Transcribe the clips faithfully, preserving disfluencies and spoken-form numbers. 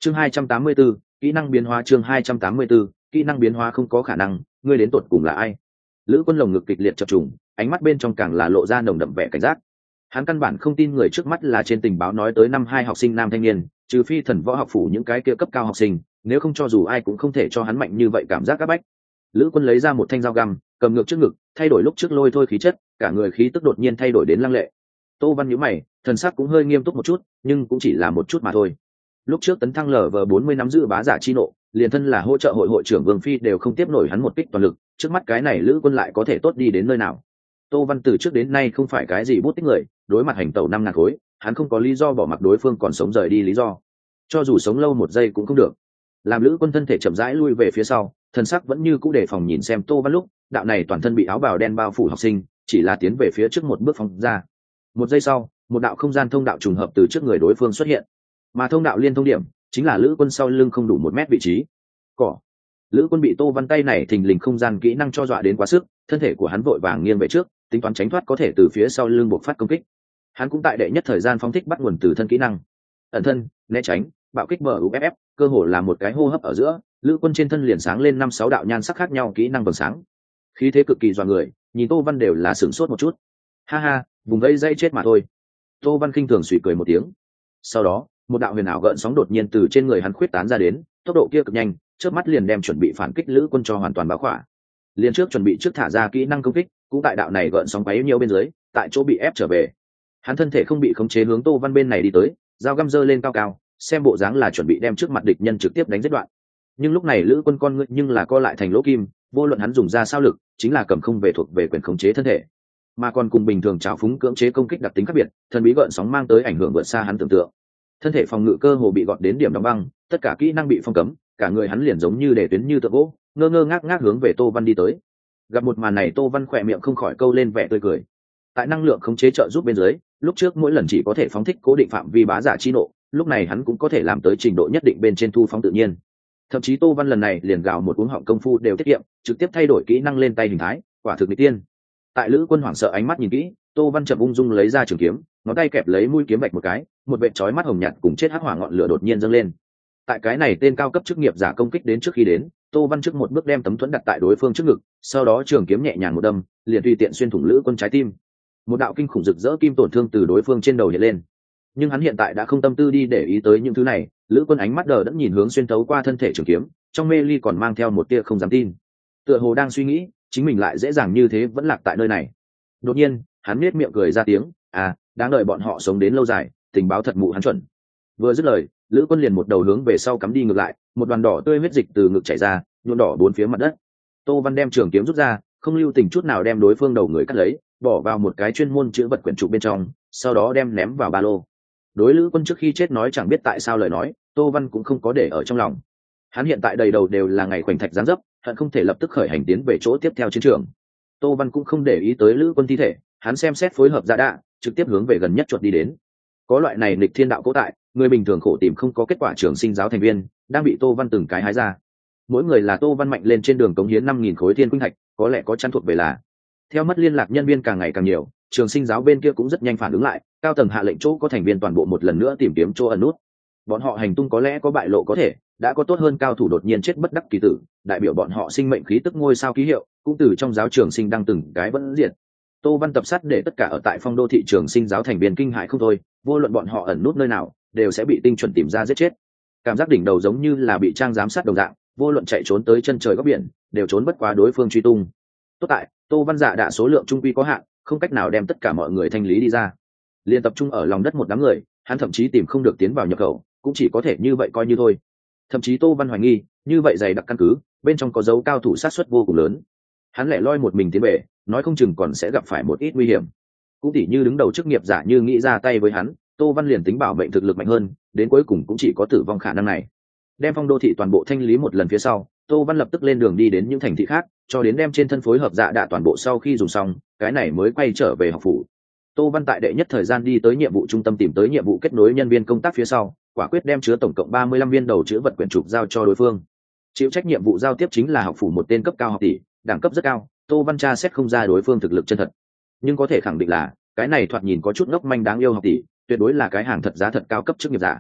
chương hai trăm tám mươi 284, kỹ năng biến hóa. Chương hai trăm tám mươi 284, kỹ năng biến hóa. Không có khả năng, ngươi đến tột cùng là ai? Lữ Quân lồng ngực kịch liệt chập trùng, ánh mắt bên trong càng là lộ ra nồng đậm vẻ cảnh giác. Hắn căn bản không tin người trước mắt là trên tình báo nói tới năm hai học sinh nam thanh niên, trừ phi thần võ học phủ những cái kia cấp cao học sinh, nếu không cho dù ai cũng không thể cho hắn mạnh như vậy cảm giác các bách. Lữ Quân lấy ra một thanh dao găm, cầm ngược trước ngực, thay đổi lúc trước lôi thôi khí chất, cả người khí tức đột nhiên thay đổi đến lăng lệ. Tô Văn nhíu mày, thần sắc cũng hơi nghiêm túc một chút, nhưng cũng chỉ là một chút mà thôi. Lúc trước tấn thăng lở vờ bốn mươi nắm giữ bá giả chi nộ, liền thân là hỗ trợ hội hội trưởng Vương Phi đều không tiếp nổi hắn một kích toàn lực, trước mắt cái này Lữ Quân lại có thể tốt đi đến nơi nào? Tô Văn từ trước đến nay không phải cái gì bút tích người, đối mặt hành tẩu năm ngàn khối, hắn không có lý do bỏ mặc đối phương còn sống rời đi lý do. Cho dù sống lâu một giây cũng không được. Làm Lữ Quân thân thể chậm rãi lui về phía sau, thần sắc vẫn như cũ đề phòng nhìn xem Tô Văn lúc, đạo này toàn thân bị áo bào đen bao phủ học sinh, chỉ là tiến về phía trước một bước phóng ra. Một giây sau, một đạo không gian thông đạo trùng hợp từ trước người đối phương xuất hiện, mà thông đạo liên thông điểm chính là Lữ Quân sau lưng không đủ một mét vị trí. Cỏ. Lữ Quân bị Tô Văn tay này thình lình không gian kỹ năng cho dọa đến quá sức, thân thể của hắn vội vàng nghiêng về trước, tính toán tránh thoát có thể từ phía sau lưng buộc phát công kích. Hắn cũng tại đệ nhất thời gian phóng thích bắt nguồn từ thân kỹ năng. Ẩn thân, né tránh, bạo kích bờ u ép ép, cơ hồ là một cái hô hấp ở giữa, Lữ Quân trên thân liền sáng lên năm sáu đạo nhan sắc khác nhau kỹ năng vầng sáng. Khí thế cực kỳ dọa người, nhìn Tô Văn đều là sửng sốt một chút. Ha ha, vùng vây dây chết mà thôi. Tô Văn khinh thường suy cười một tiếng. Sau đó, một đạo huyền ảo gợn sóng đột nhiên từ trên người hắn khuyết tán ra đến, tốc độ kia cực nhanh, chớp mắt liền đem chuẩn bị phản kích Lữ Quân cho hoàn toàn bao khỏa. Liên trước chuẩn bị trước thả ra kỹ năng công kích, cũng tại đạo này gợn sóng quấy nhiều bên dưới, tại chỗ bị ép trở về. Hắn thân thể không bị khống chế hướng Tô Văn bên này đi tới, dao găm giơ lên cao cao, xem bộ dáng là chuẩn bị đem trước mặt địch nhân trực tiếp đánh giết đoạn. Nhưng lúc này Lữ Quân con ngươi nhưng là co lại thành lỗ kim, vô luận hắn dùng ra sao lực, chính là cầm không về thuộc về quyền khống chế thân thể, mà còn cùng bình thường trào phúng cưỡng chế công kích đặc tính khác biệt, thần bí gợn sóng mang tới ảnh hưởng vượt xa hắn tưởng tượng. Thân thể phòng ngự cơ hồ bị gọt đến điểm đóng băng, tất cả kỹ năng bị phong cấm, cả người hắn liền giống như để tuyến như tượng gỗ, ngơ ngơ ngác ngác hướng về Tô Văn đi tới. Gặp một màn này Tô Văn khỏe miệng không khỏi câu lên vẻ tươi cười. Tại năng lượng khống chế trợ giúp bên dưới, lúc trước mỗi lần chỉ có thể phóng thích cố định phạm vi bá giả chi nộ, lúc này hắn cũng có thể làm tới trình độ nhất định bên trên thu phóng tự nhiên. Thậm chí Tô Văn lần này liền gào một uống họng công phu đều tiết kiệm, trực tiếp thay đổi kỹ năng lên tay hình thái, quả thực mỹ tiên. Tại Lữ Quân hoảng sợ ánh mắt nhìn kỹ, Tô Văn chậm ung dung lấy ra trường kiếm, ngón tay kẹp lấy mũi kiếm vạch một cái, một vệt chói mắt hồng nhạt cùng chết hắc hỏa ngọn lửa đột nhiên dâng lên. Tại cái này tên cao cấp chức nghiệp giả công kích đến trước khi đến, Tô Văn trước một bước đem tấm thuẫn đặt tại đối phương trước ngực, sau đó trường kiếm nhẹ nhàng một đâm, liền tùy tiện xuyên thủng Lữ Quân trái tim. Một đạo kinh khủng rực rỡ kim tổn thương từ đối phương trên đầu hiện lên. Nhưng hắn hiện tại đã không tâm tư đi để ý tới những thứ này, Lữ Quân ánh mắt đờ đẫn nhìn hướng xuyên thấu qua thân thể trường kiếm, trong mê ly còn mang theo một tia không dám tin. Tựa hồ đang suy nghĩ, chính mình lại dễ dàng như thế vẫn lạc tại nơi này. Đột nhiên, hắn nhếch miệng cười ra tiếng, "À, đáng đợi bọn họ sống đến lâu dài, tình báo thật mụ hắn chuẩn." Vừa dứt lời, Lữ Quân liền một đầu hướng về sau cắm đi ngược lại, một đoàn đỏ tươi huyết dịch từ ngực chảy ra, nhuộm đỏ bốn phía mặt đất. Tô Văn đem trường kiếm rút ra, không lưu tình chút nào đem đối phương đầu người cắt lấy, bỏ vào một cái chuyên môn chứa vật quyển trục bên trong, sau đó đem ném vào ba lô. Đối Lữ Quân trước khi chết nói chẳng biết tại sao lời nói, Tô Văn cũng không có để ở trong lòng. Hắn hiện tại đầy đầu đều là ngày khoảnh thạch giáng dấp, hận không thể lập tức khởi hành tiến về chỗ tiếp theo chiến trường. Tô Văn cũng không để ý tới Lữ Quân thi thể, hắn xem xét phối hợp ra đạ, trực tiếp hướng về gần nhất chuột đi đến. Có loại này nghịch thiên đạo cố tại, người bình thường khổ tìm không có kết quả trường sinh giáo thành viên, đang bị Tô Văn từng cái hái ra. Mỗi người là Tô Văn mạnh lên trên đường cống hiến năm nghìn khối thiên quynh thạch, có lẽ có chăn thuộc về là. Theo mất liên lạc nhân viên càng ngày càng nhiều, trường sinh giáo bên kia cũng rất nhanh phản ứng lại, cao tầng hạ lệnh chỗ có thành viên toàn bộ một lần nữa tìm kiếm chỗ ẩn nút. Bọn họ hành tung có lẽ có bại lộ có thể, đã có tốt hơn cao thủ đột nhiên chết bất đắc kỳ tử, đại biểu bọn họ sinh mệnh khí tức ngôi sao ký hiệu, cũng từ trong giáo trường sinh đang từng cái vẫn diệt. Tô Văn tập sát để tất cả ở tại phong đô thị trường sinh giáo thành viên kinh hại không thôi, vô luận bọn họ ẩn nút nơi nào, đều sẽ bị tinh chuẩn tìm ra giết chết. Cảm giác đỉnh đầu giống như là bị trang giám sát đồng dạng, vô luận chạy trốn tới chân trời góc biển, đều trốn bất quá đối phương truy tung. Tốt tại, Tô Văn dạ đạ số lượng trung quy có hạn, không cách nào đem tất cả mọi người thanh lý đi ra. Liên tập trung ở lòng đất một đám người, hắn thậm chí tìm không được tiến vào nhập khẩu, cũng chỉ có thể như vậy coi như thôi. Thậm chí Tô Văn hoài nghi, như vậy dày đặc căn cứ, bên trong có dấu cao thủ sát suất vô cùng lớn. Hắn lẻ loi một mình tiến về, nói không chừng còn sẽ gặp phải một ít nguy hiểm. Cũng tỉ như đứng đầu chức nghiệp giả như nghĩ ra tay với hắn, Tô Văn liền tính bảo mệnh thực lực mạnh hơn, đến cuối cùng cũng chỉ có tử vong khả năng này. Đem phong đô thị toàn bộ thanh lý một lần phía sau, Tô Văn lập tức lên đường đi đến những thành thị khác, cho đến đem trên thân phối hợp dạ đạ toàn bộ sau khi dùng xong, cái này mới quay trở về học phủ. Tô Văn tại đệ nhất thời gian đi tới nhiệm vụ trung tâm tìm tới nhiệm vụ kết nối nhân viên công tác phía sau, quả quyết đem chứa tổng cộng ba mươi lăm viên đầu chứa vật quyển trục giao cho đối phương. Chịu trách nhiệm vụ giao tiếp chính là học phủ một tên cấp cao học tỷ, đẳng cấp rất cao, Tô Văn tra xét không ra đối phương thực lực chân thật, nhưng có thể khẳng định là cái này thoạt nhìn có chút ngốc manh đáng yêu học tỷ, tuyệt đối là cái hàng thật giá thật cao cấp chức nghiệp giả.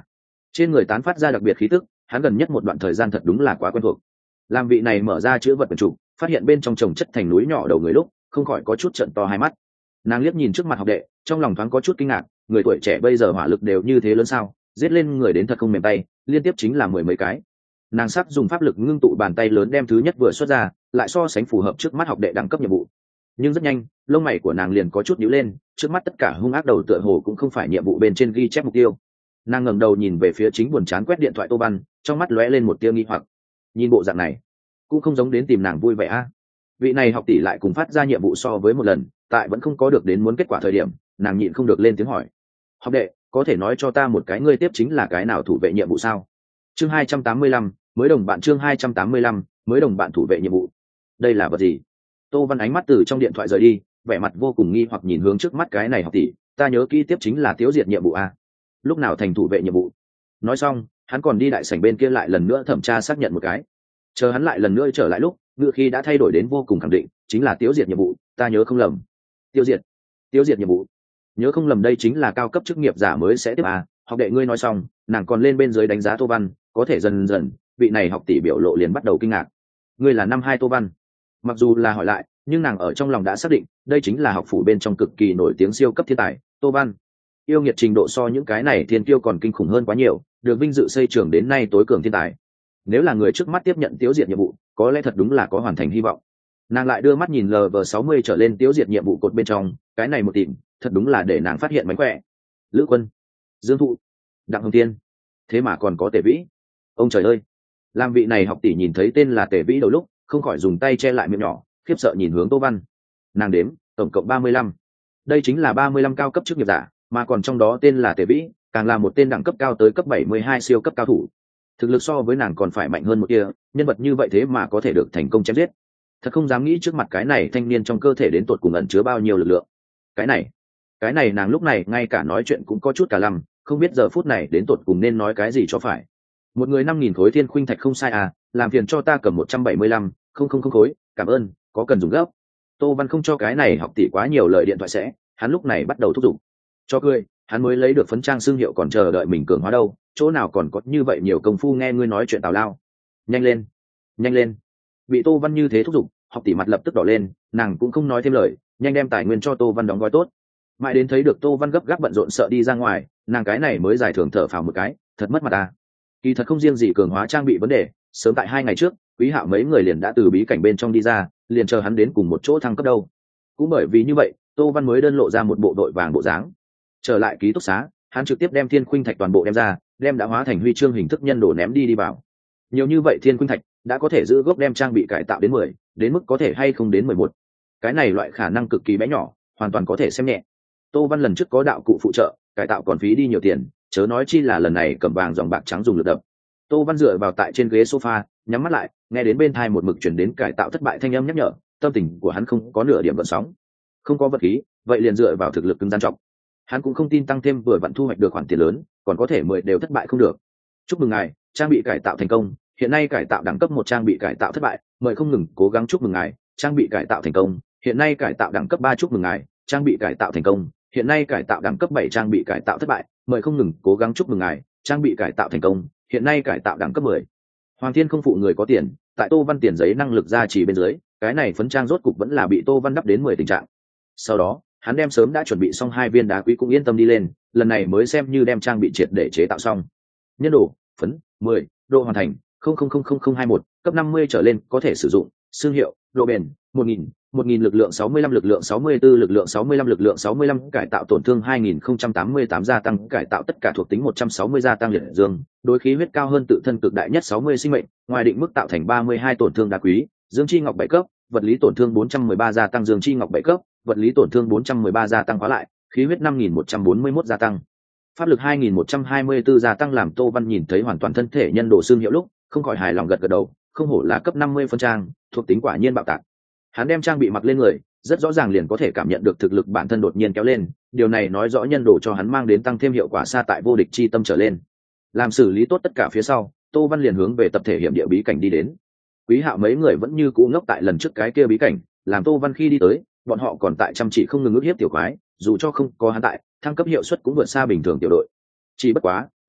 trên người tán phát ra đặc biệt khí tức, hắn gần nhất một đoạn thời gian thật đúng là quá quen thuộc. Làm vị này mở ra chữ vật quyển trục, phát hiện bên trong chồng chất thành núi nhỏ đầu người lúc, không khỏi có chút trận to hai mắt. Nàng liếc nhìn trước mặt học đệ, trong lòng thoáng có chút kinh ngạc, người tuổi trẻ bây giờ hỏa lực đều như thế lớn sao, giết lên người đến thật không mềm tay, liên tiếp chính là mười mấy cái. Nàng sắc dùng pháp lực ngưng tụ bàn tay lớn đem thứ nhất vừa xuất ra, lại so sánh phù hợp trước mắt học đệ đẳng cấp nhiệm vụ. Nhưng rất nhanh, lông mày của nàng liền có chút nhíu lên, trước mắt tất cả hung ác đầu tựa hồ cũng không phải nhiệm vụ bên trên ghi chép mục tiêu. Nàng ngẩng đầu nhìn về phía chính buồn chán quét điện thoại Tô Văn, trong mắt lóe lên một tia nghi hoặc. Nhìn bộ dạng này, cũng không giống đến tìm nàng vui vẻ a. Vị này học tỷ lại cùng phát ra nhiệm vụ so với một lần, tại vẫn không có được đến muốn kết quả thời điểm, nàng nhịn không được lên tiếng hỏi: học đệ, có thể nói cho ta một cái ngươi tiếp chính là cái nào thủ vệ nhiệm vụ sao? Chương hai trăm tám mươi lăm, mới đồng bạn chương hai trăm tám mươi lăm, mới đồng bạn thủ vệ nhiệm vụ. Đây là vật gì? Tô Văn ánh mắt từ trong điện thoại rời đi, vẻ mặt vô cùng nghi hoặc nhìn hướng trước mắt cái này học tỷ, ta nhớ kỹ tiếp chính là tiêu diệt nhiệm vụ a. Lúc nào thành thủ vệ nhiệm vụ? Nói xong, hắn còn đi đại sảnh bên kia lại lần nữa thẩm tra xác nhận một cái. Chờ hắn lại lần nữa trở lại lúc, ngữ khí đã thay đổi đến vô cùng khẳng định, chính là tiêu diệt nhiệm vụ, ta nhớ không lầm. Tiêu diệt? Tiêu diệt nhiệm vụ? Nhớ không lầm đây chính là cao cấp chức nghiệp giả mới sẽ tiếp à? Học đệ ngươi nói xong, nàng còn lên bên dưới đánh giá Tô Văn, có thể dần dần, vị này học tỷ biểu lộ liền bắt đầu kinh ngạc. Ngươi là năm hai Tô Văn? Mặc dù là hỏi lại, nhưng nàng ở trong lòng đã xác định, đây chính là học phủ bên trong cực kỳ nổi tiếng siêu cấp thiên tài, Tô Văn. Yêu nghiệt trình độ so những cái này thiên tiêu còn kinh khủng hơn quá nhiều, được vinh dự xây trường đến nay tối cường thiên tài. Nếu là người trước mắt tiếp nhận tiêu diệt nhiệm vụ, có lẽ thật đúng là có hoàn thành hy vọng. Nàng lại đưa mắt nhìn lờ vờ sáu mươi trở lên tiêu diệt nhiệm vụ cột bên trong, cái này một tìm, thật đúng là để nàng phát hiện mánh khỏe. Lữ Quân, Dương Thụ, Đặng Hồng Tiên, thế mà còn có Tề Vĩ. Ông trời ơi! Làm vị này học tỷ nhìn thấy tên là Tề Vĩ đầu lúc, không khỏi dùng tay che lại miệng nhỏ, khiếp sợ nhìn hướng Tô Văn. Nàng đếm, tổng cộng ba mươi lăm. Đây chính là ba mươi lăm cao cấp chức nghiệp giả, mà còn trong đó tên là Tề Vĩ, càng là một tên đẳng cấp cao tới cấp bảy mươi hai siêu cấp cao thủ. Thực lực so với nàng còn phải mạnh hơn một kia, nhân vật như vậy thế mà có thể được thành công chém giết. Thật không dám nghĩ trước mặt cái này thanh niên trong cơ thể đến tột cùng ẩn chứa bao nhiêu lực lượng. Cái này, cái này nàng lúc này ngay cả nói chuyện cũng có chút cả lăm, không biết giờ phút này đến tột cùng nên nói cái gì cho phải. Một người năm nghìn khối thiên khuynh thạch không sai à, làm phiền cho ta cầm một trăm bảy mươi lăm, không không không khối, cảm ơn, có cần dùng gấp. Tô Văn không cho cái này học tỷ quá nhiều lời điện thoại sẽ, hắn lúc này bắt đầu thúc giục. Cho cười, hắn mới lấy được phấn trang xương hiệu còn chờ đợi mình cường hóa đâu, chỗ nào còn có như vậy nhiều công phu nghe ngươi nói chuyện tào lao. Nhanh lên, nhanh lên. Bị Tô Văn như thế thúc giục, học tỷ mặt lập tức đỏ lên, nàng cũng không nói thêm lời, nhanh đem tài nguyên cho Tô Văn đóng gói tốt. Mãi đến thấy được Tô Văn gấp gáp bận rộn sợ đi ra ngoài, nàng cái này mới giải thưởng thở phào một cái, thật mất mặt ta. Kỳ thật không riêng gì cường hóa trang bị vấn đề, sớm tại hai ngày trước, Quý Hạo mấy người liền đã từ bí cảnh bên trong đi ra, liền chờ hắn đến cùng một chỗ thăng cấp đâu. Cũng bởi vì như vậy, Tô Văn mới đơn lộ ra một bộ đội vàng bộ dáng. Trở lại ký túc xá, hắn trực tiếp đem thiên khuynh thạch toàn bộ đem ra, đem đã hóa thành huy chương hình thức nhân đồ ném đi đi vào. Nhiều như vậy thiên khuynh thạch đã có thể giữ gốc đem trang bị cải tạo đến mười, đến mức có thể hay không đến mười một. Cái này loại khả năng cực kỳ bé nhỏ, hoàn toàn có thể xem nhẹ. Tô Văn lần trước có đạo cụ phụ trợ, cải tạo còn phí đi nhiều tiền, chớ nói chi là lần này cầm vàng dòng bạc trắng dùng lực đập. Tô Văn dựa vào tại trên ghế sofa, nhắm mắt lại, nghe đến bên tai một mực truyền đến cải tạo thất bại thanh âm nhắc nhở, tâm tình của hắn không có nửa điểm gợn sóng. Không có vật khí, vậy liền dựa vào thực lực cứng gian trọng. Hắn cũng không tin tăng thêm vừa vặn thu hoạch được khoản tiền lớn, còn có thể mười đều thất bại không được. Chúc mừng ngài, trang bị cải tạo thành công, hiện nay cải tạo đẳng cấp một trang bị cải tạo thất bại, mời không ngừng cố gắng chúc mừng ngài, trang bị cải tạo thành công, hiện nay cải tạo đẳng cấp ba chúc mừng ngài, trang bị cải tạo thành công, hiện nay cải tạo đẳng cấp bảy trang bị cải tạo thất bại, mời không ngừng cố gắng chúc mừng ngài, trang bị cải tạo thành công, hiện nay cải tạo đẳng cấp mười. Hoàng Thiên không phụ người có tiền, tại Tô Văn tiền giấy năng lực ra chỉ bên dưới, cái này phấn trang rốt cục vẫn là bị Tô Văn đắp đến mười tình trạng. Sau đó, hắn đem sớm đã chuẩn bị xong hai viên đá quý cũng yên tâm đi lên, lần này mới xem như đem trang bị triệt để chế tạo xong. Nhân đồ, phấn, mười, độ hoàn thành, không không không không không hai mốt, cấp năm mươi trở lên có thể sử dụng, xương hiệu, độ bền, một nghìn, một nghìn lực lượng sáu mươi lăm lực lượng sáu mươi tư lực lượng sáu mươi lăm lực lượng sáu mươi lăm cải tạo tổn thương hai nghìn không trăm tám mươi tám gia tăng cải tạo tất cả thuộc tính một trăm sáu mươi gia tăng liệt dương, đối khí huyết cao hơn tự thân cực đại nhất sáu mươi sinh mệnh, ngoài định mức tạo thành ba mươi hai tổn thương đá quý, dương chi ngọc bảy cấp, vật lý tổn thương bốn trăm mười ba gia tăng dương chi ngọc bảy cấp, vật lý tổn thương bốn trăm mười ba gia tăng hóa lại, khí huyết năm nghìn một trăm bốn mươi mốt gia tăng. Pháp lực hai nghìn một trăm hai mươi tư gia tăng làm Tô Văn nhìn thấy hoàn toàn thân thể nhân đồ xương hiệu lúc, không khỏi hài lòng gật gật đầu, không hổ là cấp năm mươi phân trang, thuộc tính quả nhiên bạo tạc. Hắn đem trang bị mặc lên người, rất rõ ràng liền có thể cảm nhận được thực lực bản thân đột nhiên kéo lên, điều này nói rõ nhân đồ cho hắn mang đến tăng thêm hiệu quả xa tại vô địch chi tâm trở lên. Làm xử lý tốt tất cả phía sau, Tô Văn liền hướng về tập thể hiểm địa bí cảnh đi đến. Quý Hạo mấy người vẫn như cũ ngốc tại lần trước cái kia bí cảnh, làm Tô Văn khi đi tới, bọn họ còn tại chăm chỉ không ngừng ức hiếp tiểu quái, dù cho không có hắn tại, thăng cấp hiệu suất cũng vượt xa bình thường tiểu đội. Chỉ bất quá,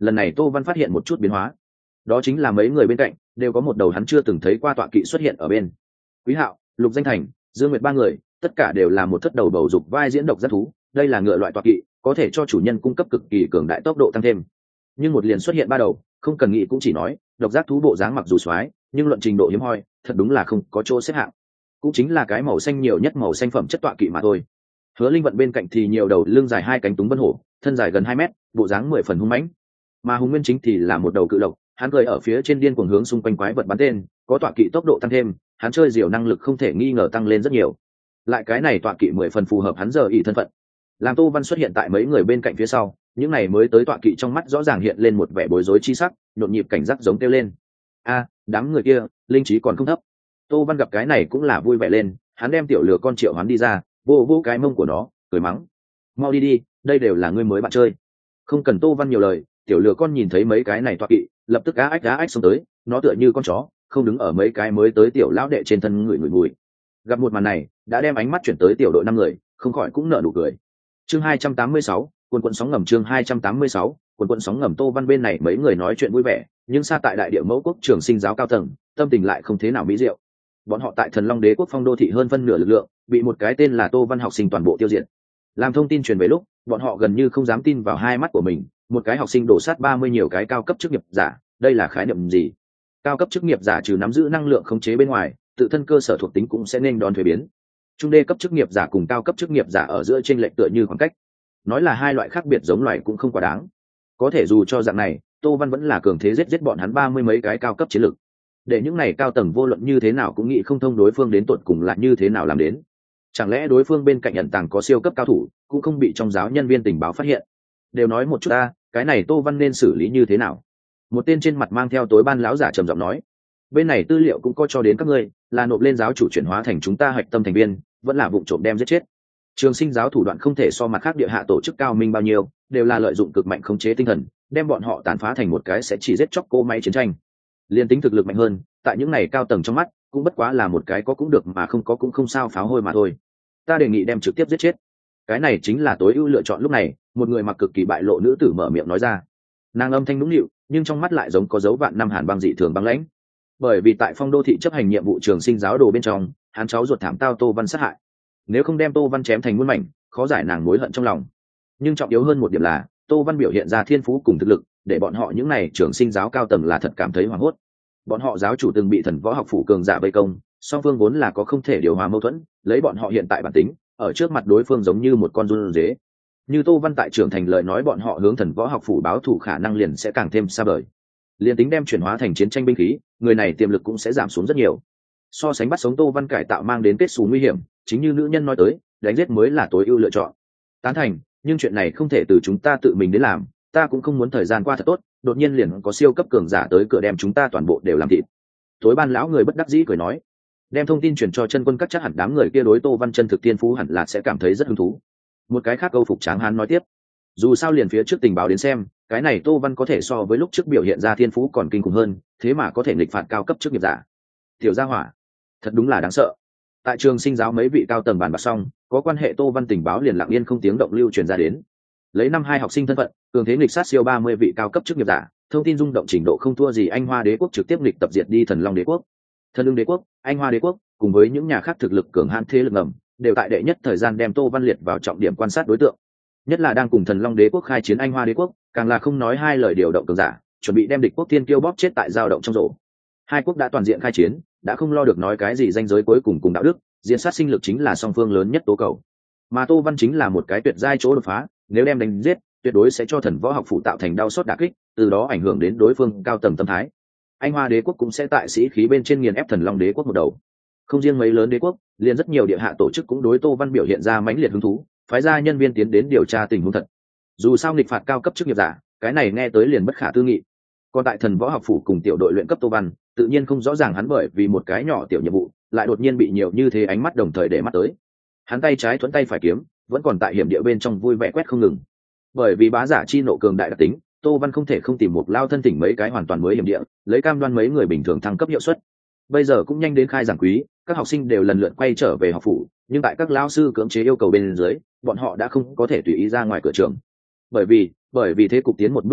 lần này Tô Văn phát hiện một chút biến hóa, đó chính là mấy người bên cạnh đều có một đầu hắn chưa từng thấy qua tọa kỵ xuất hiện ở bên. Quý Hạo, Lục Danh Thành, Dương Nguyệt ba người tất cả đều là một thất đầu bầu dục vai diễn độc giác thú, đây là ngựa loại tọa kỵ, có thể cho chủ nhân cung cấp cực kỳ cường đại tốc độ tăng thêm. Nhưng một liền xuất hiện ba đầu, không cần nghĩ cũng chỉ nói độc giác thú bộ dáng mặc dù xoái, nhưng luận trình độ hiếm hoi thật đúng là không có chỗ xếp hạng, cũng chính là cái màu xanh nhiều nhất màu xanh phẩm chất tọa kỵ mà thôi. Hứa Linh Vận bên cạnh thì nhiều đầu lưng dài hai cánh túng vân hổ, thân dài gần hai mét, bộ dáng mười phần hung mãnh. Mà Hùng Nguyên Chính thì là một đầu cự lộc, hắn cười ở phía trên điên cuồng hướng xung quanh quái vật bắn tên, có tọa kỵ tốc độ tăng thêm, hắn chơi diều năng lực không thể nghi ngờ tăng lên rất nhiều. Lại cái này tọa kỵ mười phần phù hợp hắn giờ ý thân phận. Làm Tô Văn xuất hiện tại mấy người bên cạnh phía sau, những này mới tới tọa kỵ trong mắt rõ ràng hiện lên một vẻ bối rối chi sắc, nhộn nhịp cảnh giác giống kêu lên. A, đám người kia, linh trí còn không thấp. Tô Văn gặp cái này cũng là vui vẻ lên, hắn đem tiểu lừa con triệu hắn đi ra, vô vô cái mông của nó, cười mắng: mau đi đi, đây đều là ngươi mới bạn chơi. Không cần Tô Văn nhiều lời, tiểu lừa con nhìn thấy mấy cái này tọa kỵ, lập tức á ách á ách xông tới, nó tựa như con chó, không đứng ở mấy cái mới tới tiểu lão đệ trên thân người người mùi. Gặp một màn này, đã đem ánh mắt chuyển tới tiểu đội năm người, không khỏi cũng nở nụ cười. Chương hai trăm tám mươi sáu, quần quần sóng ngầm. Chương hai trăm tám mươi sáu, quần quần sóng ngầm. Tô Văn bên này mấy người nói chuyện vui vẻ, nhưng xa tại đại địa mẫu quốc trường sinh giáo cao tầng, tâm tình lại không thế nào mỹ diệu. Bọn họ tại Thần Long Đế quốc phong đô thị hơn phân nửa lực lượng, bị một cái tên là Tô Văn học sinh toàn bộ tiêu diệt. Làm thông tin truyền về lúc, bọn họ gần như không dám tin vào hai mắt của mình, một cái học sinh đổ sát ba mươi nhiều cái cao cấp chức nghiệp giả, đây là khái niệm gì? Cao cấp chức nghiệp giả trừ nắm giữ năng lượng khống chế bên ngoài, tự thân cơ sở thuộc tính cũng sẽ nên đón thuế biến. Trung đê cấp chức nghiệp giả cùng cao cấp chức nghiệp giả ở giữa chênh lệch tựa như khoảng cách. Nói là hai loại khác biệt giống loài cũng không quá đáng. Có thể dù cho dạng này, Tô Văn vẫn là cường thế giết giết bọn hắn ba mươi mấy cái cao cấp chiến lực. Để những này cao tầng vô luận như thế nào cũng nghĩ không thông đối phương đến tột cùng là như thế nào làm đến. Chẳng lẽ đối phương bên cạnh ẩn tàng có siêu cấp cao thủ, cũng không bị trong giáo nhân viên tình báo phát hiện? Đều nói một chút ta, cái này Tô Văn nên xử lý như thế nào? Một tên trên mặt mang theo tối ban lão giả trầm giọng nói: bên này tư liệu cũng có cho đến các ngươi, là nộp lên giáo chủ chuyển hóa thành chúng ta hạch tâm thành viên, vẫn là vụ trộm đem giết chết. Trường sinh giáo thủ đoạn không thể so mặt khác địa hạ tổ chức cao minh bao nhiêu, đều là lợi dụng cực mạnh khống chế tinh thần, đem bọn họ tàn phá thành một cái sẽ chỉ giết chóc cô máy chiến tranh. Liên tính thực lực mạnh hơn, tại những này cao tầng trong mắt, cũng bất quá là một cái có cũng được mà không có cũng không sao pháo hôi mà thôi. Ta đề nghị đem trực tiếp giết chết. Cái này chính là tối ưu lựa chọn lúc này, một người mặc cực kỳ bại lộ nữ tử mở miệng nói ra. Nàng âm thanh nũng nịu, nhưng trong mắt lại giống có dấu vạn năm hàn băng dị thường băng lãnh. Bởi vì tại phong đô thị chấp hành nhiệm vụ trường sinh giáo đồ bên trong, hắn cháu ruột thảm tao Tô Văn sát hại. Nếu không đem Tô Văn chém thành muôn mảnh, khó giải nàng mối hận trong lòng. Nhưng trọng yếu hơn một điểm là, Tô Văn biểu hiện ra thiên phú cùng thực lực, để bọn họ những này trường sinh giáo cao tầng là thật cảm thấy hoảng hốt. Bọn họ giáo chủ từng bị thần võ học phủ cường giả vây công, song phương vốn là có không thể điều hòa mâu thuẫn, lấy bọn họ hiện tại bản tính, ở trước mặt đối phương giống như một con run dế. Như Tô Văn tại trưởng thành lời nói bọn họ hướng thần võ học phủ báo thù khả năng liền sẽ càng thêm xa vời. Liên tính đem chuyển hóa thành chiến tranh binh khí, người này tiềm lực cũng sẽ giảm xuống rất nhiều. So sánh bắt sống Tô Văn cải tạo mang đến kết xù nguy hiểm, chính như nữ nhân nói tới, đánh giết mới là tối ưu lựa chọn. Tán thành, nhưng chuyện này không thể từ chúng ta tự mình đến làm, ta cũng không muốn thời gian qua thật tốt, đột nhiên liền có siêu cấp cường giả tới cửa đem chúng ta toàn bộ đều làm thịt. Tối ban lão người bất đắc dĩ cười nói, đem thông tin truyền cho chân quân các, chắc hẳn đám người kia đối Tô Văn chân thực tiên phú hẳn là sẽ cảm thấy rất hứng thú. Một cái khác câu phục tráng hán nói tiếp, dù sao liền phía trước tình báo đến xem, cái này Tô Văn có thể so với lúc trước biểu hiện ra thiên phú còn kinh khủng hơn, thế mà có thể nghịch phạt cao cấp chức nghiệp giả. Tiểu gia hỏa, thật đúng là đáng sợ. Tại trường sinh giáo mấy vị cao tầng bàn bạc xong, có quan hệ Tô Văn tình báo liền lặng yên không tiếng động lưu truyền ra đến. Lấy năm hai học sinh thân phận, cường thế nghịch sát siêu ba mươi vị cao cấp chức nghiệp giả, thông tin rung động trình độ không thua gì Anh Hoa Đế quốc trực tiếp nghịch tập diệt đi Thần Long Đế quốc, Thần Ưng Đế quốc, Anh Hoa Đế quốc, cùng với những nhà khác thực lực cường hãn thế lực ngầm, đều tại đệ nhất thời gian đem Tô Văn liệt vào trọng điểm quan sát đối tượng. Nhất là đang cùng Thần Long Đế quốc khai chiến Anh Hoa Đế quốc, càng là không nói hai lời điều động cường giả, chuẩn bị đem địch quốc thiên kiêu bóp chết tại dao động trong rổ. Hai quốc đã toàn diện khai chiến, đã không lo được nói cái gì danh giới cuối cùng cùng đạo đức, diện sát sinh lực chính là song phương lớn nhất tố cầu. Mà Tô Văn chính là một cái tuyệt giai chỗ đột phá, nếu đem đánh giết, tuyệt đối sẽ cho thần võ học phủ tạo thành đau sót đả kích, từ đó ảnh hưởng đến đối phương cao tầng tâm thái. Anh Hoa Đế quốc cũng sẽ tại sĩ khí bên trên nghiền ép Thần Long Đế quốc một đầu. Không riêng mấy lớn đế quốc, liền rất nhiều địa hạ tổ chức cũng đối Tô Văn biểu hiện ra mãnh liệt hứng thú, phái ra nhân viên tiến đến điều tra tình huống thật. Dù sao nghịch phạt cao cấp chức nghiệp giả, cái này nghe tới liền bất khả tư nghị. Còn tại thần võ học phủ cùng tiểu đội luyện cấp Tô Văn, tự nhiên không rõ ràng hắn bởi vì một cái nhỏ tiểu nhiệm vụ, lại đột nhiên bị nhiều như thế ánh mắt đồng thời để mắt tới. Hắn tay trái thuẫn tay phải kiếm, vẫn còn tại hiểm địa bên trong vui vẻ quét không ngừng. Bởi vì bá giả chi nộ cường đại đặc tính, Tô Văn không thể không tìm một lao thân tỉnh mấy cái hoàn toàn mới hiểm địa, lấy cam đoan mấy người bình thường thăng cấp hiệu suất. Bây giờ cũng nhanh đến khai giảng quý, các học sinh đều lần lượt quay trở về học phủ, nhưng tại các lao sư cưỡng chế yêu cầu bên dưới, bọn họ đã không có thể tùy ý ra ngoài cửa trường. Bởi vì, bởi vì thế cục tiến một bước hỗn loạn,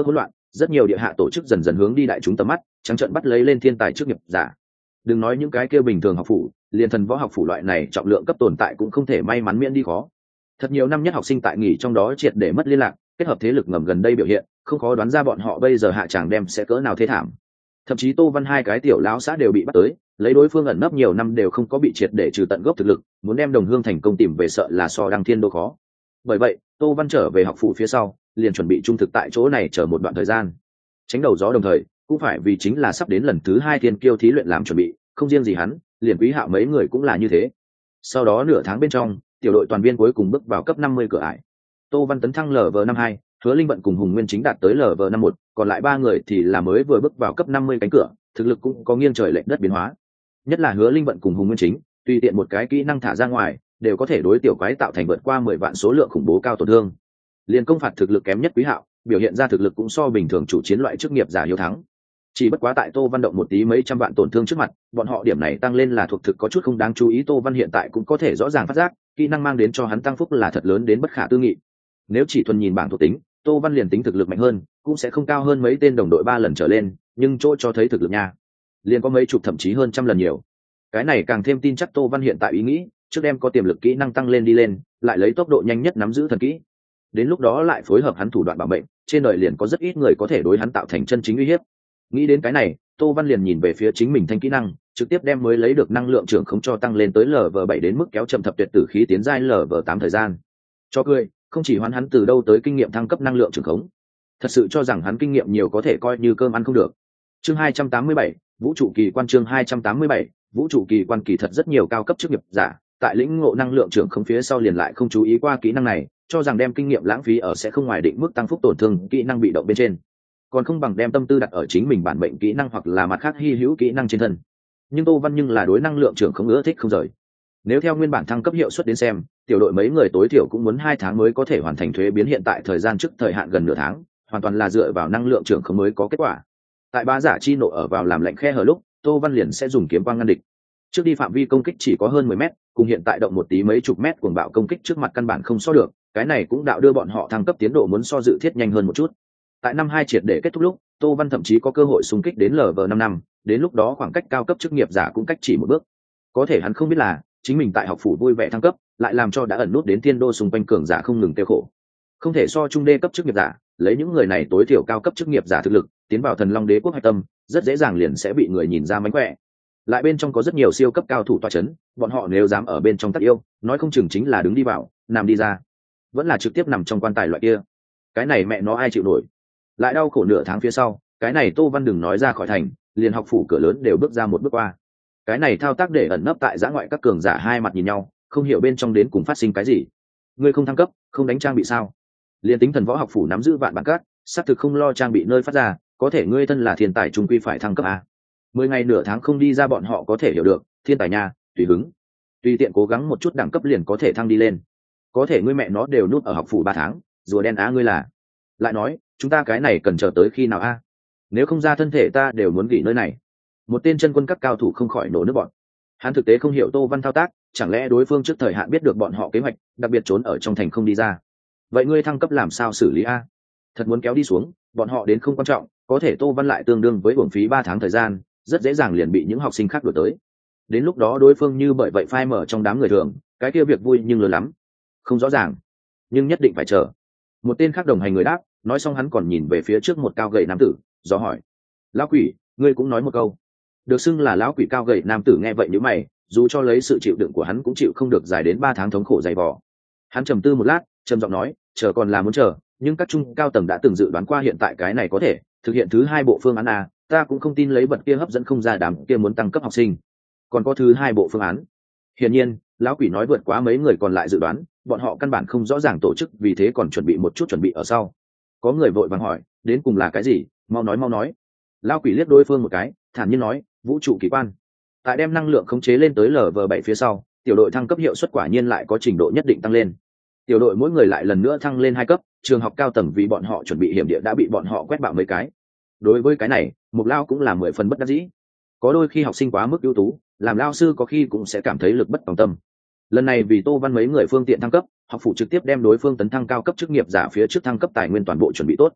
rất nhiều địa hạ tổ chức dần dần hướng đi đại chúng tầm mắt, trắng trợn bắt lấy lên thiên tài chức nghiệp giả. Đừng nói những cái kia bình thường học phủ, liền thần võ học phủ loại này trọng lượng cấp tồn tại cũng không thể may mắn miễn đi khó. Thật nhiều năm nhất học sinh tại nghỉ trong đó triệt để mất liên lạc, kết hợp thế lực ngầm gần đây biểu hiện, không khó đoán ra bọn họ bây giờ hạ tràng đem sẽ cỡ nào thế thảm. Thậm chí Tô Văn hai cái tiểu lão xã đều bị bắt tới, lấy đối phương ẩn nấp nhiều năm đều không có bị triệt để trừ tận gốc thực lực, muốn đem đồng hương thành công tìm về sợ là so đăng thiên đô khó. Bởi vậy, Tô Văn trở về học phủ phía sau, liền chuẩn bị trung thực tại chỗ này chờ một đoạn thời gian. Tránh đầu gió đồng thời, cũng phải vì chính là sắp đến lần thứ hai thiên kiêu thí luyện làm chuẩn bị, không riêng gì hắn, liền Quý Hạo mấy người cũng là như thế. Sau đó nửa tháng bên trong, tiểu đội toàn viên cuối cùng bước vào cấp năm mươi cửa ải. Tô Văn tấn thăng lv năm hai, Hứa Linh Vận cùng Hùng Nguyên Chính đạt tới lv năm một, còn lại ba người thì là mới vừa bước vào cấp năm mươi cánh cửa, thực lực cũng có nghiêng trời lệch đất biến hóa. Nhất là Hứa Linh Vận cùng Hùng Nguyên Chính, tùy tiện một cái kỹ năng thả ra ngoài, đều có thể đối tiểu quái tạo thành vượt qua mười vạn số lượng khủng bố cao tổn thương. Liên công phạt thực lực kém nhất Quý Hạo, biểu hiện ra thực lực cũng so bình thường chủ chiến loại chức nghiệp giả hiếu thắng. Chỉ bất quá tại Tô Văn động một tí mấy trăm vạn tổn thương trước mặt, bọn họ điểm này tăng lên là thuộc thực có chút không đáng chú ý. Tô Văn hiện tại cũng có thể rõ ràng phát giác, kỹ năng mang đến cho hắn tăng phúc là thật lớn đến bất khả tư nghị. Nếu chỉ thuần nhìn bảng thuộc tính, Tô Văn liền tính thực lực mạnh hơn, cũng sẽ không cao hơn mấy tên đồng đội ba lần trở lên, nhưng chỗ cho thấy thực lực nha, liền có mấy chục thậm chí hơn trăm lần nhiều. Cái này càng thêm tin chắc Tô Văn hiện tại ý nghĩ, trước đem có tiềm lực kỹ năng tăng lên đi lên, lại lấy tốc độ nhanh nhất nắm giữ thần kỹ. Đến lúc đó lại phối hợp hắn thủ đoạn bảo mệnh, trên đời liền có rất ít người có thể đối hắn tạo thành chân chính uy hiếp. Nghĩ đến cái này, Tô Văn liền nhìn về phía chính mình thanh kỹ năng, trực tiếp đem mới lấy được năng lượng trưởng không cho tăng lên tới lv bảy đến mức kéo chậm thập tuyệt tử khí tiến giai lv tám thời gian. Cho cười, không chỉ hoán hắn từ đâu tới kinh nghiệm thăng cấp năng lượng trưởng khống, thật sự cho rằng hắn kinh nghiệm nhiều có thể coi như cơm ăn không được. Chương hai trăm tám mươi bảy, vũ trụ kỳ quan. Chương hai trăm tám mươi bảy, vũ trụ kỳ quan. Kỳ thật rất nhiều cao cấp chức nghiệp giả, tại lĩnh ngộ năng lượng trưởng khống phía sau liền lại không chú ý qua kỹ năng này, cho rằng đem kinh nghiệm lãng phí ở sẽ không ngoài định mức tăng phúc tổn thương kỹ năng bị động bên trên, còn không bằng đem tâm tư đặt ở chính mình bản mệnh kỹ năng hoặc là mặt khác hy hữu kỹ năng trên thân. Nhưng Tô Văn nhưng là đối năng lượng trưởng không ưa thích không rời. Nếu theo nguyên bản thăng cấp hiệu suất đến xem, tiểu đội mấy người tối thiểu cũng muốn hai tháng mới có thể hoàn thành thuế biến, hiện tại thời gian trước thời hạn gần nửa tháng, hoàn toàn là dựa vào năng lượng trưởng không mới có kết quả. Tại ba giả chi nộ ở vào làm lạnh khe hở lúc, Tô Văn liền sẽ dùng kiếm quang ngăn địch. Trước đi phạm vi công kích chỉ có hơn mười mét, cùng hiện tại động một tí mấy chục mét cuồng bạo công kích trước mặt căn bản không so được, cái này cũng đạo đưa bọn họ thăng cấp tiến độ muốn so dự thiết nhanh hơn một chút. Tại năm hai triệt để kết thúc lúc, Tô Văn thậm chí có cơ hội xung kích đến lv năm năm, đến lúc đó khoảng cách cao cấp chức nghiệp giả cũng cách chỉ một bước. Có thể hắn không biết là, chính mình tại học phủ vui vẻ thăng cấp, lại làm cho đã ẩn nút đến thiên đô xung quanh cường giả không ngừng tiêu khổ. Không thể so trung đê cấp chức nghiệp giả, lấy những người này tối thiểu cao cấp chức nghiệp giả thực lực, tiến vào Thần Long Đế quốc hạch tâm, rất dễ dàng liền sẽ bị người nhìn ra mánh khỏe. Lại bên trong có rất nhiều siêu cấp cao thủ tọa chấn, bọn họ nếu dám ở bên trong tắc yêu, nói không chừng chính là đứng đi vào, nằm đi ra, vẫn là trực tiếp nằm trong quan tài loại kia. Cái này mẹ nó ai chịu nổi. Lại đau khổ nửa tháng phía sau, cái này Tô Văn đừng nói ra khỏi thành, liền học phủ cửa lớn đều bước ra một bước qua. Cái này thao tác để ẩn nấp tại giã ngoại các cường giả hai mặt nhìn nhau, không hiểu bên trong đến cùng phát sinh cái gì. Ngươi không thăng cấp, không đánh trang bị sao? Liên tính thần võ học phủ nắm giữ vạn bản cát, xác thực không lo trang bị nơi phát ra, có thể ngươi thân là thiên tài trung quy phải thăng cấp a. Mười ngày nửa tháng không đi ra bọn họ có thể hiểu được, thiên tài nha, tùy hứng, tùy tiện cố gắng một chút đẳng cấp liền có thể thăng đi lên. Có thể ngươi mẹ nó đều núp ở học phủ ba tháng, rùa đen á ngươi là. Lại nói, chúng ta cái này cần chờ tới khi nào a? Nếu không ra thân thể ta đều muốn nghỉ nơi này. Một tên chân quân các cao thủ không khỏi nổ nước bọn. Hắn thực tế không hiểu Tô Văn thao tác, chẳng lẽ đối phương trước thời hạn biết được bọn họ kế hoạch, đặc biệt trốn ở trong thành không đi ra. Vậy ngươi thăng cấp làm sao xử lý a? Thật muốn kéo đi xuống, bọn họ đến không quan trọng, có thể Tô Văn lại tương đương với uổng phí ba tháng thời gian, rất dễ dàng liền bị những học sinh khác đuổi tới. Đến lúc đó đối phương như bởi vậy phai mở trong đám người thường, cái kia việc vui nhưng lớn lắm. Không rõ ràng, nhưng nhất định phải chờ. Một tên khác đồng hành người đáp, nói xong hắn còn nhìn về phía trước một cao gầy nam tử, do hỏi: lão quỷ, ngươi cũng nói một câu. Được xưng là lão quỷ cao gầy nam tử nghe vậy nhíu mày, dù cho lấy sự chịu đựng của hắn cũng chịu không được dài đến ba tháng thống khổ dày vò. Hắn trầm tư một lát, trầm giọng nói: chờ còn là muốn chờ, nhưng các trung cao tầng đã từng dự đoán qua hiện tại cái này có thể thực hiện thứ hai bộ phương án a, ta cũng không tin lấy vật kia hấp dẫn không ra đám kia muốn tăng cấp học sinh. Còn có thứ hai bộ phương án. Hiển nhiên, lão quỷ nói vượt quá mấy người còn lại dự đoán, bọn họ căn bản không rõ ràng tổ chức, vì thế còn chuẩn bị một chút chuẩn bị ở sau. Có người vội vàng hỏi, đến cùng là cái gì, mau nói mau nói. Lão quỷ liếc đối phương một cái, thản nhiên nói: vũ trụ kỳ quan. Tại đem năng lượng khống chế lên tới lv bảy phía sau, tiểu đội thăng cấp hiệu suất quả nhiên lại có trình độ nhất định tăng lên. Tiểu đội mỗi người lại lần nữa thăng lên hai cấp, trường học cao tầng vì bọn họ chuẩn bị hiểm địa đã bị bọn họ quét bạo mấy cái. Đối với cái này, Mục Lao cũng là mười phần bất đắc dĩ. Có đôi khi học sinh quá mức ưu tú, làm lao sư có khi cũng sẽ cảm thấy lực bất tòng tâm. Lần này vì Tô Văn mấy người phương tiện thăng cấp, học phủ trực tiếp đem đối phương tấn thăng cao cấp chức nghiệp giả phía trước thăng cấp tài nguyên toàn bộ chuẩn bị tốt.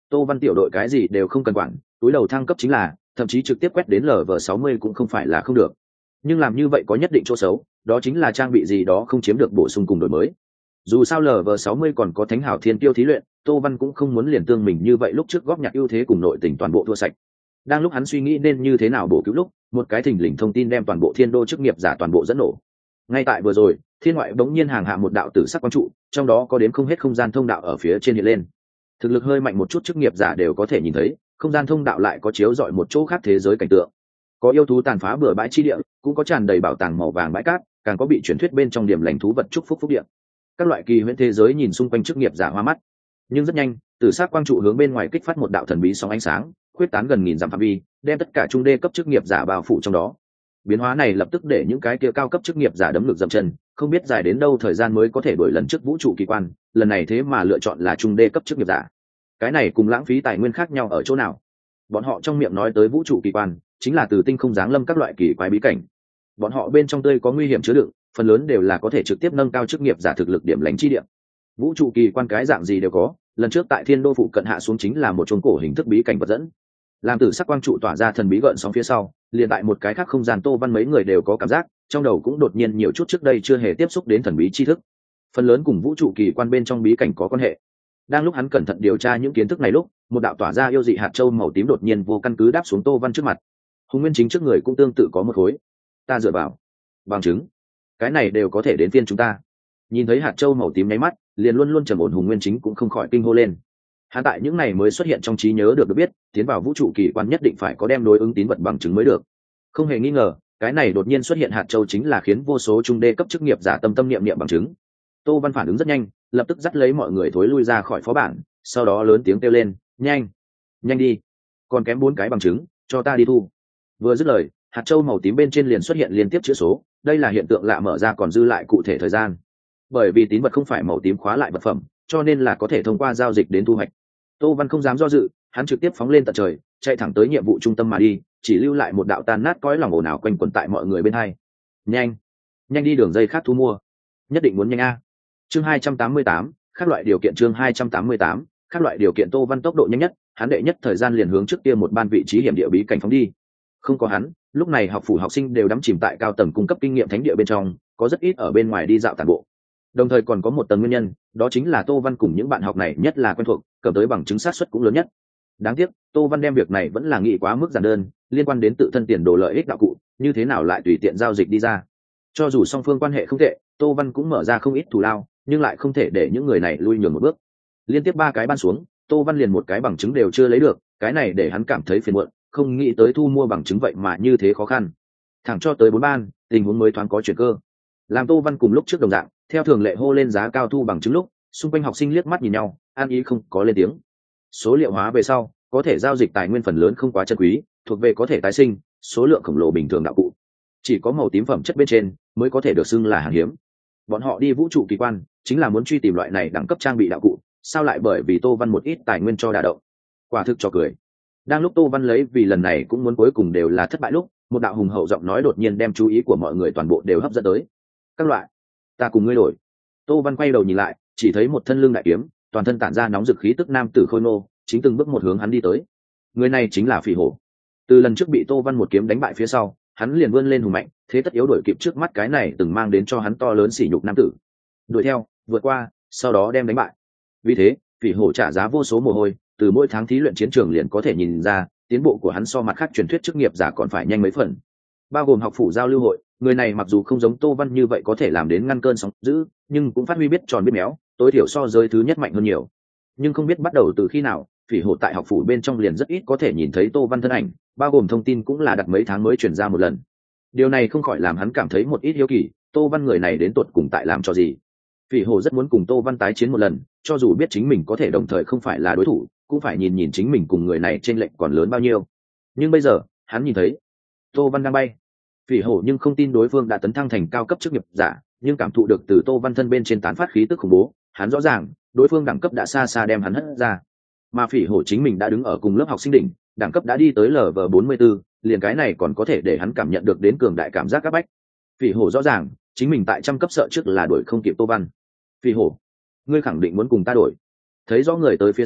Tô Văn tiểu đội cái gì đều không cần quản, túi đầu thăng cấp chính là, thậm chí trực tiếp quét đến lv sáu mươi cũng không phải là không được. Nhưng làm như vậy có nhất định chỗ xấu, đó chính là trang bị gì đó không chiếm được bổ sung cùng đổi mới. Dù sao lv sáu mươi còn có Thánh Hảo Thiên Tiêu thí luyện, Tô Văn cũng không muốn liền tương mình như vậy lúc trước góp nhặt ưu thế cùng nội tình toàn bộ thua sạch. Đang lúc hắn suy nghĩ nên như thế nào bổ cứu lúc, một cái thình lình thông tin đem toàn bộ Thiên Đô chức nghiệp giả toàn bộ dẫn nổ. Ngay tại vừa rồi, thiên ngoại bỗng nhiên hàng hạ một đạo tử sắc quang trụ, trong đó có đến không hết không gian thông đạo ở phía trên hiện lên. Thực lực hơi mạnh một chút chức nghiệp giả đều có thể nhìn thấy, không gian thông đạo lại có chiếu rọi một chỗ khác thế giới cảnh tượng. Có yêu thú tàn phá bừa bãi chi địa, cũng có tràn đầy bảo tàng màu vàng bãi cát, càng có bị truyền thuyết bên trong điểm lành thú vật chúc phúc phúc địa. Các loại kỳ huyễn thế giới nhìn xung quanh chức nghiệp giả hoa mắt. Nhưng rất nhanh, tử sắc quang trụ hướng bên ngoài kích phát một đạo thần bí sóng ánh sáng, khuyết tán gần nghìn dặm phạm vi, đem tất cả trung đê cấp chức nghiệp giả bao phủ trong đó. Biến hóa này lập tức để những cái kia cao cấp chức nghiệp giả đấm ngực dậm chân, không biết dài đến đâu thời gian mới có thể đuổi lần trước vũ trụ kỳ quan, lần này thế mà lựa chọn là trung đê cấp chức nghiệp giả. Cái này cùng lãng phí tài nguyên khác nhau ở chỗ nào? Bọn họ trong miệng nói tới vũ trụ kỳ quan, chính là từ tinh không giáng lâm các loại kỳ quái bí cảnh. Bọn họ bên trong tươi có nguy hiểm chứa đựng, phần lớn đều là có thể trực tiếp nâng cao chức nghiệp giả thực lực điểm lánh chi điểm. Vũ trụ kỳ quan cái dạng gì đều có, lần trước tại Thiên Đô phụ cận hạ xuống chính là một chốn cổ hình thức bí cảnh vật dẫn. Làm tử sắc quang trụ tỏa ra thần bí gợn sóng phía sau, liền tại một cái khác không gian Tô Văn mấy người đều có cảm giác, trong đầu cũng đột nhiên nhiều chút trước đây chưa hề tiếp xúc đến thần bí tri thức. Phần lớn cùng vũ trụ kỳ quan bên trong bí cảnh có quan hệ. Đang lúc hắn cẩn thận điều tra những kiến thức này lúc, một đạo tỏa ra yêu dị hạt châu màu tím đột nhiên vô căn cứ đáp xuống Tô Văn trước mặt. Hùng Nguyên Chính trước người cũng tương tự có một khối. Ta dựa vào, bằng chứng, cái này đều có thể đến phiên chúng ta. Nhìn thấy hạt châu màu tím nháy mắt, liền luôn luôn trầm ổn Hùng Nguyên Chính cũng không khỏi kinh hô lên. Hắn tại những này mới xuất hiện trong trí nhớ được được biết, tiến vào vũ trụ kỳ quan nhất định phải có đem đối ứng tín vật bằng chứng mới được. Không hề nghi ngờ, cái này đột nhiên xuất hiện hạt châu chính là khiến vô số trung đê cấp chức nghiệp giả tâm tâm niệm niệm bằng chứng. Tô Văn phản ứng rất nhanh, lập tức dắt lấy mọi người thối lui ra khỏi phó bản, sau đó lớn tiếng kêu lên, nhanh, nhanh đi, còn kém bốn cái bằng chứng, cho ta đi thu. Vừa dứt lời, hạt châu màu tím bên trên liền xuất hiện liên tiếp chữ số, đây là hiện tượng lạ mở ra còn dư lại cụ thể thời gian. Bởi vì tín vật không phải màu tím khóa lại vật phẩm, cho nên là có thể thông qua giao dịch đến thu hoạch. Tô Văn không dám do dự, hắn trực tiếp phóng lên tận trời, chạy thẳng tới nhiệm vụ trung tâm mà đi, chỉ lưu lại một đạo tan nát cõi lòng ồn ào quanh quẩn tại mọi người bên hai. Nhanh, nhanh đi đường dây khác thu mua, nhất định muốn nhanh a. Chương hai trăm tám mươi tám, các loại điều kiện chương hai trăm tám mươi tám, các loại điều kiện Tô Văn tốc độ nhanh nhất, hắn đệ nhất thời gian liền hướng trước kia một ban vị trí hiểm địa bí cảnh phóng đi. Không có hắn, lúc này học phủ học sinh đều đắm chìm tại cao tầng cung cấp kinh nghiệm thánh địa bên trong, có rất ít ở bên ngoài đi dạo tản bộ. Đồng thời còn có một tầng nguyên nhân, đó chính là Tô Văn cùng những bạn học này nhất là quen thuộc, cầm tới bằng chứng sát suất cũng lớn nhất. Đáng tiếc, Tô Văn đem việc này vẫn là nghĩ quá mức giản đơn, liên quan đến tự thân tiền đồ lợi ích đạo cụ, như thế nào lại tùy tiện giao dịch đi ra. Cho dù song phương quan hệ không tệ, Tô Văn cũng mở ra không ít thù lao, nhưng lại không thể để những người này lui nhường một bước. Liên tiếp ba cái ban xuống, Tô Văn liền một cái bằng chứng đều chưa lấy được, cái này để hắn cảm thấy phiền muộn, không nghĩ tới thu mua bằng chứng vậy mà như thế khó khăn. Thẳng cho tới bốn ban, tình huống mới thoáng có chuyển cơ. Làm Tô Văn cùng lúc trước đồng dạng, theo thường lệ hô lên giá cao thu bằng chứng lúc, xung quanh học sinh liếc mắt nhìn nhau, an ý không có lên tiếng. Số liệu hóa về sau, có thể giao dịch tài nguyên phần lớn không quá chân quý, thuộc về có thể tái sinh, số lượng khổng lồ bình thường đạo cụ. Chỉ có màu tím phẩm chất bên trên mới có thể được xưng là hàng hiếm. Bọn họ đi vũ trụ kỳ quan, chính là muốn truy tìm loại này đẳng cấp trang bị đạo cụ, sao lại bởi vì Tô Văn một ít tài nguyên cho đả động. Quả thực cho cười. Đang lúc Tô Văn lấy vì lần này cũng muốn cuối cùng đều là thất bại lúc, một đạo hùng hậu giọng nói đột nhiên đem chú ý của mọi người toàn bộ đều hấp dẫn tới. Các loại, ta cùng ngươi đổi. Tô Văn quay đầu nhìn lại, chỉ thấy một thân lưng đại kiếm, toàn thân tản ra nóng dực khí tức nam tử khôi nô, chính từng bước một hướng hắn đi tới. Người này chính là Phỉ Hổ. Từ lần trước bị Tô Văn một kiếm đánh bại phía sau, hắn liền vươn lên hùng mạnh, thế tất yếu đuổi kịp trước mắt cái này từng mang đến cho hắn to lớn sỉ nhục nam tử. Đuổi theo, vượt qua, sau đó đem đánh bại. Vì thế, Phỉ Hổ trả giá vô số mồ hôi, từ mỗi tháng thí luyện chiến trường liền có thể nhìn ra, tiến bộ của hắn so mặt khác truyền thuyết chức nghiệp giả còn phải nhanh mấy phần. Bao gồm học phủ giao lưu hội, người này mặc dù không giống Tô Văn như vậy có thể làm đến ngăn cơn sóng dữ, nhưng cũng phát huy biết tròn biết méo, tối thiểu so giới thứ nhất mạnh hơn nhiều. Nhưng không biết bắt đầu từ khi nào, Phỉ Hổ tại học phủ bên trong liền rất ít có thể nhìn thấy Tô Văn thân ảnh, bao gồm thông tin cũng là đặt mấy tháng mới truyền ra một lần. Điều này không khỏi làm hắn cảm thấy một ít hiếu kỳ, Tô Văn người này đến tột cùng tại làm cho gì. Phỉ Hổ rất muốn cùng Tô Văn tái chiến một lần, cho dù biết chính mình có thể đồng thời không phải là đối thủ, cũng phải nhìn nhìn chính mình cùng người này chênh lệch còn lớn bao nhiêu. Nhưng bây giờ, hắn nhìn thấy Tô Văn đang bay. Phỉ Hổ nhưng không tin đối phương đã tấn thăng thành cao cấp chức nghiệp giả, nhưng cảm thụ được từ Tô Văn thân bên trên tán phát khí tức khủng bố, hắn rõ ràng, đối phương đẳng cấp đã xa xa đem hắn hất ra. Mà Phỉ Hổ chính mình đã đứng ở cùng lớp học sinh đỉnh, đẳng cấp đã đi tới lv bốn mươi 44, liền cái này còn có thể để hắn cảm nhận được đến cường đại cảm giác các bách. Phỉ Hổ rõ ràng, chính mình tại trăm cấp sợ trước là đuổi không kịp Tô Văn. Phỉ Hổ, ngươi khẳng định muốn cùng ta đổi? Thấy rõ người tới phía sau,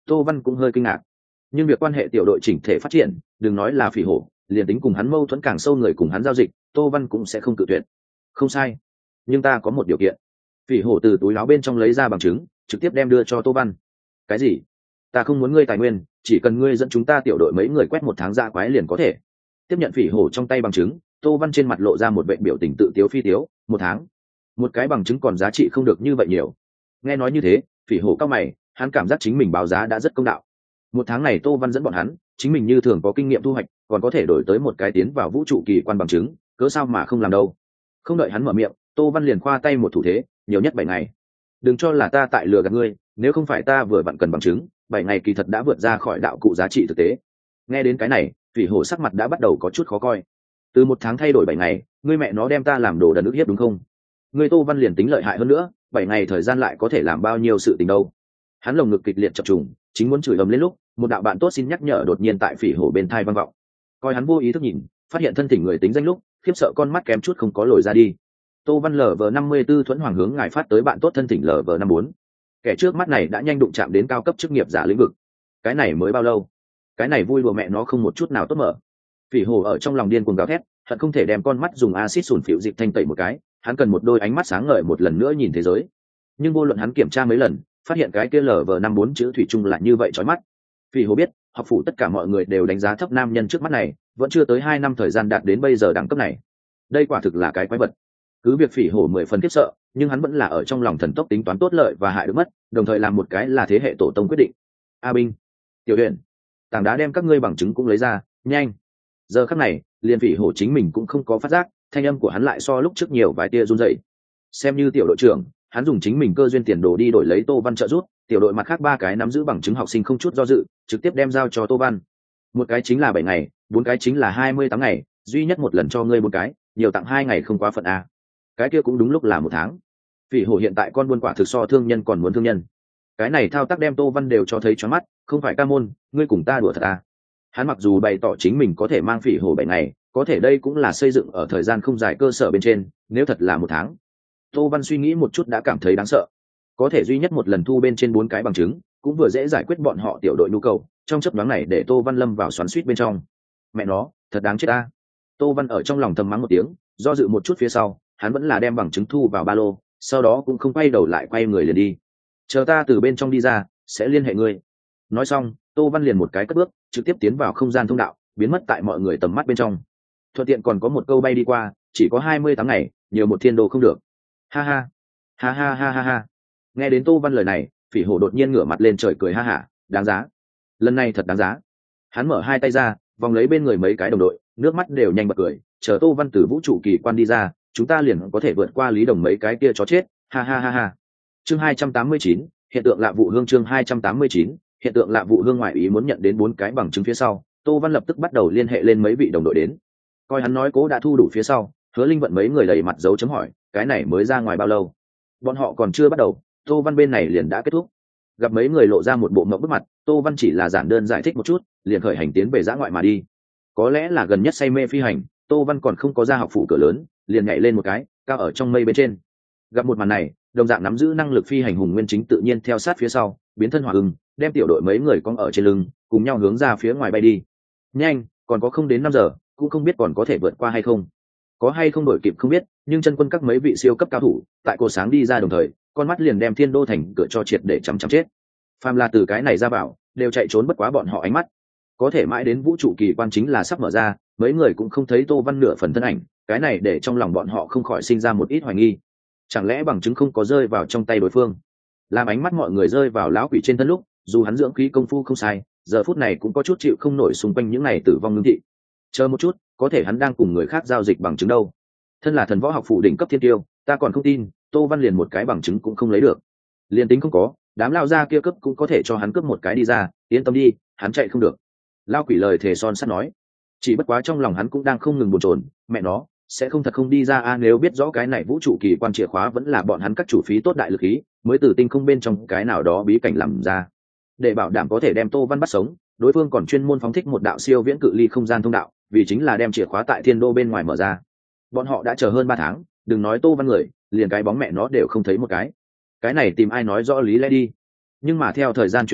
Tô Văn cũng hơi kinh ngạc, nhưng việc quan hệ tiểu đội chỉnh thể phát triển, đừng nói là Phỉ Hổ, liền tính cùng hắn mâu thuẫn càng sâu người cùng hắn giao dịch, Tô Văn cũng sẽ không cự tuyệt. Không sai, nhưng ta có một điều kiện. Phỉ Hổ từ túi áo bên trong lấy ra bằng chứng, trực tiếp đem đưa cho Tô Văn. Cái gì? Ta không muốn ngươi tài nguyên, chỉ cần ngươi dẫn chúng ta tiểu đội mấy người quét một tháng dã quái liền có thể. Tiếp nhận Phỉ Hổ trong tay bằng chứng, Tô Văn trên mặt lộ ra một vẻ biểu tình tự tiếu phi tiếu. Một tháng, một cái bằng chứng còn giá trị không được như vậy nhiều. Nghe nói như thế, Phỉ Hổ cao mày, hắn cảm giác chính mình báo giá đã rất công đạo. Một tháng này Tô Văn dẫn bọn hắn, chính mình như thường có kinh nghiệm thu hoạch, còn có thể đổi tới một cái tiến vào vũ trụ kỳ quan bằng chứng, cớ sao mà không làm đâu. Không đợi hắn mở miệng, Tô Văn liền khoa tay một thủ thế, nhiều nhất bảy ngày. Đừng cho là ta tại lừa gạt ngươi, nếu không phải ta vừa vặn cần bằng chứng, bảy ngày kỳ thật đã vượt ra khỏi đạo cụ giá trị thực tế. Nghe đến cái này, Phỉ Hổ sắc mặt đã bắt đầu có chút khó coi. Từ một tháng thay đổi bảy ngày, ngươi mẹ nó đem ta làm đồ đần ức hiếp đúng không? Ngươi Tô Văn liền tính lợi hại hơn nữa, bảy ngày thời gian lại có thể làm bao nhiêu sự tình đâu. Hắn lồng ngực kịch liệt chập trùng, chính muốn chửi ầm lên lúc, một đạo bạn tốt xin nhắc nhở đột nhiên tại Phỉ Hổ bên thai vang vọng. Coi hắn vô ý thức nhìn, phát hiện thân thỉnh người tính danh lúc, khiếp sợ con mắt kém chút không có lồi ra đi. Tô Văn lv năm mươi b ố thuẫn hoàng hướng ngài phát tới bạn tốt thân thỉnh lv năm bốn. Kẻ trước mắt này đã nhanh đụng chạm đến cao cấp chức nghiệp giả lĩnh vực. Cái này mới bao lâu? Cái này vui đùa mẹ nó không một chút nào tốt mở. Phỉ Hổ ở trong lòng điên cuồng gào thét, hận không thể đem con mắt dùng axit sủn phịu dịp thanh tẩy một cái, hắn cần một đôi ánh mắt sáng ngời một lần nữa nhìn thế giới. Nhưng vô luận hắn kiểm tra mấy lần, phát hiện cái kia lv năm bốn chữ thủy chung lại như vậy chói mắt. Phỉ Hổ biết, học phủ tất cả mọi người đều đánh giá thấp nam nhân trước mắt này, vẫn chưa tới hai năm thời gian đạt đến bây giờ đẳng cấp này. Đây quả thực là cái quái vật. Cứ việc Phỉ Hổ mười phần khiếp sợ, nhưng hắn vẫn là ở trong lòng thần tốc tính toán tốt lợi và hại được mất, đồng thời làm một cái là thế hệ tổ tông quyết định. A Binh, Tiểu Huyền, tảng đá đem các ngươi bằng chứng cũng lấy ra, nhanh. Giờ khắc này, liền Phỉ Hổ chính mình cũng không có phát giác, thanh âm của hắn lại so lúc trước nhiều vài tia run rẩy. Xem như tiểu đội trưởng, hắn dùng chính mình cơ duyên tiền đồ đi đổi lấy Tô Văn trợ giúp, tiểu đội mặt khác ba cái nắm giữ bằng chứng học sinh không chút do dự, trực tiếp đem giao cho Tô Văn. Một cái chính là bảy ngày, bốn cái chính là hai mươi tám ngày, duy nhất một lần cho ngươi một cái, nhiều tặng hai ngày không quá phận a. Cái kia cũng đúng lúc là một tháng. Phỉ Hổ hiện tại con buôn quả thực so thương nhân còn muốn thương nhân. Cái này thao tác đem Tô Văn đều cho thấy choáng mắt, không phải ca môn, ngươi cùng ta đùa thật à? Hắn mặc dù bày tỏ chính mình có thể mang Phỉ Hổ bảy ngày, có thể đây cũng là xây dựng ở thời gian không dài cơ sở bên trên, nếu thật là một tháng. Tô Văn suy nghĩ một chút đã cảm thấy đáng sợ. Có thể duy nhất một lần thu bên trên bốn cái bằng chứng, cũng vừa dễ giải quyết bọn họ tiểu đội nhu cầu, trong chấp đoán này để Tô Văn lâm vào xoắn xuýt bên trong. Mẹ nó, thật đáng chết ta. Tô Văn ở trong lòng thầm mắng một tiếng, do dự một chút phía sau, hắn vẫn là đem bằng chứng thu vào ba lô, sau đó cũng không quay đầu lại quay người liền đi. Chờ ta từ bên trong đi ra, sẽ liên hệ ngươi. Nói xong, Tô Văn liền một cái cất bước, trực tiếp tiến vào không gian thông đạo, biến mất tại mọi người tầm mắt bên trong. Thuận tiện còn có một câu bay đi qua, chỉ có hai mươi tám ngày, nhiều một thiên đô không được. Ha ha, ha ha ha ha ha. Nghe đến Tô Văn lời này, Phỉ Hổ đột nhiên ngửa mặt lên trời cười ha hả, đáng giá. Lần này thật đáng giá. Hắn mở hai tay ra, vòng lấy bên người mấy cái đồng đội, nước mắt đều nhanh bật cười, chờ Tô Văn từ vũ trụ kỳ quan đi ra, chúng ta liền có thể vượt qua Lý Đồng mấy cái kia chó chết, ha ha ha ha. Chương hai trăm tám mươi chín, hiện tượng lạ vụ hương chương hai trăm tám mươi chín, hiện tượng lạ vụ hương ngoại ý muốn nhận đến bốn cái bằng chứng phía sau, Tô Văn lập tức bắt đầu liên hệ lên mấy vị đồng đội đến. Coi hắn nói cố đã thu đủ phía sau, Hứa Linh vận mấy người đầy mặt dấu chấm hỏi, cái này mới ra ngoài bao lâu? Bọn họ còn chưa bắt đầu, Tô Văn bên này liền đã kết thúc. Gặp mấy người lộ ra một bộ ngậm bức mặt, Tô Văn chỉ là giản đơn giải thích một chút, liền khởi hành tiến về dã ngoại mà đi. Có lẽ là gần nhất say mê phi hành, Tô Văn còn không có ra học phủ cửa lớn, liền nhảy lên một cái, cao ở trong mây bên trên. Gặp một màn này, đồng dạng nắm giữ năng lực phi hành Hùng Nguyên Chính tự nhiên theo sát phía sau, biến thân hỏa ưng, đem tiểu đội mấy người cong ở trên lưng, cùng nhau hướng ra phía ngoài bay đi. Nhanh, còn có không đến năm giờ, cũng không biết còn có thể vượt qua hay không. Có hay không đổi kịp không biết, nhưng chân quân các mấy vị siêu cấp cao thủ, tại cổ sáng đi ra đồng thời, con mắt liền đem Thiên Đô thành cửa cho triệt để chằm chằm chết. Phàm là từ cái này ra vào, đều chạy trốn bất quá bọn họ ánh mắt. Có thể mãi đến vũ trụ kỳ quan chính là sắp mở ra, mấy người cũng không thấy Tô Văn nửa phần thân ảnh, cái này để trong lòng bọn họ không khỏi sinh ra một ít hoài nghi. Chẳng lẽ bằng chứng không có rơi vào trong tay đối phương? Làm ánh mắt mọi người rơi vào lão quỷ trên thân lúc, dù hắn dưỡng khí công phu không sai, giờ phút này cũng có chút chịu không nổi xung quanh những này tử vong ngưng thị. Chờ một chút, có thể hắn đang cùng người khác giao dịch bằng chứng đâu? Thân là thần võ học phủ đỉnh cấp thiên tiêu, ta còn không tin, Tô Văn liền một cái bằng chứng cũng không lấy được. Liên tính không có, đám lao ra kia cướp cũng có thể cho hắn cướp một cái đi ra, yên tâm đi, hắn chạy không được. Lao quỷ lời thề son sắt nói. Chỉ bất quá trong lòng hắn cũng đang không ngừng bồn chồn, mẹ nó, sẽ không thật không đi ra a nếu biết rõ cái này vũ trụ kỳ quan chìa khóa vẫn là bọn hắn các chủ phí tốt đại lực khí, mới từ tinh không bên trong cái nào đó bí cảnh làm ra. Để bảo đảm có thể đem Tô Văn bắt sống, đối phương còn chuyên môn phóng thích một đạo siêu viễn cự ly không gian thông đạo, vì chính là đem chìa khóa tại Thiên Đô bên ngoài mở ra. Bọn họ đã chờ hơn ba tháng, đừng nói Tô Văn người, liền cái bóng mẹ nó đều không thấy một cái. Cái này tìm ai nói rõ lý lẽ đi. Nhưng mà theo thời gian chuyển rời,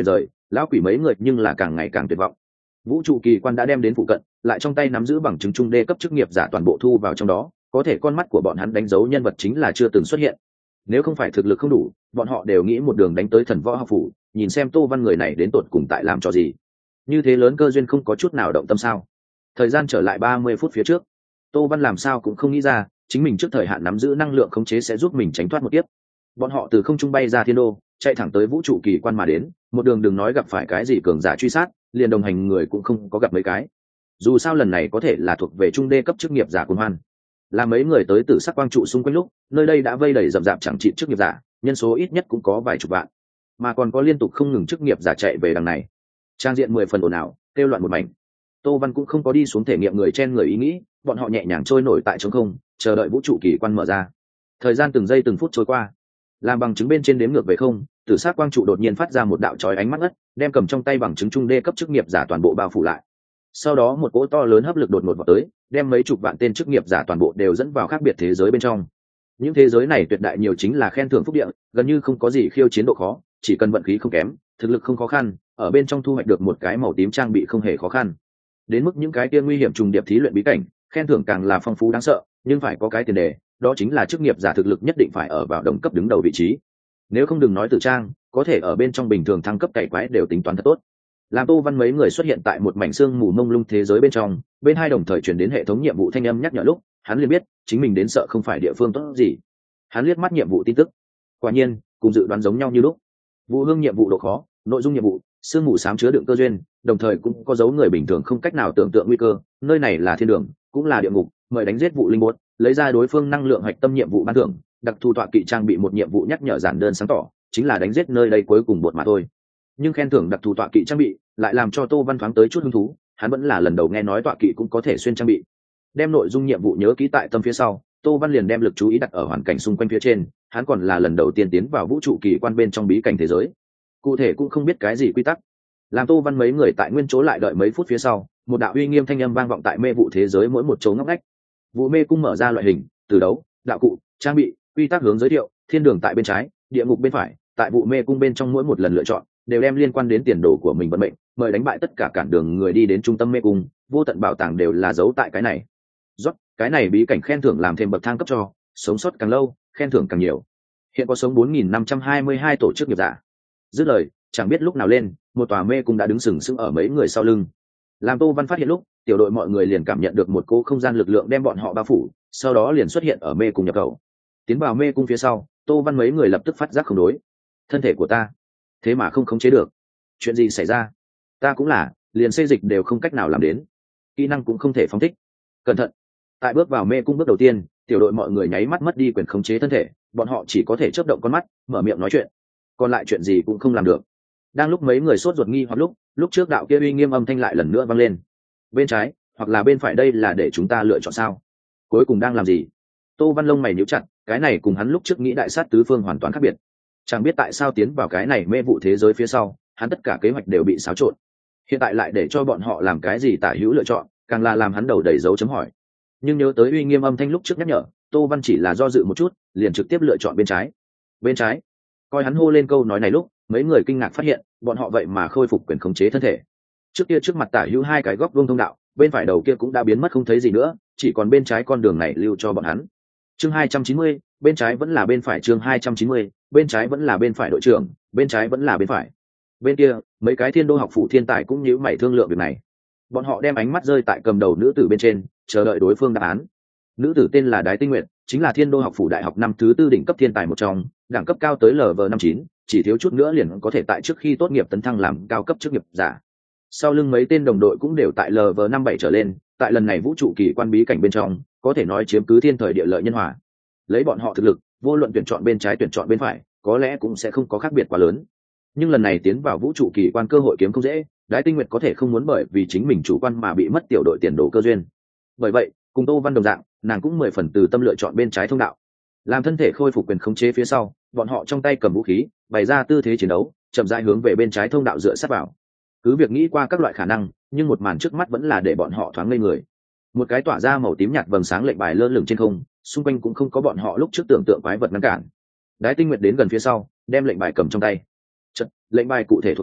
lão quỷ mấy người nhưng là càng ngày càng tuyệt vọng. Vũ trụ kỳ quan đã đem đến phụ cận, lại trong tay nắm giữ bằng chứng trung đê cấp chức nghiệp giả toàn bộ thu vào trong đó, có thể con mắt của bọn hắn đánh dấu nhân vật chính là chưa từng xuất hiện. Nếu không phải thực lực không đủ, bọn họ đều nghĩ một đường đánh tới thần võ học phủ, nhìn xem Tô Văn người này đến tột cùng tại làm trò gì. Như thế lớn cơ duyên không có chút nào động tâm sao? Thời gian trở lại ba mươi phút phía trước, Tô Văn làm sao cũng không nghĩ ra, chính mình trước thời hạn nắm giữ năng lượng khống chế sẽ giúp mình tránh thoát một kiếp. Bọn họ từ không trung bay ra thiên đô, chạy thẳng tới vũ trụ kỳ quan mà đến, một đường đừng nói gặp phải cái gì cường giả truy sát, liền đồng hành người cũng không có gặp mấy cái. Dù sao lần này có thể là thuộc về trung đê cấp chức nghiệp giả cuồng hoan. Là mấy người tới từ sắc quang trụ xung quanh lúc, nơi đây đã vây đầy rậm rạp chẳng trị chức nghiệp giả, nhân số ít nhất cũng có vài chục vạn, mà còn có liên tục không ngừng chức nghiệp giả chạy về đằng này. Trang diện mười phần ồn ào, kêu loạn một mảnh. Tô Văn cũng không có đi xuống thể nghiệm người chen người ý nghĩ, bọn họ nhẹ nhàng trôi nổi tại trống không, chờ đợi vũ trụ kỳ quan mở ra. Thời gian từng giây từng phút trôi qua, làm bằng chứng bên trên đếm ngược về không, tử sắc quang trụ đột nhiên phát ra một đạo chói ánh mắt ngất, đem cầm trong tay bằng chứng trung đê cấp chức nghiệp giả toàn bộ bao phủ lại. Sau đó một cỗ to lớn hấp lực đột ngột vào tới, đem mấy chục vạn tên chức nghiệp giả toàn bộ đều dẫn vào khác biệt thế giới bên trong. Những thế giới này tuyệt đại nhiều chính là khen thưởng phúc địa, gần như không có gì khiêu chiến độ khó, chỉ cần vận khí không kém, thực lực không khó khăn, ở bên trong thu hoạch được một cái màu tím trang bị không hề khó khăn. Đến mức những cái kia nguy hiểm trùng điệp thí luyện bí cảnh, khen thưởng càng là phong phú đáng sợ, nhưng phải có cái tiền đề, đó chính là chức nghiệp giả thực lực nhất định phải ở vào đồng cấp đứng đầu vị trí. Nếu không đừng nói tử trang, có thể ở bên trong bình thường thăng cấp cày quái đều tính toán thật tốt. Làm Tô Văn mấy người xuất hiện tại một mảnh xương mù mông lung thế giới bên trong, bên hai đồng thời chuyển đến hệ thống nhiệm vụ thanh âm nhắc nhở lúc, hắn liền biết chính mình đến sợ không phải địa phương tốt gì. Hắn liếc mắt nhiệm vụ tin tức, quả nhiên cùng dự đoán giống nhau như lúc. Vụ hương nhiệm vụ độ khó, nội dung nhiệm vụ, sương mù xám chứa đựng cơ duyên, đồng thời cũng có dấu người bình thường không cách nào tưởng tượng nguy cơ, nơi này là thiên đường, cũng là địa ngục, mời đánh giết vụ linh bột, lấy ra đối phương năng lượng hạch tâm nhiệm vụ ban thưởng, đặc thù tọa kỵ trang bị một nhiệm vụ nhắc nhở giản đơn sáng tỏ, chính là đánh giết nơi đây cuối cùng bột mà thôi. Nhưng khen thưởng đặc thù tọa kỵ trang bị lại làm cho Tô Văn thoáng tới chút hứng thú, hắn vẫn là lần đầu nghe nói tọa kỵ cũng có thể xuyên trang bị. Đem nội dung nhiệm vụ nhớ kỹ tại tâm phía sau, Tô Văn liền đem lực chú ý đặt ở hoàn cảnh xung quanh phía trên, hắn còn là lần đầu tiên tiến vào vũ trụ kỳ quan bên trong bí cảnh thế giới, cụ thể cũng không biết cái gì quy tắc. Làm Tô Văn mấy người tại nguyên chỗ lại đợi mấy phút phía sau, một đạo uy nghiêm thanh âm vang vọng tại mê vụ thế giới mỗi một chỗ ngóc ngách. Vụ mê cung mở ra loại hình, từ đấu, đạo cụ, trang bị, quy tắc hướng giới thiệu, thiên đường tại bên trái, địa ngục bên phải, tại vụ mê cung bên trong mỗi một lần lựa chọn đều đem liên quan đến tiền đồ của mình vận mệnh, mời đánh bại tất cả cản đường người đi đến trung tâm mê cung, vô tận bảo tàng đều là giấu tại cái này. Rốt, cái này bí cảnh khen thưởng làm thêm bậc thang cấp cho, sống sót càng lâu, khen thưởng càng nhiều. Hiện có sống bốn nghìn năm trăm hai mươi hai tổ chức nghiệp giả. Dứt lời, chẳng biết lúc nào lên, một tòa mê cung đã đứng sừng sững ở mấy người sau lưng. Làm Tô Văn phát hiện lúc, tiểu đội mọi người liền cảm nhận được một cỗ không gian lực lượng đem bọn họ bao phủ, sau đó liền xuất hiện ở mê cung nhập khẩu. Tiến vào mê cung phía sau, Tô Văn mấy người lập tức phát giác không đối. Thân thể của ta, thế mà không khống chế được. Chuyện gì xảy ra? Ta cũng là, liền xây dịch đều không cách nào làm đến, kỹ năng cũng không thể phóng thích. Cẩn thận! Tại bước vào mê cung bước đầu tiên, tiểu đội mọi người nháy mắt mất đi quyền khống chế thân thể, bọn họ chỉ có thể chớp động con mắt, mở miệng nói chuyện, còn lại chuyện gì cũng không làm được. Đang lúc mấy người sốt ruột nghi hoặc lúc, lúc trước đạo kia uy nghiêm âm thanh lại lần nữa vang lên. Bên trái, hoặc là bên phải, đây là để chúng ta lựa chọn sao? Cuối cùng đang làm gì? Tô Văn lông mày nhíu chặt, cái này cùng hắn lúc trước nghĩ đại sát tứ phương hoàn toàn khác biệt. Chẳng biết tại sao tiến vào cái này mê vụ thế giới phía sau, hắn tất cả kế hoạch đều bị xáo trộn. Hiện tại lại để cho bọn họ làm cái gì tả hữu lựa chọn, càng là làm hắn đầu đầy dấu chấm hỏi. Nhưng nhớ tới uy nghiêm âm thanh lúc trước nhắc nhở, Tô Văn chỉ là do dự một chút, liền trực tiếp lựa chọn bên trái. Bên trái? Coi hắn hô lên câu nói này lúc, mấy người kinh ngạc phát hiện, bọn họ vậy mà khôi phục quyền khống chế thân thể. Trước kia trước mặt tả hữu hai cái góc vuông thông đạo, bên phải đầu kia cũng đã biến mất không thấy gì nữa, chỉ còn bên trái con đường này lưu cho bọn hắn. Chương hai trăm chín mươi, bên trái vẫn là bên phải. Chương hai trăm chín mươi, bên trái vẫn là bên phải. Đội trưởng, bên trái vẫn là bên phải. Bên kia, mấy cái thiên đô học phủ thiên tài cũng nhíu mày thương lượng việc này. Bọn họ đem ánh mắt rơi tại cầm đầu nữ tử bên trên, chờ đợi đối phương đáp án. Nữ tử tên là Đái Tinh Nguyệt, chính là thiên đô học phủ đại học năm thứ tư đỉnh cấp thiên tài một trong, đẳng cấp cao tới L V năm chín, chỉ thiếu chút nữa liền có thể tại trước khi tốt nghiệp tấn thăng làm cao cấp chức nghiệp giả. Sau lưng mấy tên đồng đội cũng đều tại L V năm bảy trở lên, tại lần này vũ trụ kỳ quan bí cảnh bên trong, có thể nói chiếm cứ thiên thời địa lợi nhân hòa. Lấy bọn họ thực lực, vô luận tuyển chọn bên trái tuyển chọn bên phải, có lẽ cũng sẽ không có khác biệt quá lớn. Nhưng lần này tiến vào vũ trụ kỳ quan cơ hội kiếm không dễ, Đái Tinh Nguyệt có thể không muốn bởi vì chính mình chủ quan mà bị mất tiểu đội tiền đồ cơ duyên. Bởi vậy, cùng Tô Văn đồng dạng, nàng cũng mười phần từ tâm lựa chọn bên trái thông đạo. Làm thân thể khôi phục quyền khống chế phía sau, bọn họ trong tay cầm vũ khí, bày ra tư thế chiến đấu, chậm rãi hướng về bên trái thông đạo dựa sát vào. Cứ việc nghĩ qua các loại khả năng, nhưng một màn trước mắt vẫn là để bọn họ thoáng ngây người. Một cái tỏa ra màu tím nhạt vầng sáng lệnh bài lơ lửng trên không, xung quanh cũng không có bọn họ lúc trước tưởng tượng quái vật ngăn cản. Đái Tinh Nguyệt đến gần phía sau, đem lệnh bài cầm trong tay. Chật, lệnh bài cụ thể thuộc tính,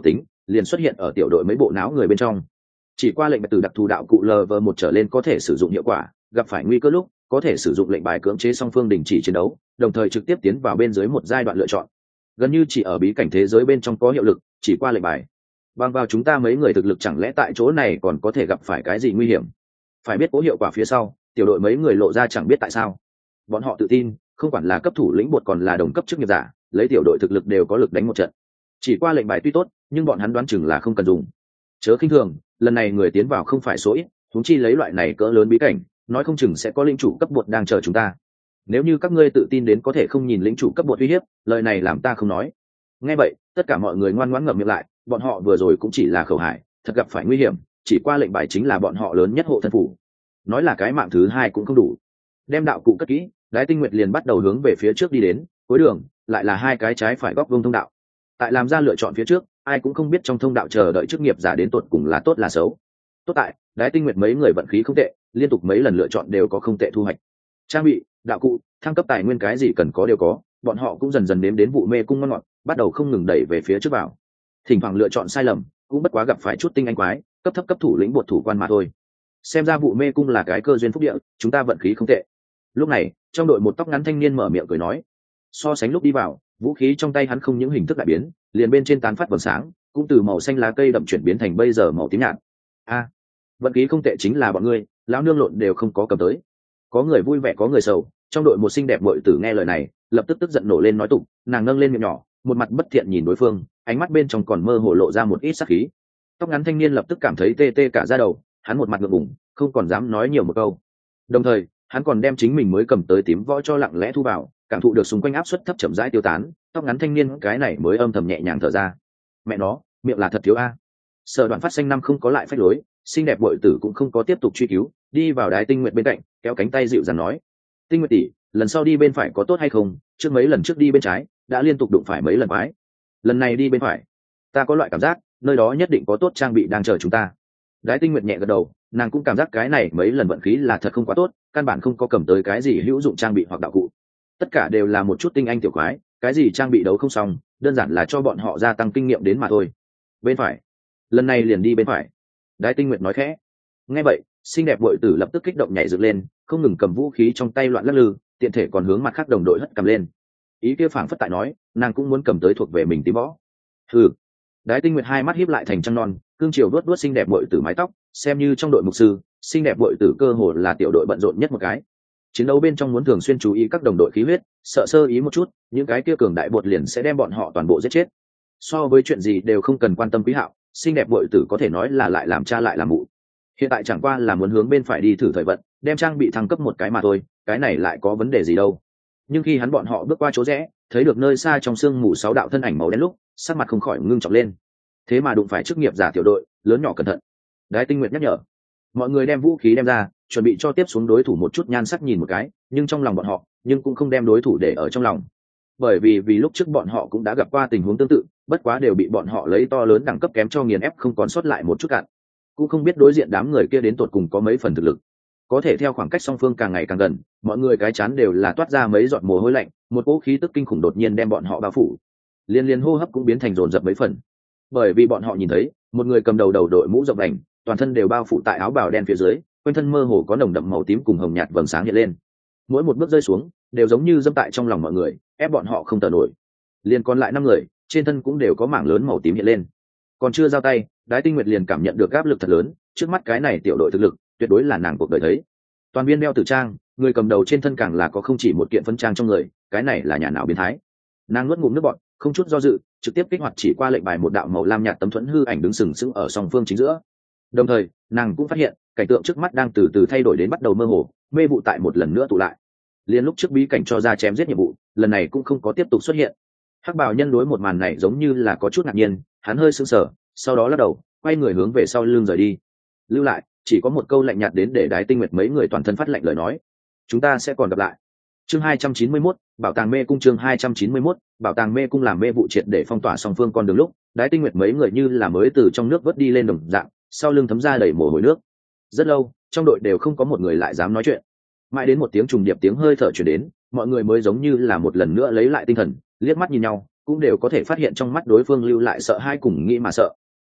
liền xuất hiện ở tiểu đội mấy bộ não người bên trong. Chỉ qua lệnh bài từ đặc thù đạo cụ lv một trở lên có thể sử dụng hiệu quả, gặp phải nguy cơ lúc có thể sử dụng lệnh bài cưỡng chế song phương đình chỉ chiến đấu, đồng thời trực tiếp tiến vào bên dưới một giai đoạn lựa chọn. Gần như chỉ ở bí cảnh thế giới bên trong có hiệu lực, chỉ qua lệnh bài. Bằng vào chúng ta mấy người thực lực chẳng lẽ tại chỗ này còn có thể gặp phải cái gì nguy hiểm? Phải biết cố hiệu quả phía sau, tiểu đội mấy người lộ ra chẳng biết tại sao. Bọn họ tự tin, không quản là cấp thủ lĩnh bột còn là đồng cấp chức nghiệp giả, lấy tiểu đội thực lực đều có lực đánh một trận. Chỉ qua lệnh bài tuy tốt, nhưng bọn hắn đoán chừng là không cần dùng. Chớ khinh thường, lần này người tiến vào không phải số ít, huống chi lấy loại này cỡ lớn bí cảnh, nói không chừng sẽ có lĩnh chủ cấp bột đang chờ chúng ta. Nếu như các ngươi tự tin đến có thể không nhìn lĩnh chủ cấp bột uy hiếp, lời này làm ta không nói. Nghe vậy, tất cả mọi người ngoan ngoãn ngậm miệng lại, bọn họ vừa rồi cũng chỉ là khẩu hải, thật gặp phải nguy hiểm, chỉ qua lệnh bài chính là bọn họ lớn nhất hộ thân phủ. Nói là cái mạng thứ hai cũng không đủ. Đem đạo cụ cất kỹ, Đái Tinh Nguyệt liền bắt đầu hướng về phía trước đi đến, cuối đường lại là hai cái trái phải góc vuông thông đạo. Tại làm ra lựa chọn phía trước, ai cũng không biết trong thông đạo chờ đợi chức nghiệp giả đến tột cùng là tốt là xấu. Tốt tại, Đái Tinh Nguyệt mấy người vận khí không tệ, liên tục mấy lần lựa chọn đều có không tệ thu hoạch. Trang bị, đạo cụ, thăng cấp tài nguyên cái gì cần có đều có, bọn họ cũng dần dần nếm đến vụ mê cung ngon ngọt, bắt đầu không ngừng đẩy về phía trước vào. Thỉnh thoảng lựa chọn sai lầm, cũng bất quá gặp phải chút tinh anh quái, cấp thấp cấp thủ lĩnh bột thủ quan mà thôi. Xem ra vụ mê cung là cái cơ duyên phúc địa, chúng ta vận khí không tệ. Lúc này, trong đội một tóc ngắn thanh niên mở miệng cười nói, so sánh lúc đi vào, vũ khí trong tay hắn không những hình thức đại biến, liền bên trên tán phát vầng sáng, cũng từ màu xanh lá cây đậm chuyển biến thành bây giờ màu tím nhạt. A, vận khí không tệ chính là bọn ngươi, lão nương lộn đều không có cầm tới. Có người vui vẻ có người sầu, trong đội một xinh đẹp muội tử nghe lời này, lập tức tức giận nổ lên nói tục, nàng nâng lên miệng nhỏ, một mặt bất thiện nhìn đối phương, ánh mắt bên trong còn mơ hồ lộ ra một ít sát khí. Tóc ngắn thanh niên lập tức cảm thấy tê tê cả da đầu, hắn một mặt ngượng ngùng, không còn dám nói nhiều một câu. Đồng thời, hắn còn đem chính mình mới cầm tới tím võ cho lặng lẽ thu vào, cảm thụ được xung quanh áp suất thấp chậm rãi tiêu tán, tóc ngắn thanh niên cái này mới âm thầm nhẹ nhàng thở ra. Mẹ nó, miệng là thật thiếu a. Sở Đoạn phát xanh năm không có lại phách lối, xinh đẹp muội tử cũng không có tiếp tục truy cứu, đi vào Đái Tinh Nguyệt bên cạnh, kéo cánh tay dịu dàng nói, Tinh Nguyệt tỷ, lần sau đi bên phải có tốt hay không? Trước mấy lần trước đi bên trái, đã liên tục đụng phải mấy lần quái. Lần này đi bên phải, ta có loại cảm giác, nơi đó nhất định có tốt trang bị đang chờ chúng ta. Đái Tinh Nguyệt nhẹ gật đầu, nàng cũng cảm giác cái này mấy lần vận khí là thật không quá tốt, căn bản không có cầm tới cái gì hữu dụng trang bị hoặc đạo cụ. Tất cả đều là một chút tinh anh tiểu quái, cái gì trang bị đấu không xong, đơn giản là cho bọn họ gia tăng kinh nghiệm đến mà thôi. Bên phải, lần này liền đi bên phải. Đái Tinh Nguyệt nói khẽ. Nghe vậy, xinh đẹp muội tử lập tức kích động nhảy dựng lên, không ngừng cầm vũ khí trong tay loạn lắc lư, tiện thể còn hướng mặt khác đồng đội hất cầm lên. Ý kia phảng phất tại nói, nàng cũng muốn cầm tới thuộc về mình tí võ. Hừ. Đái Tinh Nguyệt hai mắt híp lại thành trăng non, cương chiều vuốt vuốt xinh đẹp muội tử mái tóc, xem như trong đội mục sư, xinh đẹp muội tử cơ hồ là tiểu đội bận rộn nhất một cái. Chiến đấu bên trong muốn thường xuyên chú ý các đồng đội khí huyết, sợ sơ ý một chút, những cái kia cường đại bột liền sẽ đem bọn họ toàn bộ giết chết. So với chuyện gì đều không cần quan tâm Quý Hạo, xinh đẹp muội tử có thể nói là lại làm cha lại làm mụ. Hiện tại chẳng qua là muốn hướng bên phải đi thử thời vận, đem trang bị thăng cấp một cái mà thôi, cái này lại có vấn đề gì đâu. Nhưng khi hắn bọn họ bước qua chỗ rẽ, thấy được nơi xa trong sương mù sáu đạo thân ảnh màu đen lúc, sắc mặt không khỏi ngưng trọng lên. Thế mà đụng phải chức nghiệp giả tiểu đội, lớn nhỏ cẩn thận. Đái Tinh Nguyệt nhắc nhở. Mọi người đem vũ khí đem ra, chuẩn bị cho tiếp xuống đối thủ một chút nhan sắc nhìn một cái, nhưng trong lòng bọn họ, nhưng cũng không đem đối thủ để ở trong lòng. Bởi vì vì lúc trước bọn họ cũng đã gặp qua tình huống tương tự, bất quá đều bị bọn họ lấy to lớn đẳng cấp kém cho nghiền ép không còn sót lại một chút cạn. Cũng không biết đối diện đám người kia đến tột cùng có mấy phần thực lực. Có thể theo khoảng cách song phương càng ngày càng gần, mọi người cái chán đều là toát ra mấy giọt mồ hôi lạnh, một cỗ khí tức kinh khủng đột nhiên đem bọn họ bao phủ. Liên liên hô hấp cũng biến thành dồn dập mấy phần. Bởi vì bọn họ nhìn thấy, một người cầm đầu đầu đội mũ rộng vành, toàn thân đều bao phủ tại áo bào đen phía dưới, quanh thân mơ hồ có nồng đậm màu tím cùng hồng nhạt vầng sáng hiện lên. Mỗi một bước rơi xuống, đều giống như dẫm tại trong lòng mọi người, ép bọn họ không thở nổi. Liên còn lại năm người, trên thân cũng đều có mảng lớn màu tím hiện lên. Còn chưa giao tay, Đái Tinh Nguyệt liền cảm nhận được áp lực thật lớn, trước mắt cái này tiểu đội thực lực, tuyệt đối là nàng cuộc đời thấy. Toàn viên đeo tử trang, người cầm đầu trên thân càng là có không chỉ một kiện phấn trang trong người, cái này là nhà nào biến thái. Nàng nuốt ngụm nước bọt, không chút do dự, trực tiếp kích hoạt chỉ qua lệnh bài một đạo màu lam nhạt tấm thuẫn hư ảnh đứng sừng sững ở song phương chính giữa. Đồng thời, nàng cũng phát hiện, cảnh tượng trước mắt đang từ từ thay đổi đến bắt đầu mơ hồ, mê vụ tại một lần nữa tụ lại. Liên lúc trước bí cảnh cho ra chém giết nhiệm vụ, lần này cũng không có tiếp tục xuất hiện. Hắc bào nhân đối một màn này giống như là có chút ngạc nhiên, hắn hơi sững sờ, sau đó lắc đầu, quay người hướng về sau lưng rời đi. Lưu lại, chỉ có một câu lạnh nhạt đến để Đái Tinh Nguyệt mấy người toàn thân phát lạnh lời nói. Chúng ta sẽ còn gặp lại. Chương hai trăm chín mươi mốt, bảo tàng mê cung chương hai trăm chín mươi mốt, bảo tàng mê cung làm mê vụ triệt để phong tỏa song phương con đường lúc, Đái Tinh Nguyệt mấy người như là mới từ trong nước vớt đi lên đồng dạng, sau lưng thấm ra đầy mồ hôi nước. Rất lâu, trong đội đều không có một người lại dám nói chuyện. Mãi đến một tiếng trùng điệp tiếng hơi thở truyền đến, mọi người mới giống như là một lần nữa lấy lại tinh thần, liếc mắt nhìn nhau, cũng đều có thể phát hiện trong mắt đối phương lưu lại sợ hãi cùng nghĩ mà sợ.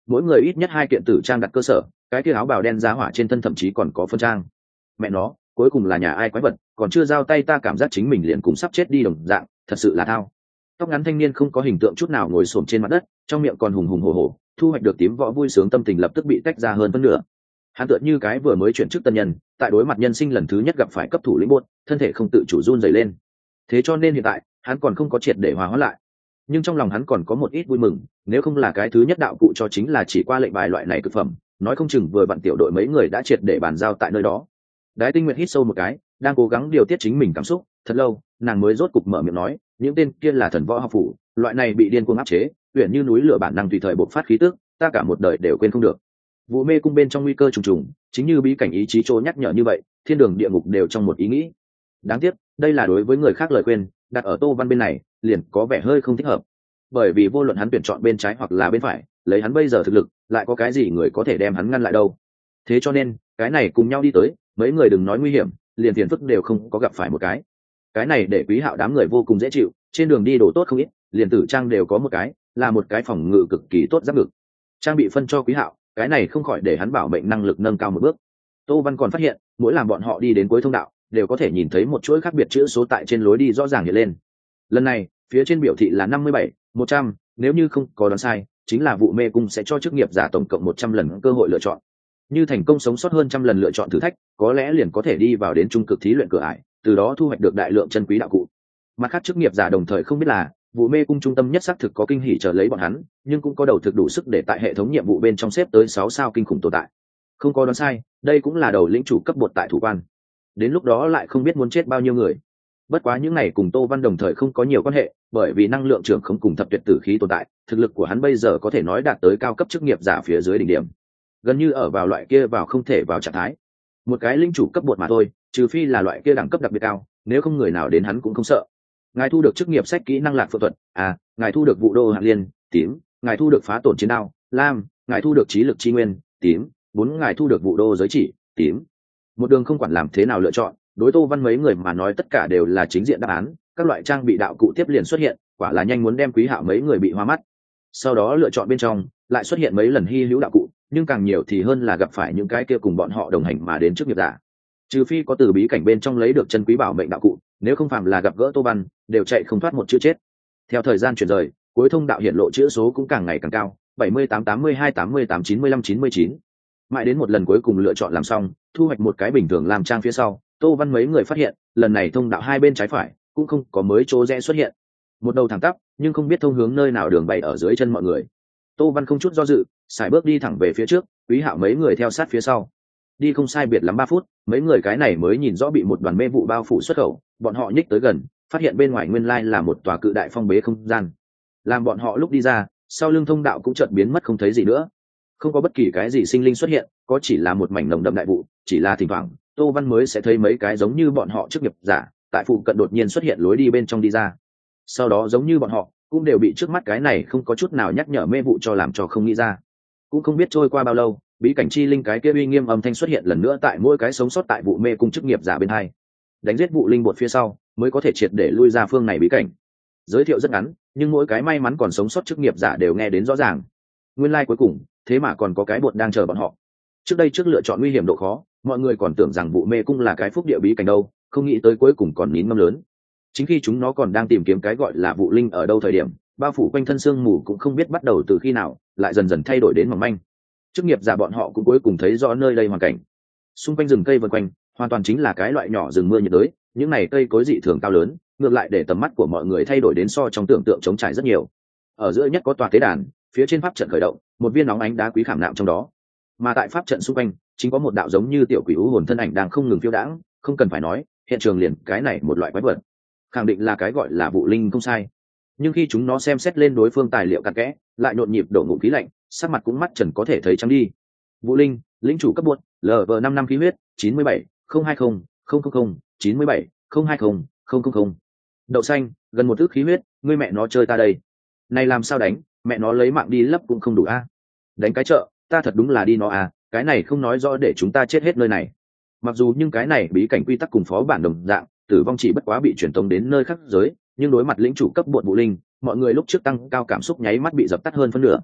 mỗi người ít nhất hai kiện tử trang đặt cơ sở, cái kia áo bào đen giá hỏa trên thân thậm chí còn có phân trang. Mẹ nó, cuối cùng là nhà ai quái vật, còn chưa giao tay ta cảm giác chính mình liền cũng sắp chết đi đồng dạng, thật sự là thao. Tóc ngắn thanh niên không có hình tượng chút nào ngồi xổm trên mặt đất, trong miệng còn hùng hùng hổ hổ, thu hoạch được tím võ vui sướng tâm tình lập tức bị tách ra hơn phân nửa. Hắn tựa như cái vừa mới chuyển chức tân nhân, tại đối mặt nhân sinh lần thứ nhất gặp phải cấp thủ lĩnh buốt, thân thể không tự chủ run rẩy lên. Thế cho nên hiện tại, hắn còn không có triệt để hòa hóa lại. Nhưng trong lòng hắn còn có một ít vui mừng, nếu không là cái thứ nhất đạo cụ cho chính là chỉ qua lệnh bài loại này cực phẩm, nói không chừng vừa vặn tiểu đội mấy người đã triệt để bàn giao tại nơi đó. Đái Tinh Nguyệt hít sâu một cái, đang cố gắng điều tiết chính mình cảm xúc, thật lâu, nàng mới rốt cục mở miệng nói, những tên kia là thần võ học phủ, loại này bị điên cuồng áp chế, uyển như núi lửa bản năng tùy thời bộc phát khí tức, ta cả một đời đều quên không được. Vụ mê cung bên trong nguy cơ trùng trùng, chính như bí cảnh ý chí trô nhắc nhở như vậy, thiên đường địa ngục đều trong một ý nghĩ. Đáng tiếc, đây là đối với người khác lời khuyên, đặt ở Tô Văn bên này, liền có vẻ hơi không thích hợp. Bởi vì vô luận hắn tuyển chọn bên trái hoặc là bên phải, lấy hắn bây giờ thực lực, lại có cái gì người có thể đem hắn ngăn lại đâu. Thế cho nên, cái này cùng nhau đi tới, mấy người đừng nói nguy hiểm, liền phiền phức đều không có gặp phải một cái. Cái này để Quý Hạo đám người vô cùng dễ chịu, trên đường đi đồ tốt không ít, liền tử trang đều có một cái, là một cái phòng ngự cực kỳ tốt giáp ngực. Trang bị phân cho Quý Hạo, cái này không khỏi để hắn bảo mệnh năng lực nâng cao một bước. Tô Văn còn phát hiện, mỗi làm bọn họ đi đến cuối thông đạo, đều có thể nhìn thấy một chuỗi khác biệt chữ số tại trên lối đi rõ ràng hiện lên. Lần này, phía trên biểu thị là năm mươi bảy, một trăm, nếu như không có đoán sai, chính là vụ mê cung sẽ cho chức nghiệp giả tổng cộng một trăm lần cơ hội lựa chọn. Như thành công sống sót hơn trăm lần lựa chọn thử thách, có lẽ liền có thể đi vào đến trung cực thí luyện cửa ải, từ đó thu hoạch được đại lượng chân quý đạo cụ. Mặt khác chức nghiệp giả đồng thời không biết là, vụ mê cung trung tâm nhất xác thực có kinh hỉ chờ lấy bọn hắn, nhưng cũng có đầu thực đủ sức để tại hệ thống nhiệm vụ bên trong xếp tới sáu sao kinh khủng tồn tại. Không có đoán sai, đây cũng là đầu lĩnh chủ cấp bột tại thủ quan. Đến lúc đó lại không biết muốn chết bao nhiêu người. Bất quá những này cùng Tô Văn đồng thời không có nhiều quan hệ, bởi vì năng lượng trưởng không cùng thập tuyệt tử khí tồn tại, thực lực của hắn bây giờ có thể nói đạt tới cao cấp chức nghiệp giả phía dưới đỉnh điểm, gần như ở vào loại kia vào không thể vào trạng thái. Một cái linh chủ cấp bột mà thôi, trừ phi là loại kia đẳng cấp đặc biệt cao, nếu không người nào đến hắn cũng không sợ. Ngài thu được chức nghiệp sách kỹ năng lạc phượng thuật, à, ngài thu được vụ đô hạt liên, tím, ngài thu được phá tổn chiến đao, lam, ngài thu được trí lực chi nguyên, tím, bốn ngài thu được vụ đô giới chỉ, tím. Một đường không quản làm thế nào lựa chọn, đối Tô Văn mấy người mà nói tất cả đều là chính diện đáp án, các loại trang bị đạo cụ tiếp liền xuất hiện, quả là nhanh muốn đem Quý Hạo mấy người bị hoa mắt. Sau đó lựa chọn bên trong, lại xuất hiện mấy lần hy hữu đạo cụ, nhưng càng nhiều thì hơn là gặp phải những cái kia cùng bọn họ đồng hành mà đến trước nghiệp giả. Trừ phi có từ bí cảnh bên trong lấy được chân quý bảo mệnh đạo cụ, nếu không phạm là gặp gỡ Tô Văn, đều chạy không thoát một chữ chết. Theo thời gian chuyển rời, cuối thông đạo hiện lộ chữ số cũng càng ngày càng cao, bảy mươi tám, tám mươi hai, tám mươi tám, chín mươi lăm, chín mươi chín. Mãi đến một lần cuối cùng lựa chọn làm xong, thu hoạch một cái bình thường làm trang phía sau, Tô Văn mấy người phát hiện, lần này thông đạo hai bên trái phải cũng không có mới chỗ rẽ xuất hiện. Một đầu thẳng tắp, nhưng không biết thông hướng nơi nào đường bày ở dưới chân mọi người. Tô Văn không chút do dự, sải bước đi thẳng về phía trước, Quý Hạo mấy người theo sát phía sau. Đi không sai biệt lắm ba phút, mấy người cái này mới nhìn rõ bị một đoàn mê vụ bao phủ xuất khẩu, bọn họ nhích tới gần, phát hiện bên ngoài nguyên lai là một tòa cự đại phong bế không gian. Làm bọn họ lúc đi ra, sau lưng thông đạo cũng chợt biến mất không thấy gì nữa. Không có bất kỳ cái gì sinh linh xuất hiện, có chỉ là một mảnh nồng đậm đại vụ, chỉ là thỉnh thoảng, Tô Văn mới sẽ thấy mấy cái giống như bọn họ chức nghiệp giả, tại phụ cận đột nhiên xuất hiện lối đi bên trong đi ra. Sau đó giống như bọn họ, cũng đều bị trước mắt cái này không có chút nào nhắc nhở mê vụ cho làm cho không nghĩ ra. Cũng không biết trôi qua bao lâu, bí cảnh chi linh cái kia uy nghiêm âm thanh xuất hiện lần nữa tại mỗi cái sống sót tại vụ mê cung chức nghiệp giả bên hai. Đánh giết vụ linh bột phía sau, mới có thể triệt để lui ra phương này bí cảnh. Giới thiệu rất ngắn, nhưng mỗi cái may mắn còn sống sót chức nghiệp giả đều nghe đến rõ ràng. Nguyên lai like cuối cùng, thế mà còn có cái bột đang chờ bọn họ. Trước đây trước lựa chọn nguy hiểm độ khó, mọi người còn tưởng rằng vụ mê cung là cái phúc địa bí cảnh đâu, không nghĩ tới cuối cùng còn nín ngâm lớn. Chính khi chúng nó còn đang tìm kiếm cái gọi là vụ linh ở đâu thời điểm, bao phủ quanh thân sương mù cũng không biết bắt đầu từ khi nào, lại dần dần thay đổi đến mỏng manh. Chức nghiệp giả bọn họ cũng cuối cùng thấy rõ nơi đây hoàn cảnh. Xung quanh rừng cây vần quanh, hoàn toàn chính là cái loại nhỏ rừng mưa nhiệt đới, những này cây cối dị thường cao lớn, ngược lại để tầm mắt của mọi người thay đổi đến so trong tưởng tượng trống trải rất nhiều. Ở giữa nhất có tòa tế đàn, phía trên pháp trận khởi động, một viên nóng ánh đá quý khảm nạm trong đó. Mà tại pháp trận xung quanh, chính có một đạo giống như tiểu quỷ u hồn thân ảnh đang không ngừng phiêu đãng, không cần phải nói, hiện trường liền cái này một loại quái vật, khẳng định là cái gọi là vụ linh không sai. Nhưng khi chúng nó xem xét lên đối phương tài liệu cặn kẽ, lại nhộn nhịp đổ ngụm khí lạnh, sắc mặt cũng mắt trần có thể thấy trắng đi. Vụ linh, lĩnh chủ cấp bột, lv năm năm khí huyết, chín mươi bảy, không hai không, không không không, chín mươi bảy, không hai không, không không không. Đậu xanh, gần một thước khí huyết, ngươi mẹ nó chơi ta đây. Này làm sao đánh, mẹ nó lấy mạng đi lấp cũng không đủ a. Đánh cái chợ, ta thật đúng là đi nó à, cái này không nói rõ để chúng ta chết hết nơi này. Mặc dù nhưng cái này bí cảnh quy tắc cùng phó bản đồng dạng, tử vong chỉ bất quá bị truyền tống đến nơi khác giới, nhưng đối mặt lĩnh chủ cấp bột vụ linh, mọi người lúc trước tăng cao cảm xúc nháy mắt bị dập tắt hơn phân nửa.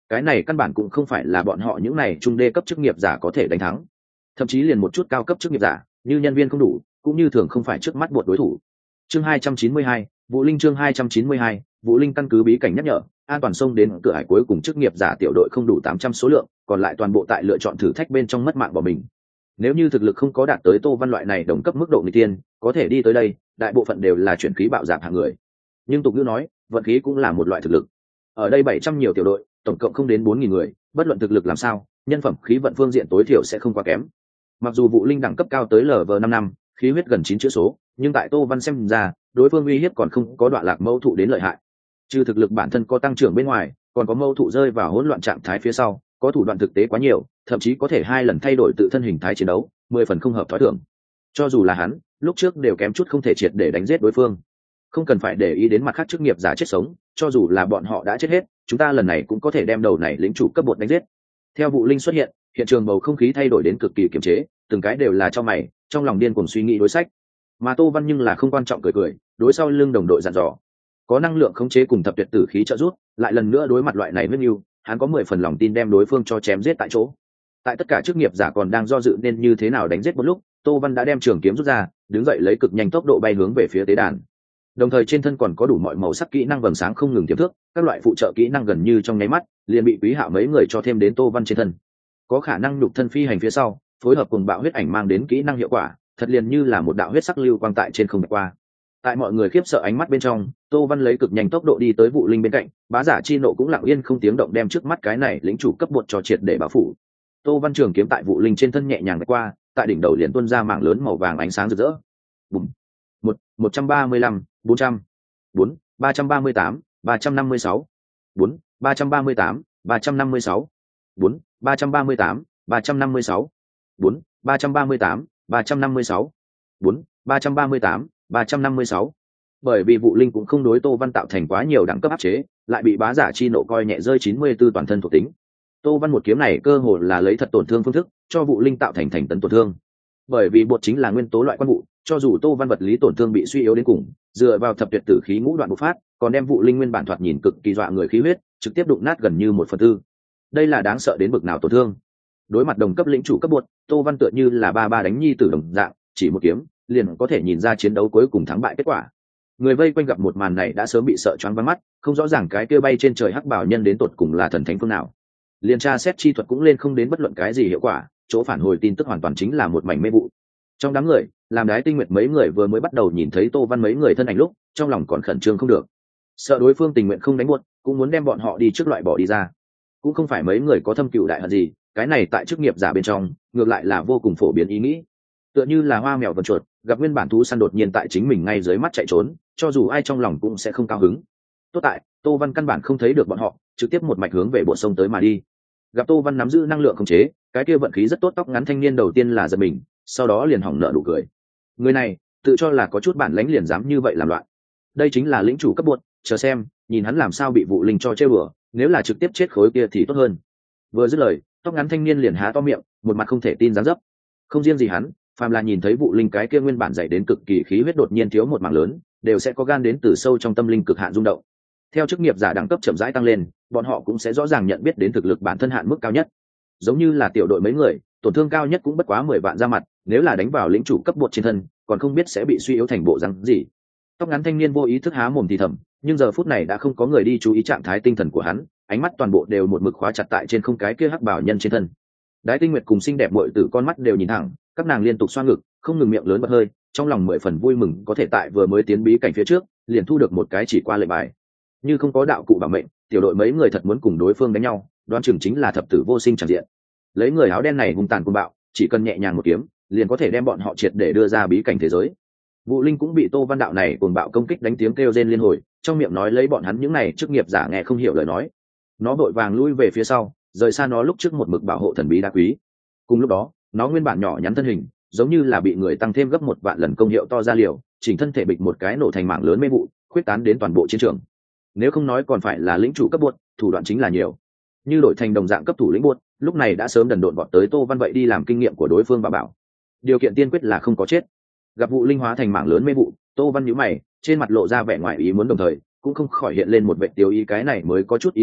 cái này căn bản cũng không phải là bọn họ những này trung đê cấp chức nghiệp giả có thể đánh thắng, thậm chí liền một chút cao cấp chức nghiệp giả như nhân viên không đủ cũng như thường không phải trước mắt buộc đối thủ. Chương hai trăm chín mươi hai, Vũ Linh. Chương hai trăm chín mươi hai, Vũ Linh. Căn cứ bí cảnh nhắc nhở, an toàn sông đến cửa hải cuối cùng chức nghiệp giả tiểu đội không đủ tám trăm số lượng, còn lại toàn bộ tại lựa chọn thử thách bên trong mất mạng bỏ mình. Nếu như thực lực không có đạt tới Tô Văn loại này đồng cấp mức độ nghịch tiên, có thể đi tới đây, đại bộ phận đều là chuyển khí bạo giảm hạng người. Nhưng tục ngữ nói, vận khí cũng là một loại thực lực. Ở đây bảy trăm nhiều tiểu đội, tổng cộng không đến bốn nghìn người, bất luận thực lực làm sao, nhân phẩm khí vận phương diện tối thiểu sẽ không quá kém. Mặc dù Vũ Linh đẳng cấp cao tới lv năm năm, khí huyết gần chín chữ số, nhưng tại Tô Văn xem ra, đối phương uy hiếp còn không có đoạn lạc mâu thụ đến lợi hại. Trừ thực lực bản thân có tăng trưởng bên ngoài, còn có mâu thụ rơi vào hỗn loạn trạng thái phía sau, có thủ đoạn thực tế quá nhiều, thậm chí có thể hai lần thay đổi tự thân hình thái chiến đấu, mười phần không hợp thói thường. Cho dù là hắn, lúc trước đều kém chút không thể triệt để đánh giết đối phương. Không cần phải để ý đến mặt khác chức nghiệp giả chết sống, cho dù là bọn họ đã chết hết, chúng ta lần này cũng có thể đem đầu này lĩnh chủ cấp bột đánh giết. Theo Vũ Linh xuất hiện, hiện trường bầu không khí thay đổi đến cực kỳ kiềm chế, từng cái đều là cho mày, trong lòng điên cuồng suy nghĩ đối sách. Mà Tô Văn nhưng là không quan trọng cười cười, đối sau lưng đồng đội dặn dò, có năng lượng khống chế cùng thập tuyệt tử khí trợ giúp, lại lần nữa đối mặt loại này huyết nhu, hắn có mười phần lòng tin đem đối phương cho chém giết tại chỗ. Tại tất cả chức nghiệp giả còn đang do dự nên như thế nào đánh giết một lúc, Tô Văn đã đem trường kiếm rút ra, đứng dậy lấy cực nhanh tốc độ bay hướng về phía tế đàn. Đồng thời trên thân còn có đủ mọi màu sắc kỹ năng vầng sáng không ngừng tiềm thức, các loại phụ trợ kỹ năng gần như trong nháy mắt liền bị Quý Hạo mấy người cho thêm đến Tô Văn trên thân. Có khả năng nhục thân phi hành phía sau, phối hợp cùng bạo huyết ảnh mang đến kỹ năng hiệu quả, thật liền như là một đạo huyết sắc lưu quang tại trên không qua. Tại mọi người khiếp sợ ánh mắt bên trong, Tô Văn lấy cực nhanh tốc độ đi tới Vũ Linh bên cạnh, bá giả chi nộ cũng lặng yên không tiếng động đem trước mắt cái này lĩnh chủ cấp bột cho triệt để bảo phủ. Tô Văn trường kiếm tại Vũ Linh trên thân nhẹ nhàng qua, tại đỉnh đầu liền tuôn ra mảng lớn màu vàng ánh sáng rực rỡ. Bùm. Một, một trăm ba mươi lăm, bốn trăm, bốn, ba trăm ba mươi tám, ba trăm năm mươi sáu, bốn, ba trăm ba mươi tám, ba trăm năm mươi sáu, bốn, ba trăm ba mươi tám, ba trăm năm mươi sáu, bốn, ba trăm ba mươi tám, ba trăm năm mươi sáu, bốn, ba trăm ba mươi tám, ba trăm năm mươi sáu. Bởi vì Vũ Linh cũng không đối Tô Văn tạo thành quá nhiều đẳng cấp áp chế, lại bị bá giả chi nộ coi nhẹ rơi chín mươi tư toàn thân thuộc tính. Tô Văn một kiếm này cơ hồ là lấy thật tổn thương phương thức cho Vũ Linh tạo thành thành tấn tổn thương. Bởi vì bột chính là nguyên tố loại quan vụ, cho dù Tô Văn vật lý tổn thương bị suy yếu đến cùng, dựa vào thập tuyệt tử khí ngũ đoạn bộc phát, còn đem Vũ Linh nguyên bản thoạt nhìn cực kỳ dọa người khí huyết, trực tiếp đụng nát gần như một phần tư. Đây là đáng sợ đến bực nào tổn thương. Đối mặt đồng cấp lĩnh chủ cấp bột, Tô Văn tựa như là ba ba đánh nhi tử đồng dạng, chỉ một kiếm liền có thể nhìn ra chiến đấu cuối cùng thắng bại kết quả. Người vây quanh gặp một màn này đã sớm bị sợ choáng váng mắt, không rõ ràng cái kia bay trên trời hắc bảo nhân đến tột cùng là thần thánh phương nào. Liên tra xét chi thuật cũng lên không đến bất luận cái gì hiệu quả, chỗ phản hồi tin tức hoàn toàn chính là một mảnh mê vụ. Trong đám người, làm đái tinh nguyệt mấy người vừa mới bắt đầu nhìn thấy Tô Văn mấy người thân ảnh lúc, trong lòng còn khẩn trương không được, sợ đối phương tình nguyện không đánh buốt, cũng muốn đem bọn họ đi trước loại bỏ đi ra. Cũng không phải mấy người có thâm cừu đại hận gì, cái này tại chức nghiệp giả bên trong, ngược lại là vô cùng phổ biến ý nghĩ. Tựa như là hoa mèo vần chuột, gặp nguyên bản thú săn đột nhiên tại chính mình ngay dưới mắt chạy trốn, cho dù ai trong lòng cũng sẽ không cao hứng. Tốt tại, Tô Văn căn bản không thấy được bọn họ, trực tiếp một mạch hướng về bộ sông tới mà đi. Gặp Tô Văn nắm giữ năng lượng khống chế, cái kia vận khí rất tốt tóc ngắn thanh niên đầu tiên là giật mình, sau đó liền hỏng nợ nụ cười. Người này, tự cho là có chút bản lãnh liền dám như vậy làm loạn. Đây chính là lĩnh chủ cấp bột, chờ xem, nhìn hắn làm sao bị Vũ Linh cho chơi bừa, nếu là trực tiếp chết khối kia thì tốt hơn. Vừa dứt lời, tóc ngắn thanh niên liền há to miệng, một mặt không thể tin dáng dấp. Không riêng gì hắn, phàm là nhìn thấy Vũ Linh cái kia nguyên bản dày đến cực kỳ khí huyết đột nhiên thiếu một mảng lớn, đều sẽ có gan đến từ sâu trong tâm linh cực hạn rung động. Theo chức nghiệp giả đẳng cấp chậm rãi tăng lên, bọn họ cũng sẽ rõ ràng nhận biết đến thực lực bản thân hạn mức cao nhất. Giống như là tiểu đội mấy người, tổn thương cao nhất cũng bất quá mười vạn ra mặt, nếu là đánh vào lĩnh chủ cấp bột trên thân, còn không biết sẽ bị suy yếu thành bộ răng gì. Tóc ngắn thanh niên vô ý thức há mồm thì thầm, nhưng giờ phút này đã không có người đi chú ý trạng thái tinh thần của hắn, ánh mắt toàn bộ đều một mực khóa chặt tại trên không cái kia hắc bảo nhân trên thân. Đái Tinh Nguyệt cùng xinh đẹp muội tử con mắt đều nhìn thẳng, các nàng liên tục xoa ngực, không ngừng miệng lớn bật hơi, trong lòng mười phần vui mừng có thể tại vừa mới tiến bí cảnh phía trước, liền thu được một cái chỉ qua lệnh bài. Như không có đạo cụ bảo mệnh, tiểu đội mấy người thật muốn cùng đối phương đánh nhau, đoán chừng chính là thập tử vô sinh tràn diện. Lấy người áo đen này hung tàn cuồng bạo, chỉ cần nhẹ nhàng một kiếm, liền có thể đem bọn họ triệt để đưa ra bí cảnh thế giới. Vũ Linh cũng bị Tô Văn đạo này cuồng bạo công kích đánh tiếng kêu rên liên hồi, trong miệng nói lấy bọn hắn những này chức nghiệp giả nghe không hiểu lời nói. Nó vội vàng lui về phía sau, rời xa nó lúc trước một mực bảo hộ thần bí đá quý. Cùng lúc đó, nó nguyên bản nhỏ nhắn thân hình, giống như là bị người tăng thêm gấp một vạn lần công hiệu to ra liều, chỉnh thân thể bịch một cái nổ thành mảng lớn mê vụ, khuyết tán đến toàn bộ chiến trường. Nếu không nói còn phải là lĩnh chủ cấp buốt, thủ đoạn chính là nhiều. Như đổi thành đồng dạng cấp thủ lĩnh buốt, lúc này đã sớm đần độn bọn tới Tô Văn vậy đi làm kinh nghiệm của đối phương và bảo. Điều kiện tiên quyết là không có chết. Gặp vụ linh hóa thành mảng lớn mê vụ, Tô Văn nhíu mày, trên mặt lộ ra vẻ ngoài ý muốn, đồng thời cũng không khỏi hiện lên một vẻ tiêu ý, cái này mới có chút ý tứ,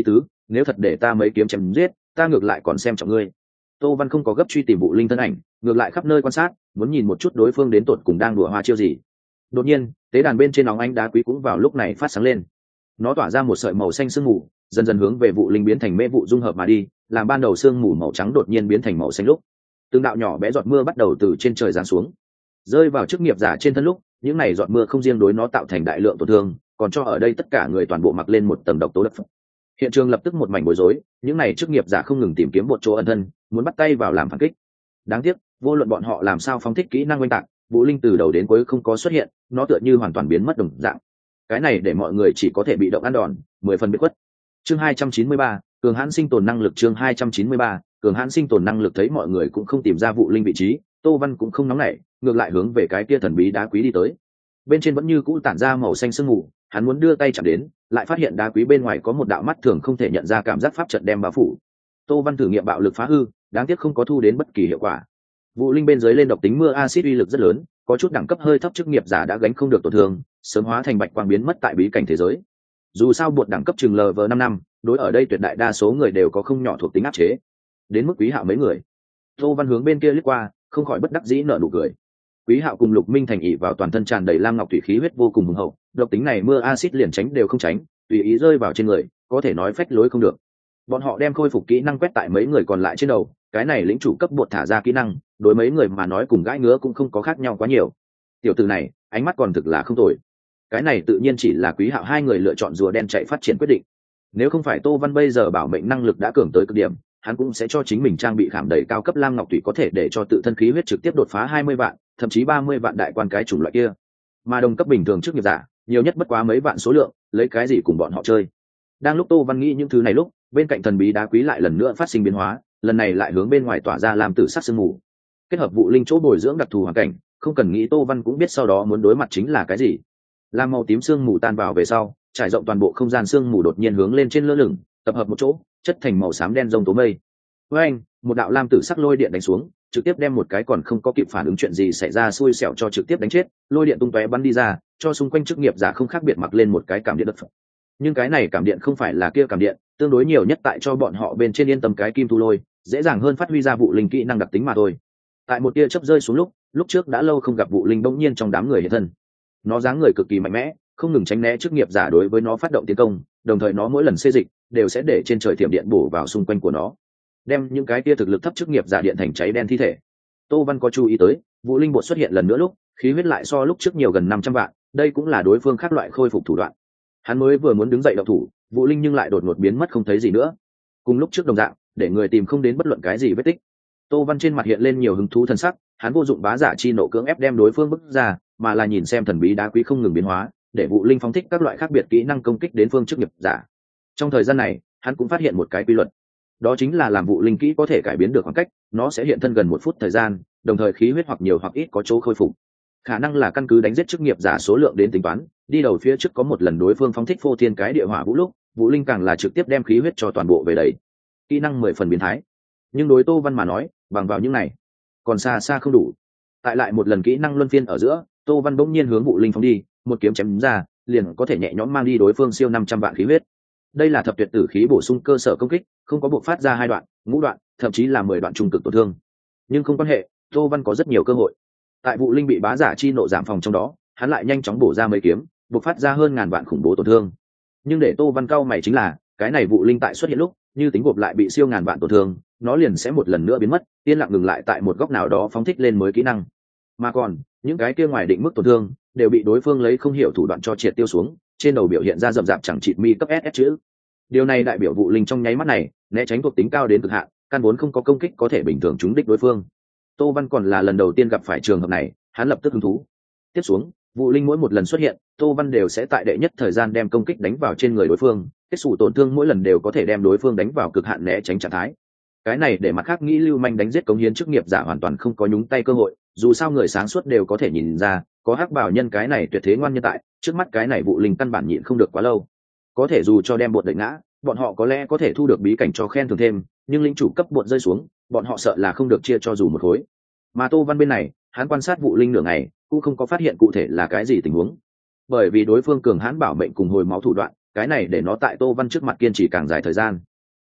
nếu thật để ta mấy kiếm chém giết, ta ngược lại còn xem trọng ngươi. Tô Văn không có gấp truy tìm vụ linh thân ảnh, ngược lại khắp nơi quan sát, muốn nhìn một chút đối phương đến tột cùng đang đùa hoa chiêu gì. Đột nhiên, tế đàn bên trên nóng ánh đá quý cũng vào lúc này phát sáng lên. Nó tỏa ra một sợi màu xanh sương mù, dần dần hướng về vụ linh biến thành mê vụ dung hợp mà đi, làm ban đầu sương mù màu trắng đột nhiên biến thành màu xanh lúc. Từng đạo nhỏ bé giọt mưa bắt đầu từ trên trời giáng xuống, rơi vào chức nghiệp giả trên thân lúc, những này giọt mưa không riêng đối nó tạo thành đại lượng tổn thương, còn cho ở đây tất cả người toàn bộ mặc lên một tầng độc tố đất. Hiện trường lập tức một mảnh bối rối, những này chức nghiệp giả không ngừng tìm kiếm một chỗ ẩn thân, muốn bắt tay vào làm phản kích. Đáng tiếc, vô luận bọn họ làm sao phóng thích kỹ năng oanh tạc, vũ linh từ đầu đến cuối không có xuất hiện, nó tựa như hoàn toàn biến mất đồng dạng. Cái này để mọi người chỉ có thể bị động ăn đòn, mười phần biết quất. Chương hai trăm chín mươi ba, cường hãn sinh tồn năng lực. Chương hai trăm chín mươi ba, cường hãn sinh tồn năng lực. Thấy mọi người cũng không tìm ra vụ linh vị trí, Tô Văn cũng không nóng nảy, ngược lại hướng về cái kia thần bí đá quý đi tới. Bên trên vẫn như cũ tản ra màu xanh sương mù, hắn muốn đưa tay chạm đến, lại phát hiện đá quý bên ngoài có một đạo mắt thường không thể nhận ra cảm giác pháp trận đem bao phủ. Tô Văn thử nghiệm bạo lực phá hư, đáng tiếc không có thu đến bất kỳ hiệu quả. Vụ linh bên dưới lên độc tính mưa axit uy lực rất lớn, có chút đẳng cấp hơi thấp chức nghiệp giả đã gánh không được tổn thương, sớm hóa thành bạch quang biến mất tại bí cảnh thế giới. Dù sao buộc đẳng cấp chừng lv năm năm, đối ở đây tuyệt đại đa số người đều có không nhỏ thuộc tính áp chế. Đến mức Quý Hạo mấy người, Tô Văn hướng bên kia liếc qua, không khỏi bất đắc dĩ nở nụ cười. Quý Hạo cùng Lục Minh thành ỷ vào toàn thân tràn đầy lam ngọc thủy khí huyết vô cùng hùng hậu, độc tính này mưa axit liền tránh đều không tránh, tùy ý rơi vào trên người, có thể nói phách lối không được. Bọn họ đem khôi phục kỹ năng quét tại mấy người còn lại trên đầu, cái này lĩnh chủ cấp bột thả ra kỹ năng, đối mấy người mà nói cùng gãi ngứa cũng không có khác nhau quá nhiều. Tiểu tử này, ánh mắt còn thực là không tồi. Cái này tự nhiên chỉ là Quý Hạo hai người lựa chọn rùa đen chạy phát triển quyết định. Nếu không phải Tô Văn bây giờ bảo mệnh năng lực đã cường tới cực điểm, hắn cũng sẽ cho chính mình trang bị khảm đầy cao cấp lam ngọc thủy có thể để cho tự thân khí huyết trực tiếp đột phá hai mươi vạn, thậm chí ba mươi vạn đại quan cái chủng loại kia. Mà đồng cấp bình thường trước nghiệp giả, nhiều nhất bất quá mấy vạn số lượng, lấy cái gì cùng bọn họ chơi. Đang lúc Tô Văn nghĩ những thứ này lúc, bên cạnh thần bí đá quý lại lần nữa phát sinh biến hóa, lần này lại hướng bên ngoài tỏa ra làm tử sắc sương mù. Kết hợp vụ linh chỗ bồi dưỡng đặc thù hoàn cảnh, không cần nghĩ Tô Văn cũng biết sau đó muốn đối mặt chính là cái gì. Lam màu tím sương mù tan vào về sau, trải rộng toàn bộ không gian sương mù đột nhiên hướng lên trên lơ lửng, tập hợp một chỗ, chất thành màu xám đen rông tố mây. Với anh, một đạo lam tử sắc lôi điện đánh xuống, trực tiếp đem một cái còn không có kịp phản ứng chuyện gì xảy ra xui xẻo cho trực tiếp đánh chết, lôi điện tung tóe bắn đi ra, cho xung quanh chức nghiệp giả không khác biệt mặc lên một cái cảm điện đất phật. Nhưng cái này cảm điện không phải là kia cảm điện, tương đối nhiều nhất tại cho bọn họ bên trên yên tâm cái kim thu lôi, dễ dàng hơn phát huy ra vụ linh kỹ năng đặc tính mà thôi. Tại một tia chớp rơi xuống lúc, lúc trước đã lâu không gặp vụ linh bỗng nhiên trong đám người hiện thân. Nó dáng người cực kỳ mạnh mẽ, không ngừng tránh né chức nghiệp giả đối với nó phát động tiến công, đồng thời nó mỗi lần xê dịch đều sẽ để trên trời thiểm điện bổ vào xung quanh của nó, đem những cái kia thực lực thấp chức nghiệp giả điện thành cháy đen thi thể. Tô Văn có chú ý tới, vụ linh bột xuất hiện lần nữa lúc, khí huyết lại so lúc trước nhiều gần năm trăm vạn, đây cũng là đối phương khác loại khôi phục thủ đoạn. Hắn mới vừa muốn đứng dậy động thủ, vụ linh nhưng lại đột ngột biến mất không thấy gì nữa. Cùng lúc trước đồng dạng, để người tìm không đến bất luận cái gì vết tích. Tô Văn trên mặt hiện lên nhiều hứng thú thần sắc, hắn vô dụng bá giả chi nộ cưỡng ép đem đối phương bức ra, mà là nhìn xem thần bí đá quý không ngừng biến hóa, để vụ linh phóng thích các loại khác biệt kỹ năng công kích đến phương chức nghiệp giả. Trong thời gian này, hắn cũng phát hiện một cái quy luật, đó chính là làm vụ linh kỹ có thể cải biến được khoảng cách, nó sẽ hiện thân gần một phút thời gian, đồng thời khí huyết hoặc nhiều hoặc ít có chỗ khôi phục. Khả năng là căn cứ đánh giết chức nghiệp giả số lượng đến tính toán, đi đầu phía trước có một lần đối phương phóng thích phô thiên cái địa hỏa vũ lúc, vụ linh càng là trực tiếp đem khí huyết cho toàn bộ về đầy. Kỹ năng mười phần biến thái, nhưng đối Tô Văn mà nói, bằng vào những này còn xa xa không đủ. Tại lại một lần kỹ năng luân phiên ở giữa, Tô Văn bỗng nhiên hướng vụ linh phóng đi, một kiếm chém ra, liền có thể nhẹ nhõm mang đi đối phương siêu năm trăm vạn khí huyết. Đây là thập tuyệt tử khí bổ sung cơ sở công kích, không có buộc phát ra hai đoạn, ngũ đoạn, thậm chí là mười đoạn trung cực tổn thương. Nhưng không quan hệ, Tô Văn có rất nhiều cơ hội. Tại vụ linh bị bá giả chi nộ giảm phòng trong đó, hắn lại nhanh chóng bổ ra mấy kiếm, buộc phát ra hơn ngàn vạn khủng bố tổn thương. Nhưng để Tô Văn cau mày chính là, cái này vụ linh tại xuất hiện lúc, như tính gộp lại bị siêu ngàn vạn tổn thương, nó liền sẽ một lần nữa biến mất, yên lặng ngừng lại tại một góc nào đó phóng thích lên mới kỹ năng. Mà còn, những cái kia ngoài định mức tổn thương, đều bị đối phương lấy không hiểu thủ đoạn cho triệt tiêu xuống, trên đầu biểu hiện ra rậm rạp chẳng chịt mi cấp ét ét chữ. Điều này đại biểu vụ linh trong nháy mắt này, né tránh thuộc tính cao đến cực hạn, căn vốn không có công kích có thể bình thường trúng đích đối phương. Tô Văn còn là lần đầu tiên gặp phải trường hợp này, hắn lập tức hứng thú. Tiếp xuống, vụ linh mỗi một lần xuất hiện, Tô Văn đều sẽ tại đệ nhất thời gian đem công kích đánh vào trên người đối phương, kết xù tổn thương mỗi lần đều có thể đem đối phương đánh vào cực hạn né tránh trạng thái. Cái này để mặt khác nghĩ lưu manh đánh giết cống hiến chức nghiệp giả hoàn toàn không có nhúng tay cơ hội, dù sao người sáng suốt đều có thể nhìn ra, có hắc bảo nhân cái này tuyệt thế ngoan nhân tại, trước mắt cái này vụ linh căn bản nhịn không được quá lâu. Có thể dù cho đem bột đẩy ngã, bọn họ có lẽ có thể thu được bí cảnh cho khen thưởng thêm, nhưng linh chủ cấp bột rơi xuống, bọn họ sợ là không được chia cho dù một khối. Mà Tô Văn bên này, hắn quan sát vụ linh nửa ngày, cũng không có phát hiện cụ thể là cái gì tình huống. Bởi vì đối phương cường hãn bảo mệnh cùng hồi máu thủ đoạn, cái này để nó tại Tô Văn trước mặt kiên trì càng dài thời gian.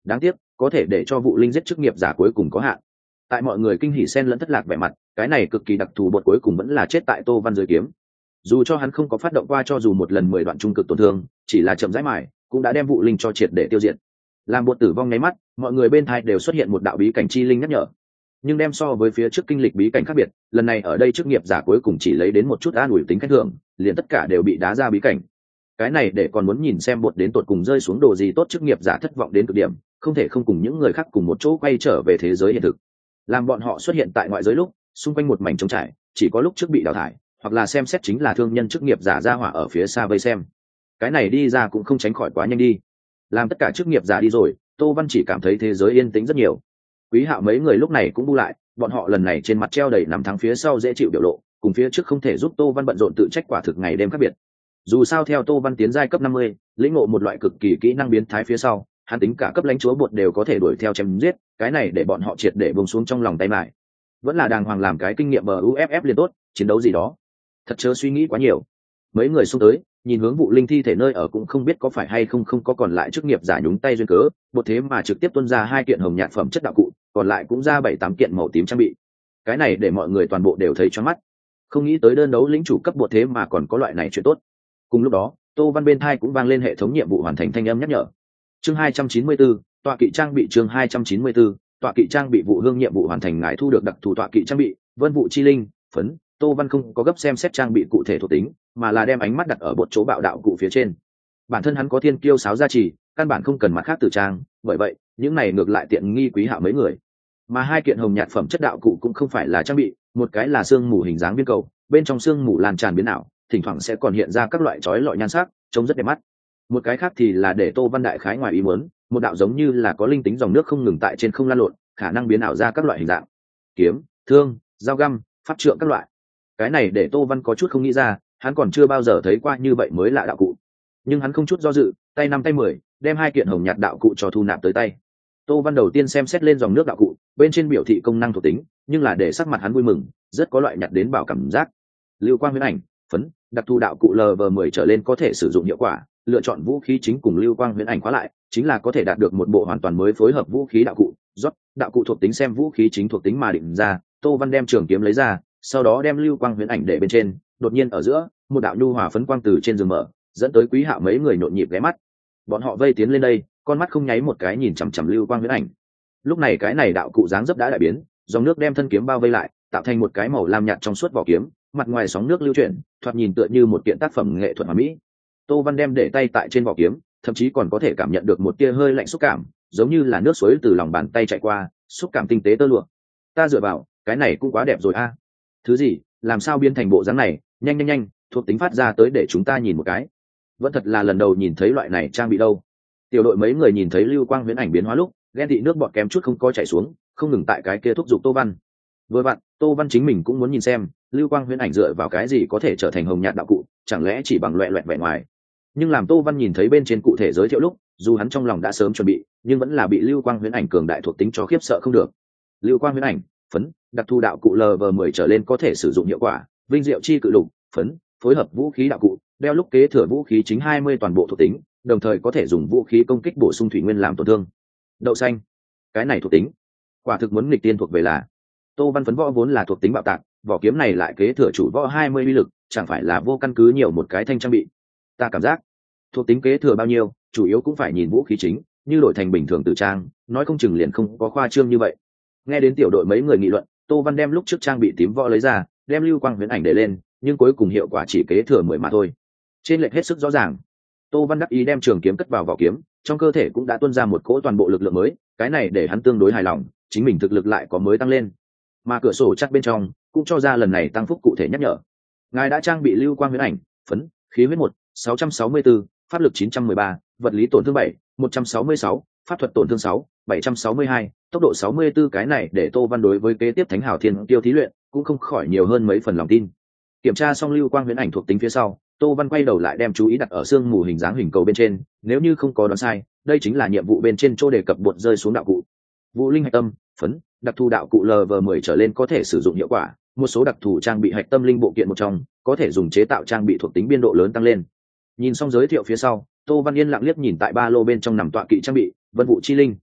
đáng tiếc có thể để cho vụ linh giết chức nghiệp giả cuối cùng có hạn. Tại mọi người kinh hỉ xen lẫn thất lạc vẻ mặt, cái này cực kỳ đặc thù bột cuối cùng vẫn là chết tại Tô Văn dưới kiếm. Dù cho hắn không có phát động qua cho dù một lần mười đoạn trung cực tổn thương, chỉ là chậm rãi mài cũng đã đem vụ linh cho triệt để tiêu diệt. Làm bột tử vong nháy mắt, mọi người bên thai đều xuất hiện một đạo bí cảnh chi linh nhắc nhở. Nhưng đem so với phía trước kinh lịch bí cảnh khác biệt, lần này ở đây chức nghiệp giả cuối cùng chỉ lấy đến một chút an ủi tính khen thưởng, liền tất cả đều bị đá ra bí cảnh. Cái này để còn muốn nhìn xem bột đến tột cùng rơi xuống đồ gì tốt, chức nghiệp giả thất vọng đến cực điểm, không thể không cùng những người khác cùng một chỗ quay trở về thế giới hiện thực. Làm bọn họ xuất hiện tại ngoại giới lúc, xung quanh một mảnh trống trải, chỉ có lúc trước bị đào thải, hoặc là xem xét chính là thương nhân chức nghiệp giả ra hỏa ở phía xa vây xem. Cái này đi ra cũng không tránh khỏi quá nhanh đi. Làm tất cả chức nghiệp giả đi rồi, Tô Văn chỉ cảm thấy thế giới yên tĩnh rất nhiều. Quý Hạo mấy người lúc này cũng bu lại, bọn họ lần này trên mặt treo đầy nằm thắng phía sau dễ chịu biểu lộ, cùng phía trước không thể giúp Tô Văn bận rộn tự trách quả thực ngày đêm khác biệt. Dù sao theo Tô Văn tiến giai cấp năm mươi, lĩnh ngộ một loại cực kỳ kỹ năng biến thái phía sau, hắn tính cả cấp lãnh chúa bột đều có thể đuổi theo chém giết, cái này để bọn họ triệt để buông xuống trong lòng tay mải. Vẫn là đàng hoàng làm cái kinh nghiệm bờ u ép ép liên tốt, chiến đấu gì đó. Thật chớ suy nghĩ quá nhiều. Mấy người xông tới, nhìn hướng vụ linh thi thể nơi ở cũng không biết có phải hay không không có còn lại chức nghiệp giả nhúng tay duyên cớ, bột thế mà trực tiếp tuôn ra hai kiện hồng nhạt phẩm chất đạo cụ, còn lại cũng ra bảy tám kiện màu tím trang bị. Cái này để mọi người toàn bộ đều thấy choáng mắt. Không nghĩ tới đơn đấu lĩnh chủ cấp bột thế mà còn có loại này chuyện tốt. Cùng lúc đó, Tô Văn bên thai cũng vang lên hệ thống nhiệm vụ hoàn thành thanh âm nhắc nhở. Chương hai trăm chín mươi tư, tọa kỵ trang bị chương hai trăm chín mươi tư, tọa kỵ trang bị vụ hương nhiệm vụ hoàn thành, ngài thu được đặc thù tọa kỵ trang bị, Vân vụ chi linh, phấn. Tô Văn không có gấp xem xét trang bị cụ thể thuộc tính, mà là đem ánh mắt đặt ở bột chỗ bạo đạo cụ phía trên. Bản thân hắn có thiên kiêu sáo gia trì, căn bản không cần mặt khác tử trang, bởi vậy, những này ngược lại tiện nghi Quý Hạo mấy người. Mà hai kiện hồng nhạt phẩm chất đạo cụ cũng không phải là trang bị, một cái là xương mù hình dáng viên cầu, bên trong xương mù lan tràn biến ảo, thỉnh thoảng sẽ còn hiện ra các loại chói lọi nhan sắc, trông rất đẹp mắt. Một cái khác thì là để Tô Văn đại khái ngoài ý muốn, một đạo giống như là có linh tính dòng nước không ngừng tại trên không lan lộn, khả năng biến ảo ra các loại hình dạng, kiếm, thương, dao găm, pháp trượng các loại. Cái này để Tô Văn có chút không nghĩ ra, hắn còn chưa bao giờ thấy qua như vậy mới lạ đạo cụ. Nhưng hắn không chút do dự, tay năm tay mười, đem hai kiện hồng nhạt đạo cụ cho thu nạp tới tay. Tô Văn đầu tiên xem xét lên dòng nước đạo cụ, bên trên biểu thị công năng thuộc tính, nhưng là để sắc mặt hắn vui mừng, rất có loại nhặt đến bảo cảm giác. Lưu quang huyễn ảnh, phấn, đặc thù đạo cụ L V mười trở lên có thể sử dụng hiệu quả, lựa chọn vũ khí chính cùng lưu quang huyễn ảnh khóa lại, chính là có thể đạt được một bộ hoàn toàn mới phối hợp vũ khí đạo cụ. Rót, đạo cụ thuộc tính xem vũ khí chính thuộc tính mà định ra, Tô Văn đem trường kiếm lấy ra, sau đó đem lưu quang huyễn ảnh để bên trên, đột nhiên ở giữa, một đạo nhu hòa phấn quang từ trên giường mở, dẫn tới Quý Hạo mấy người nhộn nhịp ghé mắt. Bọn họ vây tiến lên đây, con mắt không nháy một cái nhìn chằm chằm lưu quang huyễn ảnh. Lúc này cái này đạo cụ dáng dấp đã đại biến, dòng nước đem thân kiếm bao vây lại, tạo thành một cái màu lam nhạt trong suốt vỏ kiếm, mặt ngoài sóng nước lưu chuyển, thoạt nhìn tựa như một kiện tác phẩm nghệ thuật hoàn mỹ. Tô Văn đem để tay tại trên vỏ kiếm, thậm chí còn có thể cảm nhận được một tia hơi lạnh xúc cảm, giống như là nước suối từ lòng bàn tay chạy qua, xúc cảm tinh tế tơ lụa. Ta dựa vào, cái này cũng quá đẹp rồi a. Thứ gì, làm sao biến thành bộ dáng này, nhanh nhanh nhanh, thuộc tính phát ra tới để chúng ta nhìn một cái. Vẫn thật là lần đầu nhìn thấy loại này trang bị đâu. Tiểu đội mấy người nhìn thấy lưu quang huyễn ảnh biến hóa lúc, ghen tị nước bọt kém chút không có chảy xuống, không ngừng tại cái kia thúc giục Tô Văn. Vừa vặn, Tô Văn chính mình cũng muốn nhìn xem, lưu quang huyễn ảnh dựa vào cái gì có thể trở thành hồng nhạt đạo cụ, chẳng lẽ chỉ bằng loẹt loẹt vẻ ngoài. Nhưng làm Tô Văn nhìn thấy bên trên cụ thể giới thiệu lúc, dù hắn trong lòng đã sớm chuẩn bị, nhưng vẫn là bị lưu quang huyễn ảnh cường đại thuộc tính cho khiếp sợ không được. Lưu quang huyễn ảnh, phấn, đặc thù đạo cụ L V mười trở lên có thể sử dụng hiệu quả, vinh diệu chi cự lục, phấn, phối hợp vũ khí đạo cụ, đeo lúc kế thừa vũ khí chính hai mươi toàn bộ thuộc tính, đồng thời có thể dùng vũ khí công kích bổ sung thủy nguyên làm tổn thương. Đậu xanh, cái này thuộc tính, quả thực muốn nghịch tiên thuộc về là. Tô Văn phấn võ vốn là thuộc tính bạo tạc, vỏ kiếm này lại kế thừa chủ võ hai mươi uy lực, chẳng phải là vô căn cứ nhiều một cái thanh trang bị. Ta cảm giác, thuộc tính kế thừa bao nhiêu, chủ yếu cũng phải nhìn vũ khí chính, như đổi thành bình thường tử trang, nói không chừng liền không có khoa trương như vậy. Nghe đến tiểu đội mấy người nghị luận, Tô Văn đem lúc trước trang bị tím võ lấy ra, đem lưu quang huyễn ảnh để lên, nhưng cuối cùng hiệu quả chỉ kế thừa mười mà thôi. Trên lệch hết sức rõ ràng. Tô Văn đắc ý đem trường kiếm cất vào vỏ kiếm, trong cơ thể cũng đã tuôn ra một cỗ toàn bộ lực lượng mới, cái này để hắn tương đối hài lòng, chính mình thực lực lại có mới tăng lên. Mà cửa sổ chắc bên trong cũng cho ra lần này tăng phúc cụ thể nhắc nhở. Ngài đã trang bị lưu quang huyễn ảnh, phấn, khí huyết một, sáu trăm sáu mươi tư, pháp lực chín trăm mười ba, vật lý tổn thương bảy, một trăm sáu mươi sáu, pháp thuật tổn thương sáu, bảy trăm sáu mươi hai, tốc độ sáu mươi tư, cái này để Tô Văn đối với kế tiếp Thánh Hào Thiên Tiêu thí luyện cũng không khỏi nhiều hơn mấy phần lòng tin. Kiểm tra xong lưu quang huyễn ảnh thuộc tính phía sau, Tô Văn quay đầu lại đem chú ý đặt ở xương mù hình dáng hình cầu bên trên, nếu như không có đoán sai, đây chính là nhiệm vụ bên trên chỗ đề cập bột rơi xuống đạo cụ. Vũ linh hạch tâm, phấn, đặc thù đạo cụ L V mười trở lên có thể sử dụng hiệu quả, một số đặc thù trang bị hạch tâm linh bộ kiện một trong, có thể dùng chế tạo trang bị thuộc tính biên độ lớn tăng lên. Nhìn xong giới thiệu phía sau, Tô Văn yên lặng liếc nhìn tại ba lô bên trong nằm tọa kỵ trang bị, Vân vụ chi linh,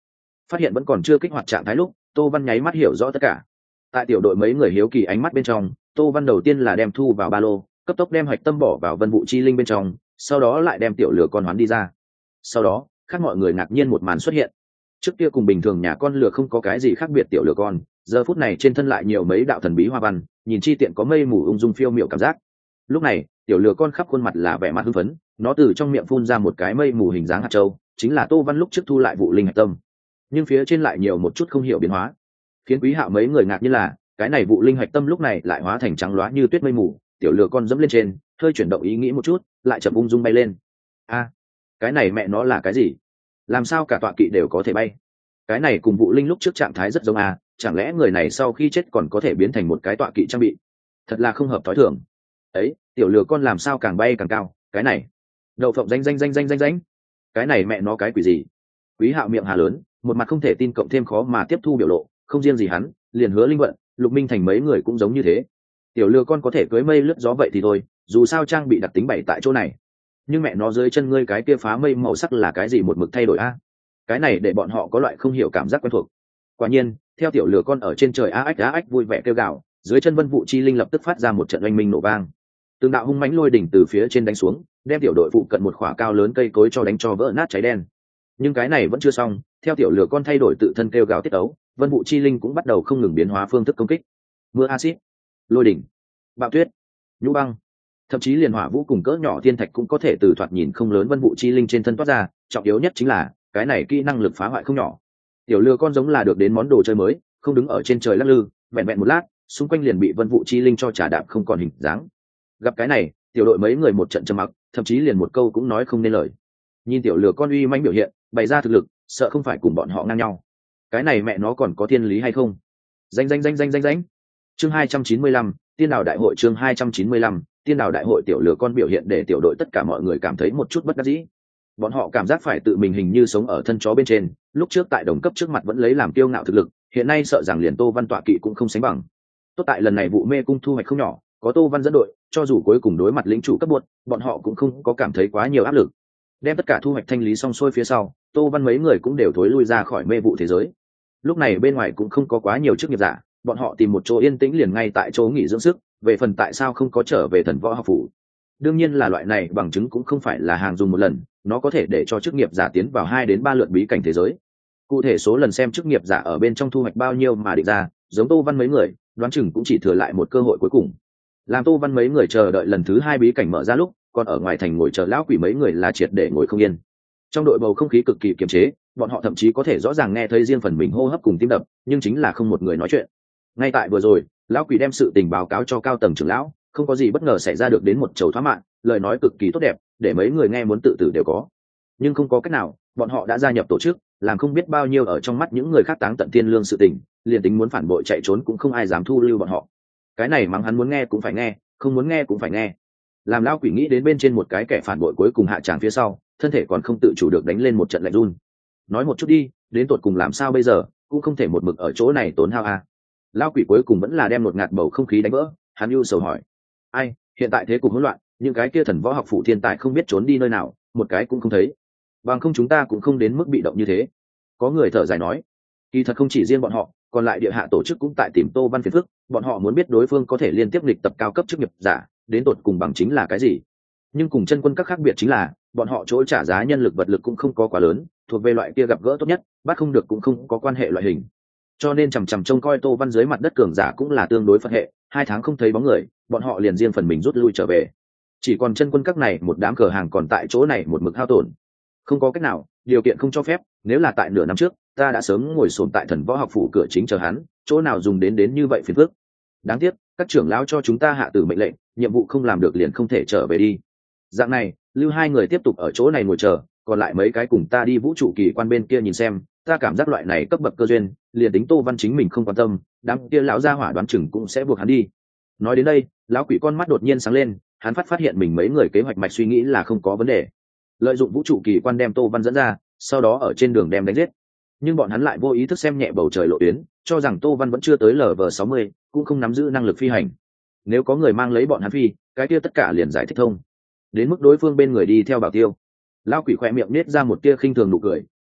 phát hiện vẫn còn chưa kích hoạt trạng thái lúc, Tô Văn nháy mắt hiểu rõ tất cả. Tại tiểu đội mấy người hiếu kỳ ánh mắt bên trong, Tô Văn đầu tiên là đem thu vào ba lô, cấp tốc đem hạch tâm bỏ vào vân vụ chi linh bên trong, sau đó lại đem tiểu lửa con hoán đi ra. Sau đó khác mọi người ngạc nhiên một màn xuất hiện. Trước kia cùng bình thường nhà con lửa không có cái gì khác biệt, tiểu lửa con giờ phút này trên thân lại nhiều mấy đạo thần bí hoa văn, nhìn chi tiện có mây mù ung dung phiêu miệu cảm giác. Lúc này tiểu lửa con khắp khuôn mặt là vẻ mặt hưng phấn, nó từ trong miệng phun ra một cái mây mù hình dáng hạt châu, chính là Tô Văn lúc trước thu lại vụ linh hạch tâm, nhưng phía trên lại nhiều một chút không hiểu biến hóa. Khiến Quý Hạo mấy người ngạc nhiên là cái này vụ linh hạch tâm lúc này lại hóa thành trắng loá như tuyết mây mù. Tiểu lửa con dẫm lên trên, hơi chuyển động ý nghĩ một chút, lại chậm ung dung bay lên. A, cái này mẹ nó là cái gì? Làm sao cả tọa kỵ đều có thể bay? Cái này cùng vụ linh lúc trước trạng thái rất giống à, chẳng lẽ người này sau khi chết còn có thể biến thành một cái tọa kỵ trang bị? Thật là không hợp thói thường. Ấy, tiểu lửa con làm sao càng bay càng cao? Cái này, đậu phộng danh danh danh danh danh danh. Cái này mẹ nó cái quỷ gì? Quý Hạo miệng hà lớn, một mặt không thể tin cộng thêm khó mà tiếp thu biểu lộ, không riêng gì hắn, liền Hứa Linh Vận, Lục Minh Thành mấy người cũng giống như thế. Tiểu lừa con có thể cưới mây lướt gió vậy thì thôi, dù sao trang bị đặc tính bảy tại chỗ này, nhưng mẹ nó dưới chân ngươi cái kia phá mây màu sắc là cái gì một mực thay đổi a? Cái này để bọn họ có loại không hiểu cảm giác quen thuộc. Quả nhiên theo tiểu lừa con ở trên trời a ách a ách vui vẻ kêu gào, dưới chân vân vụ chi linh lập tức phát ra một trận oanh minh nổ vang, từng đạo hung mãnh lôi đỉnh từ phía trên đánh xuống, đem tiểu đội phụ cận một khỏa cao lớn cây cối cho đánh cho vỡ nát cháy đen. Nhưng cái này vẫn chưa xong, theo tiểu lừa con thay đổi tự thân kêu gào tiết ấu, vân vụ chi linh cũng bắt đầu không ngừng biến hóa phương thức công kích. Mưa acid, lôi đỉnh, bạo tuyết, nhũ băng, thậm chí liền hỏa vũ cùng cỡ nhỏ thiên thạch cũng có thể từ thoạt nhìn không lớn vân vụ chi linh trên thân toát ra. Trọng yếu nhất chính là cái này kỹ năng lực phá hoại không nhỏ. Tiểu lừa con giống là được đến món đồ chơi mới, không đứng ở trên trời lắc lư, vẹn vẹn một lát xung quanh liền bị vân vụ chi linh cho trả đạp không còn hình dáng. Gặp cái này tiểu đội mấy người một trận trầm mặc, thậm chí liền một câu cũng nói không nên lời. Nhìn tiểu lừa con uy manh biểu hiện, bày ra thực lực, sợ không phải cùng bọn họ ngang nhau. Cái này mẹ nó còn có thiên lý hay không? Danh danh danh danh danh danh. Chương hai trăm chín mươi lăm, tiên đảo đại hội. Chương hai trăm chín mươi lăm, tiên đảo đại hội. Tiểu lừa con biểu hiện để tiểu đội tất cả mọi người cảm thấy một chút bất đắc dĩ. Bọn họ cảm giác phải tự mình hình như sống ở thân chó bên trên, lúc trước tại đồng cấp trước mặt vẫn lấy làm kiêu ngạo thực lực, hiện nay sợ rằng liền Tô Văn tọa kỵ cũng không sánh bằng. Tốt tại lần này vụ mê cung thu hoạch không nhỏ, có Tô Văn dẫn đội, cho dù cuối cùng đối mặt lĩnh chủ cấp buộc, bọn họ cũng không có cảm thấy quá nhiều áp lực. Đem tất cả thu hoạch thanh lý xong xuôi phía sau, Tô Văn mấy người cũng đều thối lui ra khỏi mê vụ thế giới. Lúc này bên ngoài cũng không có quá nhiều chức nghiệp giả, bọn họ tìm một chỗ yên tĩnh liền ngay tại chỗ nghỉ dưỡng sức. Về phần tại sao không có trở về thần võ học phủ, đương nhiên là loại này bằng chứng cũng không phải là hàng dùng một lần, nó có thể để cho chức nghiệp giả tiến vào hai đến ba lượt bí cảnh thế giới. Cụ thể số lần xem chức nghiệp giả ở bên trong thu hoạch bao nhiêu mà định ra, giống Tô Văn mấy người đoán chừng cũng chỉ thừa lại một cơ hội cuối cùng. Làm Tô Văn mấy người chờ đợi lần thứ hai bí cảnh mở ra lúc, còn ở ngoài thành ngồi chờ lão quỷ mấy người là triệt để ngồi không yên. Trong đội bầu không khí cực kỳ kiềm chế, bọn họ thậm chí có thể rõ ràng nghe thấy riêng phần mình hô hấp cùng tim đập, nhưng chính là không một người nói chuyện. Ngay tại vừa rồi, lão quỷ đem sự tình báo cáo cho cao tầng trưởng lão, không có gì bất ngờ xảy ra được đến một chầu thoá mạng, lời nói cực kỳ tốt đẹp, để mấy người nghe muốn tự tử đều có. Nhưng không có cách nào, bọn họ đã gia nhập tổ chức, làm không biết bao nhiêu ở trong mắt những người khác táng tận thiên lương sự tình, liền tính muốn phản bội chạy trốn cũng không ai dám thu lưu bọn họ. Cái này mắng hắn muốn nghe cũng phải nghe, không muốn nghe cũng phải nghe. Làm lão quỷ nghĩ đến bên trên một cái kẻ phản bội cuối cùng hạ tràng phía sau, thân thể còn không tự chủ được đánh lên một trận lạnh run. Nói một chút đi, đến tột cùng làm sao bây giờ, cũng không thể một mực ở chỗ này tốn hao à. Lão quỷ cuối cùng vẫn là đem một ngạt bầu không khí đánh vỡ, hắn ưu sầu hỏi: ai, hiện tại thế cục hỗn loạn, những cái kia thần võ học phụ thiên tài không biết trốn đi nơi nào, một cái cũng không thấy. Bằng không chúng ta cũng không đến mức bị động như thế. Có người thở dài nói: kỳ thật không chỉ riêng bọn họ, còn lại địa hạ tổ chức cũng tại tìm Tô Văn phiền phức, bọn họ muốn biết đối phương có thể liên tiếp lịch tập cao cấp chức nghiệp giả, đến tột cùng bằng chính là cái gì. Nhưng cùng chân quân các khác biệt chính là, bọn họ chỗ trả giá nhân lực vật lực cũng không có quá lớn, thuộc về loại kia gặp gỡ tốt nhất, bắt không được cũng không có quan hệ loại hình. Cho nên chằm chằm trông coi Tô Văn dưới mặt đất cường giả cũng là tương đối phật hệ, hai tháng không thấy bóng người, bọn họ liền riêng phần mình rút lui trở về. Chỉ còn chân quân các này một đám cửa hàng còn tại chỗ này một mực hao tổn. Không có cách nào, điều kiện không cho phép, nếu là tại nửa năm trước, ta đã sớm ngồi xổm tại thần võ học phủ cửa chính chờ hắn, chỗ nào dùng đến đến như vậy phiền phức. Đáng tiếc, các trưởng lão cho chúng ta hạ tử mệnh lệnh, nhiệm vụ không làm được liền không thể trở về đi. Dạng này, lưu hai người tiếp tục ở chỗ này ngồi chờ, còn lại mấy cái cùng ta đi vũ trụ kỳ quan bên kia nhìn xem. Ta cảm giác loại này cấp bậc cơ duyên, liền tính Tô Văn chính mình không quan tâm, đám kia lão gia hỏa đoán chừng cũng sẽ buộc hắn đi. Nói đến đây, lão quỷ con mắt đột nhiên sáng lên, hắn phát phát hiện mình mấy người kế hoạch mạch suy nghĩ là không có vấn đề. Lợi dụng vũ trụ kỳ quan đem Tô Văn dẫn ra, sau đó ở trên đường đem đánh giết. Nhưng bọn hắn lại vô ý thức xem nhẹ bầu trời lộ tuyến, cho rằng Tô Văn vẫn chưa tới lv sáu mươi, cũng không nắm giữ năng lực phi hành. Nếu có người mang lấy bọn hắn phi, cái kia tất cả liền giải thích thông. Đến mức đối phương bên người đi theo bảo tiêu. Lão quỷ khỏe miệng nết ra một tia khinh thường nụ cười,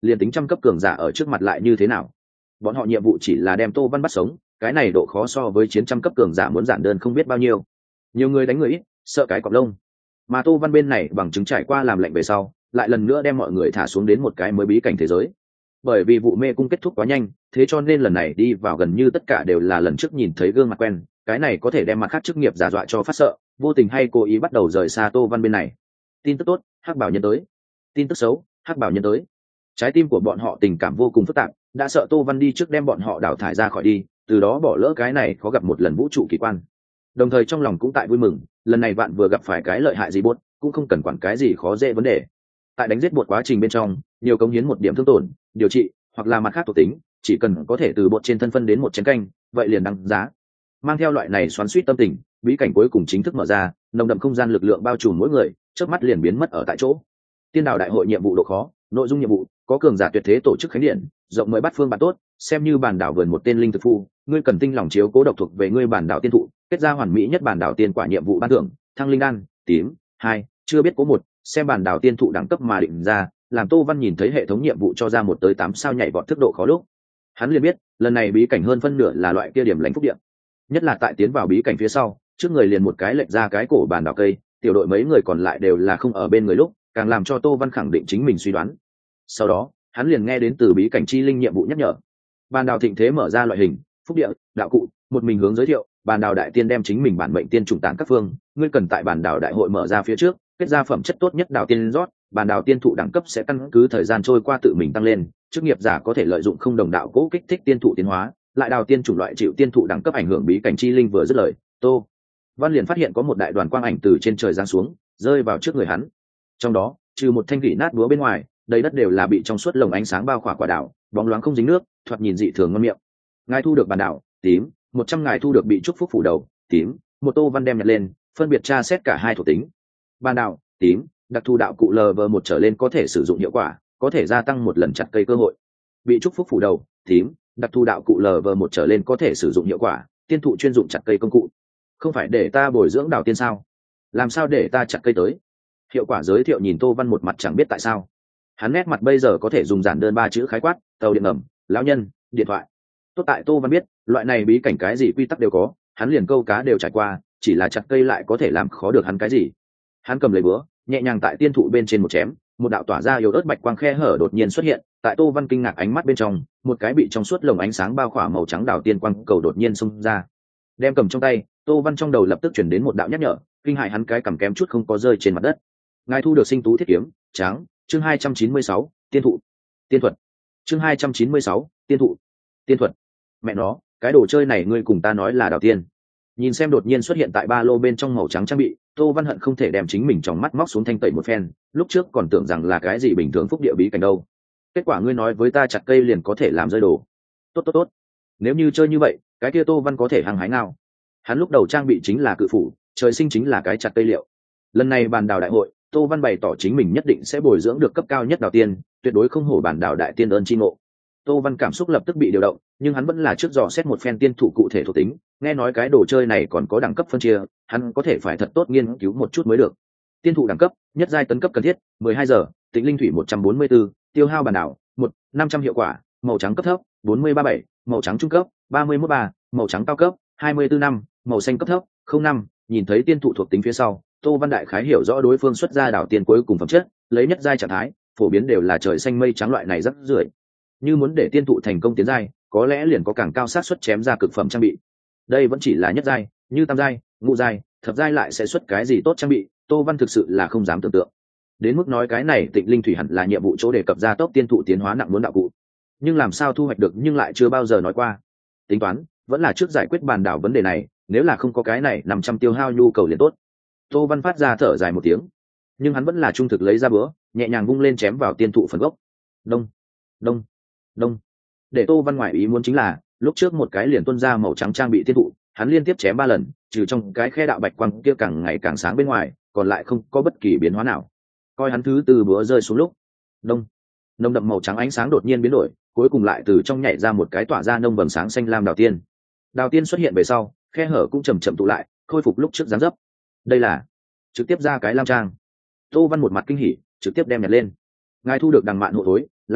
liền tính trăm cấp cường giả ở trước mặt lại như thế nào? Bọn họ nhiệm vụ chỉ là đem Tô Văn bắt sống, cái này độ khó so với chiến trăm cấp cường giả muốn giản đơn không biết bao nhiêu. Nhiều người đánh người ít, sợ cái cọp lông. Mà Tô Văn bên này bằng chứng trải qua làm lệnh về sau, lại lần nữa đem mọi người thả xuống đến một cái mới bí cảnh thế giới. Bởi vì vụ mê cung kết thúc quá nhanh, thế cho nên lần này đi vào gần như tất cả đều là lần trước nhìn thấy gương mặt quen, cái này có thể đem mặt khác chức nghiệp giả dọa cho phát sợ, vô tình hay cố ý bắt đầu rời xa Tô Văn bên này. Tin tức tốt, Hắc Bảo nhân tới. Tin tức xấu, Hắc Bảo nhân tới. Trái tim của bọn họ tình cảm vô cùng phức tạp, đã sợ Tô Văn đi trước đem bọn họ đào thải ra khỏi đi, từ đó bỏ lỡ cái này khó gặp một lần vũ trụ kỳ quan. Đồng thời trong lòng cũng tại vui mừng, lần này bạn vừa gặp phải cái lợi hại gì bốt, cũng không cần quản cái gì khó dễ vấn đề. Tại đánh giết bột quá trình bên trong, nhiều cống hiến một điểm thương tổn, điều trị, hoặc là mặt khác thuộc tính, chỉ cần có thể từ bột trên thân phân đến một chén canh, vậy liền đăng giá. Mang theo loại này xoắn xuýt tâm tình, bí cảnh cuối cùng chính thức mở ra, nồng đậm không gian lực lượng bao trùm mỗi người, chớp mắt liền biến mất ở tại chỗ. Tiên đảo đại hội nhiệm vụ độ khó, nội dung nhiệm vụ, có cường giả tuyệt thế tổ chức khánh điện, rộng mời bắt phương bạn tốt, xem như bản đảo vườn một tên linh thực phu, ngươi cần tinh lòng chiếu cố độc thuộc về ngươi bản đảo tiên thụ, kết ra hoàn mỹ nhất bản đảo tiên quả nhiệm vụ ban thưởng, thăng linh đan, tím, hai, chưa biết có một, xem bản đảo tiên thụ đẳng cấp mà định ra, làm Tô Văn nhìn thấy hệ thống nhiệm vụ cho ra một tới tám sao nhảy vọt thức độ khó lúc, hắn liền biết, lần này bí cảnh hơn phân nửa là loại kia điểm lãnh phúc điện. Nhất là tại tiến vào bí cảnh phía sau, trước người liền một cái lệch ra cái cổ bản đảo cây, tiểu đội mấy người còn lại đều là không ở bên người lúc, càng làm cho Tô Văn khẳng định chính mình suy đoán. Sau đó, hắn liền nghe đến từ bí cảnh chi linh nhiệm vụ nhắc nhở. Bàn đảo thịnh thế mở ra loại hình, phúc địa, đạo cụ, một mình hướng giới thiệu, bàn đảo đại tiên đem chính mình bản mệnh tiên trùng tán các phương, ngươi cần tại bàn đảo đại hội mở ra phía trước, kết ra phẩm chất tốt nhất đảo tiên rót, bàn đảo tiên thụ đẳng cấp sẽ căn cứ thời gian trôi qua tự mình tăng lên, chức nghiệp giả có thể lợi dụng không đồng đạo cố kích thích tiên thụ tiến hóa, lại đào tiên chủng loại chịu tiên thụ đẳng cấp ảnh hưởng bí cảnh chi linh vừa dứt lời, Tô Văn liền phát hiện có một đại đoàn quang ảnh từ trên trời giáng xuống, rơi vào trước người hắn. Trong đó, trừ một thanh gỉ nát búa bên ngoài, đầy đất đều là bị trong suốt lồng ánh sáng bao khỏa quả đảo, bóng loáng không dính nước, thoạt nhìn dị thường ngon miệng. Ngài thu được bản đảo, tím, một trăm ngài thu được bị chúc phúc phủ đầu, tím, một Tô Văn đem nhặt lên, phân biệt tra xét cả hai thuộc tính. Bản đảo, tím, đặc thù đạo cụ lv một trở lên có thể sử dụng hiệu quả, có thể gia tăng một lần chặt cây cơ hội. Bị chúc phúc phủ đầu, tím, đặc thù đạo cụ lv một trở lên có thể sử dụng hiệu quả, tiên thụ chuyên dụng chặt cây công cụ. Không phải để ta bồi dưỡng đảo tiên sao? Làm sao để ta chặt cây tới? Hiệu quả giới thiệu nhìn Tô Văn một mặt chẳng biết tại sao. Hắn nét mặt bây giờ có thể dùng giản đơn ba chữ khái quát, tàu điện ngầm, lão nhân, điện thoại. Tốt tại Tô Văn biết, loại này bí cảnh cái gì quy tắc đều có, hắn liền câu cá đều trải qua, chỉ là chặt cây lại có thể làm khó được hắn cái gì. Hắn cầm lấy búa, nhẹ nhàng tại tiên thụ bên trên một chém, một đạo tỏa ra yếu ớt bạch quang khe hở đột nhiên xuất hiện, tại Tô Văn kinh ngạc ánh mắt bên trong, một cái bị trong suốt lồng ánh sáng bao khỏa màu trắng đảo tiên quang cầu đột nhiên xông ra. Đem cầm trong tay, Tô Văn trong đầu lập tức chuyển đến một đạo nhắc nhở, kinh hại hắn cái cầm kém chút không có rơi trên mặt đất. Ngài thu được sinh tú thiết kiếm, trắng, chương hai trăm chín mươi sáu, tiên thụ, tiên thuật. Chương hai trăm chín mươi sáu, tiên thụ, tiên thuật. Mẹ nó, cái đồ chơi này ngươi cùng ta nói là đảo tiên. Nhìn xem đột nhiên xuất hiện tại ba lô bên trong màu trắng trang bị, Tô Văn hận không thể đem chính mình trong mắt móc xuống thanh tẩy một phen, lúc trước còn tưởng rằng là cái gì bình thường phúc địa bí cảnh đâu. Kết quả ngươi nói với ta chặt cây liền có thể làm rơi đồ. Tốt tốt tốt. Nếu như chơi như vậy, cái kia Tô Văn có thể hăng hái nào? Hắn lúc đầu trang bị chính là cự phủ, trời sinh chính là cái chặt cây liệu. Lần này bàn đảo đại hội, Tô Văn bày tỏ chính mình nhất định sẽ bồi dưỡng được cấp cao nhất đảo tiên, tuyệt đối không hổ bản đảo đại tiên ơn chi ngộ. Tô Văn cảm xúc lập tức bị điều động, nhưng hắn vẫn là trước dò xét một phen tiên thụ cụ thể thuộc tính, nghe nói cái đồ chơi này còn có đẳng cấp phân chia, hắn có thể phải thật tốt nghiên cứu một chút mới được. Tiên thụ đẳng cấp, nhất giai tấn cấp cần thiết, mười hai giờ, tĩnh linh thủy một trăm bốn mươi tư, tiêu hao bản đảo, một, năm trăm hiệu quả, màu trắng cấp thấp, bốn mươi ba bảy, màu trắng trung cấp, ba mươi mốt ba, màu trắng cao cấp, hai mươi tư năm, màu xanh cấp thấp, không năm, nhìn thấy tiên thụ thuộc tính phía sau, Tô Văn đại khái hiểu rõ đối phương xuất ra đảo tiên cuối cùng phẩm chất, lấy nhất giai trạng thái, phổ biến đều là trời xanh mây trắng loại này rất rưởi. Như muốn để tiên thụ thành công tiến giai, có lẽ liền có càng cao xác suất chém ra cực phẩm trang bị. Đây vẫn chỉ là nhất giai, như tam giai, ngũ giai, thập giai lại sẽ xuất cái gì tốt trang bị, Tô Văn thực sự là không dám tưởng tượng. Đến mức nói cái này Tịnh Linh Thủy hẳn là nhiệm vụ chỗ đề cập ra tốc tiên thụ tiến hóa nặng muốn đạo cụ, nhưng làm sao thu hoạch được nhưng lại chưa bao giờ nói qua. Tính toán, vẫn là trước giải quyết bàn đảo vấn đề này, nếu là không có cái này năm trăm tiêu hao nhu cầu liền tốt. Tô Văn phát ra thở dài một tiếng, nhưng hắn vẫn là trung thực lấy ra búa, nhẹ nhàng vung lên chém vào tiên thụ phần gốc. Đông, đông, đông. Để Tô Văn ngoại ý muốn chính là, lúc trước một cái liền tuôn ra màu trắng trang bị tiên thụ, hắn liên tiếp chém ba lần, trừ trong cái khe đạo bạch quang kia càng ngày càng sáng bên ngoài, còn lại không có bất kỳ biến hóa nào. Coi hắn thứ từ búa rơi xuống lúc, đông, nồng đậm màu trắng ánh sáng đột nhiên biến đổi, cuối cùng lại từ trong nhảy ra một cái tỏa ra nông bầm sáng xanh lam đào tiên. Đào tiên xuất hiện về sau, khe hở cũng chầm chậm tụ lại, khôi phục lúc trước dáng dấp. Đây là trực tiếp ra cái lam trang. Tô Văn một mặt kinh hỉ, trực tiếp đem nhặt lên. Ngài thu được đằng mạn hộ thối, lam,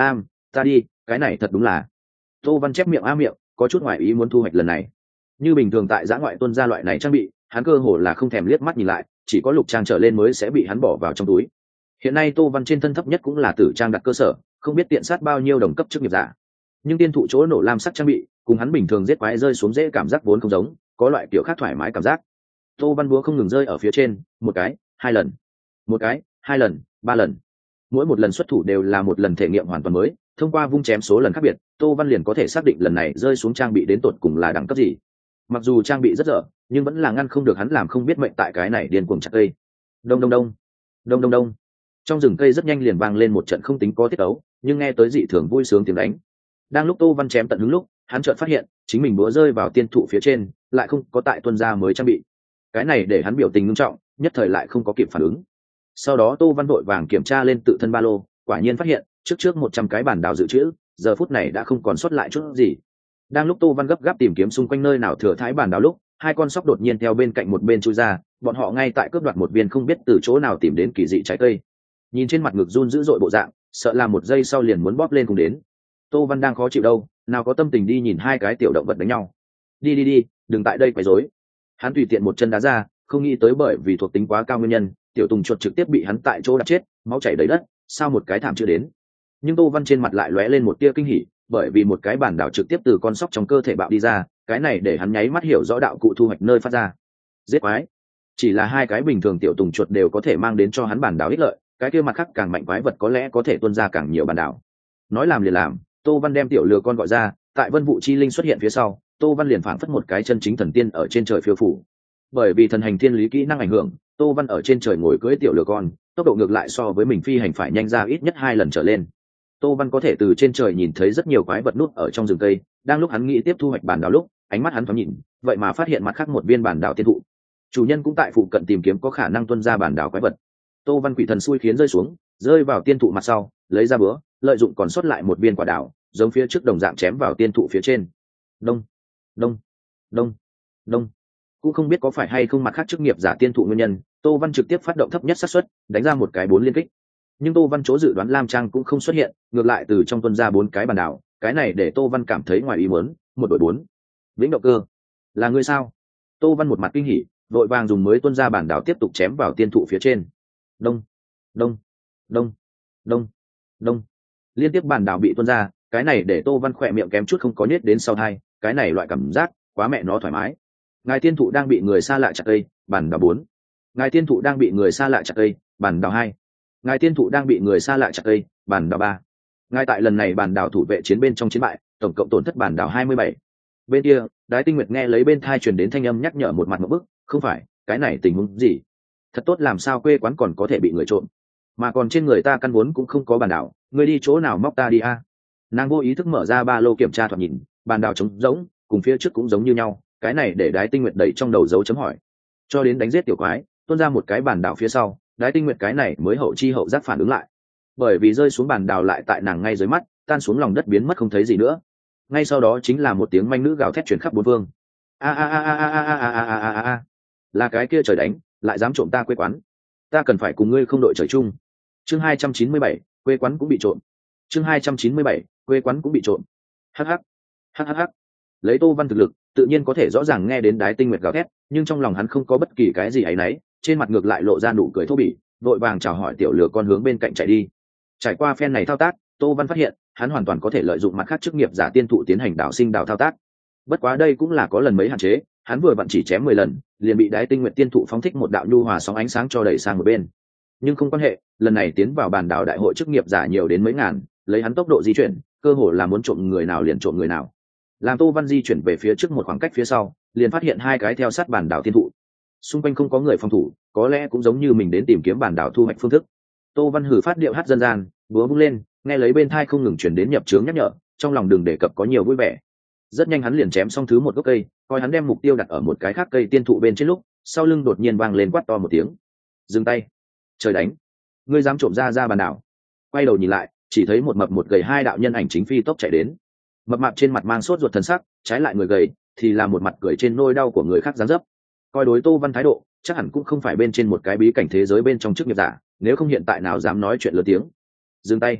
ta đi, cái này thật đúng là. Tô Văn chép miệng a miệng, có chút ngoài ý muốn thu hoạch lần này. Như bình thường tại giã ngoại tuân ra loại này trang bị, hắn cơ hồ là không thèm liếc mắt nhìn lại, chỉ có lục trang trở lên mới sẽ bị hắn bỏ vào trong túi. Hiện nay Tô Văn trên thân thấp nhất cũng là tử trang đặt cơ sở, không biết tiện sát bao nhiêu đồng cấp chức nghiệp giả. Nhưng tiên thụ chỗ nổ lam sắc trang bị, cùng hắn bình thường giết quái rơi xuống dễ cảm giác vốn không giống, có loại kiểu khác thoải mái cảm giác. Tô Văn búa không ngừng rơi ở phía trên, một cái, hai lần, một cái, hai lần, ba lần. Mỗi một lần xuất thủ đều là một lần thể nghiệm hoàn toàn mới, thông qua vung chém số lần khác biệt, Tô Văn liền có thể xác định lần này rơi xuống trang bị đến tột cùng là đẳng cấp gì. Mặc dù trang bị rất dở, nhưng vẫn là ngăn không được hắn làm không biết mệnh tại cái này điên cuồng chặt cây. Đông đông đông, đông đông đông. Trong rừng cây rất nhanh liền vang lên một trận không tính có tiết ấu, nhưng nghe tới dị thường vui sướng tiếng đánh. Đang lúc Tô Văn chém tận hứng lúc, hắn chợt phát hiện chính mình búa rơi vào tiên thụ phía trên, lại không có tại tuân gia mới trang bị. Cái này để hắn biểu tình nghiêm trọng, nhất thời lại không có kịp phản ứng. Sau đó Tô Văn vội vàng kiểm tra lên tự thân ba lô, quả nhiên phát hiện trước trước một trăm cái bản đào dự trữ, giờ phút này đã không còn sót lại chút gì. Đang lúc Tô Văn gấp gáp tìm kiếm xung quanh nơi nào thừa thái bản đào lúc, hai con sóc đột nhiên theo bên cạnh một bên chui ra, bọn họ ngay tại cướp đoạt một viên không biết từ chỗ nào tìm đến kỳ dị trái cây. Nhìn trên mặt ngực run dữ dội bộ dạng, sợ là một giây sau liền muốn bóp lên cùng đến. Tô Văn đang khó chịu đâu, nào có tâm tình đi nhìn hai cái tiểu động vật đánh nhau. Đi đi đi, đừng tại đây quấy rối. Hắn tùy tiện một chân đá ra, không nghĩ tới bởi vì thuộc tính quá cao nguyên nhân, tiểu tùng chuột trực tiếp bị hắn tại chỗ đập chết, máu chảy đầy đất, sao một cái thảm chưa đến. Nhưng Tô Văn trên mặt lại lóe lên một tia kinh hỉ, bởi vì một cái bản đảo trực tiếp từ con sóc trong cơ thể bạo đi ra, cái này để hắn nháy mắt hiểu rõ đạo cụ thu hoạch nơi phát ra. Giết quái. Chỉ là hai cái bình thường tiểu tùng chuột đều có thể mang đến cho hắn bản đảo ích lợi, cái kia mặt khác càng mạnh quái vật có lẽ có thể tuôn ra càng nhiều bản đảo. Nói làm liền làm, Tô Văn đem tiểu lừa con gọi ra, tại Vân Vũ Chi Linh xuất hiện phía sau, Tô Văn liền phảng phất một cái chân chính thần tiên ở trên trời phiêu phủ. Bởi vì thần hành thiên lý kỹ năng ảnh hưởng, Tô Văn ở trên trời ngồi cưỡi tiểu lừa con, tốc độ ngược lại so với mình phi hành phải nhanh ra ít nhất hai lần trở lên. Tô Văn có thể từ trên trời nhìn thấy rất nhiều quái vật nút ở trong rừng cây, đang lúc hắn nghĩ tiếp thu hoạch bản đảo lúc, ánh mắt hắn thoáng nhìn, vậy mà phát hiện mặt khác một viên bản đảo tiên thụ. Chủ nhân cũng tại phụ cận tìm kiếm có khả năng tuân ra bản đảo quái vật. Tô Văn quỷ thần xui khiến rơi xuống, rơi vào tiên thụ mặt sau, lấy ra búa, lợi dụng còn sót lại một viên quả đảo, giống phía trước đồng dạng chém vào tiên thụ phía trên. Đông, đông, đông, đông. Cũng không biết có phải hay không mặt khác chức nghiệp giả tiên thụ nguyên nhân, Tô Văn trực tiếp phát động thấp nhất xác suất, đánh ra một cái bốn liên kích. Nhưng Tô Văn chỗ dự đoán Lam Trang cũng không xuất hiện, ngược lại từ trong tuân ra bốn cái bản đảo, cái này để Tô Văn cảm thấy ngoài ý muốn, một đội bốn. Vĩnh động cơ, là ngươi sao? Tô Văn một mặt kinh hỉ, vội vàng dùng mới tuân ra bản đảo tiếp tục chém vào tiên thụ phía trên. Đông, đông, đông, đông, đông. Liên tiếp bản đảo bị tuân ra, cái này để Tô Văn khỏe miệng kém chút không có nhét đến sau hai, cái này loại cảm giác, quá mẹ nó thoải mái. Ngài tiên thụ đang bị người xa lạ chặt cây, bản đảo bốn. Ngài tiên thụ đang bị người xa lạ chặt cây, bản đảo hai. Ngài tiên thụ đang bị người xa lạ chặt cây, bản đảo ba. Ngài tại lần này bản đảo thủ vệ chiến bên trong chiến bại, tổng cộng tổn thất bản đảo hai mươi bảy. Bên kia, Đái Tinh Nguyệt nghe lấy bên thai truyền đến thanh âm nhắc nhở một mặt một bức, không phải, cái này tình huống gì? Thật tốt làm sao quê quán còn có thể bị người trộm, mà còn trên người ta căn vốn cũng không có bản đảo, ngươi đi chỗ nào móc ta đi a? Nàng vô ý thức mở ra ba lô kiểm tra thoạt nhìn, bản đảo trống rỗng, cùng phía trước cũng giống như nhau, cái này để Đái Tinh Nguyệt đẩy trong đầu dấu chấm hỏi. Cho đến đánh giết tiểu quái, tuôn ra một cái bản đảo phía sau, Đái Tinh Nguyệt cái này mới hậu chi hậu giác phản ứng lại, bởi vì rơi xuống bản đảo lại tại nàng ngay dưới mắt, tan xuống lòng đất biến mất không thấy gì nữa. Ngay sau đó chính là một tiếng manh nữ gào thét truyền khắp bốn phương. A a a a a a a a a a a, là cái kia trời đánh, lại dám trộm ta quê quán, ta cần phải cùng ngươi không đội trời chung. Chương hai trăm chín mươi bảy, quê quán cũng bị trộm. Chương hai trăm chín mươi bảy, quê quán cũng bị trộm. Hắc hắc, hắc hắc hắc. Lấy Tô Văn thực lực, tự nhiên có thể rõ ràng nghe đến Đái Tinh Nguyệt gào thét, nhưng trong lòng hắn không có bất kỳ cái gì ấy nấy, trên mặt ngược lại lộ ra nụ cười thô bỉ, vội vàng chào hỏi tiểu lừa con hướng bên cạnh chạy đi. Trải qua phen này thao tác, Tô Văn phát hiện, hắn hoàn toàn có thể lợi dụng mặt khác chức nghiệp giả tiên thụ tiến hành đảo sinh đảo thao tác. Bất quá đây cũng là có lần mấy hạn chế, hắn vừa vặn chỉ chém mười lần, liền bị Đái Tinh Nguyệt tiên thụ phóng thích một đạo nhu hòa sóng ánh sáng cho đẩy sang một bên. Nhưng không quan hệ, lần này tiến vào bàn đảo đại hội chức nghiệp giả nhiều đến mấy ngàn, lấy hắn tốc độ di chuyển, cơ hồ là muốn trộm người nào liền trộm người nào. Làm Tô Văn di chuyển về phía trước một khoảng cách phía sau, liền phát hiện hai cái theo sát bàn đảo tiên thụ. Xung quanh không có người phòng thủ, có lẽ cũng giống như mình đến tìm kiếm bàn đảo thu hoạch phương thức. Tô Văn hử phát điệu hát dân gian, búa bung lên, nghe lấy bên thai không ngừng chuyển đến nhập chướng nhắc nhở, trong lòng đừng đề cập có nhiều vui vẻ. Rất nhanh hắn liền chém xong thứ một gốc cây, coi hắn đem mục tiêu đặt ở một cái khác cây tiên thụ bên trên lúc, sau lưng đột nhiên vang lên quát to một tiếng. Dừng tay! Trời đánh! Ngươi dám trộm ra ra bàn đảo? Quay đầu nhìn lại, chỉ thấy một mập một gầy hai đạo nhân ảnh chính phi tốc chạy đến. Mập mạp trên mặt mang sốt ruột thần sắc, trái lại người gầy thì là một mặt cười trên nôi đau của người khác giáng dấp. Coi đối Tô Văn thái độ, chắc hẳn cũng không phải bên trên một cái bí cảnh thế giới bên trong chức nghiệp giả, nếu không hiện tại nào dám nói chuyện lớn tiếng. Dừng tay!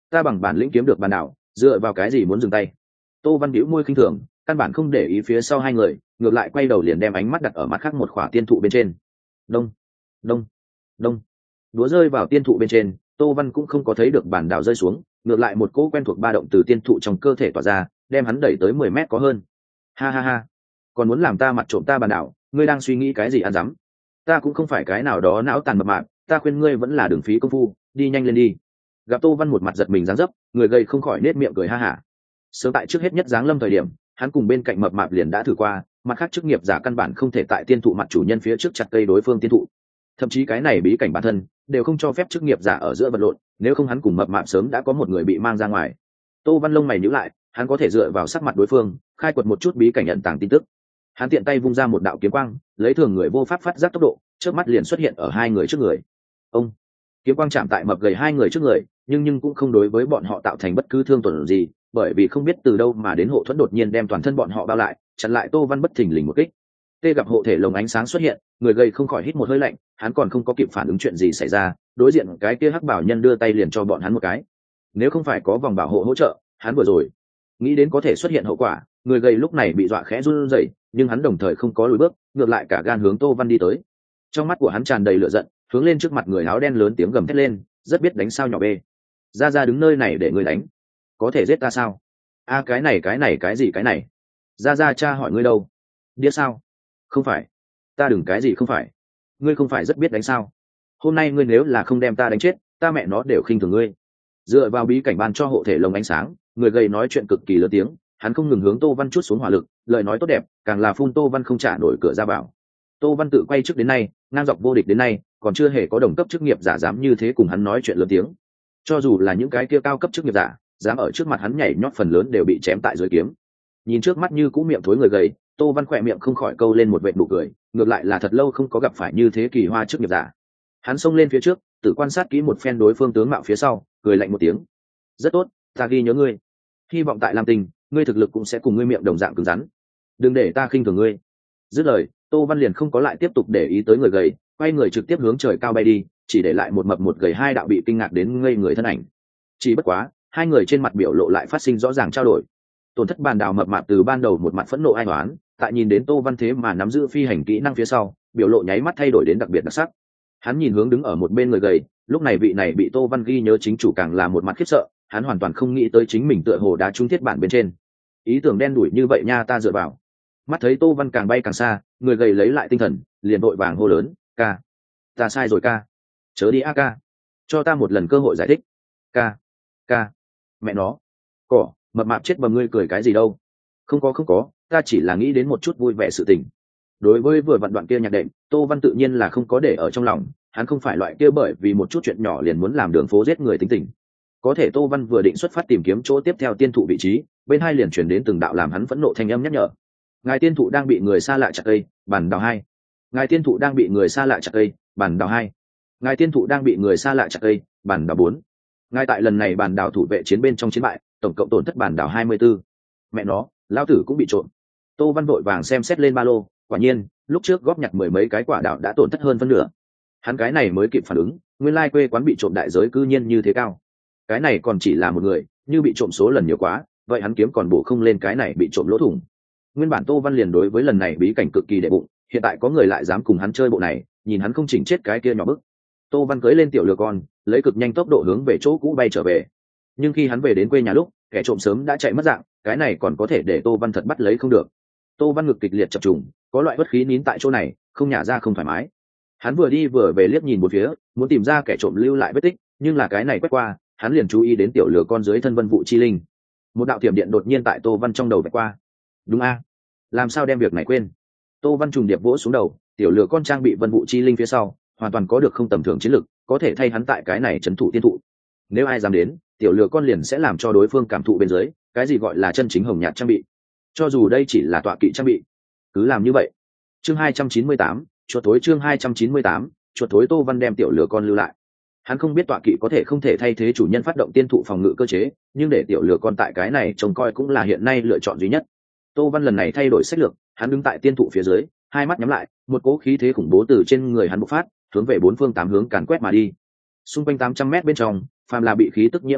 ta bằng bản lĩnh kiếm được bàn đảo, dựa vào cái gì muốn dừng tay? Tô Văn bĩu môi khinh thường, căn bản không để ý phía sau hai người, ngược lại quay đầu liền đem ánh mắt đặt ở mặt khác một khỏa tiên thụ bên trên. Đông, đông, đông. Đũa rơi vào tiên thụ bên trên, Tô Văn cũng không có thấy được bản đảo rơi xuống, ngược lại một cỗ quen thuộc ba động từ tiên thụ trong cơ thể tỏa ra, đem hắn đẩy tới mười mét có hơn. Ha ha ha, còn muốn làm ta mặt trộm ta bản đảo, ngươi đang suy nghĩ cái gì ăn dám? Ta cũng không phải cái nào đó não tàn mập mạp, ta khuyên ngươi vẫn là đừng phí công phu, đi nhanh lên đi. Gặp Tô Văn một mặt giật mình dáng dấp, người gầy không khỏi nết miệng cười ha hả. Sớm tại trước hết nhất giáng lâm thời điểm, hắn cùng bên cạnh mập mạp liền đã thử qua, mặt khác chức nghiệp giả căn bản không thể tại tiên thụ mặt chủ nhân phía trước chặt cây đối phương tiên thụ. Thậm chí cái này bí cảnh bản thân đều không cho phép chức nghiệp giả ở giữa vật lộn, nếu không hắn cùng mập mạp sớm đã có một người bị mang ra ngoài. Tô Văn lông mày nhíu lại, hắn có thể dựa vào sắc mặt đối phương, khai quật một chút bí cảnh ẩn tàng tin tức. Hắn tiện tay vung ra một đạo kiếm quang, lấy thường người vô pháp phát giác tốc độ, trước mắt liền xuất hiện ở hai người trước người. Ông kiếm quang chạm tại mập gầy hai người trước người, nhưng nhưng cũng không đối với bọn họ tạo thành bất cứ thương tổn gì, bởi vì không biết từ đâu mà đến hộ thuẫn đột nhiên đem toàn thân bọn họ bao lại, chặn lại Tô Văn bất thình lình một kích. Tê gặp hộ thể lồng ánh sáng xuất hiện, người gầy không khỏi hít một hơi lạnh, hắn còn không có kịp phản ứng chuyện gì xảy ra, đối diện cái kia hắc bảo nhân đưa tay liền cho bọn hắn một cái. Nếu không phải có vòng bảo hộ hỗ trợ, hắn vừa rồi nghĩ đến có thể xuất hiện hậu quả, người gầy lúc này bị dọa khẽ run rẩy, nhưng hắn đồng thời không có lùi bước, ngược lại cả gan hướng Tô Văn đi tới. Trong mắt của hắn tràn đầy lửa giận, hướng lên trước mặt người áo đen lớn tiếng gầm thét lên, rất biết đánh sao nhỏ bê. Ra ra đứng nơi này để ngươi đánh, có thể giết ta sao? A cái này cái này cái gì cái này? Ra ra cha hỏi ngươi đâu? Điếc sao? Không phải, ta đừng cái gì không phải. Ngươi không phải rất biết đánh sao? Hôm nay ngươi nếu là không đem ta đánh chết, ta mẹ nó đều khinh thường ngươi. Dựa vào bí cảnh ban cho hộ thể lồng ánh sáng, người gầy nói chuyện cực kỳ lớn tiếng, hắn không ngừng hướng Tô Văn chút xuống hỏa lực, lời nói tốt đẹp, càng là phun Tô Văn không trả nổi cửa ra vào. Tô Văn tự quay trước đến nay, ngang dọc vô địch đến nay, còn chưa hề có đồng cấp chức nghiệp giả dám như thế cùng hắn nói chuyện lớn tiếng. Cho dù là những cái kia cao cấp chức nghiệp giả, dám ở trước mặt hắn nhảy nhót phần lớn đều bị chém tại dưới kiếm. Nhìn trước mắt như cũ miệng thối người gầy, Tô Văn khỏe miệng không khỏi câu lên một vệt nụ cười, ngược lại là thật lâu không có gặp phải như thế kỳ hoa chức nghiệp giả. Hắn xông lên phía trước, tự quan sát kỹ một phen đối phương tướng mạo phía sau, cười lạnh một tiếng. Rất tốt, ta ghi nhớ ngươi. Hy vọng tại Lam Tinh, ngươi thực lực cũng sẽ cùng ngươi miệng đồng dạng cứng rắn. Đừng để ta khinh thường ngươi. Dứt lời, Tô Văn liền không có lại tiếp tục để ý tới người gầy, quay người trực tiếp hướng trời cao bay đi, chỉ để lại một mập một gầy hai đạo bị kinh ngạc đến ngây người thân ảnh. Chỉ bất quá, hai người trên mặt biểu lộ lại phát sinh rõ ràng trao đổi. Tổn thất bàn đào mập mạp từ ban đầu một mặt phẫn nộ ai oán, tại nhìn đến Tô Văn thế mà nắm giữ phi hành kỹ năng phía sau, biểu lộ nháy mắt thay đổi đến đặc biệt đặc sắc. Hắn nhìn hướng đứng ở một bên người gầy, lúc này vị này bị Tô Văn ghi nhớ chính chủ càng là một mặt khiếp sợ, hắn hoàn toàn không nghĩ tới chính mình tựa hồ đã trúng thiết bản bên trên. Ý tưởng đen đủi như vậy nha, ta dựa vào. Mắt thấy Tô Văn càng bay càng xa, người gầy lấy lại tinh thần, liền vội vàng hô lớn, ca, ta sai rồi ca, chớ đi a ca, cho ta một lần cơ hội giải thích. Ca, ca, mẹ nó, cỏ, mập mạp chết bầm, ngươi cười cái gì đâu? Không có không có, ta chỉ là nghĩ đến một chút vui vẻ sự tình. Đối với vừa vặn đoạn kia nhạc đệm, Tô Văn tự nhiên là không có để ở trong lòng, hắn không phải loại kia bởi vì một chút chuyện nhỏ liền muốn làm đường phố giết người tính tình. Có thể Tô Văn vừa định xuất phát tìm kiếm chỗ tiếp theo tiên thụ vị trí, bên hai liền chuyển đến từng đạo làm hắn phẫn nộ thanh âm nhắc nhở. Ngài tiên thụ đang bị người xa lạ chặt cây, bản đào hai. Ngài tiên thụ đang bị người xa lạ chặt cây, bản đào hai. Ngài tiên thụ đang bị người xa lạ chặt cây, bản đào bốn. Ngài tại lần này bản đào thủ vệ chiến bên trong chiến bại, tổng cộng tổn thất bản đào hai mươi 24. Mẹ nó, lão tử cũng bị trộm. Tô Văn vội vàng xem xét lên ba lô, quả nhiên, lúc trước góp nhặt mười mấy cái quả đào đã tổn thất hơn phân nửa. Hắn cái này mới kịp phản ứng, nguyên lai quê quán bị trộm đại giới cư nhiên như thế cao. Cái này còn chỉ là một người, như bị trộm số lần nhiều quá, vậy hắn kiếm còn bổ không lên cái này bị trộm lỗ thủng. Nguyên bản Tô Văn liền đối với lần này bí cảnh cực kỳ đệ bụng, hiện tại có người lại dám cùng hắn chơi bộ này, nhìn hắn không chỉnh chết cái kia nhỏ bức. Tô Văn cưỡi lên tiểu lừa con, lấy cực nhanh tốc độ hướng về chỗ cũ bay trở về. Nhưng khi hắn về đến quê nhà lúc, kẻ trộm sớm đã chạy mất dạng, cái này còn có thể để Tô Văn thật bắt lấy không được. Tô Văn ngực kịch liệt chập trùng, có loại bất khí nín tại chỗ này, không nhả ra không thoải mái. Hắn vừa đi vừa về liếc nhìn một phía, muốn tìm ra kẻ trộm lưu lại vết tích, nhưng là cái này quét qua, hắn liền chú ý đến tiểu lừa con dưới thân Vân Vũ Chi Linh. Một đạo tiềm điện đột nhiên tại Tô Văn trong đầu vạch qua. Đúng a, làm sao đem việc này quên? Tô Văn trùng điệp vỗ xuống đầu, tiểu lừa con trang bị Vân Vũ Chi Linh phía sau, hoàn toàn có được không tầm thường chiến lực, có thể thay hắn tại cái này trấn thủ tiên thụ. Nếu ai dám đến, tiểu lừa con liền sẽ làm cho đối phương cảm thụ bên dưới, cái gì gọi là chân chính hồng nhạt trang bị. Cho dù đây chỉ là tọa kỵ trang bị, cứ làm như vậy. Chương hai trăm chín mươi tám, chuột thối chương hai trăm chín mươi tám, chuột thối. Tô Văn đem tiểu lừa con lưu lại. Hắn không biết tọa kỵ có thể không thể thay thế chủ nhân phát động tiên thụ phòng ngự cơ chế, nhưng để tiểu lừa con tại cái này trông coi cũng là hiện nay lựa chọn duy nhất. Tô Văn lần này thay đổi sách lược, hắn đứng tại tiên thụ phía dưới, hai mắt nhắm lại, một cỗ khí thế khủng bố từ trên người hắn bộc phát, hướng về bốn phương tám hướng càn quét mà đi. Xung quanh tám trăm mét bên trong, phàm là bị khí tức nhiễm quái vật,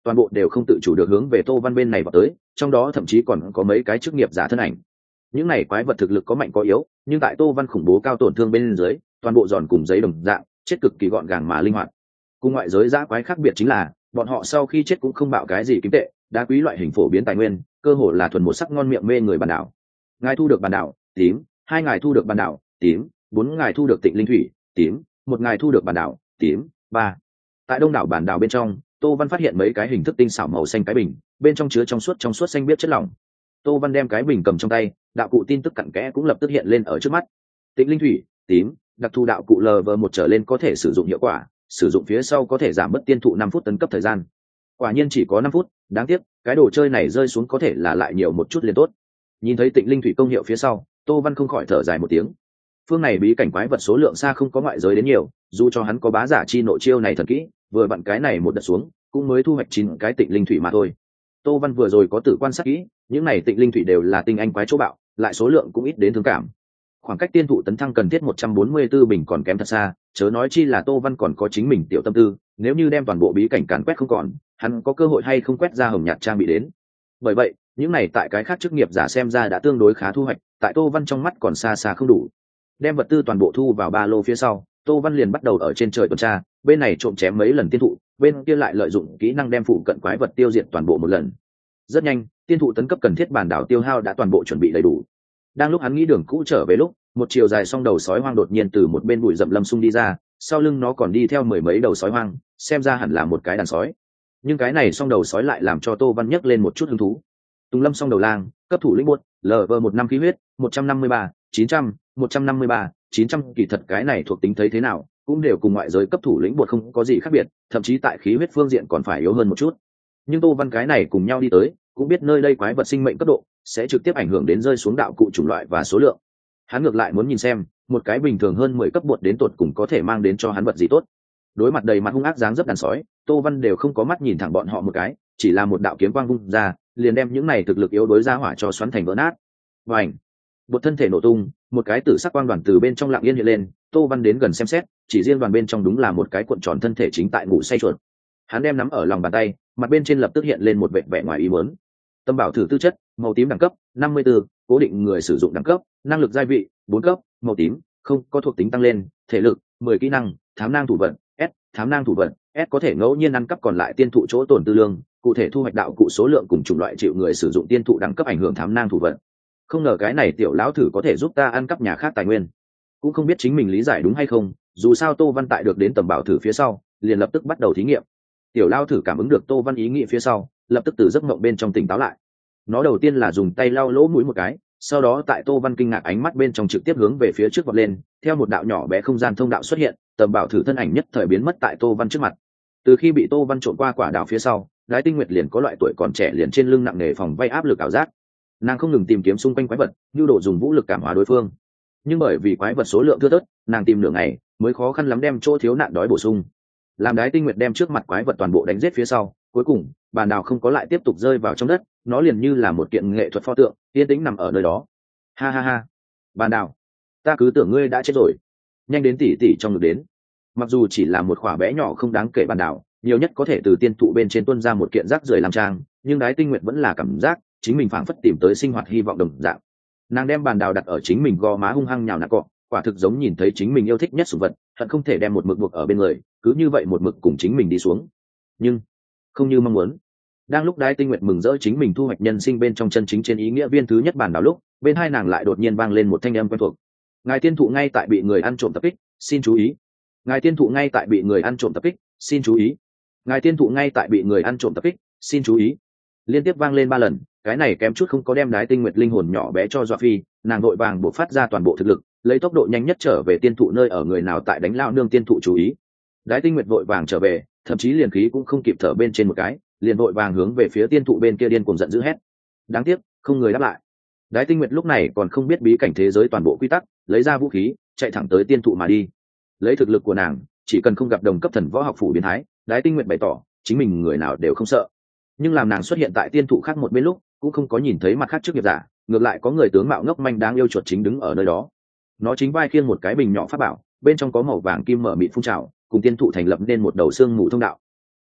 toàn bộ đều không tự chủ được hướng về Tô Văn bên này vào tới, trong đó thậm chí còn có mấy cái chức nghiệp giả thân ảnh. Những này quái vật thực lực có mạnh có yếu, nhưng tại Tô Văn khủng bố cao tổn thương bên dưới, toàn bộ giòn cùng giấy đồng dạng, chết cực kỳ gọn gàng mà linh hoạt. Cùng ngoại giới dã quái khác biệt chính là, bọn họ sau khi chết cũng không bạo cái gì kim tệ, đá quý loại hình phổ biến tài nguyên, cơ hồ là thuần một sắc ngon miệng mê người bản đảo. Ngài thu được bản đảo, tím, hai ngài thu được bản đảo, tím, bốn ngài thu được tịnh linh thủy, tím, một ngài thu được bản đảo, tím, ba. Tại đông đảo bản đảo bên trong, Tô Văn phát hiện mấy cái hình thức tinh xảo màu xanh cái bình, bên trong chứa trong suốt trong suốt xanh biếc chất lỏng. Tô Văn đem cái bình cầm trong tay, đạo cụ tin tức cặn kẽ cũng lập tức hiện lên ở trước mắt. Tịnh linh thủy, tím, đặc thù đạo cụ lv một trở lên có thể sử dụng hiệu quả, sử dụng phía sau có thể giảm bớt tiên thụ năm phút tấn cấp thời gian. Quả nhiên chỉ có năm phút, đáng tiếc, cái đồ chơi này rơi xuống có thể là lại nhiều một chút liền tốt. Nhìn thấy tịnh linh thủy công hiệu phía sau, Tô Văn không khỏi thở dài một tiếng. Phương này bí cảnh quái vật số lượng xa không có ngoại giới đến nhiều, dù cho hắn có bá giả chi nội chiêu này thần kỹ, vừa vặn cái này một đợt xuống, cũng mới thu hoạch chín cái tịnh linh thủy mà thôi. Tô Văn vừa rồi có tự quan sát kỹ, những này tịnh linh thủy đều là tinh anh quái chỗ bạo, lại số lượng cũng ít đến thương cảm. Khoảng cách tiên thụ tấn thăng cần thiết một trăm bốn mươi tư bình còn kém thật xa, chớ nói chi là Tô Văn còn có chính mình tiểu tâm tư, nếu như đem toàn bộ bí cảnh càn quét không còn, hắn có cơ hội hay không quét ra hồng nhạt trang bị đến. Bởi vậy, những này tại cái khác chức nghiệp giả xem ra đã tương đối khá thu hoạch, tại Tô Văn trong mắt còn xa xa không đủ. Đem vật tư toàn bộ thu vào ba lô phía sau, Tô Văn liền bắt đầu ở trên trời tuần tra, bên này trộm chém mấy lần tiên thụ, bên kia lại lợi dụng kỹ năng đem phụ cận quái vật tiêu diệt toàn bộ một lần. Rất nhanh, tiên thụ tấn cấp cần thiết bản đảo tiêu hao đã toàn bộ chuẩn bị đầy đủ. Đang lúc hắn nghĩ đường cũ trở về lúc, một chiều dài song đầu sói hoang đột nhiên từ một bên bụi rậm lâm xung đi ra, sau lưng nó còn đi theo mười mấy đầu sói hoang, xem ra hẳn là một cái đàn sói. Nhưng cái này song đầu sói lại làm cho Tô Văn nhấc lên một chút hứng thú. Tùng Lâm song đầu lang, cấp thủ lĩnh buốt, lv một năm khí huyết, một trăm năm mươi ba, chín trăm, một trăm năm mươi ba, chín trăm, kỳ thật cái này thuộc tính thấy thế nào, cũng đều cùng ngoại giới cấp thủ lĩnh buốt không có gì khác biệt, thậm chí tại khí huyết phương diện còn phải yếu hơn một chút. Nhưng Tô Văn cái này cùng nhau đi tới, cũng biết nơi đây quái vật sinh mệnh cấp độ sẽ trực tiếp ảnh hưởng đến rơi xuống đạo cụ chủng loại và số lượng. Hắn ngược lại muốn nhìn xem, một cái bình thường hơn mười cấp bột đến tột cùng có thể mang đến cho hắn vật gì tốt. Đối mặt đầy mặt hung ác dáng dấp đàn sói, Tô Văn đều không có mắt nhìn thẳng bọn họ một cái, chỉ là một đạo kiếm quang vung ra, liền đem những này thực lực yếu đối ra hỏa cho xoắn thành vỡ nát. Vành, bột thân thể nổ tung, một cái tử sắc quang đoàn từ bên trong lặng yên hiện lên, Tô Văn đến gần xem xét, chỉ riêng đoàn bên trong đúng là một cái cuộn tròn thân thể chính tại ngủ say chuột. Hắn đem nắm ở lòng bàn tay, mặt bên trên lập tức hiện lên một vẻ vẻ ngoài ý muốn. Tâm bảo thử tư chất, màu tím đẳng cấp năm mươi tư, cố định người sử dụng đẳng cấp, năng lực giai vị bốn cấp, màu tím, không có thuộc tính tăng lên, thể lực mười kỹ năng, thám nang thủ vận S, thám nang thủ vận S có thể ngẫu nhiên ăn cắp còn lại tiên thụ chỗ tổn tư lương, cụ thể thu hoạch đạo cụ số lượng cùng chủng loại chịu người sử dụng tiên thụ đẳng cấp ảnh hưởng thám nang thủ vận. Không ngờ cái này tiểu lão thử có thể giúp ta ăn cắp nhà khác tài nguyên. Cũng không biết chính mình lý giải đúng hay không, dù sao Tô Văn tại được đến tầm bảo thử phía sau, liền lập tức bắt đầu thí nghiệm. Tiểu lão thử cảm ứng được Tô Văn ý nghĩ phía sau, lập tức từ giấc mộng bên trong tỉnh táo lại. Nó đầu tiên là dùng tay lau lỗ mũi một cái, sau đó tại Tô Văn kinh ngạc ánh mắt bên trong trực tiếp hướng về phía trước vọt lên, theo một đạo nhỏ bé không gian thông đạo xuất hiện, tầm bảo thử thân ảnh nhất thời biến mất tại Tô Văn trước mặt. Từ khi bị Tô Văn trộn qua quả đào phía sau, Gái Tinh Nguyệt liền có loại tuổi còn trẻ liền trên lưng nặng nề phòng vây áp lực ảo giác. Nàng không ngừng tìm kiếm xung quanh quái vật, nhu đồ dùng vũ lực cảm hóa đối phương. Nhưng bởi vì quái vật số lượng thưa thớt, nàng tìm nửa ngày mới khó khăn lắm đem chỗ thiếu nạn đói bổ sung. Làm Gái Tinh Nguyệt đem trước mặt quái vật toàn bộ đánh giết phía sau, cuối cùng bàn đào không có lại tiếp tục rơi vào trong đất, nó liền như là một kiện nghệ thuật pho tượng yên tĩnh nằm ở nơi đó. Ha ha ha, bàn đào, ta cứ tưởng ngươi đã chết rồi, nhanh đến tỉ tỉ trong ngực đến. Mặc dù chỉ là một khỏa bé nhỏ không đáng kể bàn đào, nhiều nhất có thể từ tiên thụ bên trên tuân ra một kiện rác rưởi làm trang, nhưng Đái Tinh Nguyệt vẫn là cảm giác chính mình phảng phất tìm tới sinh hoạt hy vọng đồng dạng. Nàng đem bàn đào đặt ở chính mình gò má hung hăng nhào nặn cọ, quả thực giống nhìn thấy chính mình yêu thích nhất sủng vật, hận không thể đem một mực buộc ở bên người, cứ như vậy một mực cùng chính mình đi xuống. Nhưng không như mong muốn, đang lúc Đái Tinh Nguyệt mừng rỡ chính mình thu hoạch nhân sinh bên trong chân chính trên ý nghĩa viên thứ nhất bản đảo lúc, bên hai nàng lại đột nhiên vang lên một thanh âm quen thuộc. Ngài tiên thụ ngay tại bị người ăn trộm tập kích, xin chú ý. Ngài tiên thụ ngay tại bị người ăn trộm tập kích, xin chú ý. Ngài tiên thụ ngay tại bị người ăn trộm tập kích, xin chú ý. Liên tiếp vang lên ba lần, cái này kém chút không có đem Đái Tinh Nguyệt linh hồn nhỏ bé cho dọa phi, nàng vội vàng bộc phát ra toàn bộ thực lực, lấy tốc độ nhanh nhất trở về tiên thụ nơi ở người nào tại đánh lao nương tiên thụ chú ý. Đái Tinh Nguyệt vội vàng trở về, thậm chí liền khí cũng không kịp thở bên trên một cái, liền vội vàng hướng về phía tiên thụ bên kia điên cuồng giận dữ hét. Đáng tiếc, không người đáp lại. Đái Tinh Nguyệt lúc này còn không biết bí cảnh thế giới toàn bộ quy tắc, lấy ra vũ khí, chạy thẳng tới tiên thụ mà đi. Lấy thực lực của nàng, chỉ cần không gặp đồng cấp thần võ học phủ biến thái, Đái Tinh Nguyệt bày tỏ, chính mình người nào đều không sợ. Nhưng làm nàng xuất hiện tại tiên thụ khác một bên lúc, cũng không có nhìn thấy mặt khác trước nghiệp giả, ngược lại có người tướng mạo ngốc manh đáng yêu chuột chính đứng ở nơi đó. Nó chính vai khiêng một cái bình nhỏ pháp bảo, bên trong có màu vàng kim mở mịt phun trào, cùng tiên thụ thành lập nên một đầu xương mù thông đạo.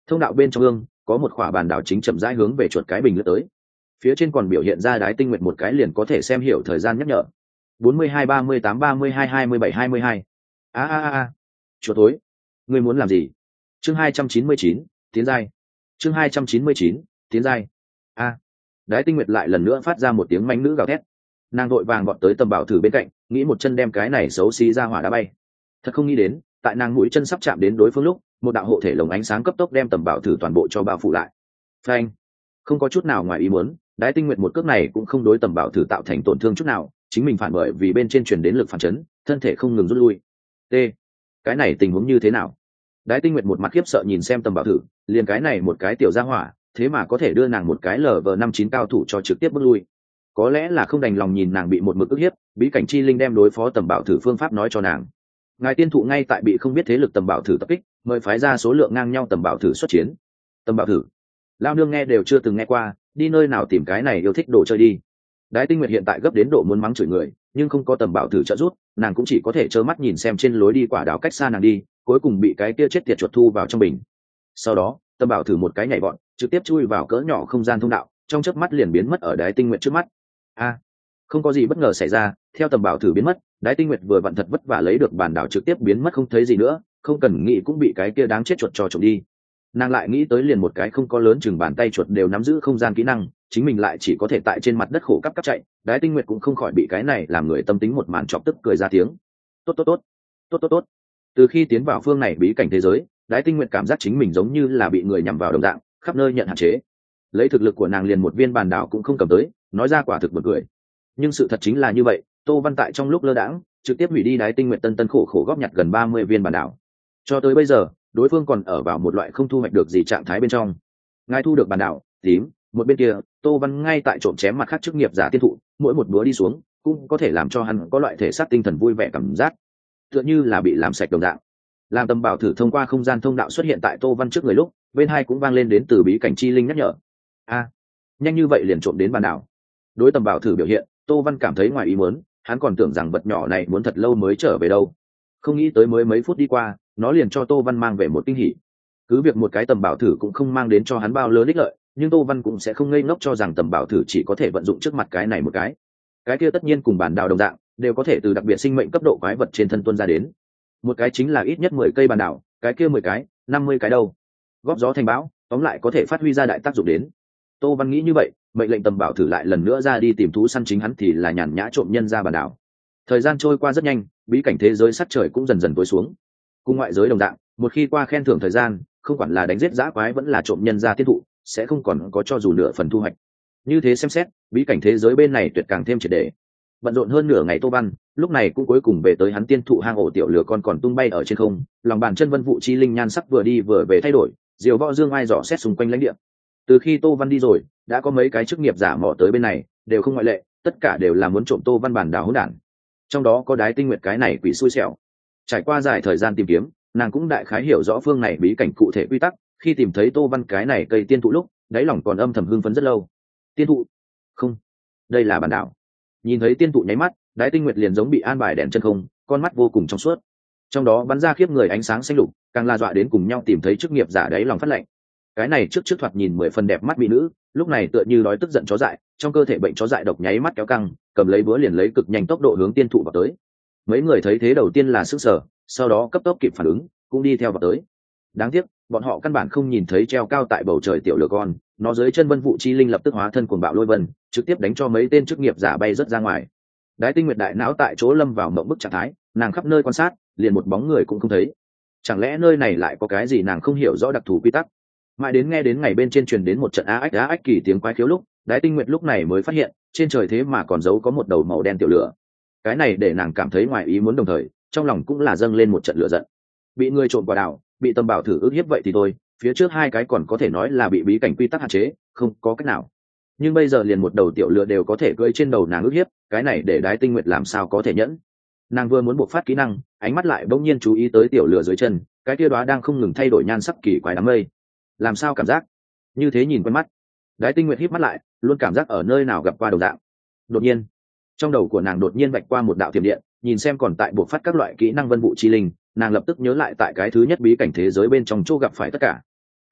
thông đạo bên trong ương có một khỏa bàn đảo chính chậm rãi hướng về chuột cái bình lướt tới, phía trên còn biểu hiện ra đái tinh nguyệt một cái liền có thể xem hiểu thời gian nhắc nhở. Bốn mươi hai ba mươi tám ba mươi hai hai mươi bảy hai mươi hai. A a a a. Chuột tối, ngươi muốn làm gì? Chương hai trăm chín mươi chín, tiến giai. Chương hai trăm chín mươi chín, tiến giai. A. Đái tinh nguyệt lại lần nữa phát ra một tiếng mánh nữ gào thét. Nàng vội vàng vọt tới tầm bảo thử bên cạnh, nghĩ một chân đem cái này xấu xí ra hỏa đá bay. Thật không nghĩ đến, tại nàng mũi chân sắp chạm đến đối phương lúc, một đạo hộ thể lồng ánh sáng cấp tốc đem tầm bảo thử toàn bộ cho bao phủ lại. Phanh. Không có chút nào ngoài ý muốn, đái tinh nguyệt một cước này cũng không đối tầm bảo thử tạo thành tổn thương chút nào, chính mình phản bởi vì bên trên truyền đến lực phản chấn, thân thể không ngừng rút lui. T. Cái này tình huống như thế nào? Đái tinh nguyệt một mặt khiếp sợ nhìn xem tầm bảo thử, liền cái này một cái tiểu gia hỏa, thế mà có thể đưa nàng một cái lv năm chín cao thủ cho trực tiếp bước lui. Có lẽ là không đành lòng nhìn nàng bị một mực ức hiếp, bí cảnh chi linh đem đối phó tầm bảo thử phương pháp nói cho nàng. Ngài tiên thụ ngay tại bị không biết thế lực tầm bảo thử tập kích, mời phái ra số lượng ngang nhau tầm bảo thử xuất chiến. Tầm bảo thử, lao nương nghe đều chưa từng nghe qua, đi nơi nào tìm cái này yêu thích đồ chơi đi. Đái tinh nguyệt hiện tại gấp đến độ muốn mắng chửi người, nhưng không có tầm bảo thử trợ giúp, nàng cũng chỉ có thể trơ mắt nhìn xem trên lối đi quả đào cách xa nàng đi, cuối cùng bị cái kia chết tiệt chuột thu vào trong bình. Sau đó tầm bảo thử một cái nhảy vọt, trực tiếp chui vào cỡ nhỏ không gian thông đạo, trong chớp mắt liền biến mất ở đái tinh nguyệt trước mắt. A. Không có gì bất ngờ xảy ra, theo tầm bảo thử biến mất, đái tinh nguyệt vừa vặn thật vất vả lấy được bản đảo trực tiếp biến mất không thấy gì nữa, không cần nghĩ cũng bị cái kia đáng chết chuột cho trộm đi. Nàng lại nghĩ tới liền một cái không có lớn chừng bàn tay chuột đều nắm giữ không gian kỹ năng, chính mình lại chỉ có thể tại trên mặt đất khổ cắp cắp chạy, đái tinh nguyệt cũng không khỏi bị cái này làm người tâm tính một màn chọc tức cười ra tiếng. Tốt tốt tốt, tốt tốt tốt. Từ khi tiến vào phương này bí cảnh thế giới, đái tinh nguyệt cảm giác chính mình giống như là bị người nhằm vào đồng dạng, khắp nơi nhận hạn chế. Lấy thực lực của nàng liền một viên bàn đảo cũng không cầm tới, nói ra quả thực buồn cười. Nhưng sự thật chính là như vậy, Tô Văn tại trong lúc lơ đãng trực tiếp hủy đi đái tinh nguyệt tân tân khổ khổ góp nhặt gần ba mươi viên bản đảo. Cho tới bây giờ, đối phương còn ở vào một loại không thu hoạch được gì trạng thái bên trong. Ngài thu được bản đảo, tím, một bên kia, Tô Văn ngay tại trộm chém mặt khác chức nghiệp giả tiên thụ, mỗi một búa đi xuống, cũng có thể làm cho hắn có loại thể xác tinh thần vui vẻ cảm giác, tựa như là bị làm sạch đồng dạng. Làm tầm bảo thử thông qua không gian thông đạo xuất hiện tại Tô Văn trước người lúc, bên hai cũng vang lên đến từ bí cảnh chi linh nhắc nhở. A, nhanh như vậy liền trộm đến bản đảo. Đối tầm bảo thử biểu hiện, Tô Văn cảm thấy ngoài ý muốn, hắn còn tưởng rằng vật nhỏ này muốn thật lâu mới trở về đâu. Không nghĩ tới mới mấy phút đi qua, nó liền cho Tô Văn mang về một kinh hỉ. Cứ việc một cái tầm bảo thử cũng không mang đến cho hắn bao lớn ích lợi, nhưng Tô Văn cũng sẽ không ngây ngốc cho rằng tầm bảo thử chỉ có thể vận dụng trước mặt cái này một cái. Cái kia tất nhiên cùng bản đảo đồng dạng, đều có thể từ đặc biệt sinh mệnh cấp độ quái vật trên thân tuôn ra đến. Một cái chính là ít nhất mười cây bản đảo, cái kia mười cái, năm mươi cái đâu. Góp gió thành bão, tóm lại có thể phát huy ra đại tác dụng đến. Tô Văn nghĩ như vậy, mệnh lệnh tầm bảo thử lại lần nữa ra đi tìm thú săn, chính hắn thì là nhàn nhã trộm nhân ra bản đảo. Thời gian trôi qua rất nhanh, bí cảnh thế giới sắc trời cũng dần dần tối xuống. Cùng ngoại giới đồng dạng, một khi qua khen thưởng thời gian, không quản là đánh giết dã quái vẫn là trộm nhân ra tiên thụ, sẽ không còn có cho dù nửa phần thu hoạch. Như thế xem xét, bí cảnh thế giới bên này tuyệt càng thêm triệt để. Bận rộn hơn nửa ngày Tô Văn, lúc này cũng cuối cùng về tới hắn tiên thụ hang ổ, tiểu lửa con còn tung bay ở trên không, lòng bàn chân vân vụ chi linh nhan sắc vừa đi vừa về thay đổi, diều võ dương ai dò xét xung quanh lãnh địa. Từ khi Tô Văn đi rồi, đã có mấy cái chức nghiệp giả mò tới bên này, đều không ngoại lệ, tất cả đều là muốn trộm Tô Văn bản đảo hỗn đản. Trong đó có đái tinh nguyệt cái này quỷ xui xẻo. Trải qua dài thời gian tìm kiếm, nàng cũng đại khái hiểu rõ phương này bí cảnh cụ thể quy tắc, khi tìm thấy Tô Văn cái này cây tiên thụ lúc, đáy lòng còn âm thầm hưng phấn rất lâu. Tiên thụ? Không, đây là bản đảo. Nhìn thấy tiên thụ nháy mắt, đái tinh nguyệt liền giống bị an bài đèn chân không, con mắt vô cùng trong suốt. Trong đó bắn ra khiếp người ánh sáng xanh lục, càng la dọa đến cùng nhau tìm thấy chức nghiệp giả đáy lòng phát lạnh. Cái này trước trước thoạt nhìn mười phần đẹp mắt mỹ nữ, lúc này tựa như đói tức giận chó dại, trong cơ thể bệnh chó dại độc nháy mắt kéo căng, cầm lấy búa liền lấy cực nhanh tốc độ hướng tiên thụ vào tới. Mấy người thấy thế đầu tiên là sức sở, sau đó cấp tốc kịp phản ứng, cũng đi theo vào tới. Đáng tiếc, bọn họ căn bản không nhìn thấy treo cao tại bầu trời tiểu lửa con, nó dưới chân vân vụ chi linh lập tức hóa thân cuồng bạo lôi vân, trực tiếp đánh cho mấy tên chức nghiệp giả bay rất ra ngoài. Đái tinh nguyệt đại não tại chỗ lâm vào mộng bức trạng thái, nàng khắp nơi quan sát, liền một bóng người cũng không thấy. Chẳng lẽ nơi này lại có cái gì nàng không hiểu rõ đặc thù quy tắc? Mãi đến nghe đến ngày bên trên truyền đến một trận á ách á ách kỳ tiếng quái khiếu lúc, đái tinh nguyệt lúc này mới phát hiện trên trời thế mà còn giấu có một đầu màu đen tiểu lửa. Cái này để nàng cảm thấy ngoài ý muốn, đồng thời trong lòng cũng là dâng lên một trận lửa giận. Bị người trộm quả đảo, bị tầm bảo thử ức hiếp vậy thì thôi, phía trước hai cái còn có thể nói là bị bí cảnh quy tắc hạn chế, không có cách nào. Nhưng bây giờ liền một đầu tiểu lửa đều có thể cưỡi trên đầu nàng ức hiếp, cái này để đái tinh nguyệt làm sao có thể nhẫn. Nàng vừa muốn buộc phát kỹ năng, ánh mắt lại bỗng nhiên chú ý tới tiểu lửa dưới chân, cái kia đóa đang không ngừng thay đổi nhan sắc kỳ quái đám mây. Làm sao cảm giác như thế nhìn quen mắt? Đái tinh nguyệt híp mắt lại, luôn cảm giác ở nơi nào gặp qua đồng dạng. Đột nhiên trong đầu của nàng đột nhiên vạch qua một đạo thiểm điện, nhìn xem còn tại buộc phát các loại kỹ năng vân vụ chi linh, nàng lập tức nhớ lại tại cái thứ nhất bí cảnh thế giới bên trong chỗ gặp phải tất cả.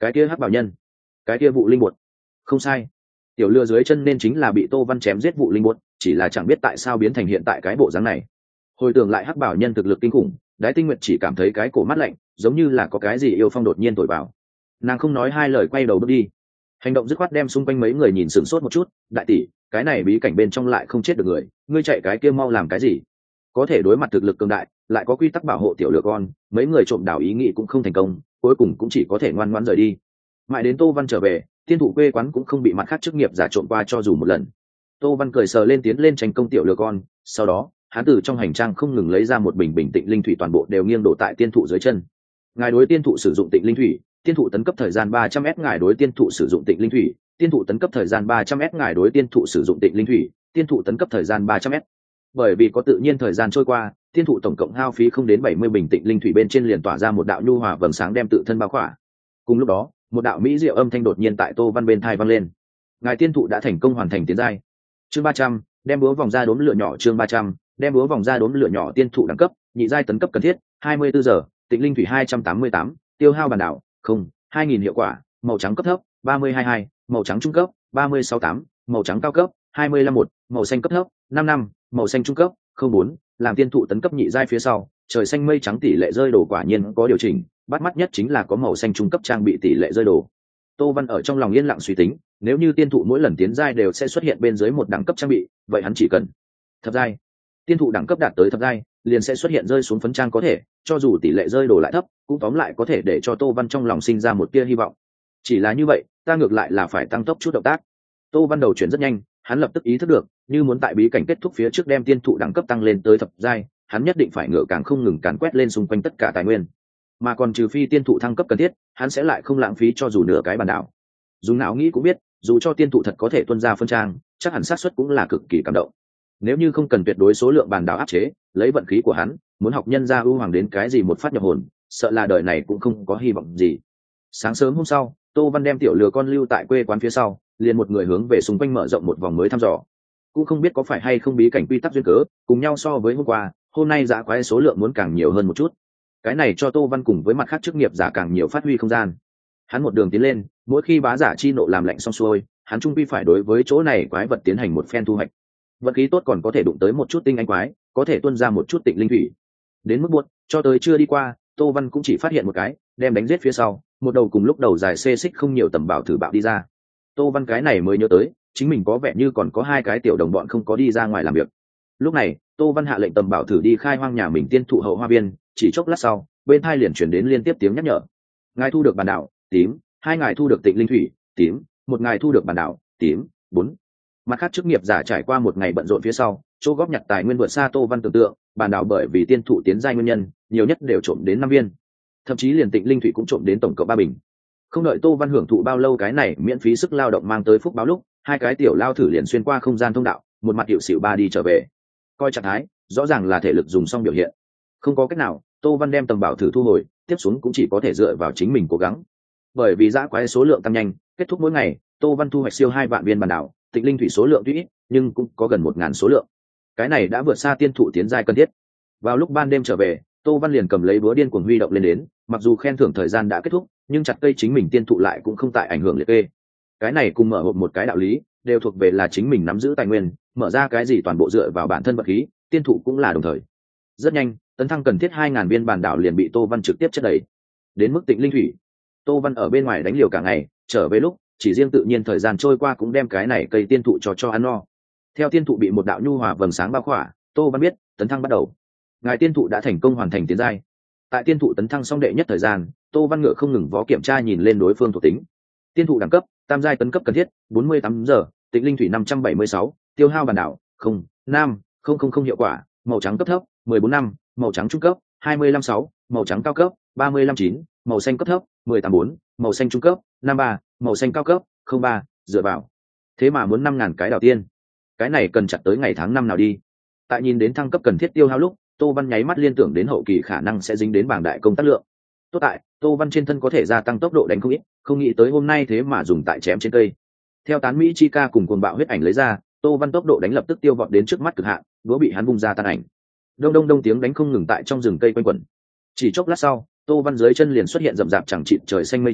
cái kia hắc bảo nhân, cái kia vụ linh bột. Không sai, tiểu lừa dưới chân nên chính là bị Tô Văn chém giết vụ linh bột, chỉ là chẳng biết tại sao biến thành hiện tại cái bộ dáng này. Hồi tưởng lại hắc bảo nhân thực lực kinh khủng, Đái Tinh Nguyệt chỉ cảm thấy cái cổ mát lạnh, giống như là có cái gì yêu phong đột nhiên thổi vào. Nàng không nói hai lời quay đầu bước đi, hành động dứt khoát đem xung quanh mấy người nhìn sửng sốt một chút. Đại tỷ, cái này bí cảnh bên trong lại không chết được người, ngươi chạy cái kia mau làm cái gì? Có thể đối mặt thực lực cường đại, lại có quy tắc bảo hộ tiểu lừa con, mấy người trộm đảo ý nghĩ cũng không thành công, cuối cùng cũng chỉ có thể ngoan ngoãn rời đi. Mãi đến Tô Văn trở về, tiên thụ quê quán cũng không bị mặt khác chức nghiệp giả trộm qua cho dù một lần. Tô Văn cười sờ lên tiến lên tranh công tiểu lừa con, sau đó hắn từ trong hành trang không ngừng lấy ra một bình bình tịnh linh thủy, toàn bộ đều nghiêng đổ tại tiên thụ dưới chân. Ngài đối tiên thụ sử dụng tịnh linh thủy, tiên thụ tấn cấp thời gian ba trăm m. Ngài đối tiên thụ sử dụng tịnh linh thủy, tiên thụ tấn cấp thời gian ba trăm m. Ngài đối tiên thụ sử dụng tịnh linh thủy, tiên thụ tấn cấp thời gian ba trăm m. Bởi vì có tự nhiên thời gian trôi qua, tiên thụ tổng cộng hao phí không đến bảy mươi bình tịnh linh thủy, bên trên liền tỏa ra một đạo nhu hòa vầng sáng đem tự thân bao khỏa. Cùng lúc đó, một đạo mỹ diệu âm thanh đột nhiên tại Tô Văn bên tai vang lên. Ngài tiên thụ đã thành công hoàn thành tiến giai. Chương ba trăm, đem búa vòng ra đốm lửa nhỏ. Chương ba trăm, đem búa vòng ra đốm lửa nhỏ. Tiên thụ đẳng cấp, nhị giai tấn cấp cần thiết, hai mươi bốn giờ, tịnh linh thủy hai trăm tám mươi tám, tiêu hao bản đảo, không, hai nghìn hiệu quả, màu trắng cấp thấp, ba mươi hai hai, màu trắng trung cấp, ba mươi sáu tám, màu trắng cao cấp, hai mươi lăm một, màu xanh cấp thấp, năm năm, màu xanh trung cấp, không bốn, làm tiên thụ tấn cấp nhị giai phía sau, trời xanh mây trắng tỷ lệ rơi đồ quả nhiên có điều chỉnh, bắt mắt nhất chính là có màu xanh trung cấp trang bị tỷ lệ rơi đồ. Tô Văn ở trong lòng yên lặng suy tính, nếu như tiên thụ mỗi lần tiến giai đều sẽ xuất hiện bên dưới một đẳng cấp trang bị, vậy hắn chỉ cần thập giai. Tiên thụ đẳng cấp đạt tới thập giai, liền sẽ xuất hiện rơi xuống phấn trang có thể, cho dù tỷ lệ rơi đồ lại thấp, cũng tóm lại có thể để cho Tô Văn trong lòng sinh ra một tia hy vọng. Chỉ là như vậy, ta ngược lại là phải tăng tốc chút động tác. Tô Văn đầu chuyển rất nhanh, hắn lập tức ý thức được, như muốn tại bí cảnh kết thúc phía trước đem tiên thụ đẳng cấp tăng lên tới thập giai, hắn nhất định phải ngựa càng không ngừng càn quét lên xung quanh tất cả tài nguyên. Mà còn trừ phi tiên thụ thăng cấp cần thiết, hắn sẽ lại không lãng phí cho dù nửa cái bản đảo. Dùng não nghĩ cũng biết, dù cho tiên thụ thật có thể tuân ra phân trang, chắc hẳn xác suất cũng là cực kỳ cảm động. Nếu như không cần tuyệt đối số lượng bản đảo áp chế, lấy vận khí của hắn, muốn học nhân gia ưu hoàng đến cái gì một phát nhập hồn, sợ là đời này cũng không có hy vọng gì. Sáng sớm hôm sau, Tô Văn đem tiểu lừa con lưu tại quê quán phía sau, liền một người hướng về xung quanh mở rộng một vòng mới thăm dò. Cũng không biết có phải hay không bí cảnh quy tắc duyên cớ, cùng nhau so với hôm qua, hôm nay dã quái số lượng muốn càng nhiều hơn một chút. Cái này cho Tô Văn cùng với mặt khác chức nghiệp giả càng nhiều phát huy không gian. Hắn một đường tiến lên, mỗi khi bá giả chi nộ làm lạnh xong xuôi, hắn trung quy phải đối với chỗ này quái vật tiến hành một phen thu hoạch. Vận khí tốt còn có thể đụng tới một chút tinh anh quái, có thể tuôn ra một chút tịnh linh thủy. Đến mức buốt, cho tới chưa đi qua, Tô Văn cũng chỉ phát hiện một cái, đem đánh giết phía sau, một đầu cùng lúc đầu dài xê xích không nhiều tầm bảo thử bạo đi ra. Tô Văn cái này mới nhớ tới, chính mình có vẻ như còn có hai cái tiểu đồng bọn không có đi ra ngoài làm việc. Lúc này, Tô Văn hạ lệnh tầm bảo thử đi khai hoang nhà mình tiên thụ hậu hoa viên, chỉ chốc lát sau, bên thai liền chuyển đến liên tiếp tiếng nhắc nhở. Ngài thu được bản đảo, tím, hai ngài thu được tịnh linh thủy, tím, một ngài thu được bản đảo, tím, bốn. Mặt khác chức nghiệp giả trải qua một ngày bận rộn phía sau, chỗ góp nhặt tài nguyên vượt xa Tô Văn tưởng tượng, bản đảo bởi vì tiên thụ tiến giai nguyên nhân, nhiều nhất đều trộm đến năm viên. Thậm chí liền tịnh linh thủy cũng trộm đến tổng cộng ba bình. Không đợi Tô Văn hưởng thụ bao lâu cái này miễn phí sức lao động mang tới phúc báo lúc, hai cái tiểu lao thử liền xuyên qua không gian thông đạo, một mặt hiệu xỉu ba đi trở về. Coi trạng thái, rõ ràng là thể lực dùng xong biểu hiện. Không có cách nào, Tô Văn đem tầm bảo thử thu hồi, tiếp xuống cũng chỉ có thể dựa vào chính mình cố gắng. Bởi vì dã quái số lượng tăng nhanh, kết thúc mỗi ngày, Tô Văn thu hoạch siêu hai vạn viên bản đảo, tịnh linh thủy số lượng tuy ít, nhưng cũng có gần một ngàn số lượng. Cái này đã vượt xa tiên thụ tiến giai cần thiết. Vào lúc ban đêm trở về, Tô Văn liền cầm lấy búa điên cuồng huy động lên đến, mặc dù khen thưởng thời gian đã kết thúc, nhưng chặt cây chính mình tiên thụ lại cũng không tại ảnh hưởng liệt kê. Cái này cùng mở hộp một cái đạo lý, đều thuộc về là chính mình nắm giữ tài nguyên, mở ra cái gì toàn bộ dựa vào bản thân vật khí, tiên thụ cũng là đồng thời. Rất nhanh, tấn thăng cần thiết hai ngàn viên bản đảo liền bị Tô Văn trực tiếp chất đầy. Đến mức tịnh linh thủy, Tô Văn ở bên ngoài đánh liều cả ngày, trở về lúc, chỉ riêng tự nhiên thời gian trôi qua cũng đem cái này cây tiên thụ cho cho ăn no. Theo tiên thụ bị một đạo nhu hòa vầng sáng bao khỏa, Tô Văn biết, tấn thăng bắt đầu. Ngài tiên thụ đã thành công hoàn thành tiến giai. Tại tiên thụ tấn thăng xong đệ nhất thời gian, Tô Văn ngựa không ngừng vó kiểm tra nhìn lên đối phương thuộc tính. Tiên thụ đẳng cấp, tam giai tấn cấp cần thiết, bốn mươi tám giờ, tịnh linh thủy năm trăm bảy mươi sáu, tiêu hao bản đảo, không, nam, không không không hiệu quả, màu trắng cấp thấp, mười bốn năm, màu trắng trung cấp, hai mươi lăm sáu, màu trắng cao cấp, ba mươi lăm chín, màu xanh cấp thấp, mười tám bốn, màu xanh trung cấp, năm ba, màu xanh cao cấp, không ba, dựa vào. Thế mà muốn năm ngàn cái đào tiên. Cái này cần chặt tới ngày tháng năm nào đi. Tại nhìn đến thăng cấp cần thiết tiêu hao lúc, Tô Văn nháy mắt liên tưởng đến hậu kỳ khả năng sẽ dính đến bảng đại công tác lượng. Tốt tại, Tô Văn trên thân có thể gia tăng tốc độ đánh không ít, không nghĩ tới hôm nay thế mà dùng tại chém trên cây. Theo tán Mỹ chi ca cùng cuồng bạo huyết ảnh lấy ra, Tô Văn tốc độ đánh lập tức tiêu vọt đến trước mắt cực hạn, đũa bị hắn vung ra tan ảnh. Đông đông đông tiếng đánh không ngừng tại trong rừng cây quanh quẩn. Chỉ chốc lát sau, Tô Văn dưới chân liền xuất hiện rậm rạp chẳng chịt trời xanh mây trắng,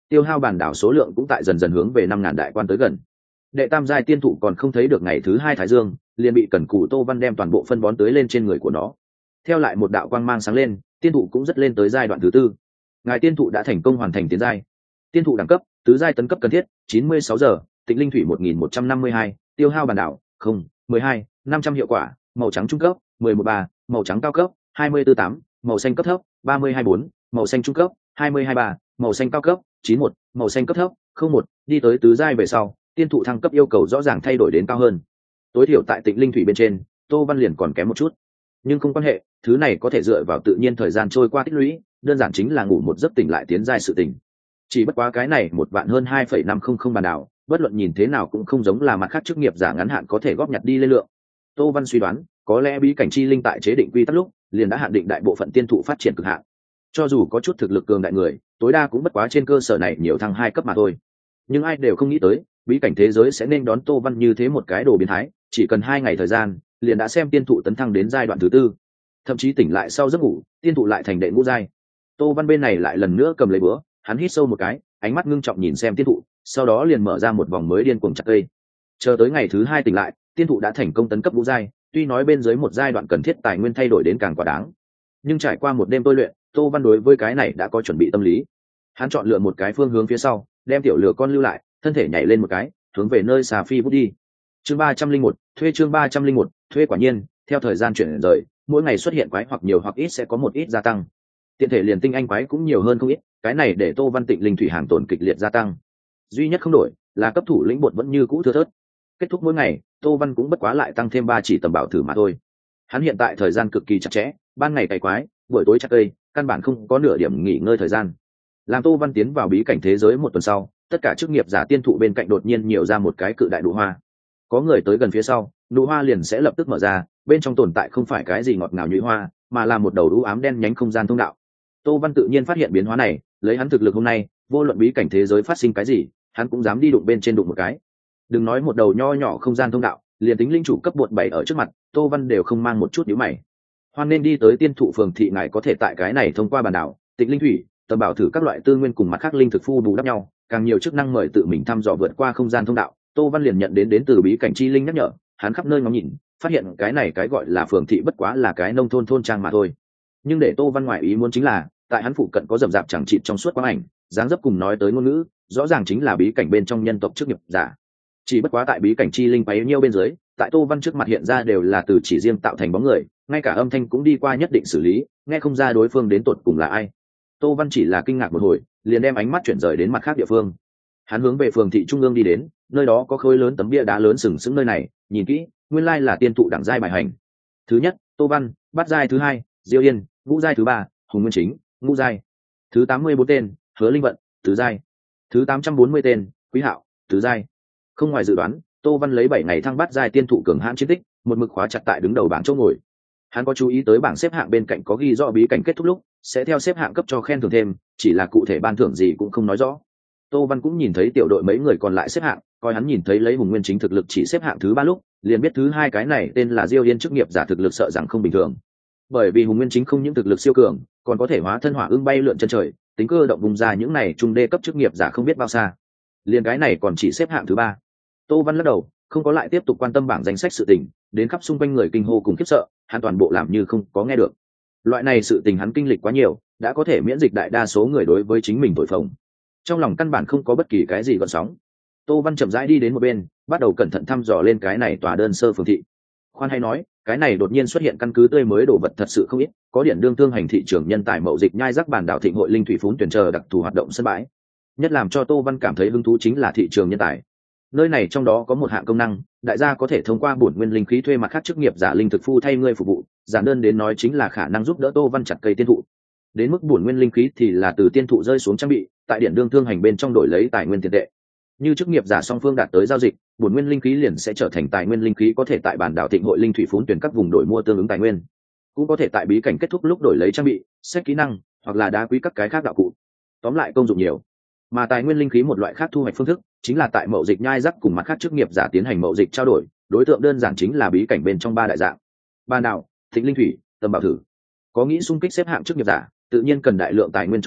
tiêu hao bản đảo số lượng cũng tại dần dần hướng về năm ngàn đại quan tới gần. Đệ tam giai tiên thụ còn không thấy được ngày thứ hai thái dương, liền bị Cẩn Cù Tô Văn đem toàn bộ phân bón tới lên trên người của nó. Theo lại một đạo quang mang sáng lên, tiên thụ cũng rất lên tới giai đoạn thứ tư. Ngài tiên thụ đã thành công hoàn thành tiến giai. Tiên thụ đẳng cấp, tứ giai tấn cấp cần thiết, chín mươi sáu giờ, Tịnh linh thủy một nghìn một trăm năm mươi hai, tiêu hao bản đảo, không, mười hai, năm trăm hiệu quả, màu trắng trung cấp, mười một ba, màu trắng cao cấp, hai mươi tư tám, màu xanh cấp thấp, ba mươi hai bốn, màu xanh trung cấp, hai mươi hai ba, màu xanh cao cấp, chín một, màu xanh cấp thấp, không một, đi tới tứ giai về sau, tiên thụ thăng cấp yêu cầu rõ ràng thay đổi đến cao hơn. Tối thiểu tại Tịnh linh thủy bên trên, Tô Văn liền còn kém một chút. Nhưng không quan hệ, thứ này có thể dựa vào tự nhiên thời gian trôi qua tích lũy, đơn giản chính là ngủ một giấc tỉnh lại tiến giai sự tỉnh. Chỉ bất quá cái này một vạn hơn hai phẩy năm không không bản đảo, bất luận nhìn thế nào cũng không giống là mặt khác chức nghiệp giả ngắn hạn có thể góp nhặt đi lên lượng. Tô Văn suy đoán, có lẽ bí cảnh chi linh tại chế định quy tắc lúc, liền đã hạn định đại bộ phận tiên thụ phát triển cực hạn. Cho dù có chút thực lực cường đại người, tối đa cũng bất quá trên cơ sở này nhiều thăng hai cấp mà thôi. Nhưng ai đều không nghĩ tới, bí cảnh thế giới sẽ nên đón Tô Văn như thế một cái đồ biến thái, chỉ cần hai ngày thời gian, liền đã xem tiên thụ tấn thăng đến giai đoạn thứ tư. Thậm chí tỉnh lại sau giấc ngủ, tiên thụ lại thành đệ ngũ giai. Tô Văn bên này lại lần nữa cầm lấy búa, hắn hít sâu một cái, ánh mắt ngưng trọng nhìn xem tiên thụ, sau đó liền mở ra một vòng mới điên cuồng chặt cây. Chờ tới ngày thứ hai tỉnh lại, tiên thụ đã thành công tấn cấp ngũ giai, tuy nói bên dưới một giai đoạn cần thiết tài nguyên thay đổi đến càng quá đáng, nhưng trải qua một đêm tôi luyện, Tô Văn đối với cái này đã có chuẩn bị tâm lý. Hắn chọn lựa một cái phương hướng phía sau, đem tiểu lửa con lưu lại, thân thể nhảy lên một cái, hướng về nơi xà phi vút đi. Chương ba trăm linh một, thuê chương ba trăm linh một, thuê quả nhiên, theo thời gian chuyển rời, mỗi ngày xuất hiện quái hoặc nhiều hoặc ít sẽ có một ít gia tăng. Tiện thể liền tinh anh quái cũng nhiều hơn không ít, cái này để Tô Văn Tịnh linh thủy hàng tồn kịch liệt gia tăng. Duy nhất không đổi là cấp thủ lĩnh bột vẫn như cũ thưa thớt. Kết thúc mỗi ngày, Tô Văn cũng bất quá lại tăng thêm ba chỉ tầm bảo thử mà thôi. Hắn hiện tại thời gian cực kỳ chặt chẽ, ban ngày cày quái, buổi tối chặt cây, căn bản không có nửa điểm nghỉ ngơi thời gian. Làm Tô Văn tiến vào bí cảnh thế giới một tuần sau, tất cả chức nghiệp giả tiên thụ bên cạnh đột nhiên nhiều ra một cái cự đại nụ hoa. Có người tới gần phía sau, nụ hoa liền sẽ lập tức mở ra, bên trong tồn tại không phải cái gì ngọt ngào nhụy hoa, mà là một đầu u ám đen nhánh không gian thông đạo. Tô Văn tự nhiên phát hiện biến hóa này, lấy hắn thực lực hôm nay, vô luận bí cảnh thế giới phát sinh cái gì, hắn cũng dám đi đụng bên trên đụng một cái. Đừng nói một đầu nho nhỏ không gian thông đạo, liền tính linh chủ cấp bột bảy ở trước mặt, Tô Văn đều không mang một chút nhíu mày. Hoan nên đi tới tiên thụ phường thị, ngài có thể tại cái này thông qua bản đảo, Tịnh linh thủy, tầm bảo thử các loại tư nguyên cùng mặt khác linh thực phu bù đắp nhau, càng nhiều chức năng mời tự mình thăm dò vượt qua không gian thông đạo. Tô Văn liền nhận đến đến từ bí cảnh chi linh nhắc nhở, hắn khắp nơi ngắm nhìn, phát hiện cái này cái gọi là phường thị bất quá là cái nông thôn thôn trang mà thôi. Nhưng để Tô Văn ngoại ý muốn chính là, tại hắn phụ cận có rậm rạp chẳng chịt trong suốt quang ảnh, dáng dấp cùng nói tới ngôn ngữ, rõ ràng chính là bí cảnh bên trong nhân tộc chức nghiệp giả. Chỉ bất quá tại bí cảnh chi linh bấy nhiêu bên dưới, tại Tô Văn trước mặt hiện ra đều là từ chỉ riêng tạo thành bóng người, ngay cả âm thanh cũng đi qua nhất định xử lý, nghe không ra đối phương đến tột cùng là ai. Tô Văn chỉ là kinh ngạc một hồi, liền đem ánh mắt chuyển rời đến mặt khác địa phương. Hắn hướng về phường thị trung ương đi đến, nơi đó có khối lớn tấm bia đá lớn sừng sững nơi này, nhìn kỹ, nguyên lai là tiên thụ đẳng giai bài hành. Thứ nhất, Tô Văn, bát giai thứ hai, Diêu Yên, ngũ giai thứ ba, Hùng Nguyên Chính, ngũ giai. Thứ tám mươi bốn tên, Hứa Linh Vận, tứ giai. Thứ tám trăm bốn mươi tên, Quý Hạo, tứ giai. Không ngoài dự đoán, Tô Văn lấy bảy ngày thăng bát giai tiên thụ cường hãn chiến tích, một mực khóa chặt tại đứng đầu bảng chỗ ngồi. Hắn có chú ý tới bảng xếp hạng bên cạnh có ghi rõ bí cảnh kết thúc lúc sẽ theo xếp hạng cấp cho khen thưởng thêm, chỉ là cụ thể ban thưởng gì cũng không nói rõ. Tô Văn cũng nhìn thấy tiểu đội mấy người còn lại xếp hạng, coi hắn nhìn thấy lấy Hùng Nguyên Chính thực lực chỉ xếp hạng thứ ba lúc, liền biết thứ hai cái này tên là Diêu Yên chức nghiệp giả thực lực sợ rằng không bình thường. Bởi vì Hùng Nguyên Chính không những thực lực siêu cường, còn có thể hóa thân hỏa ưng bay lượn chân trời, tính cơ động vùng ra những này trung đê cấp chức nghiệp giả không biết bao xa. Liền cái này còn chỉ xếp hạng thứ ba. Tô Văn lắc đầu, không có lại tiếp tục quan tâm bảng danh sách sự tình, đến khắp xung quanh người kinh hô cùng khiếp sợ, hắn toàn bộ làm như không có nghe được. Loại này sự tình hắn kinh lịch quá nhiều, đã có thể miễn dịch đại đa số người đối với chính mình thổi phồng. Trong lòng căn bản không có bất kỳ cái gì gợn sóng. Tô Văn chậm rãi đi đến một bên, bắt đầu cẩn thận thăm dò lên cái này tòa đơn sơ phường thị. Khoan hay nói, cái này đột nhiên xuất hiện căn cứ tươi mới đồ vật thật sự không ít, có điện đương thương hành thị trường nhân tài mậu dịch nhai rắc bản đảo thịnh hội linh thủy phún tuyển chờ đặc thù hoạt động sân bãi. Nhất làm cho Tô Văn cảm thấy hứng thú chính là thị trường nhân tài. Nơi này trong đó có một hạng công năng, đại gia có thể thông qua bổn nguyên linh khí thuê mặt khác chức nghiệp giả linh thực phu thay ngươi phục vụ, giản đơn đến nói chính là khả năng giúp đỡ Tô Văn chặt cây tiên thụ. Đến mức bổn nguyên linh khí thì là từ tiên thụ rơi xuống trang bị, tại điện đương thương hành bên trong đổi lấy tài nguyên tiền tệ. Như chức nghiệp giả song phương đạt tới giao dịch, bổn nguyên linh khí liền sẽ trở thành tài nguyên linh khí có thể tại bản đảo thịnh hội linh thủy phún tuyển các vùng đổi mua tương ứng tài nguyên, cũng có thể tại bí cảnh kết thúc lúc đổi lấy trang bị, xét kỹ năng hoặc là đá quý các cái khác đạo cụ. Tóm lại công dụng nhiều. Mà tài nguyên linh khí một loại khác thu hoạch phương thức chính là tại mậu dịch nhai rắc cùng mặt khác chức nghiệp giả tiến hành mậu dịch trao đổi, đối tượng đơn giản chính là bí cảnh bên trong ba đại dạng: ban đảo, thịnh linh thủy, tầm bảo thử. Có nghĩ xung kích xếp hạng chức nghiệp giả, tự nhiên cần đại lượng tài nguyên chống đỡ,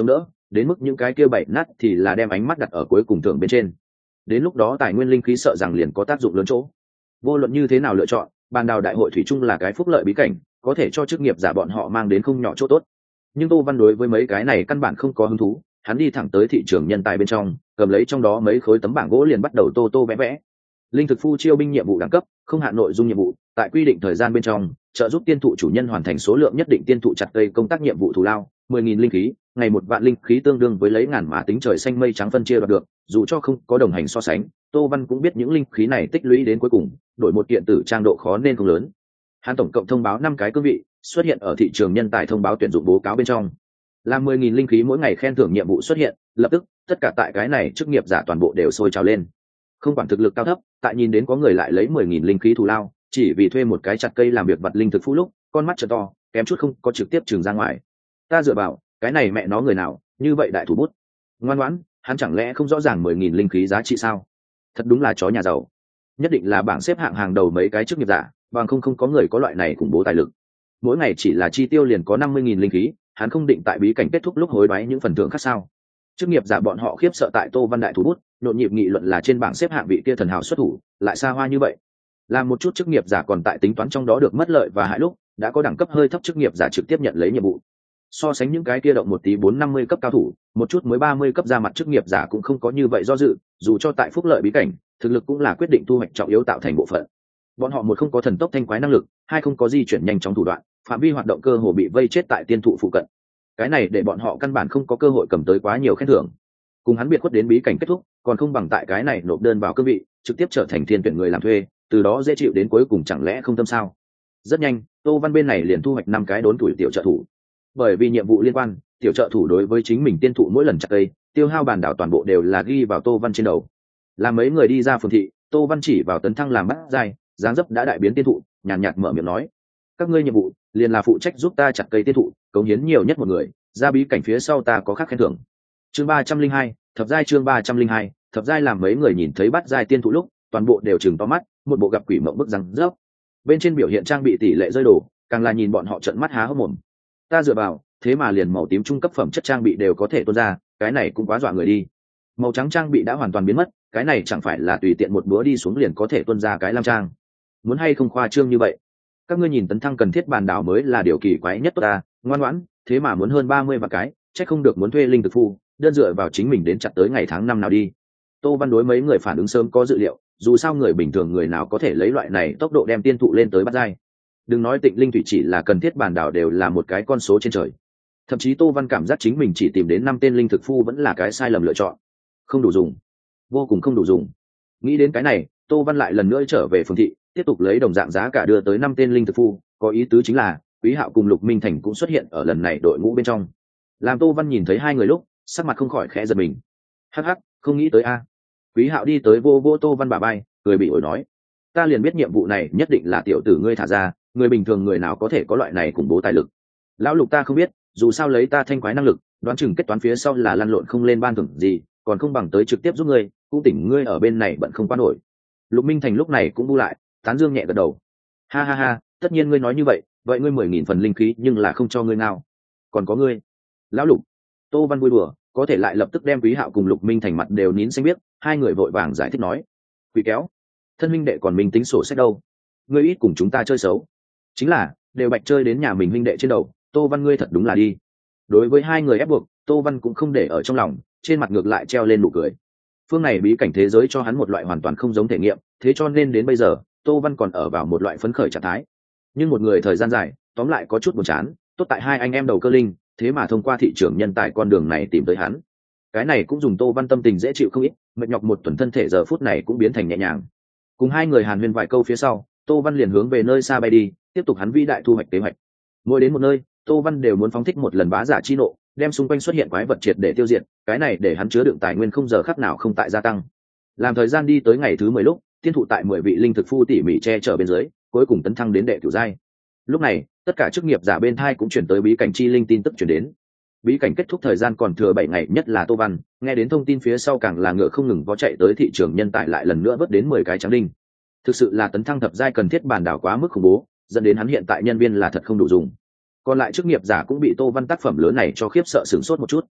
đến mức những cái kia bảy nát thì là đem ánh mắt đặt ở cuối cùng thưởng bên trên. Đến lúc đó tài nguyên linh khí sợ rằng liền có tác dụng lớn chỗ. Vô luận như thế nào lựa chọn, bàn đào đại hội thủy chung là cái phúc lợi bí cảnh, có thể cho chức nghiệp giả bọn họ mang đến không nhỏ chỗ tốt. Nhưng Tô Văn đối với mấy cái này căn bản không có hứng thú, hắn đi thẳng tới thị trường nhân tài bên trong, cầm lấy trong đó mấy khối tấm bảng gỗ liền bắt đầu tô tô vẽ vẽ. Linh thực phu chiêu binh nhiệm vụ đẳng cấp, không hạn nội dung nhiệm vụ, tại quy định thời gian bên trong, trợ giúp tiên thụ chủ nhân hoàn thành số lượng nhất định tiên thụ chặt cây công tác nhiệm vụ thù lao, mười nghìn linh khí, ngày một vạn linh khí tương đương với lấy ngàn mã tính trời xanh mây trắng phân chia đoạt được, dù cho không có đồng hành so sánh, Tô Văn cũng biết những linh khí này tích lũy đến cuối cùng, đổi một kiện tử trang độ khó nên không lớn. Hắn tổng cộng thông báo năm cái cương vị, xuất hiện ở thị trường nhân tài thông báo tuyển dụng báo cáo bên trong. Là mười nghìn linh khí mỗi ngày khen thưởng nhiệm vụ xuất hiện, lập tức, tất cả tại cái này chức nghiệp giả toàn bộ đều sôi trào lên. Không quản thực lực cao thấp, tại nhìn đến có người lại lấy mười nghìn linh khí thù lao, chỉ vì thuê một cái chặt cây làm việc vật linh thực phú lúc, con mắt trợn to, kém chút không có trực tiếp trường ra ngoài. Ta dựa vào, cái này mẹ nó người nào, như vậy đại thủ bút. Ngoan ngoãn, hắn chẳng lẽ không rõ ràng mười nghìn linh khí giá trị sao? Thật đúng là chó nhà giàu. Nhất định là bảng xếp hạng hàng đầu mấy cái chức nghiệp giả, bằng không không có người có loại này khủng bố tài lực. Mỗi ngày chỉ là chi tiêu liền có năm mươi nghìn linh khí, hắn không định tại bí cảnh kết thúc lúc hối đoái những phần thưởng khác sao? Chức nghiệp giả bọn họ khiếp sợ tại Tô Văn đại thủ bút, nhộn nhịp nghị luận là trên bảng xếp hạng vị kia thần hào xuất thủ, lại xa hoa như vậy. Làm một chút chức nghiệp giả còn tại tính toán trong đó được mất lợi và hại lúc, đã có đẳng cấp hơi thấp chức nghiệp giả trực tiếp nhận lấy nhiệm vụ. So sánh những cái kia động một tí bốn năm mươi cấp cao thủ, một chút mới ba mươi cấp ra mặt chức nghiệp giả cũng không có như vậy do dự, dù cho tại phúc lợi bí cảnh, thực lực cũng là quyết định thu hoạch trọng yếu tạo thành bộ phận. Bọn họ một không có thần tốc thanh quái năng lực, hai không có di chuyển nhanh chóng thủ đoạn, phạm vi hoạt động cơ hồ bị vây chết tại tiên thụ phụ cận. Cái này để bọn họ căn bản không có cơ hội cầm tới quá nhiều khen thưởng. Cùng hắn biệt khuất đến bí cảnh kết thúc, còn không bằng tại cái này nộp đơn vào cương vị, trực tiếp trở thành thiên tuyển người làm thuê, từ đó dễ chịu đến cuối cùng chẳng lẽ không tâm sao? Rất nhanh, Tô Văn bên này liền thu hoạch năm cái đốn tuổi tiểu trợ thủ. Bởi vì nhiệm vụ liên quan, tiểu trợ thủ đối với chính mình tiên thụ mỗi lần chặt cây, tiêu hao bản đảo toàn bộ đều là ghi vào Tô Văn trên đầu. Làm mấy người đi ra phường thị, Tô Văn chỉ vào tấn thăng làm bắt dai, dáng dấp đã đại biến tiên thụ, nhàn nhạt, nhạt mở miệng nói: các ngươi nhiệm vụ liền là phụ trách giúp ta chặt cây tiên thụ, cống hiến nhiều nhất một người, ra bí cảnh phía sau ta có khác khen thưởng. Chương ba trăm linh hai, thập giai chương ba trăm linh hai, thập giai làm mấy người nhìn thấy bắt giai tiên thụ lúc, toàn bộ đều chừng to mắt, một bộ gặp quỷ mộng bức răng rớp. Bên trên biểu hiện trang bị tỷ lệ rơi đổ, càng là nhìn bọn họ trợn mắt há hốc mồm. Ta dựa vào, thế mà liền màu tím trung cấp phẩm chất trang bị đều có thể tuôn ra, cái này cũng quá dọa người đi. Màu trắng trang bị đã hoàn toàn biến mất, cái này chẳng phải là tùy tiện một búa đi xuống liền có thể tuôn ra cái lam trang. Muốn hay không khoa trương như vậy? Các ngươi nhìn tấn thăng cần thiết bàn đảo mới là điều kỳ quái nhất tốt ta, ngoan ngoãn, thế mà muốn hơn ba mươi vạn cái, chắc không được muốn thuê linh thực phu, đơn dựa vào chính mình đến chặt tới ngày tháng năm nào đi. Tô Văn đối mấy người phản ứng sớm có dự liệu, dù sao người bình thường người nào có thể lấy loại này tốc độ đem tiên thụ lên tới bắt giai. Đừng nói Tịnh Linh Thủy chỉ là cần thiết bàn đảo đều là một cái con số trên trời. Thậm chí Tô Văn cảm giác chính mình chỉ tìm đến năm tên linh thực phu vẫn là cái sai lầm lựa chọn, không đủ dùng, vô cùng không đủ dùng. Nghĩ đến cái này, Tô Văn lại lần nữa trở về phường thị, tiếp tục lấy đồng dạng giá cả đưa tới năm tên linh thực phu, có ý tứ chính là Quý Hạo cùng Lục Minh Thành cũng xuất hiện ở lần này đội ngũ bên trong. Làm Tô Văn nhìn thấy hai người lúc, sắc mặt không khỏi khẽ giật mình. Hắc hắc, không nghĩ tới a. Quý Hạo đi tới vô vô Tô Văn bả vai, cười bị ổi nói: ta liền biết nhiệm vụ này nhất định là tiểu tử ngươi thả ra, người bình thường người nào có thể có loại này khủng bố tài lực. Lão Lục ta không biết, dù sao lấy ta thanh quái năng lực, đoán chừng kết toán phía sau là lăn lộn không lên ban thưởng gì, còn không bằng tới trực tiếp giúp ngươi, cũng tỉnh ngươi ở bên này bận không qua nổi. Lục Minh Thành lúc này cũng bu lại, tán dương nhẹ gật đầu. Ha ha ha, tất nhiên ngươi nói như vậy, vậy ngươi mười nghìn phần linh khí nhưng là không cho ngươi nào. Còn có ngươi, Lão Lục. Tô Văn vui đùa, có thể lại lập tức đem Quý Hạo cùng Lục Minh Thành mặt đều nín xanh biết, hai người vội vàng giải thích nói: quỷ kéo, thân minh đệ còn mình tính sổ sách đâu, ngươi ít cùng chúng ta chơi xấu. Chính là đều bạch chơi đến nhà mình huynh đệ trên đầu, Tô Văn ngươi thật đúng là đi. Đối với hai người ép buộc, Tô Văn cũng không để ở trong lòng, trên mặt ngược lại treo lên nụ cười. Phương này bí cảnh thế giới cho hắn một loại hoàn toàn không giống thể nghiệm, thế cho nên đến bây giờ Tô Văn còn ở vào một loại phấn khởi trạng thái. Nhưng một người thời gian dài, tóm lại có chút buồn chán, tốt tại hai anh em đầu cơ linh, thế mà thông qua thị trường nhân tài con đường này tìm tới hắn. Cái này cũng dùng Tô Văn tâm tình dễ chịu không ít, mệt nhọc một tuần thân thể giờ phút này cũng biến thành nhẹ nhàng. Cùng hai người hàn huyên vài câu phía sau, Tô Văn liền hướng về nơi xa bay đi, tiếp tục hắn vĩ đại thu hoạch kế hoạch. Mỗi đến một nơi, Tô Văn đều muốn phóng thích một lần bá giả chi nộ, đem xung quanh xuất hiện quái vật triệt để tiêu diệt, cái này để hắn chứa đựng tài nguyên không giờ khắc nào không tại gia tăng. Làm thời gian đi tới ngày thứ mười lúc, tiên thụ tại mười vị linh thực phu tỉ mỉ che chở bên dưới, cuối cùng tấn thăng đến đệ cửu giai. Lúc này, tất cả chức nghiệp giả bên thai cũng chuyển tới bí cảnh chi linh tin tức chuyển đến. Bí cảnh kết thúc thời gian còn thừa bảy ngày, nhất là Tô Văn, nghe đến thông tin phía sau càng là ngựa không ngừng vó chạy tới thị trường nhân tài lại lần nữa vớt đến mười cái trắng đinh. Thực sự là tấn thăng thập giai cần thiết bản đảo quá mức khủng bố, dẫn đến hắn hiện tại nhân viên là thật không đủ dùng. Còn lại chức nghiệp giả cũng bị Tô Văn tác phẩm lớn này cho khiếp sợ sửng sốt một chút.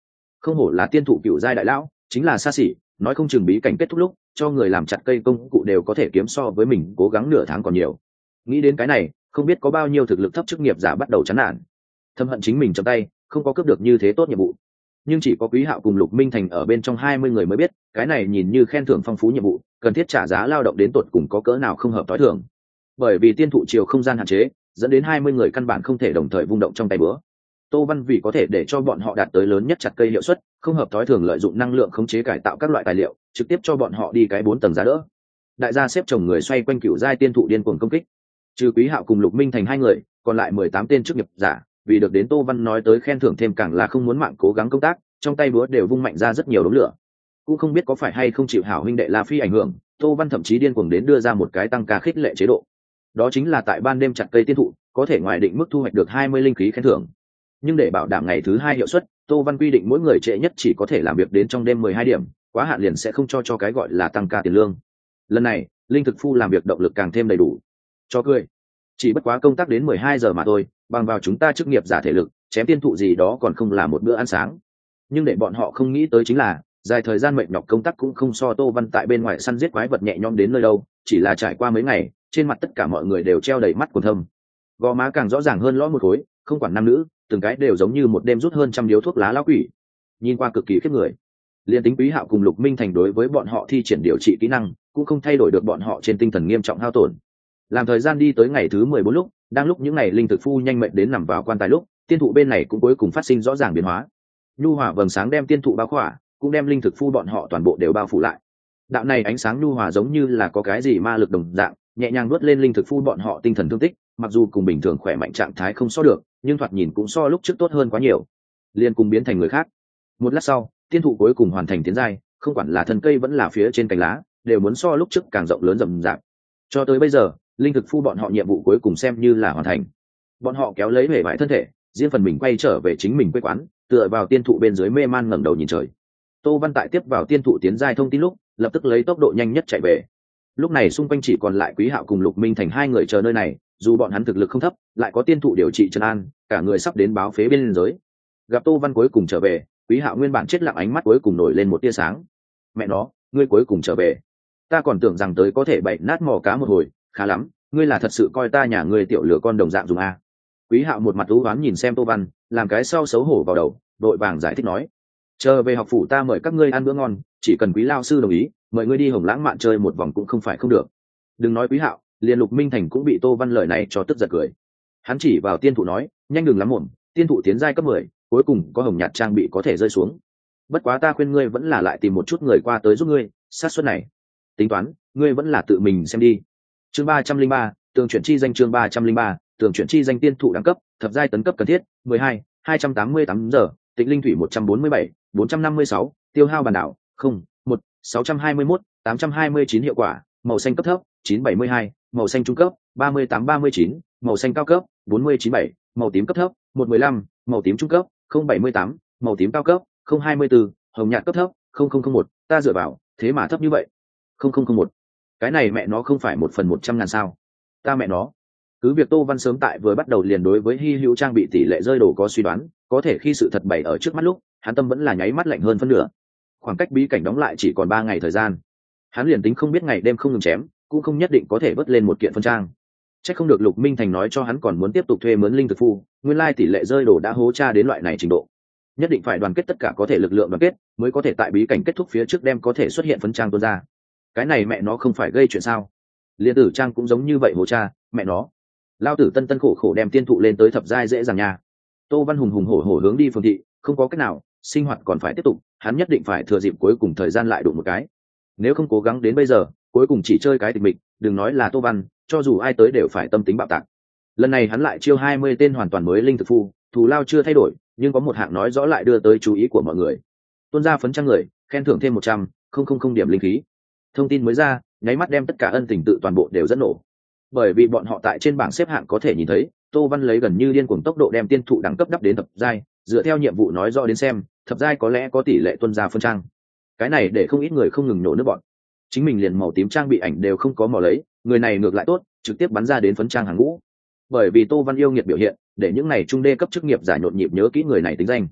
Không hổ là tiên thụ cựu giai đại lão, chính là xa xỉ, nói không chừng bí cảnh kết thúc lúc cho người làm chặt cây công cụ đều có thể kiếm so với mình cố gắng nửa tháng còn nhiều. Nghĩ đến cái này, không biết có bao nhiêu thực lực thấp chức nghiệp giả bắt đầu chán nản, thâm hận chính mình chậm tay không có cướp được như thế tốt nhiệm vụ. Nhưng chỉ có Quý Hạo cùng Lục Minh Thành ở bên trong hai mươi người mới biết, cái này nhìn như khen thưởng phong phú nhiệm vụ, cần thiết trả giá lao động đến tột cùng có cỡ nào không hợp tối thường. Bởi vì tiên thụ chiều không gian hạn chế, dẫn đến hai mươi người căn bản không thể đồng thời vung động trong tay bữa. Tô Văn vì có thể để cho bọn họ đạt tới lớn nhất chặt cây hiệu suất, không hợp tối thường lợi dụng năng lượng khống chế cải tạo các loại tài liệu, trực tiếp cho bọn họ đi cái bốn tầng giá đỡ. Đại gia xếp chồng người xoay quanh cựu giai tiên thụ điên cuồng công kích. Trừ Quý Hạo cùng Lục Minh Thành hai người, còn lại mười tám tên chức nghiệp giả, vì được đến Tô Văn nói tới khen thưởng thêm càng là không muốn mạng cố gắng công tác, trong tay búa đều vung mạnh ra rất nhiều đống lửa. Cũng không biết có phải hay không chịu hảo huynh đệ La Phi ảnh hưởng, Tô Văn thậm chí điên cuồng đến đưa ra một cái tăng ca khích lệ chế độ. Đó chính là tại ban đêm chặt cây tiên thụ, có thể ngoài định mức thu hoạch được hai mươi linh khí khen thưởng. Nhưng để bảo đảm ngày thứ hai hiệu suất, Tô Văn quy định mỗi người trễ nhất chỉ có thể làm việc đến trong đêm mười hai điểm, quá hạn liền sẽ không cho cho cái gọi là tăng ca tiền lương. Lần này, linh thực phu làm việc động lực càng thêm đầy đủ. Cho cười. Chỉ bất quá công tác đến mười hai giờ mà thôi, bằng vào chúng ta chức nghiệp giả thể lực, chém tiên thụ gì đó còn không là một bữa ăn sáng. Nhưng để bọn họ không nghĩ tới chính là, dài thời gian mệt nhọc công tác cũng không so Tô Văn tại bên ngoài săn giết quái vật nhẹ nhõm đến nơi đâu, chỉ là trải qua mấy ngày, trên mặt tất cả mọi người đều treo đầy mắt quần thâm. Gò má càng rõ ràng hơn lõi một khối, không quản nam nữ, từng cái đều giống như một đêm rút hơn trăm điếu thuốc lá lão quỷ, nhìn qua cực kỳ khiếp người. Liên tính Quý Hạo cùng Lục Minh Thành đối với bọn họ thi triển điều trị kỹ năng, cũng không thay đổi được bọn họ trên tinh thần nghiêm trọng hao tổn. Làm thời gian đi tới ngày thứ mười bốn lúc, đang lúc những ngày linh thực phu nhanh mệnh đến nằm vào quan tài lúc, tiên thụ bên này cũng cuối cùng phát sinh rõ ràng biến hóa. Nhu hòa vầng sáng đem tiên thụ bao khỏa, cũng đem linh thực phu bọn họ toàn bộ đều bao phủ lại. Đạo này ánh sáng nhu hòa giống như là có cái gì ma lực đồng dạng, nhẹ nhàng nuốt lên linh thực phu bọn họ tinh thần thương tích, mặc dù cùng bình thường khỏe mạnh trạng thái không so được, nhưng thoạt nhìn cũng so lúc trước tốt hơn quá nhiều. Liên cùng biến thành người khác. Một lát sau, tiên thụ cuối cùng hoàn thành tiến giai, không quản là thân cây vẫn là phía trên cành lá, đều muốn so lúc trước càng rộng lớn rậm rạp. Cho tới bây giờ, linh thực phu bọn họ nhiệm vụ cuối cùng xem như là hoàn thành. Bọn họ kéo lấy vẻ vải thân thể, riêng phần mình quay trở về chính mình quê quán, tựa vào tiên thụ bên dưới mê man ngẩng đầu nhìn trời. Tô Văn tại tiếp vào tiên thụ tiến giai thông tin lúc, lập tức lấy tốc độ nhanh nhất chạy về. Lúc này xung quanh chỉ còn lại Quý Hạo cùng Lục Minh Thành hai người chờ nơi này, dù bọn hắn thực lực không thấp, lại có tiên thụ điều trị trấn an, cả người sắp đến báo phế bên giới. Gặp Tô Văn cuối cùng trở về, Quý Hạo nguyên bản chết lặng ánh mắt cuối cùng nổi lên một tia sáng. Mẹ nó, ngươi cuối cùng trở về. Ta còn tưởng rằng tới có thể bậy nát mò cá một hồi, khá lắm, ngươi là thật sự coi ta nhà ngươi tiểu lửa con đồng dạng dùng a. Quý Hạo một mặt u oán nhìn xem Tô Văn, làm cái sau xấu hổ vào đầu, đội vàng giải thích nói: chờ về học phủ ta mời các ngươi ăn bữa ngon, chỉ cần Quý lao sư đồng ý, mời ngươi đi Hồng Lãng Mạn chơi một vòng cũng không phải không được. Đừng nói Quý Hạo, liền Lục Minh Thành cũng bị Tô Văn lời này cho tức giật cười. Hắn chỉ vào tiên thụ nói: nhanh đừng lắm mồm, tiên thụ tiến giai cấp mười, cuối cùng có hồng nhạt trang bị có thể rơi xuống. Bất quá ta khuyên ngươi vẫn là lại tìm một chút người qua tới giúp ngươi, sát suất này tính toán, ngươi vẫn là tự mình xem đi. Chương ba trăm linh ba, tường chuyển chi danh chương ba trăm linh ba, tường chuyển chi danh tiên thụ đẳng cấp, thập giai tấn cấp cần thiết, mười hai, hai trăm tám mươi tám giờ, Tịnh linh thủy một trăm bốn mươi bảy, bốn trăm năm mươi sáu, tiêu hao bản đảo, không, một, sáu trăm hai mươi mốt, tám trăm hai mươi chín hiệu quả, màu xanh cấp thấp, chín bảy mươi hai, màu xanh trung cấp, ba mươi tám ba mươi chín, màu xanh cao cấp, bốn mươi chín bảy, màu tím cấp thấp, một mười lăm, màu tím trung cấp, không bảy mươi tám, màu tím cao cấp, không hai mươi bốn, hồng nhạt cấp thấp, không không không một, ta dựa vào, thế mà thấp như vậy. không không không một. Cái này mẹ nó không phải một phần một trăm ngàn sao? Ta mẹ nó. Cứ việc Tô Văn sớm tại vừa bắt đầu liền đối với hy hữu trang bị tỷ lệ rơi đồ có suy đoán, có thể khi sự thật bày ở trước mắt lúc, hắn tâm vẫn là nháy mắt lạnh hơn phân nửa. Khoảng cách bí cảnh đóng lại chỉ còn ba ngày thời gian. Hắn liền tính không biết ngày đêm không ngừng chém, cũng không nhất định có thể vớt lên một kiện phân trang. Chắc không được Lục Minh Thành nói cho hắn còn muốn tiếp tục thuê mướn linh thực phu, nguyên lai tỷ lệ rơi đồ đã hố tra đến loại này trình độ. Nhất định phải đoàn kết tất cả có thể lực lượng đoàn kết, mới có thể tại bí cảnh kết thúc phía trước đem có thể xuất hiện phân trang tuôn ra. Cái này mẹ nó không phải gây chuyện sao? Liên tử trang cũng giống như vậy hố cha, mẹ nó. Lao tử tân tân khổ khổ đem tiên thụ lên tới thập giai dễ dàng nha. Tô Văn hùng hùng hổ hổ hướng đi phường thị, không có cách nào, sinh hoạt còn phải tiếp tục, hắn nhất định phải thừa dịp cuối cùng thời gian lại đụng một cái. Nếu không cố gắng đến bây giờ, cuối cùng chỉ chơi cái tịch mịch, đừng nói là Tô Văn, cho dù ai tới đều phải tâm tính bạo tạc. Lần này hắn lại chiêu hai mươi tên hoàn toàn mới linh thực phu, thù lao chưa thay đổi, nhưng có một hạng nói rõ lại đưa tới chú ý của mọi người. Tuôn ra phấn trăm người, khen thưởng thêm một trăm, không không không điểm linh khí. Thông tin mới ra, nháy mắt đem tất cả ân tình tự toàn bộ đều dẫn nổ. Bởi vì bọn họ tại trên bảng xếp hạng có thể nhìn thấy, Tô Văn lấy gần như điên cuồng tốc độ đem tiên thụ đẳng cấp đắp đến thập giai, dựa theo nhiệm vụ nói rõ đến xem, thập giai có lẽ có tỷ lệ tuân ra phân trang. Cái này để không ít người không ngừng nổ nước bọn. Chính mình liền màu tím trang bị ảnh đều không có mò lấy, người này ngược lại tốt, trực tiếp bắn ra đến phấn trang hàng ngũ. Bởi vì Tô Văn yêu nghiệt biểu hiện, để những này trung đê cấp chức nghiệp giả nhộn nhịp nhớ kỹ người này tính danh.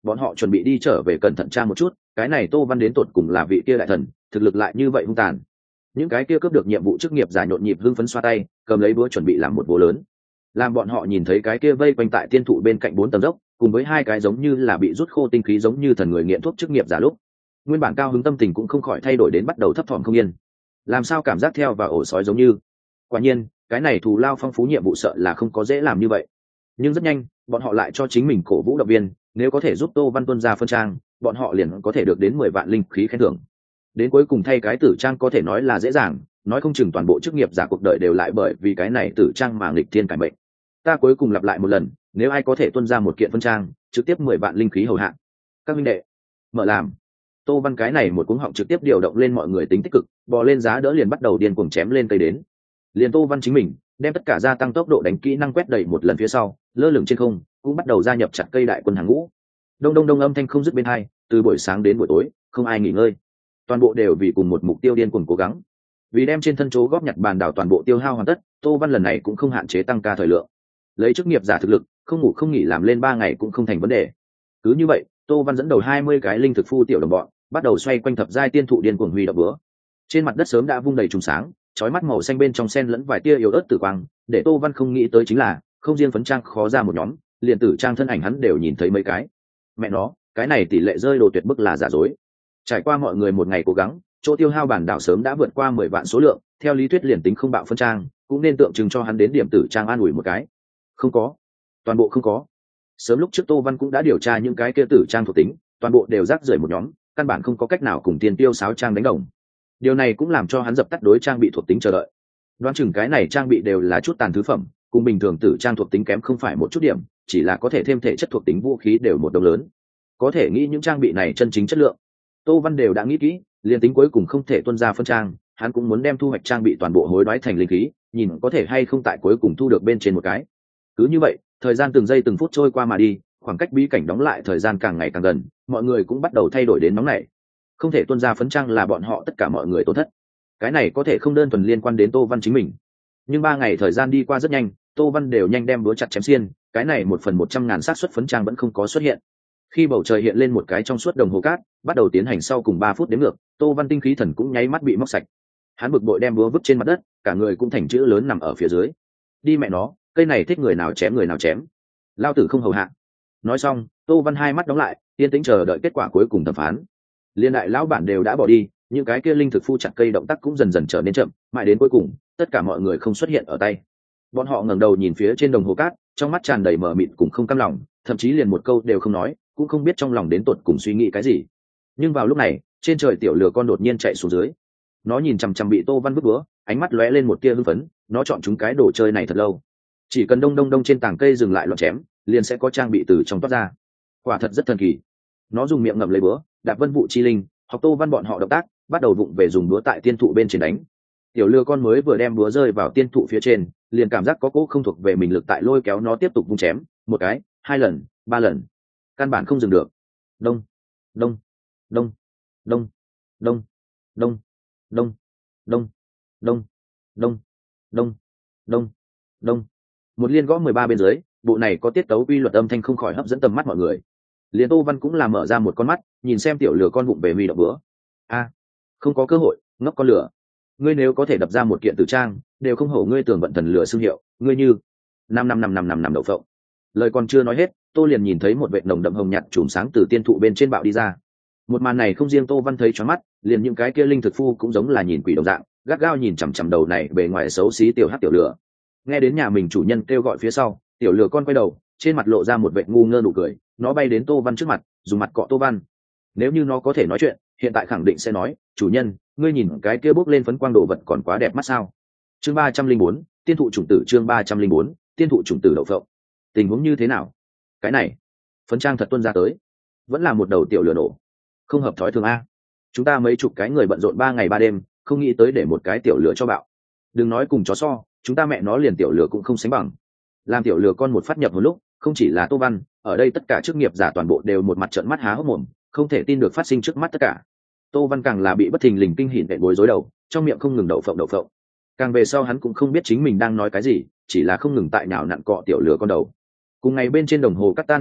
bọn họ chuẩn bị đi trở về cẩn thận tra một chút cái này Tô Văn đến tột cùng là vị kia đại thần thực lực lại như vậy hung tàn. Những cái kia cướp được nhiệm vụ chức nghiệp giả nhộn nhịp hưng phấn xoa tay cầm lấy búa chuẩn bị làm một búa lớn. Làm bọn họ nhìn thấy cái kia vây quanh tại tiên thụ bên cạnh bốn tầng dốc cùng với hai cái giống như là bị rút khô tinh khí giống như thần người nghiện thuốc chức nghiệp giả lúc, nguyên bản cao hứng tâm tình cũng không khỏi thay đổi đến bắt đầu thấp thỏm không yên. Làm sao cảm giác theo và ổ sói giống như. Quả nhiên cái này thù lao phong phú nhiệm vụ sợ là không có dễ làm như vậy. Nhưng rất nhanh bọn họ lại cho chính mình cổ vũ động viên, nếu có thể giúp Tô Văn tuân ra phân trang bọn họ liền có thể được đến mười vạn linh khí khen thưởng. Đến cuối cùng thay cái tử trang có thể nói là dễ dàng, nói không chừng toàn bộ chức nghiệp giả cuộc đời đều lại bởi vì cái này tử trang mà nghịch thiên cải mệnh. Ta cuối cùng lặp lại một lần, nếu ai có thể tuân ra một kiện phân trang trực tiếp mười vạn linh khí hầu hạ. Các minh đệ mở làm. Tô Văn cái này một cuống họng trực tiếp điều động lên mọi người tính tích cực, bò lên giá đỡ liền bắt đầu điên cuồng chém lên cây đến. Liền Tô Văn chính mình đem tất cả gia tăng tốc độ đánh kỹ năng quét đầy một lần phía sau, lơ lửng trên không cũng bắt đầu gia nhập chặt cây đại quân hàng ngũ. Đông đông đông âm thanh không dứt bên hai, từ buổi sáng đến buổi tối không ai nghỉ ngơi, toàn bộ đều vì cùng một mục tiêu điên cuồng cố gắng. Vì đem trên thân chỗ góp nhặt bàn đảo toàn bộ tiêu hao hoàn tất, Tô Văn lần này cũng không hạn chế tăng ca thời lượng, lấy chức nghiệp giả thực lực không ngủ không nghỉ làm lên ba ngày cũng không thành vấn đề. Cứ như vậy Tô Văn dẫn đầu hai mươi cái linh thực phu tiểu đồng bọn bắt đầu xoay quanh thập giai tiên thụ điên cuồng huy động búa. Trên mặt đất sớm đã vung đầy trùng sáng, chói mắt màu xanh bên trong sen lẫn vài tia yếu ớt tử quang, để Tô Văn không nghĩ tới chính là không riêng phấn trang khó ra một nhóm, liền tử trang thân ảnh hắn đều nhìn thấy mấy cái. Mẹ nó, cái này tỷ lệ rơi đồ tuyệt bức là giả dối. Trải qua mọi người một ngày cố gắng, chỗ tiêu hao bản đảo sớm đã vượt qua mười vạn số lượng, theo lý thuyết liền tính không bạo phân trang cũng nên tượng trưng cho hắn đến điểm tử trang an ủi một cái. Không có, toàn bộ không có. Sớm lúc trước Tô Văn cũng đã điều tra những cái kia tử trang thuộc tính, toàn bộ đều rác rưởi một nhóm, căn bản không có cách nào cùng tiền tiêu sáo trang đánh đồng. Điều này cũng làm cho hắn dập tắt đối trang bị thuộc tính chờ đợi. Đoán chừng cái này trang bị đều là chút tàn thứ phẩm, cùng bình thường tử trang thuộc tính kém không phải một chút điểm, chỉ là có thể thêm thể chất thuộc tính vũ khí đều một đồng lớn. Có thể nghĩ những trang bị này chân chính chất lượng. Tô Văn đều đã nghĩ kỹ, liền tính cuối cùng không thể tuân ra phân trang, hắn cũng muốn đem thu hoạch trang bị toàn bộ hối đoái thành linh khí, nhìn có thể hay không tại cuối cùng thu được bên trên một cái. Cứ như vậy, thời gian từng giây từng phút trôi qua mà đi, khoảng cách bí cảnh đóng lại thời gian càng ngày càng gần, mọi người cũng bắt đầu thay đổi đến nóng này. Không thể tuân ra phấn trang là bọn họ tất cả mọi người tổn thất. Cái này có thể không đơn thuần liên quan đến Tô Văn chính mình, nhưng ba ngày thời gian đi qua rất nhanh, Tô Văn đều nhanh đem búa chặt chém xiên, cái này một phần một trăm ngàn xác suất phấn trang vẫn không có xuất hiện. Khi bầu trời hiện lên một cái trong suốt đồng hồ cát, bắt đầu tiến hành sau cùng ba phút đếm ngược, Tô Văn tinh khí thần cũng nháy mắt bị móc sạch. Hắn bực bội đem búa vứt trên mặt đất, cả người cũng thành chữ lớn nằm ở phía dưới. Đi mẹ nó, cây này thích người nào chém người nào chém, lao tử không hầu hạ. Nói xong, Tô Văn hai mắt đóng lại, yên tĩnh chờ đợi kết quả cuối cùng thẩm phán. Liên đại lão bản đều đã bỏ đi, những cái kia linh thực phu chặt cây động tác cũng dần dần trở nên chậm, mãi đến cuối cùng tất cả mọi người không xuất hiện ở tay. Bọn họ ngẩng đầu nhìn phía trên đồng hồ cát, trong mắt tràn đầy mờ mịt cùng không cam lòng, thậm chí liền một câu đều không nói, cũng không biết trong lòng đến tột cùng suy nghĩ cái gì. Nhưng vào lúc này, trên trời tiểu lừa con đột nhiên chạy xuống dưới. Nó nhìn chằm chằm bị Tô Văn vứt búa, ánh mắt lóe lên một tia hưng phấn, nó chọn chúng cái đồ chơi này thật lâu. Chỉ cần đông đông đông trên tảng cây dừng lại loạn chém, liền sẽ có trang bị từ trong toát ra. Quả thật rất thần kỳ. Nó dùng miệng ngậm lấy búa, đạp vân vụ chi linh, học Tô Văn bọn họ động tác, bắt đầu vụng về dùng búa tại tiên thụ bên trên đánh. Tiểu lừa con mới vừa đem búa rơi vào tiên thụ phía trên, liền cảm giác có cỗ không thuộc về mình lực tại lôi kéo nó tiếp tục vung chém, một cái, hai lần, ba lần, căn bản không dừng được. Đông, đông, đông, đông, đông, đông, đông, đông, đông, đông, đông, đông, đông. Một liên gõ mười ba bên dưới, bộ này có tiết tấu quy luật âm thanh không khỏi hấp dẫn tầm mắt mọi người. Liên Tô Văn cũng là mở ra một con mắt, nhìn xem tiểu lừa con vụng về huy động búa. A, không có cơ hội, ngốc con lửa. Ngươi nếu có thể đập ra một kiện tử trang, đều không hổ ngươi tưởng vận thần lửa xương hiệu, ngươi như năm năm năm năm năm năm đậu phộng. Lời còn chưa nói hết, Tô liền nhìn thấy một vệt nồng đậm hồng nhạt chùm sáng từ tiên thụ bên trên bạo đi ra. Một màn này không riêng Tô Văn thấy choáng mắt, liền những cái kia linh thực phu cũng giống là nhìn quỷ đồng dạng, gắt gao nhìn chằm chằm đầu này bề ngoài xấu xí tiểu hắc tiểu lửa. Nghe đến nhà mình chủ nhân kêu gọi phía sau, tiểu lửa con quay đầu, trên mặt lộ ra một vệt ngu ngơ nụ cười, nó bay đến Tô Văn trước mặt, dùng mặt cọ Tô Văn. Nếu như nó có thể nói chuyện, hiện tại khẳng định sẽ nói, chủ nhân, ngươi nhìn cái kia bốc lên phấn quang đồ vật còn quá đẹp mắt sao? Chương ba trăm linh bốn, tiên thụ chủng tử chương ba trăm linh bốn, tiên thụ chủng tử đậu phộng. Tình huống như thế nào? Cái này, phấn trang thật tuân ra tới, vẫn là một đầu tiểu lửa nổ. Không hợp thói thường a. Chúng ta mấy chục cái người bận rộn ba ngày ba đêm, không nghĩ tới để một cái tiểu lửa cho bạo. Đừng nói cùng chó so, chúng ta mẹ nó liền tiểu lửa cũng không sánh bằng. Làm tiểu lửa con một phát nhập một lúc, không chỉ là Tô Văn, ở đây tất cả chức nghiệp giả toàn bộ đều một mặt trợn mắt há hốc mồm, không thể tin được phát sinh trước mắt tất cả. Tô Văn càng là bị bất thình lình kinh hỉ đệ bối rối đầu, trong miệng không ngừng đậu phộng đậu phộng. Càng về sau hắn cũng không biết chính mình đang nói cái gì, chỉ là không ngừng tại nào nặn cọ tiểu lửa con đầu. Cùng ngày bên trên đồng hồ cắt tan hết lúc,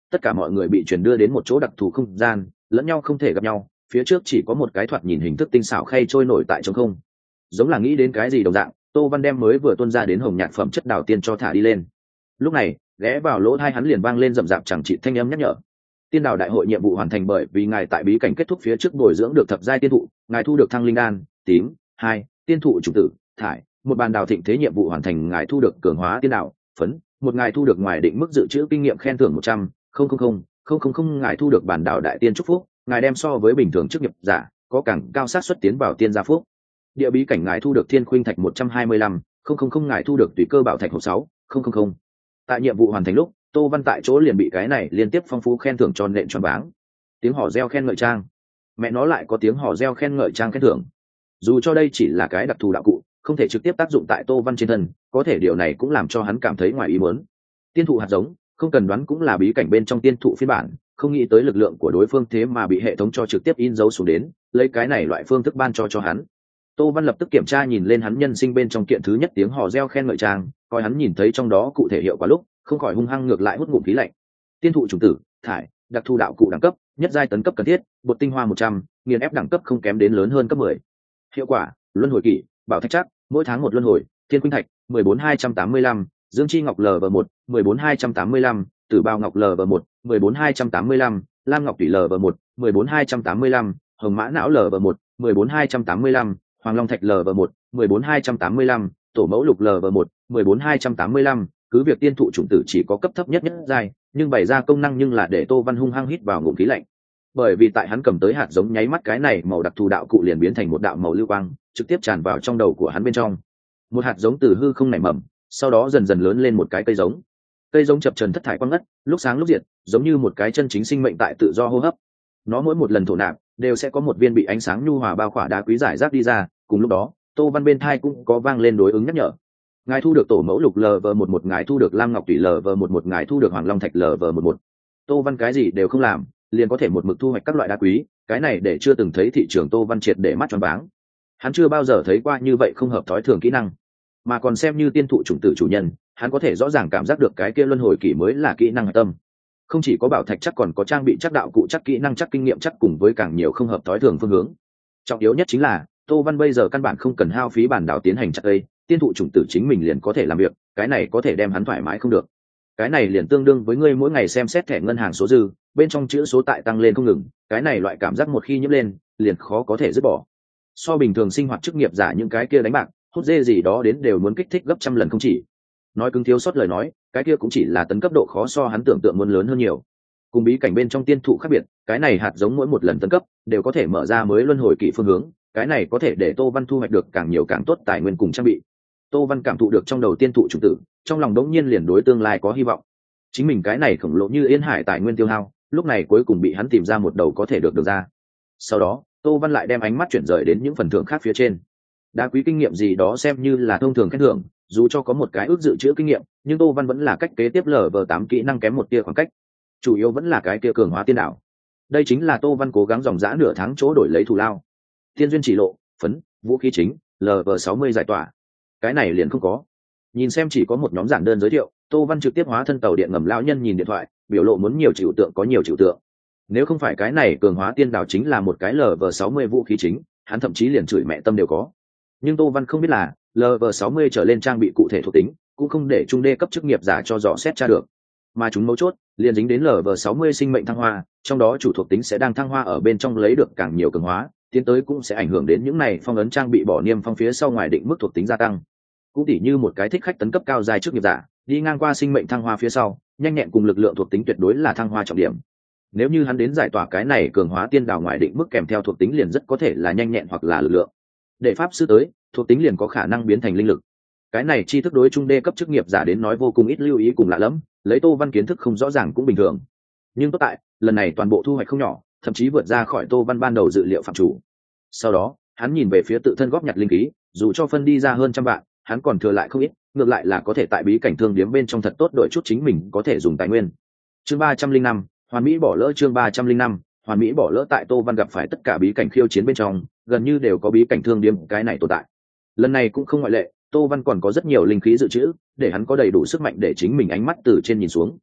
tất cả mọi người bị chuyển đưa đến một chỗ đặc thù không gian, lẫn nhau không thể gặp nhau, phía trước chỉ có một cái thoạt nhìn hình thức tinh xảo khay trôi nổi tại trong không. Giống là nghĩ đến cái gì đồng dạng, Tô Văn đem mới vừa tuôn ra đến hồng nhạt phẩm chất đào tiên cho thả đi lên. Lúc này, ghé vào lỗ tai hắn liền vang lên rậm rạp chẳng trị thanh âm nhắc nhở. Tiên đào đại hội nhiệm vụ hoàn thành bởi vì ngài tại bí cảnh kết thúc phía trước bồi dưỡng được thập giai tiên thụ, ngài thu được thăng linh đan tím hai, tiên thụ chủng tử thải một, bàn đào thịnh thế nhiệm vụ hoàn thành, ngài thu được cường hóa tiên đào phấn một, ngài thu được ngoài định mức dự trữ kinh nghiệm khen thưởng một trăm không không không không không không, ngài thu được bản đào đại tiên chúc phúc, ngài đem so với bình thường chức nghiệp giả có càng cao xác suất tiến vào tiên gia phúc. Địa bí cảnh ngài thu được thiên khuynh thạch một trăm hai mươi lăm không không không, ngài thu được tùy cơ bảo thạch hộp sáu không không không. Tại nhiệm vụ hoàn thành lúc, Tô Văn tại chỗ liền bị cái này liên tiếp phong phú khen thưởng tròn nện tròn váng. Tiếng hò reo khen ngợi trang, mẹ nó lại có tiếng hò reo khen ngợi trang khen thưởng. Dù cho đây chỉ là cái đặc thù đạo cụ, không thể trực tiếp tác dụng tại Tô Văn trên thân, có thể điều này cũng làm cho hắn cảm thấy ngoài ý muốn. Tiên thụ hạt giống, không cần đoán cũng là bí cảnh bên trong tiên thụ phiên bản, không nghĩ tới lực lượng của đối phương thế mà bị hệ thống cho trực tiếp in dấu xuống đến, lấy cái này loại phương thức ban cho cho hắn. Tô Văn lập tức kiểm tra nhìn lên hắn nhân sinh bên trong kiện thứ nhất tiếng hò reo khen ngợi trang, coi hắn nhìn thấy trong đó cụ thể hiệu quả lúc, không khỏi hung hăng ngược lại hút ngụm khí lạnh. Tiên thụ chủng tử thải đặc thù đạo cụ đẳng cấp nhất giai tấn cấp cần thiết, bột tinh hoa một trăm, nghiền ép đẳng cấp không kém đến lớn hơn cấp mười. Hiệu quả luân hồi kỷ bảo thạch chắc mỗi tháng một luân hồi, thiên khuynh thạch mười bốn hai trăm tám mươi lăm, dương chi ngọc lv một mười bốn hai trăm tám mươi lăm, tử bao ngọc lv một mười bốn hai trăm tám mươi lăm, lam ngọc thủy lv một mười bốn hai trăm tám mươi lăm, hồng mã não lv một mười bốn hai trăm tám mươi lăm, hoàng long thạch lv một mười bốn hai trăm tám mươi lăm, tổ mẫu lục lv một mười bốn hai trăm tám mươi lăm. Cứ việc tiên thụ chủng tử chỉ có cấp thấp nhất nhất giai, nhưng bày ra công năng nhưng là để Tô Văn hung hăng hít vào ngụm khí lạnh. Bởi vì tại hắn cầm tới hạt giống nháy mắt, cái này màu đặc thù đạo cụ liền biến thành một đạo màu lưu quang, trực tiếp tràn vào trong đầu của hắn bên trong. Một hạt giống từ hư không nảy mầm, sau đó dần dần lớn lên một cái cây giống. Cây giống chập trần thất thải quang ngất, lúc sáng lúc diệt, giống như một cái chân chính sinh mệnh tại tự do hô hấp. Nó mỗi một lần thổ nạp, đều sẽ có một viên bị ánh sáng nhu hòa bao khỏa đá quý giải rác đi ra, cùng lúc đó, Tô Văn bên thai cũng có vang lên đối ứng nhắc nhở. Ngài thu được tổ mẫu lục lv một một, ngài thu được lam ngọc thủy lv một một, ngài thu được hoàng long thạch lv một một. Tô Văn cái gì đều không làm, liền có thể một mực thu hoạch các loại đá quý, cái này để chưa từng thấy thị trường Tô Văn triệt để mắt choáng váng. Hắn chưa bao giờ thấy qua như vậy không hợp thói thường kỹ năng, mà còn xem như tiên thụ chủng tử chủ nhân, hắn có thể rõ ràng cảm giác được cái kia luân hồi kỷ mới là kỹ năng hạch tâm. Không chỉ có bảo thạch chắc, còn có trang bị chắc đạo cụ chắc, kỹ năng chắc, kinh nghiệm chắc, cùng với càng nhiều không hợp thói thường phương hướng. Trọng yếu nhất chính là Tô Văn bây giờ căn bản không cần hao phí bản đảo tiến hành chắc đây, tiên thụ chủng tử chính mình liền có thể làm việc, cái này có thể đem hắn thoải mái không được. Cái này liền tương đương với ngươi mỗi ngày xem xét thẻ ngân hàng số dư, bên trong chữ số tại tăng lên không ngừng, cái này loại cảm giác một khi nhiễm lên, liền khó có thể dứt bỏ. So bình thường sinh hoạt chức nghiệp giả những cái kia đánh bạc, hút dê gì đó đến đều muốn kích thích gấp trăm lần không chỉ. Nói cứng thiếu sót lời nói, cái kia cũng chỉ là tấn cấp độ khó so hắn tưởng tượng muốn lớn hơn nhiều. Cùng bí cảnh bên trong tiên thụ khác biệt, cái này hạt giống mỗi một lần tấn cấp đều có thể mở ra mới luân hồi kỷ phương hướng, cái này có thể để Tô Văn thu hoạch được càng nhiều càng tốt tài nguyên cùng trang bị. Tô Văn cảm thụ được trong đầu tiên thụ chủng tử, trong lòng đống nhiên liền đối tương lai có hy vọng. Chính mình cái này khổng lồ như yên hải tài nguyên tiêu hao, lúc này cuối cùng bị hắn tìm ra một đầu có thể được được ra. Sau đó, Tô Văn lại đem ánh mắt chuyển rời đến những phần thưởng khác phía trên. Đá quý kinh nghiệm gì đó xem như là thông thường khen thưởng, dù cho có một cái ước dự trữ kinh nghiệm, nhưng Tô Văn vẫn là cách kế tiếp lv tám kỹ năng kém một tia khoảng cách. Chủ yếu vẫn là cái kia cường hóa tiên đạo. Đây chính là Tô Văn cố gắng dòng dã nửa tháng chỗ đổi lấy thù lao. Tiên duyên chỉ lộ, phấn, vũ khí chính, lv sáu mươi giải tỏa. Cái này liền không có. Nhìn xem chỉ có một nhóm giản đơn giới thiệu, Tô Văn trực tiếp hóa thân tàu điện ngầm lão nhân nhìn điện thoại, biểu lộ muốn nhiều trừu tượng có nhiều trừu tượng. Nếu không phải cái này cường hóa tiên đảo chính là một cái lv sáu mươi vũ khí chính, hắn thậm chí liền chửi mẹ tâm đều có. Nhưng Tô Văn không biết là lv sáu mươi trở lên trang bị cụ thể thuộc tính, cũng không để trung đê cấp chức nghiệp giả cho dò xét tra được. Mà chúng mấu chốt liền dính đến lv sáu mươi sinh mệnh thăng hoa, trong đó chủ thuộc tính sẽ đang thăng hoa ở bên trong lấy được càng nhiều cường hóa, tiến tới cũng sẽ ảnh hưởng đến những này phong ấn trang bị bỏ niêm phong phía sau ngoài định mức thuộc tính gia tăng. Cũng tỉ như một cái thích khách tấn cấp cao dài chức nghiệp giả, đi ngang qua sinh mệnh thăng hoa phía sau, nhanh nhẹn cùng lực lượng thuộc tính tuyệt đối là thăng hoa trọng điểm. Nếu như hắn đến giải tỏa cái này cường hóa tiên đảo ngoài định mức kèm theo thuộc tính liền rất có thể là nhanh nhẹn hoặc là lực lượng. Để pháp sư tới, thuộc tính liền có khả năng biến thành linh lực. Cái này chi thức đối trung đê cấp chức nghiệp giả đến nói vô cùng ít lưu ý cùng lạ lẫm, lấy Tô Văn kiến thức không rõ ràng cũng bình thường. Nhưng tốt tại, lần này toàn bộ thu hoạch không nhỏ, thậm chí vượt ra khỏi Tô Văn ban đầu dự liệu phạm chủ. Sau đó, hắn nhìn về phía tự thân góp nhặt linh khí, dù cho phân đi ra hơn trăm vạn, hắn còn thừa lại không ít, ngược lại là có thể tại bí cảnh thương điếm bên trong thật tốt đổi chút chính mình có thể dùng tài nguyên. Chương ba trăm linh năm, hoàn mỹ bỏ lỡ. Chương ba trăm linh năm, hoàn mỹ bỏ lỡ. Tại Tô Văn gặp phải tất cả bí cảnh khiêu chiến bên trong, gần như đều có bí cảnh thương điếm cái này tồn tại. Lần này cũng không ngoại lệ, Tô Văn còn có rất nhiều linh khí dự trữ, để hắn có đầy đủ sức mạnh để chính mình ánh mắt từ trên nhìn xuống.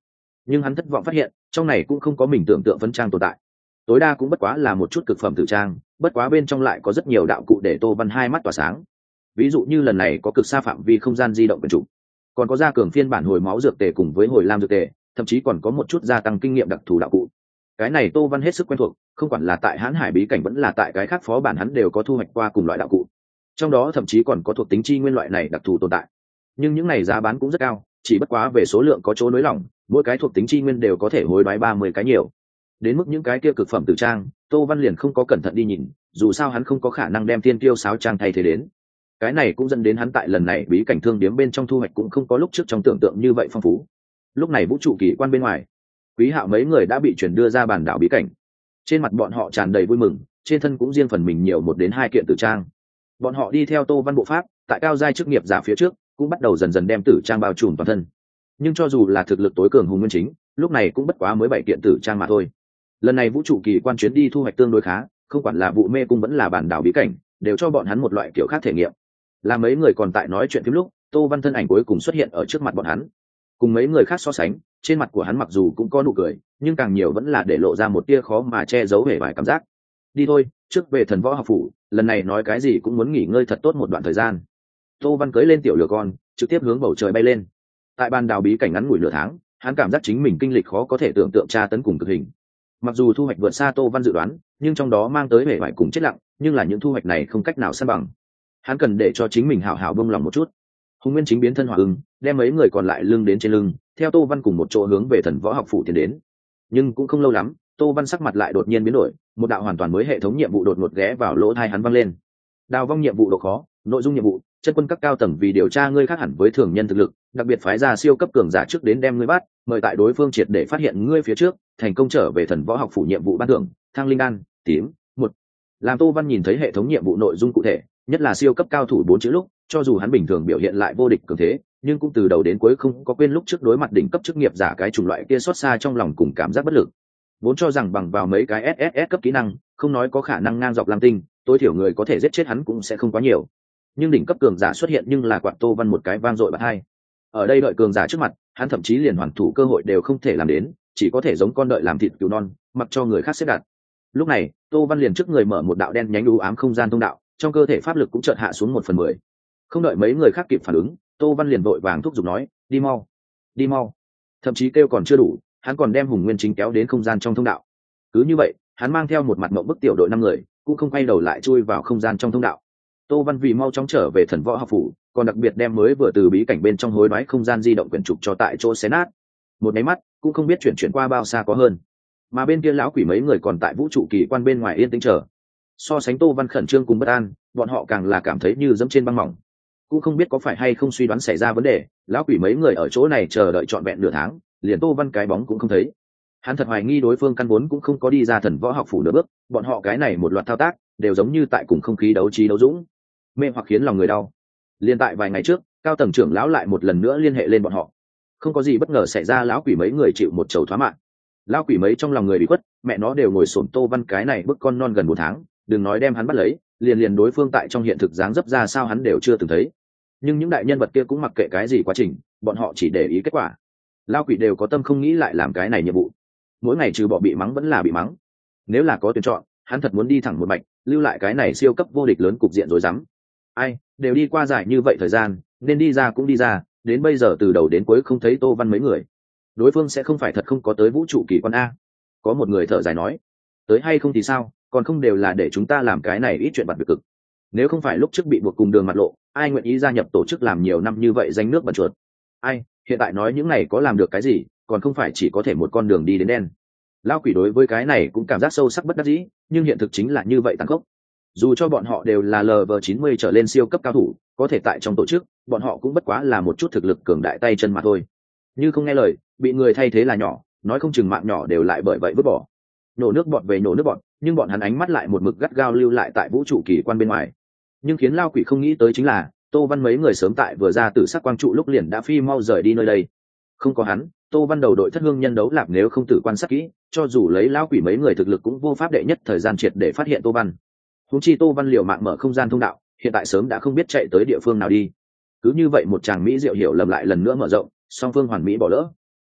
nhưng hắn thất vọng phát hiện trong này cũng không có mình tưởng tượng phấn trang tồn tại, tối đa cũng bất quá là một chút cực phẩm tử trang, bất quá bên trong lại có rất nhiều đạo cụ để Tô Văn hai mắt tỏa sáng. Ví dụ như lần này có cực xa phạm vi không gian di động quyền chủ, còn có gia cường phiên bản hồi máu dược tề cùng với hồi lam dược tề, thậm chí còn có một chút gia tăng kinh nghiệm đặc thù đạo cụ. Cái này Tô Văn hết sức quen thuộc, không quản là tại Hán Hải bí cảnh vẫn là tại cái khác phó bản hắn đều có thu hoạch qua cùng loại đạo cụ, trong đó thậm chí còn có thuộc tính chi nguyên loại này đặc thù tồn tại. Nhưng những này giá bán cũng rất cao, chỉ bất quá về số lượng có chỗ nới lỏng, mỗi cái thuộc tính chi nguyên đều có thể hối đoái ba mươi cái nhiều. Đến mức những cái kia cực phẩm tử trang, Tô Văn liền không có cẩn thận đi nhìn, dù sao hắn không có khả năng đem tiên tiêu sáo trang thay thế đến. Cái này cũng dẫn đến hắn tại lần này bí cảnh thương điếm bên trong thu hoạch cũng không có lúc trước trong tưởng tượng như vậy phong phú. Lúc này vũ trụ kỳ quan bên ngoài, Quý Hạo mấy người đã bị chuyển đưa ra bản đảo bí cảnh. Trên mặt bọn họ tràn đầy vui mừng, trên thân cũng riêng phần mình nhiều một đến hai kiện tử trang. Bọn họ đi theo Tô Văn bộ pháp, tại cao giai chức nghiệp giả phía trước, cũng bắt đầu dần dần đem tử trang bao trùm toàn thân. Nhưng cho dù là thực lực tối cường hùng nguyên chính, lúc này cũng bất quá mới bảy kiện tử trang mà thôi. Lần này vũ trụ kỳ quan chuyến đi thu hoạch tương đối khá, không quản là vụ mê cung vẫn là bản đảo bí cảnh, đều cho bọn hắn một loại kiểu khác thể nghiệm. Là mấy người còn tại nói chuyện phím lúc, Tô Văn thân ảnh cuối cùng xuất hiện ở trước mặt bọn hắn. Cùng mấy người khác so sánh, trên mặt của hắn mặc dù cũng có nụ cười, nhưng càng nhiều vẫn là để lộ ra một tia khó mà che giấu vẻ vài cảm giác. Đi thôi, trước về thần võ học phủ, lần này nói cái gì cũng muốn nghỉ ngơi thật tốt một đoạn thời gian. Tô Văn cưỡi lên tiểu lừa con, trực tiếp hướng bầu trời bay lên. Tại ban đào bí cảnh ngắn ngủi nửa tháng, hắn cảm giác chính mình kinh lịch khó có thể tưởng tượng tra tấn cùng cực hình. Mặc dù thu hoạch vượt xa Tô Văn dự đoán, nhưng trong đó mang tới vẻ vải cùng chết lặng, nhưng là những thu hoạch này không cách nào san bằng. Hắn cần để cho chính mình hảo hảo bông lòng một chút. Hùng Nguyên chính biến thân hỏa ưng, đem mấy người còn lại lưng đến trên lưng, theo Tô Văn cùng một chỗ hướng về thần võ học phủ tiến đến. Nhưng cũng không lâu lắm, Tô Văn sắc mặt lại đột nhiên biến đổi, một đạo hoàn toàn mới hệ thống nhiệm vụ đột ngột ghé vào lỗ tai hắn vang lên. Đào vong nhiệm vụ độ khó, nội dung nhiệm vụ: chân quân các cao tầng vì điều tra ngươi khác hẳn với thường nhân thực lực, đặc biệt phái ra siêu cấp cường giả trước đến đem ngươi bắt, mời tại đối phương triệt để phát hiện ngươi phía trước, thành công trở về thần võ học phủ nhiệm vụ ban thưởng: thăng linh đan tím một. Làm Tô Văn nhìn thấy hệ thống nhiệm vụ nội dung cụ thể, nhất là siêu cấp cao thủ bốn chữ lúc, cho dù hắn bình thường biểu hiện lại vô địch cường thế, nhưng cũng từ đầu đến cuối không có quên lúc trước đối mặt đỉnh cấp chức nghiệp giả cái chủng loại kia xót xa trong lòng cùng cảm giác bất lực. Vốn cho rằng bằng vào mấy cái ét ét ét cấp kỹ năng, không nói có khả năng ngang dọc lam tinh, tối thiểu người có thể giết chết hắn cũng sẽ không quá nhiều. Nhưng đỉnh cấp cường giả xuất hiện nhưng là quạt Tô Văn một cái vang dội bật hai. Ở đây đợi cường giả trước mặt, hắn thậm chí liền hoàn thủ cơ hội đều không thể làm đến, chỉ có thể giống con đợi làm thịt cừu non, mặc cho người khác xếp đặt. Lúc này, Tô Văn liền trước người mở một đạo đen nhánh u ám không gian thông đạo, trong cơ thể pháp lực cũng chợt hạ xuống một phần mười. Không đợi mấy người khác kịp phản ứng, Tô Văn liền vội vàng thúc giục nói: đi mau, đi mau. Thậm chí kêu còn chưa đủ, hắn còn đem Hùng Nguyên Chính kéo đến không gian trong thông đạo. Cứ như vậy, hắn mang theo một mặt mộng bức tiểu đội năm người, cũng không quay đầu lại chui vào không gian trong thông đạo. Tô Văn vì mau chóng trở về thần võ học phủ, còn đặc biệt đem mới vừa từ bí cảnh bên trong hối đoái không gian di động quyển trục cho tại chỗ xé nát. Một máy mắt, cũng không biết chuyển chuyển qua bao xa có hơn. Mà bên kia lão quỷ mấy người còn tại vũ trụ kỳ quan bên ngoài yên tĩnh chờ. So sánh Tô Văn khẩn trương cùng bất an, bọn họ càng là cảm thấy như dẫm trên băng mỏng. Cũng không biết có phải hay không suy đoán xảy ra vấn đề, lão quỷ mấy người ở chỗ này chờ đợi trọn vẹn nửa tháng, liền Tô Văn cái bóng cũng không thấy. Hắn thật hoài nghi đối phương căn vốn cũng không có đi ra thần võ học phủ nửa bước, bọn họ cái này một loạt thao tác đều giống như tại cùng không khí đấu trí đấu dũng, mê hoặc khiến lòng người đau. Liên tại vài ngày trước, cao tầng trưởng lão lại một lần nữa liên hệ lên bọn họ. Không có gì bất ngờ xảy ra, lão quỷ mấy người chịu một chầu thoá mạng. Lão quỷ mấy trong lòng người bị khuất, mẹ nó đều ngồi xổm Tô Văn cái này bức con non gần một tháng, đừng nói đem hắn bắt lấy, liền liền đối phương tại trong hiện thực dáng dấp ra sao hắn đều chưa từng thấy. Nhưng những đại nhân vật kia cũng mặc kệ cái gì quá trình, bọn họ chỉ để ý kết quả. Lão quỷ đều có tâm không nghĩ lại làm cái này nhiệm vụ. Mỗi ngày trừ bỏ bị mắng vẫn là bị mắng. Nếu là có tuyển chọn, hắn thật muốn đi thẳng một mạch, lưu lại cái này siêu cấp vô địch lớn cục diện rồi dám. Ai, đều đi qua dài như vậy thời gian, nên đi ra cũng đi ra, đến bây giờ từ đầu đến cuối không thấy Tô Văn mấy người. Đối phương sẽ không phải thật không có tới vũ trụ kỳ quan a? Có một người thở dài nói, tới hay không thì sao, còn không đều là để chúng ta làm cái này ít chuyện vặt việc cực. Nếu không phải lúc trước bị buộc cùng đường mặt lộ, ai nguyện ý gia nhập tổ chức làm nhiều năm như vậy danh nước bẩn chuột. Ai, hiện tại nói những này có làm được cái gì, còn không phải chỉ có thể một con đường đi đến đen. Lão quỷ đối với cái này cũng cảm giác sâu sắc bất đắc dĩ, nhưng hiện thực chính là như vậy tàn khốc. Dù cho bọn họ đều là lv chín mươi trở lên siêu cấp cao thủ, có thể tại trong tổ chức, bọn họ cũng bất quá là một chút thực lực cường đại tay chân mà thôi. Như không nghe lời, bị người thay thế là nhỏ, nói không chừng mạng nhỏ đều lại bởi vậy vứt bỏ. Nổ nước bọt về nổ nước bọt, nhưng bọn hắn ánh mắt lại một mực gắt gao lưu lại tại vũ trụ kỳ quan bên ngoài. Nhưng khiến Lao quỷ không nghĩ tới chính là, Tô Văn mấy người sớm tại vừa ra từ sắc quang trụ lúc liền đã phi mau rời đi nơi đây. Không có hắn, Tô Văn đầu đội thất hương nhân đấu lạp nếu không tử quan sát kỹ, cho dù lấy Lao quỷ mấy người thực lực cũng vô pháp đệ nhất thời gian triệt để phát hiện Tô Văn. Huống chi Tô Văn liều mạng mở không gian thông đạo, hiện tại sớm đã không biết chạy tới địa phương nào đi. Cứ như vậy một chàng mỹ diệu hiểu lầm lại lần nữa mở rộng, song phương hoàn mỹ bỏ lỡ.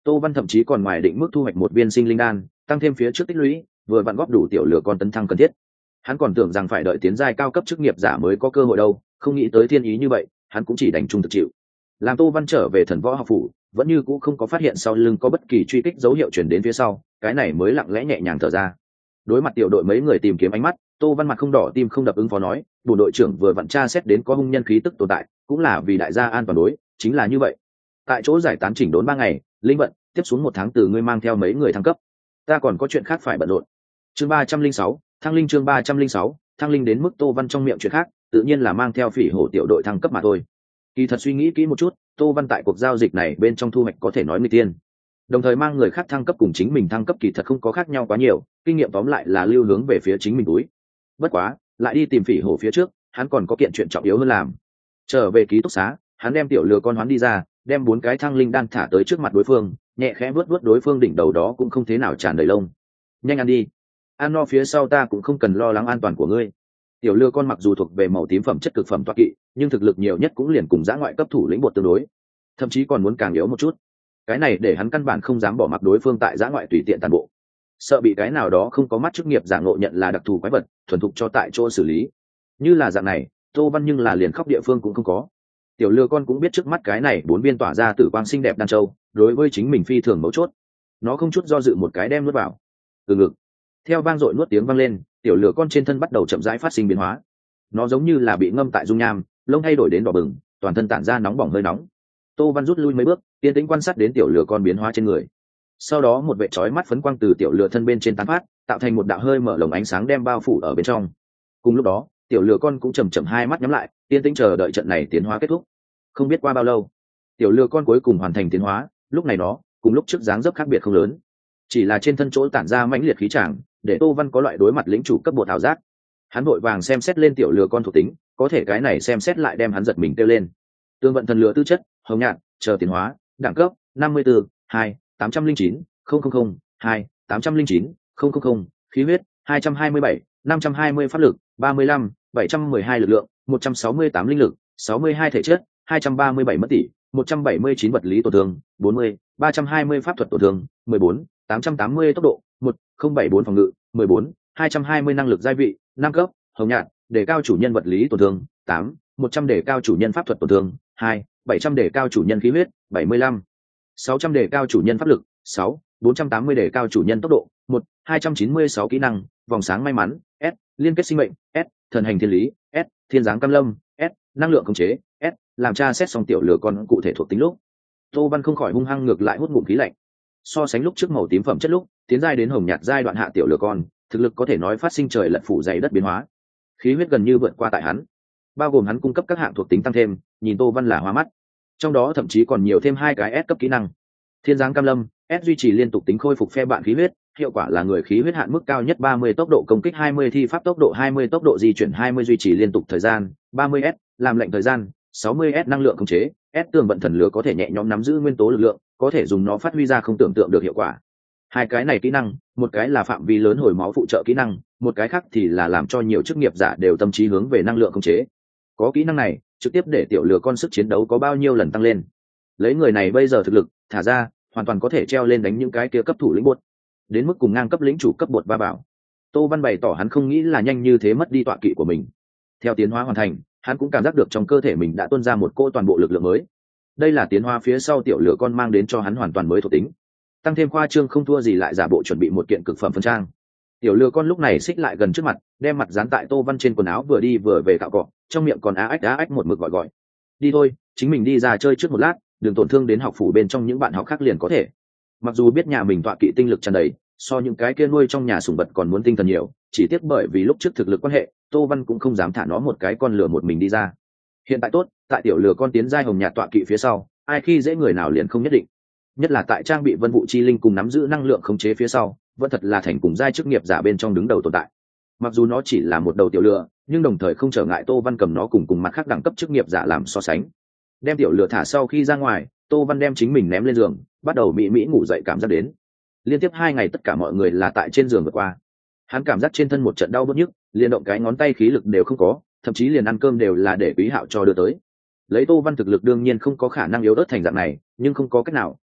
Tô Văn thậm chí còn ngoài định mức thu hoạch một viên sinh linh đan, tăng thêm phía trước tích lũy, vừa vặn góp đủ tiểu lửa con tấn thăng cần thiết. Hắn còn tưởng rằng phải đợi tiến giai cao cấp chức nghiệp giả mới có cơ hội đâu, không nghĩ tới thiên ý như vậy, hắn cũng chỉ đành trung thực chịu. Làm Tô Văn trở về Thần Võ học phủ, vẫn như cũ không có phát hiện sau lưng có bất kỳ truy kích dấu hiệu chuyển đến phía sau, cái này mới lặng lẽ nhẹ nhàng thở ra. Đối mặt tiểu đội mấy người tìm kiếm ánh mắt, Tô Văn mặt không đỏ tim không đập ứng phó nói, bộ đội trưởng vừa vặn tra xét đến có hung nhân khí tức tồn tại, cũng là vì đại gia an toàn đối, chính là như vậy. Tại chỗ giải tán chỉnh đốn ba ngày, linh vận, tiếp xuống một tháng từ ngươi mang theo mấy người thăng cấp. Ta còn có chuyện khác phải bận rộn. Chương ba trăm linh sáu, thăng linh chương ba trăm linh sáu, thăng linh đến mức Tô Văn trong miệng chuyện khác, tự nhiên là mang theo Phỉ Hổ tiểu đội thăng cấp mà thôi. Kỳ thật suy nghĩ kỹ một chút, Tô Văn tại cuộc giao dịch này bên trong thu hoạch có thể nói nguy tiên. Đồng thời mang người khác thăng cấp cùng chính mình thăng cấp kỳ thật không có khác nhau quá nhiều, kinh nghiệm tóm lại là lưu hướng về phía chính mình túi. Bất quá, lại đi tìm Phỉ Hổ phía trước, hắn còn có kiện chuyện trọng yếu hơn làm. Trở về ký túc xá, hắn đem tiểu lừa con hoán đi ra, đem bốn cái thăng linh đan thả tới trước mặt đối phương, nhẹ khẽ vuốt vuốt đối phương đỉnh đầu đó cũng không thế nào tràn đầy lông. Nhanh ăn đi, ăn no phía sau ta cũng không cần lo lắng an toàn của ngươi. Tiểu lừa con mặc dù thuộc về màu tím phẩm chất cực phẩm toa kỵ, nhưng thực lực nhiều nhất cũng liền cùng giã ngoại cấp thủ lĩnh bột tương đối, thậm chí còn muốn càng yếu một chút. Cái này để hắn căn bản không dám bỏ mặc đối phương tại giã ngoại tùy tiện tàn bộ, sợ bị cái nào đó không có mắt chức nghiệp giả ngộ nhận là đặc thù quái vật, thuần thục cho tại chỗ xử lý. Như là dạng này, Tô Văn nhưng là liền khóc địa phương cũng không có. Tiểu lừa con cũng biết trước mắt cái này bốn viên tỏa ra tử quang xinh đẹp đan châu, đối với chính mình phi thường mấu chốt. Nó không chút do dự một cái đem nuốt vào. Từ ngực, theo vang dội nuốt tiếng vang lên, tiểu lừa con trên thân bắt đầu chậm rãi phát sinh biến hóa. Nó giống như là bị ngâm tại dung nham, lông thay đổi đến đỏ bừng, toàn thân tản ra nóng bỏng hơi nóng. Tô Văn rút lui mấy bước, tiến tĩnh quan sát đến tiểu lừa con biến hóa trên người. Sau đó một vệ chói mắt phấn quang từ tiểu lừa thân bên trên tán phát, tạo thành một đạo hơi mở lồng ánh sáng đem bao phủ ở bên trong. Cùng lúc đó, tiểu lừa con cũng chầm chậm hai mắt nhắm lại, tiến tĩnh chờ đợi trận này tiến hóa kết thúc. Không biết qua bao lâu, tiểu lừa con cuối cùng hoàn thành tiến hóa. Lúc này nó cùng lúc trước dáng dấp khác biệt không lớn, chỉ là trên thân chỗ tản ra mãnh liệt khí tràng, để Tô Văn có loại đối mặt lĩnh chủ cấp bộ thảo giác. Hắn vội vàng xem xét lên tiểu lừa con thuộc tính, có thể cái này xem xét lại đem hắn giật mình kêu lên. Tương vận thần lừa tư chất hồng nhạt, chờ tiến hóa, đẳng cấp năm mươi tư, hai, tám trăm linh chín, không không không, hai, tám trăm linh chín, không không không, khí huyết hai trăm hai mươi bảy, năm trăm hai mươi pháp lực, ba mươi lăm, bảy trăm mười hai lực lượng, một trăm sáu mươi tám linh lực, sáu mươi hai thể chất, hai trăm ba mươi bảy mất tỷ, một trăm bảy mươi chín vật lý tổn thương, bốn mươi, ba trăm hai mươi pháp thuật tổn thương, mười bốn, tám trăm tám mươi tốc độ, một, không bảy bốn phòng ngự, mười bốn, hai trăm hai mươi năng lực giai vị, năm cấp, hồng nhạt, đề cao chủ nhân vật lý tổn thương, tám, một trăm đề cao chủ nhân pháp thuật tổn thương, hai, bảy trăm đề cao chủ nhân khí huyết, bảy mươi lăm, sáu trăm đề cao chủ nhân pháp lực, sáu, bốn trăm tám mươi đề cao chủ nhân tốc độ, một, hai trăm chín mươi sáu kỹ năng, vòng sáng may mắn, S, liên kết sinh mệnh, S, thần hành thiên lý, S, thiên giáng cam lâm, S, năng lượng khống chế, S, làm tra xét xong tiểu lừa con cụ thể thuộc tính lúc, Tô Văn không khỏi hung hăng ngược lại hút ngụm khí lạnh. So sánh lúc trước màu tím phẩm chất lúc, tiến giai đến hồng nhạt giai đoạn hạ tiểu lừa con, thực lực có thể nói phát sinh trời lật phủ dày đất biến hóa. Khí huyết gần như vượt qua tại hắn, bao gồm hắn cung cấp các hạng thuộc tính tăng thêm, nhìn Tô Văn là hoa mắt. Trong đó thậm chí còn nhiều thêm hai cái S cấp kỹ năng. Thiên giáng cam lâm, S duy trì liên tục tính khôi phục phe bạn khí huyết, hiệu quả là người khí huyết hạn mức cao nhất ba mươi, tốc độ công kích hai mươi, thi pháp tốc độ hai mươi, tốc độ di chuyển hai mươi, duy trì liên tục thời gian ba mươi S, làm lệnh thời gian sáu mươi S, năng lượng khống chế S, tường vận thần lửa có thể nhẹ nhõm nắm giữ nguyên tố lực lượng, có thể dùng nó phát huy ra không tưởng tượng được hiệu quả. Hai cái này kỹ năng, một cái là phạm vi lớn hồi máu phụ trợ kỹ năng, một cái khác thì là làm cho nhiều chức nghiệp giả đều tâm trí hướng về năng lượng khống chế. Có kỹ năng này, trực tiếp để tiểu lừa con sức chiến đấu có bao nhiêu lần tăng lên. Lấy người này bây giờ thực lực, thả ra, hoàn toàn có thể treo lên đánh những cái kia cấp thủ lĩnh bột, đến mức cùng ngang cấp lĩnh chủ cấp bột va bảo. Tô Văn bày tỏ hắn không nghĩ là nhanh như thế mất đi tọa kỵ của mình. Theo tiến hóa hoàn thành, hắn cũng cảm giác được trong cơ thể mình đã tuôn ra một cỗ toàn bộ lực lượng mới. Đây là tiến hóa phía sau tiểu lửa con mang đến cho hắn hoàn toàn mới thuộc tính, tăng thêm khoa trương không thua gì lại giả bộ chuẩn bị một kiện cực phẩm phân trang. Tiểu lửa con lúc này xích lại gần trước mặt, đem mặt dán tại Tô Văn trên quần áo vừa đi vừa về cạo cọ, trong miệng còn á ách á ách một mực gọi gọi. Đi thôi, chính mình đi ra chơi trước một lát, đừng tổn thương đến học phủ bên trong những bạn học khác liền có thể. Mặc dù biết nhà mình tọa kỵ tinh lực tràn đầy, so những cái kia nuôi trong nhà sủng vật còn muốn tinh thần nhiều, chỉ tiếc bởi vì lúc trước thực lực quan hệ, Tô Văn cũng không dám thả nó một cái con lửa một mình đi ra. Hiện tại tốt, tại tiểu lửa con tiến giai hồng nhạt tọa kỵ phía sau, ai khi dễ người nào liền không nhất định. Nhất là tại trang bị vân vụ chi linh cùng nắm giữ năng lượng khống chế phía sau, vẫn thật là thành cùng giai chức nghiệp giả bên trong đứng đầu tồn tại. Mặc dù nó chỉ là một đầu tiểu lửa, nhưng đồng thời không trở ngại Tô Văn cầm nó cùng cùng mặt khác đẳng cấp chức nghiệp giả làm so sánh. Đem tiểu lửa thả sau khi ra ngoài, Tô Văn đem chính mình ném lên giường, bắt đầu mỹ mỹ ngủ dậy cảm giác đến. Liên tiếp hai ngày tất cả mọi người là tại trên giường vượt qua. Hắn cảm giác trên thân một trận đau bứt nhức, liền động cái ngón tay khí lực đều không có, thậm chí liền ăn cơm đều là để Quý Hạo cho đưa tới. Lấy Tô Văn thực lực đương nhiên không có khả năng yếu ớt thành dạng này, nhưng không có cách nào,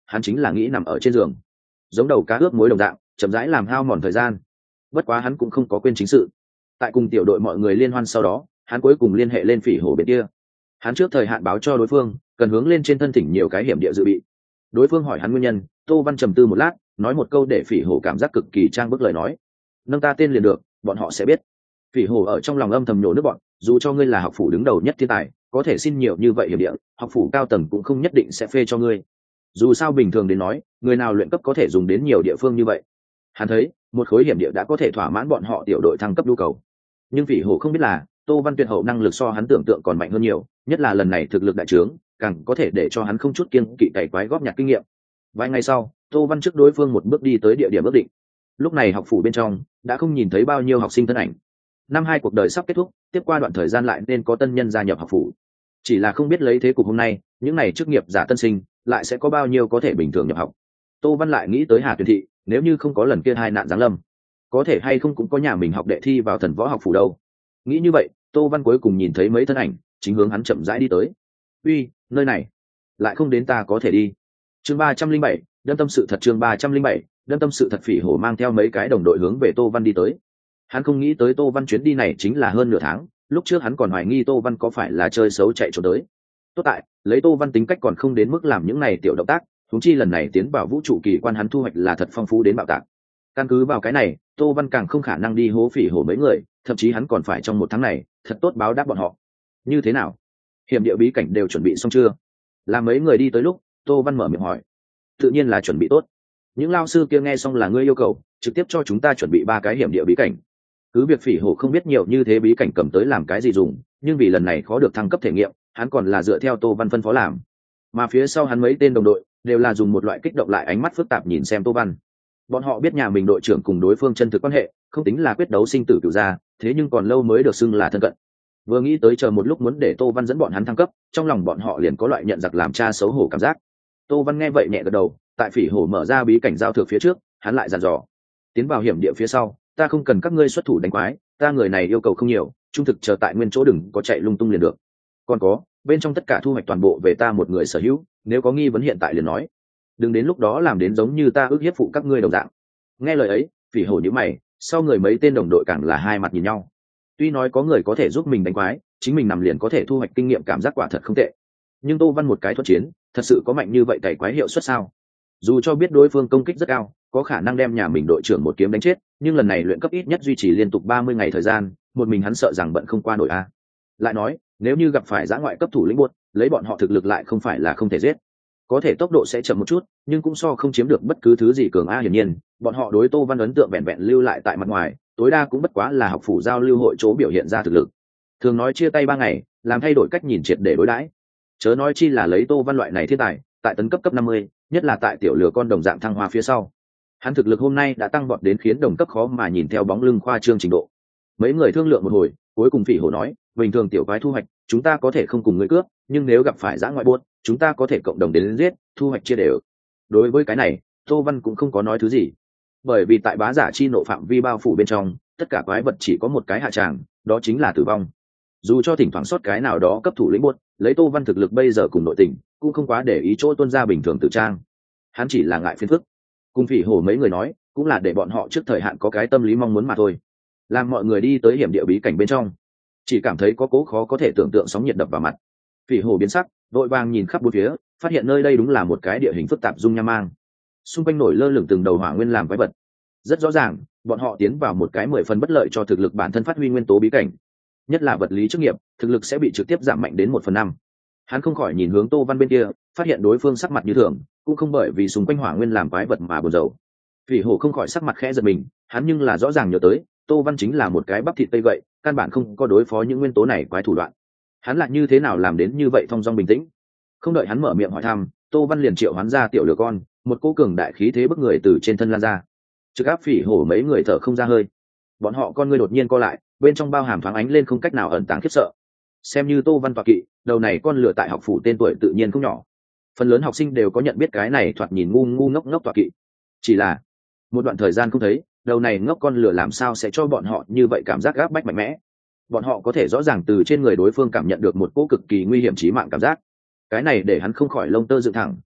hắn chính là nghĩ nằm ở trên giường giống đầu cá ướp muối đồng dạng chậm rãi làm hao mòn thời gian. Bất quá hắn cũng không có quên chính sự. Tại cùng tiểu đội mọi người liên hoan sau đó, hắn cuối cùng liên hệ lên Phỉ Hổ bên kia. Hắn trước thời hạn báo cho đối phương cần hướng lên trên thân thỉnh nhiều cái hiểm địa dự bị. Đối phương hỏi hắn nguyên nhân, Tô Văn trầm tư một lát, nói một câu để Phỉ Hổ cảm giác cực kỳ trang bức lời nói: nâng ta tên liền được, bọn họ sẽ biết. Phỉ Hổ ở trong lòng âm thầm nhổ nước bọn, dù cho ngươi là học phủ đứng đầu nhất thiên tài, có thể xin nhiều như vậy hiểm địa, học phủ cao tầng cũng không nhất định sẽ phê cho ngươi. Dù sao bình thường đến nói, người nào luyện cấp có thể dùng đến nhiều địa phương như vậy. Hắn thấy một khối hiểm địa đã có thể thỏa mãn bọn họ tiểu đội thăng cấp nhu cầu. Nhưng Phỉ Hổ không biết là Tô Văn tuyệt hậu năng lực so hắn tưởng tượng còn mạnh hơn nhiều, nhất là lần này thực lực đại trướng, càng có thể để cho hắn không chút kiêng kỵ cày quái góp nhặt kinh nghiệm. Vài ngày sau, Tô Văn trước đối phương một bước đi tới địa điểm ước định. Lúc này học phủ bên trong đã không nhìn thấy bao nhiêu học sinh thân ảnh. Năm hai cuộc đời sắp kết thúc, tiếp qua đoạn thời gian lại nên có tân nhân gia nhập học phủ. Chỉ là không biết lấy thế cục hôm nay, những này chức nghiệp giả tân sinh lại sẽ có bao nhiêu có thể bình thường nhập học. Tô Văn lại nghĩ tới Hà Tuyền Thị, nếu như không có lần kia hai nạn giáng lâm, có thể hay không cũng có nhà mình học đệ thi vào thần võ học phủ đâu. Nghĩ như vậy, Tô Văn cuối cùng nhìn thấy mấy thân ảnh chính hướng hắn chậm rãi đi tới. Uy, nơi này lại không đến ta có thể đi. Chương ba trăm linh bảy, đâm tâm sự thật. Chương ba trăm linh bảy, đâm tâm sự thật. Phỉ Hổ mang theo mấy cái đồng đội hướng về Tô Văn đi tới. Hắn không nghĩ tới Tô Văn chuyến đi này chính là hơn nửa tháng, lúc trước hắn còn hoài nghi Tô Văn có phải là chơi xấu chạy trốn tới. Tốt tại, lấy Tô Văn tính cách còn không đến mức làm những này tiểu động tác, huống chi lần này tiến vào vũ trụ kỳ quan hắn thu hoạch là thật phong phú đến bạo tạc. Căn cứ vào cái này, Tô Văn càng không khả năng đi hố Phỉ Hổ mấy người, thậm chí hắn còn phải trong một tháng này thật tốt báo đáp bọn họ. Như thế nào? Hiểm địa bí cảnh đều chuẩn bị xong chưa? Là mấy người đi tới lúc, Tô Văn mở miệng hỏi. Tự nhiên là chuẩn bị tốt. Những lao sư kia nghe xong là ngươi yêu cầu, trực tiếp cho chúng ta chuẩn bị ba cái hiểm địa bí cảnh. Cứ việc Phỉ Hổ không biết nhiều như thế bí cảnh cầm tới làm cái gì dùng, nhưng vì lần này khó được thăng cấp thể nghiệm, hắn còn là dựa theo Tô Văn phân phó làm. Mà phía sau hắn mấy tên đồng đội đều là dùng một loại kích động lại ánh mắt phức tạp nhìn xem Tô Văn. Bọn họ biết nhà mình đội trưởng cùng đối phương chân thực quan hệ, không tính là quyết đấu sinh tử cửu gia, thế nhưng còn lâu mới được xưng là thân cận. Vừa nghĩ tới chờ một lúc muốn để Tô Văn dẫn bọn hắn thăng cấp, trong lòng bọn họ liền có loại nhận giặc làm cha xấu hổ cảm giác. Tô Văn nghe vậy nhẹ gật đầu, tại Phỉ Hổ mở ra bí cảnh giao thược phía trước, hắn lại dặn dò: tiến vào hiểm địa phía sau, ta không cần các ngươi xuất thủ đánh quái, ta người này yêu cầu không nhiều, trung thực chờ tại nguyên chỗ đừng có chạy lung tung liền được. Còn có, bên trong tất cả thu hoạch toàn bộ về ta một người sở hữu, nếu có nghi vấn hiện tại liền nói, đừng đến lúc đó làm đến giống như ta ước hiếp phụ các ngươi đồng dạng. Nghe lời ấy, Phỉ Hổ nhíu mày, sau người mấy tên đồng đội càng là hai mặt nhìn nhau. Tuy nói có người có thể giúp mình đánh quái, chính mình nằm liền có thể thu hoạch kinh nghiệm cảm giác quả thật không tệ, nhưng Tô Văn một cái thuật chiến thật sự có mạnh như vậy cày quái hiệu suất sao? Dù cho biết đối phương công kích rất cao, có khả năng đem nhà mình đội trưởng một kiếm đánh chết, nhưng lần này luyện cấp ít nhất duy trì liên tục ba mươi ngày thời gian, một mình hắn sợ rằng bận không qua nổi a. Lại nói, nếu như gặp phải giã ngoại cấp thủ lĩnh buốt, lấy bọn họ thực lực lại không phải là không thể giết. Có thể tốc độ sẽ chậm một chút, nhưng cũng so không chiếm được bất cứ thứ gì cường a. Hiển nhiên, bọn họ đối Tô Văn ấn tượng vẹn vẹn lưu lại tại mặt ngoài, tối đa cũng bất quá là học phủ giao lưu hội chỗ biểu hiện ra thực lực. Thường nói chia tay ba ngày, làm thay đổi cách nhìn triệt để đối đãi. Chớ nói chi là lấy Tô Văn loại này thiên tài, tại tấn cấp cấp năm mươi, nhất là tại tiểu lửa con đồng dạng thăng hoa phía sau. Hắn thực lực hôm nay đã tăng vọt đến khiến đồng cấp khó mà nhìn theo bóng lưng khoa trương trình độ. Mấy người thương lượng một hồi, cuối cùng Phỉ Hổ nói, bình thường tiểu quái thu hoạch, chúng ta có thể không cùng người cướp, nhưng nếu gặp phải giã ngoại buốt, chúng ta có thể cộng đồng đến giết, thu hoạch chia đều. Đối với cái này, Tô Văn cũng không có nói thứ gì, bởi vì tại bá giả chi nộ phạm vi bao phủ bên trong, tất cả quái vật chỉ có một cái hạ tràng, đó chính là tử vong. Dù cho thỉnh thoảng sót cái nào đó cấp thủ lĩnh buốt, lấy Tô Văn thực lực bây giờ cùng nội tình, cũng không quá để ý chỗ tuân ra bình thường tự trang. Hắn chỉ là ngại phiền phức. Cùng Phỉ Hổ mấy người nói, cũng là để bọn họ trước thời hạn có cái tâm lý mong muốn mà thôi. Làm mọi người đi tới hiểm địa bí cảnh bên trong, chỉ cảm thấy có cố khó có thể tưởng tượng sóng nhiệt đập vào mặt. Phỉ Hổ biến sắc, vội vàng nhìn khắp bốn phía, phát hiện nơi đây đúng là một cái địa hình phức tạp dung nham mang. Xung quanh nổi lơ lửng từng đầu hỏa nguyên làm quái vật. Rất rõ ràng, bọn họ tiến vào một cái mười phần bất lợi cho thực lực bản thân phát huy nguyên tố bí cảnh. Nhất là vật lý chức nghiệp, thực lực sẽ bị trực tiếp giảm mạnh đến một phần năm. Hắn không khỏi nhìn hướng Tô Văn bên kia, phát hiện đối phương sắc mặt như thường, cũng không bởi vì xung quanh hỏa nguyên làm quái vật mà buồn rầu. Phỉ Hổ không khỏi sắc mặt khẽ giật mình, hắn nhưng là rõ ràng nhớ tới, Tô Văn chính là một cái bắp thịt tây gậy, căn bản không có đối phó những nguyên tố này quái thủ đoạn. Hắn lại như thế nào làm đến như vậy thong dong bình tĩnh? Không đợi hắn mở miệng hỏi thăm, Tô Văn liền triệu hoán ra tiểu lửa con, một cô cường đại khí thế bức người từ trên thân lan ra, trực áp Phỉ Hổ mấy người thở không ra hơi. Bọn họ con ngươi đột nhiên co lại, bên trong bao hàm thoáng ánh lên không cách nào ẩn tàng khiếp sợ. Xem như Tô Văn tọa kỵ, đầu này con lửa tại học phủ tên tuổi tự nhiên không nhỏ. Phần lớn học sinh đều có nhận biết cái này thoạt nhìn ngu ngu ngốc ngốc tọa kỵ. Chỉ là một đoạn thời gian không thấy, đầu này ngốc con lửa làm sao sẽ cho bọn họ như vậy cảm giác gáp bách mạnh mẽ. Bọn họ có thể rõ ràng từ trên người đối phương cảm nhận được một cỗ cực kỳ nguy hiểm chí mạng cảm giác. Cái này để hắn không khỏi lông tơ dựng thẳng,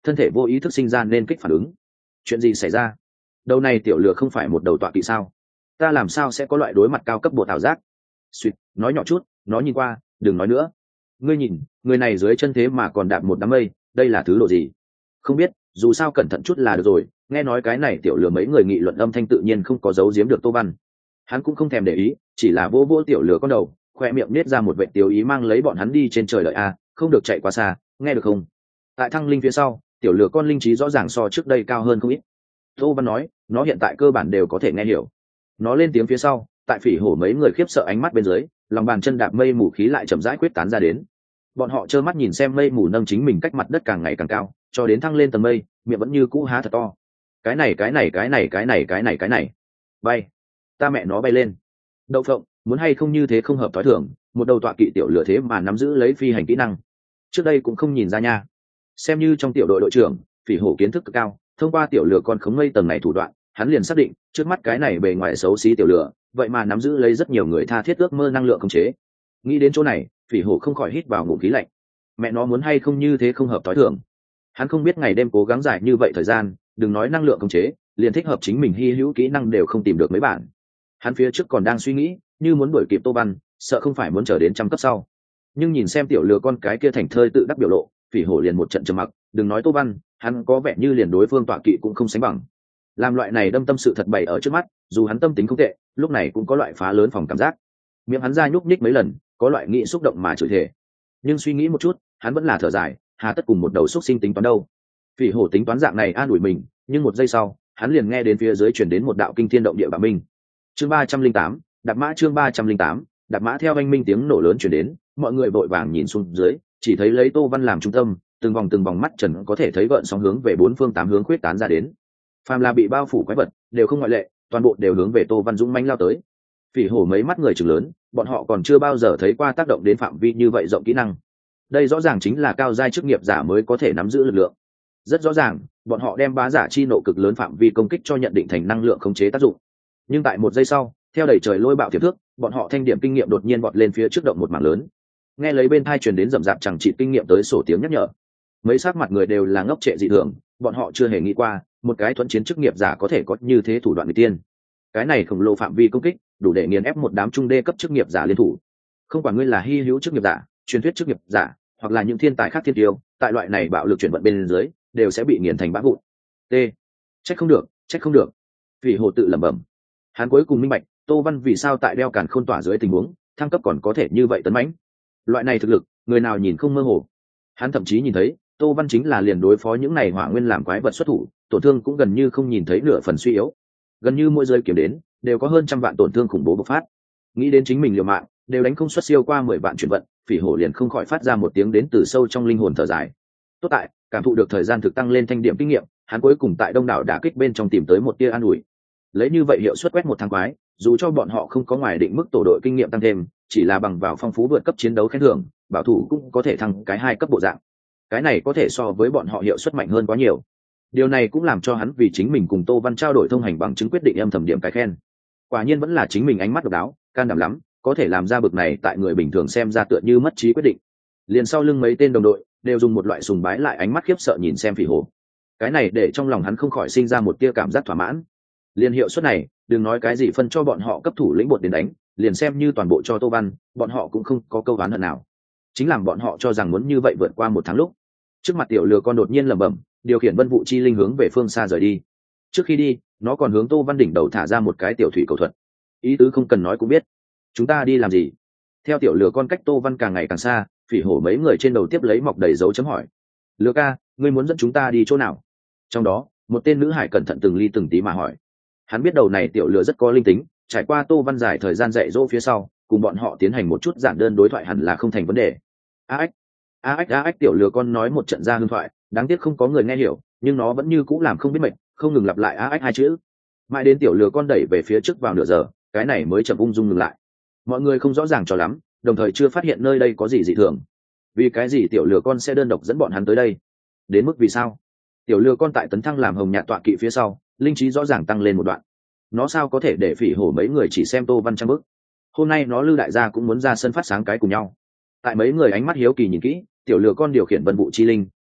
thân thể vô ý thức sinh ra nên kích phản ứng. Chuyện gì xảy ra? Đầu này tiểu lừa không phải một đầu tọa kỵ sao? Ta làm sao sẽ có loại đối mặt cao cấp bộ ảo giác? Suýt, nói nhỏ chút, nó nhìn qua, đừng nói nữa. Ngươi nhìn, người này dưới chân thế mà còn đạp một đám mây, đây là thứ độ gì? Không biết, dù sao cẩn thận chút là được rồi. Nghe nói cái này tiểu lừa mấy người nghị luận âm thanh tự nhiên không có giấu giếm được Tô Văn. Hắn cũng không thèm để ý, chỉ là vô vô tiểu lừa con đầu, khoe miệng nết ra một vệ tiêu ý mang lấy bọn hắn đi trên trời đợi a, không được chạy quá xa, nghe được không? Tại thăng linh phía sau, tiểu lừa con linh trí rõ ràng so trước đây cao hơn không ít. Tô Văn nói, nó hiện tại cơ bản đều có thể nghe hiểu. Nó lên tiếng phía sau, tại Phỉ Hổ mấy người khiếp sợ ánh mắt bên dưới, lòng bàn chân đạp mây mù khí lại chậm rãi quyết tán ra đến. Bọn họ trơ mắt nhìn xem mây mù nâng chính mình cách mặt đất càng ngày càng cao, cho đến thăng lên tầng mây, miệng vẫn như cũ há thật to. Cái này cái này cái này cái này cái này cái này, bay, ta mẹ nó bay lên. Đậu phộng, muốn hay không như thế không hợp thói thường, một đầu tọa kỵ tiểu lửa thế mà nắm giữ lấy phi hành kỹ năng. Trước đây cũng không nhìn ra nha. Xem như trong tiểu đội đội trưởng, Phỉ Hổ kiến thức cực cao, thông qua tiểu lửa con khống mây tầng này thủ đoạn, hắn liền xác định trước mắt cái này bề ngoài xấu xí tiểu lửa, vậy mà nắm giữ lấy rất nhiều người tha thiết ước mơ năng lượng khống chế. Nghĩ đến chỗ này, Phỉ Hổ không khỏi hít vào ngụm khí lạnh. Mẹ nó muốn hay không như thế không hợp thói thường. Hắn không biết ngày đêm cố gắng dài như vậy thời gian, đừng nói năng lượng khống chế, liền thích hợp chính mình hy hữu kỹ năng đều không tìm được mấy bản. Hắn phía trước còn đang suy nghĩ, như muốn đuổi kịp Tô Văn, sợ không phải muốn chờ đến trăm cấp sau. Nhưng nhìn xem tiểu lừa con cái kia thành thơi tự đắc biểu lộ, Phỉ Hổ liền một trận trầm mặc, đừng nói Tô Văn, hắn có vẻ như liền đối phương tọa kỵ cũng không sánh bằng. Làm loại này đâm tâm sự thật bày ở trước mắt, dù hắn tâm tính không tệ, lúc này cũng có loại phá lớn phòng cảm giác. Miệng hắn ra nhúc nhích mấy lần, có loại nghĩ xúc động mà chửi thề. Nhưng suy nghĩ một chút, hắn vẫn là thở dài, hà tất cùng một đầu xúc sinh tính toán đâu. Phỉ Hổ tính toán dạng này an ủi mình, nhưng một giây sau, hắn liền nghe đến phía dưới truyền đến một đạo kinh thiên động địa bạo minh. Chương ba trăm linh tám, đạp mã chương ba trăm linh tám, đạp mã theo oanh minh tiếng nổ lớn truyền đến, mọi người vội vàng nhìn xuống dưới, chỉ thấy lấy Tô Văn làm trung tâm, từng vòng từng vòng mắt trần có thể thấy gợn sóng hướng về bốn phương tám hướng khuyết tán ra đến. Phàm là bị bao phủ quái vật, đều không ngoại lệ, toàn bộ đều hướng về Tô Văn dũng mãnh lao tới. Phỉ Hổ mấy mắt người trừng lớn, bọn họ còn chưa bao giờ thấy qua tác động đến phạm vi như vậy rộng kỹ năng. Đây rõ ràng chính là cao giai chức nghiệp giả mới có thể nắm giữ lực lượng. Rất rõ ràng, bọn họ đem bá giả chi nộ cực lớn phạm vi công kích cho nhận định thành năng lượng khống chế tác dụng. Nhưng tại một giây sau, theo đẩy trời lôi bạo thiệp thước, bọn họ thanh điểm kinh nghiệm đột nhiên vọt lên phía trước động một mảng lớn. Nghe lấy bên tai truyền đến rầm rạp chẳng trị kinh nghiệm tới sổ tiếng nhắc nhở. Mấy sắc mặt người đều là ngốc trệ dị thường, bọn họ chưa hề nghĩ qua, một cái thuần chiến chức nghiệp giả có thể có như thế thủ đoạn người tiên. Cái này khổng lồ phạm vi công kích, đủ để nghiền ép một đám trung đê cấp chức nghiệp giả liên thủ. Không quản ngươi là hy hữu chức nghiệp giả, truyền thuyết chức nghiệp giả, hoặc là những thiên tài khác thiên tiêu, tại loại này bạo lực chuyển vận bên dưới, đều sẽ bị nghiền thành bã vụn. T. Trách không được, trách không được. Phỉ Hổ tự lẩm bẩm. Hắn cuối cùng minh bạch, Tô Văn vì sao tại đeo càn khôn tỏa dưới tình huống, thăng cấp còn có thể như vậy tấn mãnh. Loại này thực lực, người nào nhìn không mơ hồ. Hắn thậm chí nhìn thấy, Tô Văn chính là liền đối phó những này hỏa nguyên làm quái vật xuất thủ, tổn thương cũng gần như không nhìn thấy nửa phần suy yếu. Gần như mỗi rơi kiểm đến, đều có hơn trăm vạn tổn thương khủng bố bộc phát. Nghĩ đến chính mình liều mạng, đều đánh không xuất siêu qua mười vạn chuyển vận, Phỉ Hổ liền không khỏi phát ra một tiếng đến từ sâu trong linh hồn thở dài. Tốt tại, cảm thụ được thời gian thực tăng lên thanh điểm kinh nghiệm, hắn cuối cùng tại đông đảo đả kích bên trong tìm tới một tia an ủi. Lấy như vậy hiệu suất quét một tháng quái, dù cho bọn họ không có ngoài định mức tổ đội kinh nghiệm tăng thêm, chỉ là bằng vào phong phú vượt cấp chiến đấu khen thưởng, bảo thủ cũng có thể thăng cái hai cấp bộ dạng. Cái này có thể so với bọn họ hiệu suất mạnh hơn quá nhiều. Điều này cũng làm cho hắn vì chính mình cùng Tô Văn trao đổi thông hành bằng chứng quyết định âm thầm điểm cái khen. Quả nhiên vẫn là chính mình ánh mắt độc đáo, can đảm lắm, có thể làm ra bực này tại người bình thường xem ra tựa như mất trí quyết định. Liền sau lưng mấy tên đồng đội đều dùng một loại sùng bái lại ánh mắt khiếp sợ nhìn xem Phỉ Hổ. Cái này để trong lòng hắn không khỏi sinh ra một tia cảm giác thỏa mãn. Liên hiệu suất này, đừng nói cái gì phân cho bọn họ cấp thủ lĩnh bột đến đánh, liền xem như toàn bộ cho Tô Văn, bọn họ cũng không có câu oán hận nào. Chính làm bọn họ cho rằng muốn như vậy vượt qua một tháng lúc. Trước mặt tiểu lừa con đột nhiên lẩm bẩm, điều khiển vân vụ chi linh hướng về phương xa rời đi. Trước khi đi, nó còn hướng Tô Văn đỉnh đầu thả ra một cái tiểu thủy cầu thuật. Ý tứ không cần nói cũng biết. Chúng ta đi làm gì? Theo tiểu lừa con cách Tô Văn càng ngày càng xa, Phỉ Hổ mấy người trên đầu tiếp lấy mọc đầy dấu chấm hỏi. Lừa ca, ngươi muốn dẫn chúng ta đi chỗ nào? Trong đó, một tên nữ hải cẩn thận từng ly từng tí mà hỏi. Hắn biết đầu này tiểu lừa rất có linh tính, trải qua Tô Văn giải thời gian dạy dỗ phía sau, cùng bọn họ tiến hành một chút giản đơn đối thoại hẳn là không thành vấn đề. A ếch, a ếch, a ếch tiểu lừa con nói một trận ra hương thoại, đáng tiếc không có người nghe hiểu, nhưng nó vẫn như cũ làm không biết mệt, không ngừng lặp lại a ếch hai chữ. Mãi đến tiểu lừa con đẩy về phía trước vào nửa giờ, cái này mới chậm ung dung ngừng lại. Mọi người không rõ ràng cho lắm, đồng thời chưa phát hiện nơi đây có gì dị thường. Vì cái gì tiểu lừa con sẽ đơn độc dẫn bọn hắn tới đây? Đến mức vì sao? Tiểu lừa con tại tấn thăng làm hồng nhạt tọa kỵ phía sau, linh trí rõ ràng tăng lên một đoạn. Nó sao có thể để Phỉ Hổ mấy người chỉ xem Tô Văn trang bức? Hôm nay nó Lư đại gia cũng muốn ra sân phát sáng cái cùng nhau. Tại mấy người ánh mắt hiếu kỳ nhìn kỹ, tiểu lừa con điều khiển vân vụ chi linh,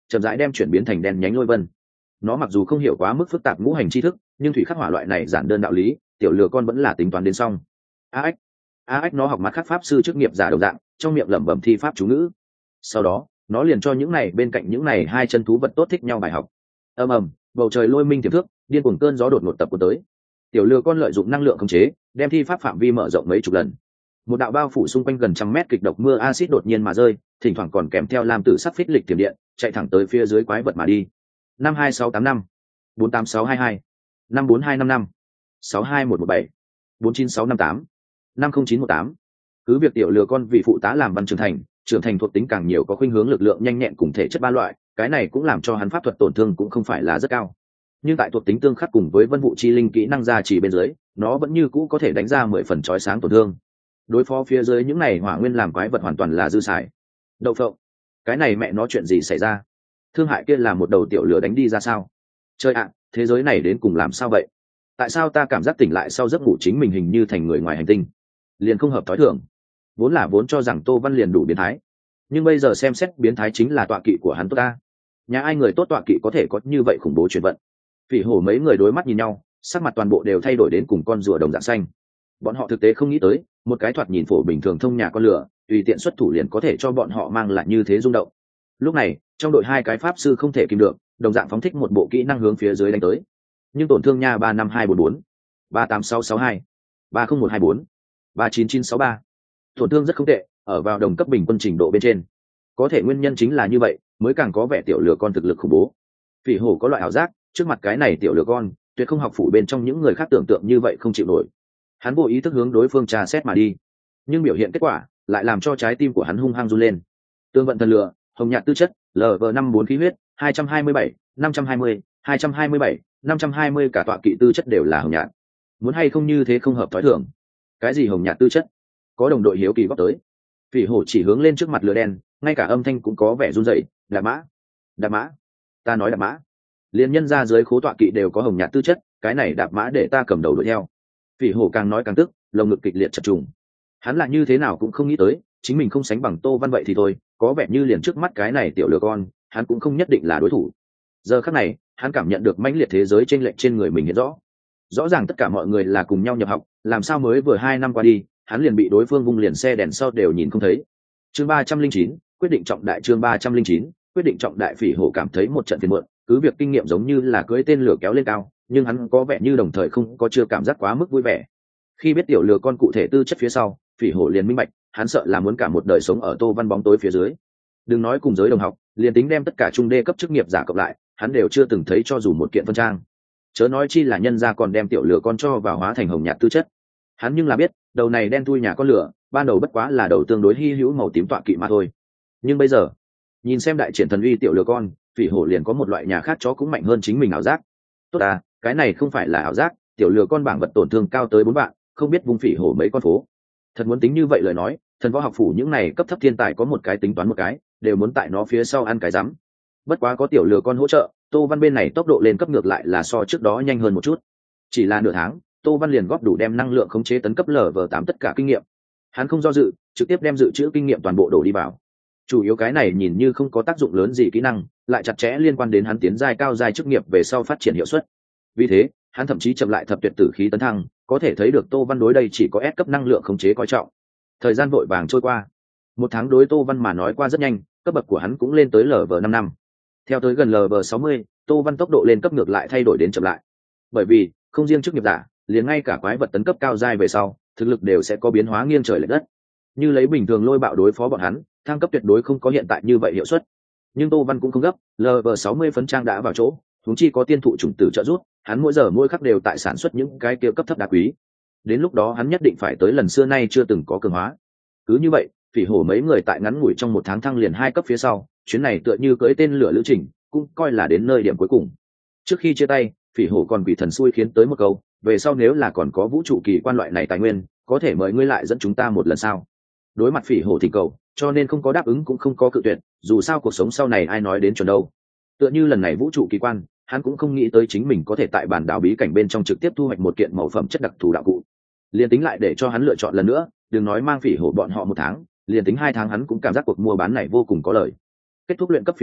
chậm rãi đem chuyển biến thành đen nhánh lôi vân. Nó mặc dù không hiểu quá mức phức tạp ngũ hành tri thức, nhưng thủy khắc hỏa loại này giản đơn đạo lý, tiểu lừa con vẫn là tính toán đến xong. A ếch, a ếch nó học mặt khắc pháp sư chức nghiệp giả đồng dạng, trong miệng lẩm bẩm thi pháp chú ngữ. Sau đó, nó liền cho những này bên cạnh những này hai chân thú vật tốt thích nhau bài học. Ầm ầm, bầu trời lôi minh tiềm thước, điên cuồng cơn gió đột ngột tập cuốn tới. Tiểu lừa con lợi dụng năng lượng khống chế, đem thi pháp phạm vi mở rộng mấy chục lần. Một đạo bao phủ xung quanh gần trăm mét kịch độc mưa axit đột nhiên mà rơi, thỉnh thoảng còn kèm theo lam tử sắc phích lịch tiềm điện, chạy thẳng tới phía dưới quái vật mà đi. Năm hai sáu tám năm, bốn tám sáu hai hai, năm bốn hai năm năm, sáu hai một một bảy, bốn chín sáu năm tám, năm không chín một tám. Cứ việc tiểu lừa con vì phụ tá làm văn trưởng thành, trưởng thành thuộc tính càng nhiều có khuynh hướng lực lượng nhanh nhẹn cùng thể chất ba loại, cái này cũng làm cho hắn pháp thuật tổn thương cũng không phải là rất cao. Nhưng tại thuộc tính tương khắc cùng với vân vụ chi linh kỹ năng gia trì bên dưới, nó vẫn như cũ có thể đánh ra mười phần chói sáng tổn thương. Đối phó phía dưới những này hỏa nguyên làm quái vật hoàn toàn là dư xài. Đậu phộng, cái này mẹ nó chuyện gì xảy ra? Thương hại kia là một đầu tiểu lửa đánh đi ra sao? Chơi ạ, thế giới này đến cùng làm sao vậy? Tại sao ta cảm giác tỉnh lại sau giấc ngủ chính mình hình như thành người ngoài hành tinh? Liền không hợp thói thường. Vốn là vốn cho rằng Tô Văn liền đủ biến thái, nhưng bây giờ xem xét biến thái chính là tọa kỵ của hắn tốt ta. Nhà ai người tốt tọa kỵ có thể có như vậy khủng bố chuyển vận? Phỉ hổ mấy người đối mắt nhìn nhau, sắc mặt toàn bộ đều thay đổi đến cùng con rùa đồng dạng xanh. Bọn họ thực tế không nghĩ tới, một cái thoạt nhìn phổ bình thường thông nhà con lửa, tùy tiện xuất thủ liền có thể cho bọn họ mang lại như thế rung động. Lúc này, trong đội hai cái pháp sư không thể kìm được, đồng dạng phóng thích một bộ kỹ năng hướng phía dưới đánh tới. Nhưng tổn thương nha ba năm hai bốn bốn, ba tám sáu sáu hai, ba không một hai bốn, ba chín chín sáu ba. Tổn thương rất không tệ, ở vào đồng cấp bình quân trình độ bên trên. Có thể nguyên nhân chính là như vậy, mới càng có vẻ tiểu lừa con thực lực khủng bố. Phỉ hổ có loại ảo giác, trước mặt cái này tiểu lừa con, tuyệt không học phủ bên trong những người khác tưởng tượng như vậy không chịu nổi. Hắn vô ý thức hướng đối phương tra xét mà đi, nhưng biểu hiện kết quả lại làm cho trái tim của hắn hung hăng run lên. Tương vận thần lửa, hồng nhạt tư chất, lv năm bốn khí huyết, hai trăm hai mươi bảy, năm trăm hai mươi, hai trăm hai mươi bảy, năm trăm hai mươi, cả tọa kỵ tư chất đều là hồng nhạt. Muốn hay không như thế không hợp thói thường. Cái gì hồng nhạt tư chất? Có đồng đội hiếu kỳ góp tới. Phỉ hổ chỉ hướng lên trước mặt lửa đen, ngay cả âm thanh cũng có vẻ run rẩy. Đạp mã, đạp mã, ta nói đạp mã. Liên nhân ra dưới khố tọa kỵ đều có hồng nhạt tư chất, cái này đạp mã để ta cầm đầu đuổi theo. Phỉ hổ càng nói càng tức, lồng ngực kịch liệt chập trùng. Hắn là như thế nào cũng không nghĩ tới, chính mình không sánh bằng Tô Văn vậy thì thôi, có vẻ như liền trước mắt cái này tiểu lừa con, hắn cũng không nhất định là đối thủ. Giờ khắc này, hắn cảm nhận được mãnh liệt thế giới trên lệnh trên người mình hiện rõ. Rõ ràng tất cả mọi người là cùng nhau nhập học, làm sao mới vừa hai năm qua đi, hắn liền bị đối phương vung liền xe đèn sau đều nhìn không thấy. Chương ba trăm linh chín, quyết định trọng đại. Chương ba trăm linh chín, quyết định trọng đại. Phỉ hổ cảm thấy một trận phiền muộn, cứ việc kinh nghiệm giống như là cưỡi tên lửa kéo lên cao, nhưng hắn có vẻ như đồng thời không có chưa cảm giác quá mức vui vẻ. Khi biết tiểu lừa con cụ thể tư chất phía sau, Phỉ hổ liền minh bạch, hắn sợ là muốn cả một đời sống ở Tô Văn bóng tối phía dưới. Đừng nói cùng giới đồng học, liền tính đem tất cả trung đê cấp chức nghiệp giả cộng lại, hắn đều chưa từng thấy cho dù một kiện phân trang. Chớ nói chi là nhân gia còn đem tiểu lừa con cho vào hóa thành hồng nhạt tư chất. Hắn nhưng là biết, đầu này đen thui nhà con lửa, ban đầu bất quá là đầu tương đối hy hữu màu tím tọa kỵ mà thôi. Nhưng bây giờ, nhìn xem đại triển thần uy tiểu lừa con, Phỉ hổ liền có một loại nhà khác chó cũng mạnh hơn chính mình ảo giác. Tốt à, cái này không phải là ảo giác, tiểu lừa con bảng vật tổn thương cao tới bốn vạn, không biết vung Phỉ hổ mấy con phố. Thật muốn tính như vậy lời nói, thần võ học phủ những này cấp thấp thiên tài có một cái tính toán một cái, đều muốn tại nó phía sau ăn cái rắm. Bất quá có tiểu lừa con hỗ trợ, Tô Văn bên này tốc độ lên cấp ngược lại là so trước đó nhanh hơn một chút. Chỉ là nửa tháng, Tô Văn liền góp đủ đem năng lượng khống chế tấn cấp lv tám tất cả kinh nghiệm. Hắn không do dự, trực tiếp đem dự trữ kinh nghiệm toàn bộ đổ đi vào. Chủ yếu cái này nhìn như không có tác dụng lớn gì kỹ năng, lại chặt chẽ liên quan đến hắn tiến giai cao giai chức nghiệp về sau phát triển hiệu suất. Vì thế, hắn thậm chí chậm lại thập tuyệt tử khí tấn thăng, có thể thấy được Tô Văn đối đây chỉ có S cấp năng lượng khống chế coi trọng. Thời gian vội vàng trôi qua, một tháng đối Tô Văn mà nói qua rất nhanh, cấp bậc của hắn cũng lên tới lv năm năm. Theo tới gần lv sáu mươi, Tô Văn tốc độ lên cấp ngược lại thay đổi đến chậm lại. Bởi vì, không riêng chức nghiệp giả, liền ngay cả quái vật tấn cấp cao giai về sau, thực lực đều sẽ có biến hóa nghiêng trời lệch đất. Như lấy bình thường lôi bạo đối phó bọn hắn, thăng cấp tuyệt đối không có hiện tại như vậy hiệu suất. Nhưng Tô Văn cũng không gấp, lv sáu mươi phấn trang đã vào chỗ, huống chi có tiên thụ chủng tử trợ giúp, hắn mỗi giờ mỗi khắc đều tại sản xuất những cái kia cấp thấp đá quý. Đến lúc đó hắn nhất định phải tới lần xưa nay chưa từng có cường hóa. Cứ như vậy, Phỉ hổ mấy người tại ngắn ngủi trong một tháng thăng liền hai cấp phía sau, chuyến này tựa như cưỡi tên lửa lữ trình, cũng coi là đến nơi điểm cuối cùng. Trước khi chia tay, Phỉ hổ còn bị thần xui khiến tới một câu, về sau nếu là còn có vũ trụ kỳ quan loại này tài nguyên, có thể mời ngươi lại dẫn chúng ta một lần sao? Đối mặt Phỉ hổ thỉnh cầu, cho nên không có đáp ứng cũng không có cự tuyệt, dù sao cuộc sống sau này ai nói đến chuẩn đâu. Tựa như lần này vũ trụ kỳ quan, hắn cũng không nghĩ tới chính mình có thể tại bản đảo bí cảnh bên trong trực tiếp thu hoạch một kiện mẫu phẩm chất đặc thù đạo cụ. Liên tính lại để cho hắn lựa chọn lần nữa, đừng nói mang Phỉ hổ bọn họ một tháng, liền tính hai tháng hắn cũng cảm giác cuộc mua bán này vô cùng có lợi. Kết thúc luyện cấp phía sau,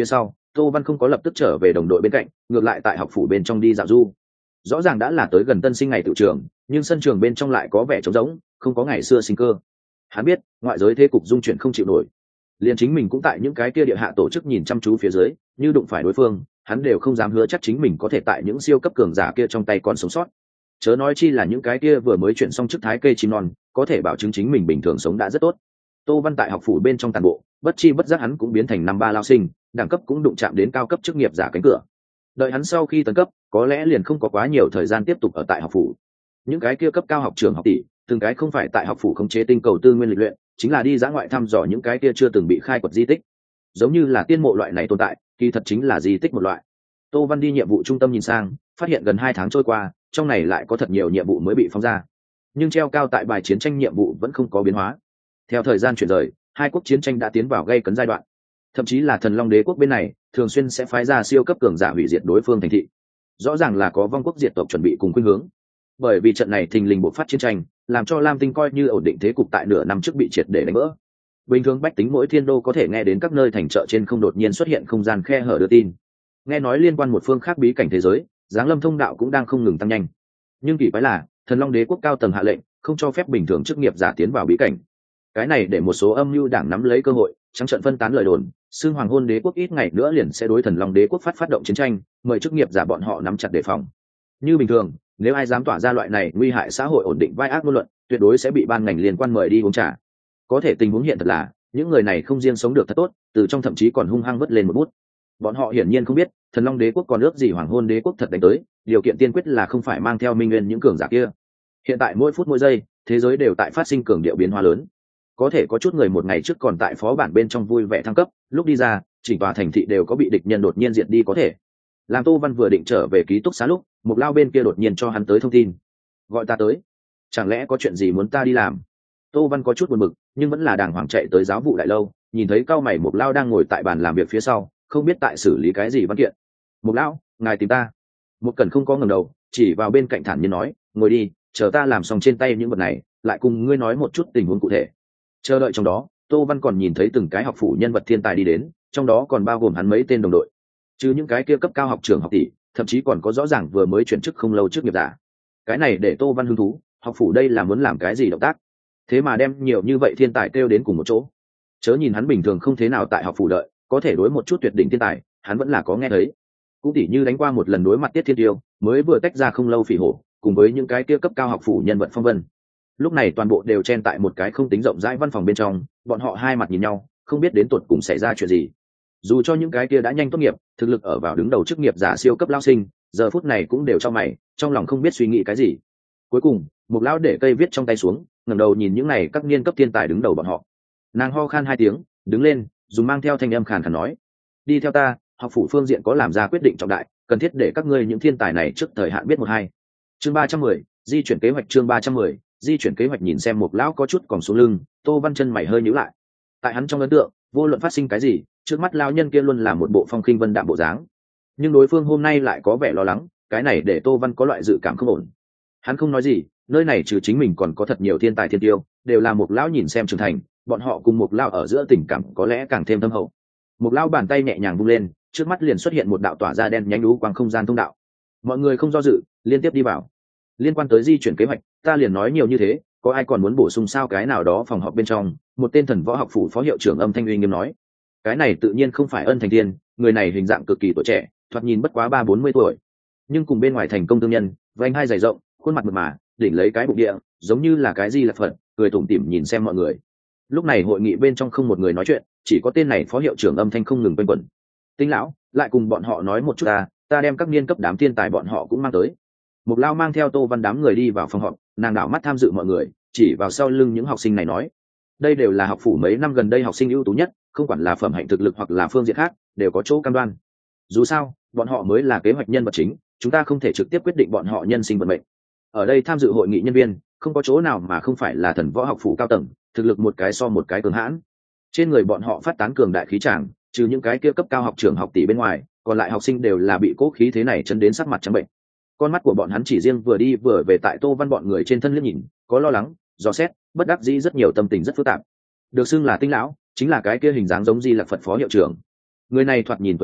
Tô Văn không có lập tức trở về đồng đội bên cạnh, ngược lại tại học phủ bên trong đi dạo du. Rõ ràng đã là tới gần tân sinh ngày tự trường, nhưng sân trường bên trong lại có vẻ trống rỗng, không có ngày xưa sinh cơ. Hắn biết ngoại giới thế cục dung chuyển không chịu nổi, liền chính mình cũng tại những cái kia địa hạ tổ chức nhìn chăm chú phía dưới, như đụng phải đối phương, hắn đều không dám hứa chắc chính mình có thể tại những siêu cấp cường giả kia trong tay còn sống sót. Chớ nói chi là những cái kia vừa mới chuyển xong chức thái cây chim non, có thể bảo chứng chính mình bình thường sống đã rất tốt. Tô Văn tại học phủ bên trong tàn bộ, bất chi bất giác hắn cũng biến thành năm ba lao sinh, đẳng cấp cũng đụng chạm đến cao cấp chức nghiệp giả cánh cửa. Đợi hắn sau khi tấn cấp, có lẽ liền không có quá nhiều thời gian tiếp tục ở tại học phủ. Những cái kia cấp cao học trường học tỷ, từng cái không phải tại học phủ khống chế tinh cầu tư nguyên lịch luyện, chính là đi dã ngoại thăm dò những cái kia chưa từng bị khai quật di tích. Giống như là tiên mộ loại này tồn tại, kỳ thật chính là di tích một loại. Tô Văn đi nhiệm vụ trung tâm nhìn sang, phát hiện gần hai tháng trôi qua, trong này lại có thật nhiều nhiệm vụ mới bị phóng ra. Nhưng treo cao tại bài chiến tranh nhiệm vụ vẫn không có biến hóa. Theo thời gian chuyển rời, hai quốc chiến tranh đã tiến vào gây cấn giai đoạn. Thậm chí là Thần Long Đế quốc bên này, thường xuyên sẽ phái ra siêu cấp cường giả hủy diệt đối phương thành thị. Rõ ràng là có vong quốc diệt tộc chuẩn bị cùng khuynh hướng. Bởi vì trận này thình lình bộc phát chiến tranh, làm cho Lam Tinh coi như ổn định thế cục tại nửa năm trước bị triệt để đánh vỡ. Bình thường bách tính mỗi thiên đô có thể nghe đến các nơi thành chợ trên không đột nhiên xuất hiện không gian khe hở đưa tin. Nghe nói liên quan một phương khác bí cảnh thế giới, giáng lâm thông đạo cũng đang không ngừng tăng nhanh. Nhưng kỳ quái là, Thần Long Đế quốc cao tầng hạ lệnh, không cho phép bình thường chức nghiệp giả tiến vào bí cảnh. Cái này để một số âm mưu đảng nắm lấy cơ hội, trắng trợn phân tán lời đồn, xương Hoàng Hôn Đế quốc ít ngày nữa liền sẽ đối Thần Long Đế quốc phát phát động chiến tranh, mời chức nghiệp giả bọn họ nắm chặt đề phòng. Như bình thường, nếu ai dám tỏa ra loại này nguy hại xã hội ổn định vai ác ngôn luận, tuyệt đối sẽ bị ban ngành liên quan mời đi uống trà. Có thể tình huống hiện thật là, những người này không riêng sống được thật tốt, từ trong thậm chí còn hung hăng vứt lên một bút. Bọn họ hiển nhiên không biết, Thần Long Đế quốc còn ước gì Hoàng Hôn Đế quốc thật đánh tới, điều kiện tiên quyết là không phải mang theo minh nguyên những cường giả kia. Hiện tại mỗi phút mỗi giây, thế giới đều tại phát sinh cường điệu biến hóa lớn. Có thể có chút người một ngày trước còn tại phó bản bên trong vui vẻ thăng cấp, lúc đi ra, chỉnh tòa thành thị đều có bị địch nhân đột nhiên diệt đi có thể. Làm Tô Văn vừa định trở về ký túc xá lúc, một lao bên kia đột nhiên cho hắn tới thông tin. Gọi ta tới. Chẳng lẽ có chuyện gì muốn ta đi làm? Tô Văn có chút buồn bực, nhưng vẫn là đàng hoàng chạy tới giáo vụ đại lâu, nhìn thấy cao mày một lao đang ngồi tại bàn làm việc phía sau, không biết tại xử lý cái gì văn kiện. Một lão, ngài tìm ta. Một Cẩn không có ngẩng đầu, chỉ vào bên cạnh thản nhiên nói, ngồi đi, chờ ta làm xong trên tay những vật này, lại cùng ngươi nói một chút tình huống cụ thể. Chờ đợi trong đó, Tô Văn còn nhìn thấy từng cái học phủ nhân vật thiên tài đi đến, trong đó còn bao gồm hắn mấy tên đồng đội. Chứ những cái kia cấp cao học trường học tỷ, thậm chí còn có rõ ràng vừa mới chuyển chức không lâu trước nghiệp giả. Cái này để Tô Văn hứng thú, học phủ đây là muốn làm cái gì động tác? Thế mà đem nhiều như vậy thiên tài kêu đến cùng một chỗ. Chớ nhìn hắn bình thường không thế nào tại học phủ đợi, có thể đối một chút tuyệt đỉnh thiên tài, hắn vẫn là có nghe thấy. Cũng tỉ như đánh qua một lần đối mặt Tiết Thiên Tiêu, mới vừa tách ra không lâu Phỉ Hổ, cùng với những cái kia cấp cao học phủ nhân vật phong vân. Lúc này toàn bộ đều chen tại một cái không tính rộng rãi văn phòng bên trong, bọn họ hai mặt nhìn nhau, không biết đến tột cùng xảy ra chuyện gì. Dù cho những cái kia đã nhanh tốt nghiệp, thực lực ở vào đứng đầu chức nghiệp giả siêu cấp lao sinh, giờ phút này cũng đều cho mày, trong lòng không biết suy nghĩ cái gì. Cuối cùng, một lão để cây viết trong tay xuống, ngẩng đầu nhìn những này các niên cấp thiên tài đứng đầu bọn họ. Nàng ho khan hai tiếng, đứng lên, dùng mang theo thanh âm khàn khàn nói: "Đi theo ta, học phủ phương diện có làm ra quyết định trọng đại, cần thiết để các ngươi những thiên tài này trước thời hạn biết một hai." Chương ba trăm mười, di chuyển kế hoạch. Chương ba trăm mười, di chuyển kế hoạch. Nhìn xem một lão có chút còn xuống lưng, Tô Văn chân mày hơi nhíu lại. Tại hắn trong ấn tượng, vô luận phát sinh cái gì, trước mắt lão nhân kia luôn là một bộ phong khinh vân đạm bộ dáng, nhưng đối phương hôm nay lại có vẻ lo lắng, cái này để Tô Văn có loại dự cảm không ổn. Hắn không nói gì, nơi này trừ chính mình còn có thật nhiều thiên tài thiên tiêu, đều là một lão nhìn xem trưởng thành, bọn họ cùng một lão ở giữa tình cảm có lẽ càng thêm thâm hậu. Một lão bàn tay nhẹ nhàng vung lên, trước mắt liền xuất hiện một đạo tỏa ra đen nhánh lũ quang không gian thông đạo. Mọi người không do dự, liên tiếp đi vào. Liên quan tới di chuyển kế hoạch, ta liền nói nhiều như thế, có ai còn muốn bổ sung sao? Cái nào đó phòng họp bên trong, một tên thần võ học phủ phó hiệu trưởng âm thanh uy nghiêm nói. Cái này tự nhiên không phải Ân Thành Thiên, người này hình dạng cực kỳ tuổi trẻ, thoạt nhìn bất quá ba bốn mươi tuổi, nhưng cùng bên ngoài thành công thương nhân, vành hai dày rộng, khuôn mặt mượt mà, đỉnh lấy cái bụng địa, giống như là cái gì là phật, cười tủm tỉm nhìn xem mọi người. Lúc này hội nghị bên trong không một người nói chuyện, chỉ có tên này phó hiệu trưởng âm thanh không ngừng quanh quẩn. Tinh lão, lại cùng bọn họ nói một chút ta, ta đem các niên cấp đám thiên tài bọn họ cũng mang tới. Một lao mang theo Tô Văn đám người đi vào phòng họp, nàng đảo mắt tham dự mọi người, chỉ vào sau lưng những học sinh này nói: đây đều là học phủ mấy năm gần đây học sinh ưu tú nhất, không quản là phẩm hạnh thực lực hoặc là phương diện khác, đều có chỗ cam đoan. Dù sao, bọn họ mới là kế hoạch nhân vật chính, chúng ta không thể trực tiếp quyết định bọn họ nhân sinh vận mệnh. Ở đây tham dự hội nghị nhân viên, không có chỗ nào mà không phải là thần võ học phủ cao tầng, thực lực một cái so một cái cường hãn. Trên người bọn họ phát tán cường đại khí tràng, trừ những cái kia cấp cao học trường học tỷ bên ngoài, còn lại học sinh đều là bị cố khí thế này chấn đến sắc mặt trắng bệnh. Con mắt của bọn hắn chỉ riêng vừa đi vừa về tại Tô Văn bọn người trên thân liếc nhìn, có lo lắng, dò xét, bất đắc dĩ, rất nhiều tâm tình rất phức tạp. Được xưng là Tinh lão, chính là cái kia hình dáng giống Di Lặc Phật phó hiệu trưởng. Người này thoạt nhìn tuổi trẻ,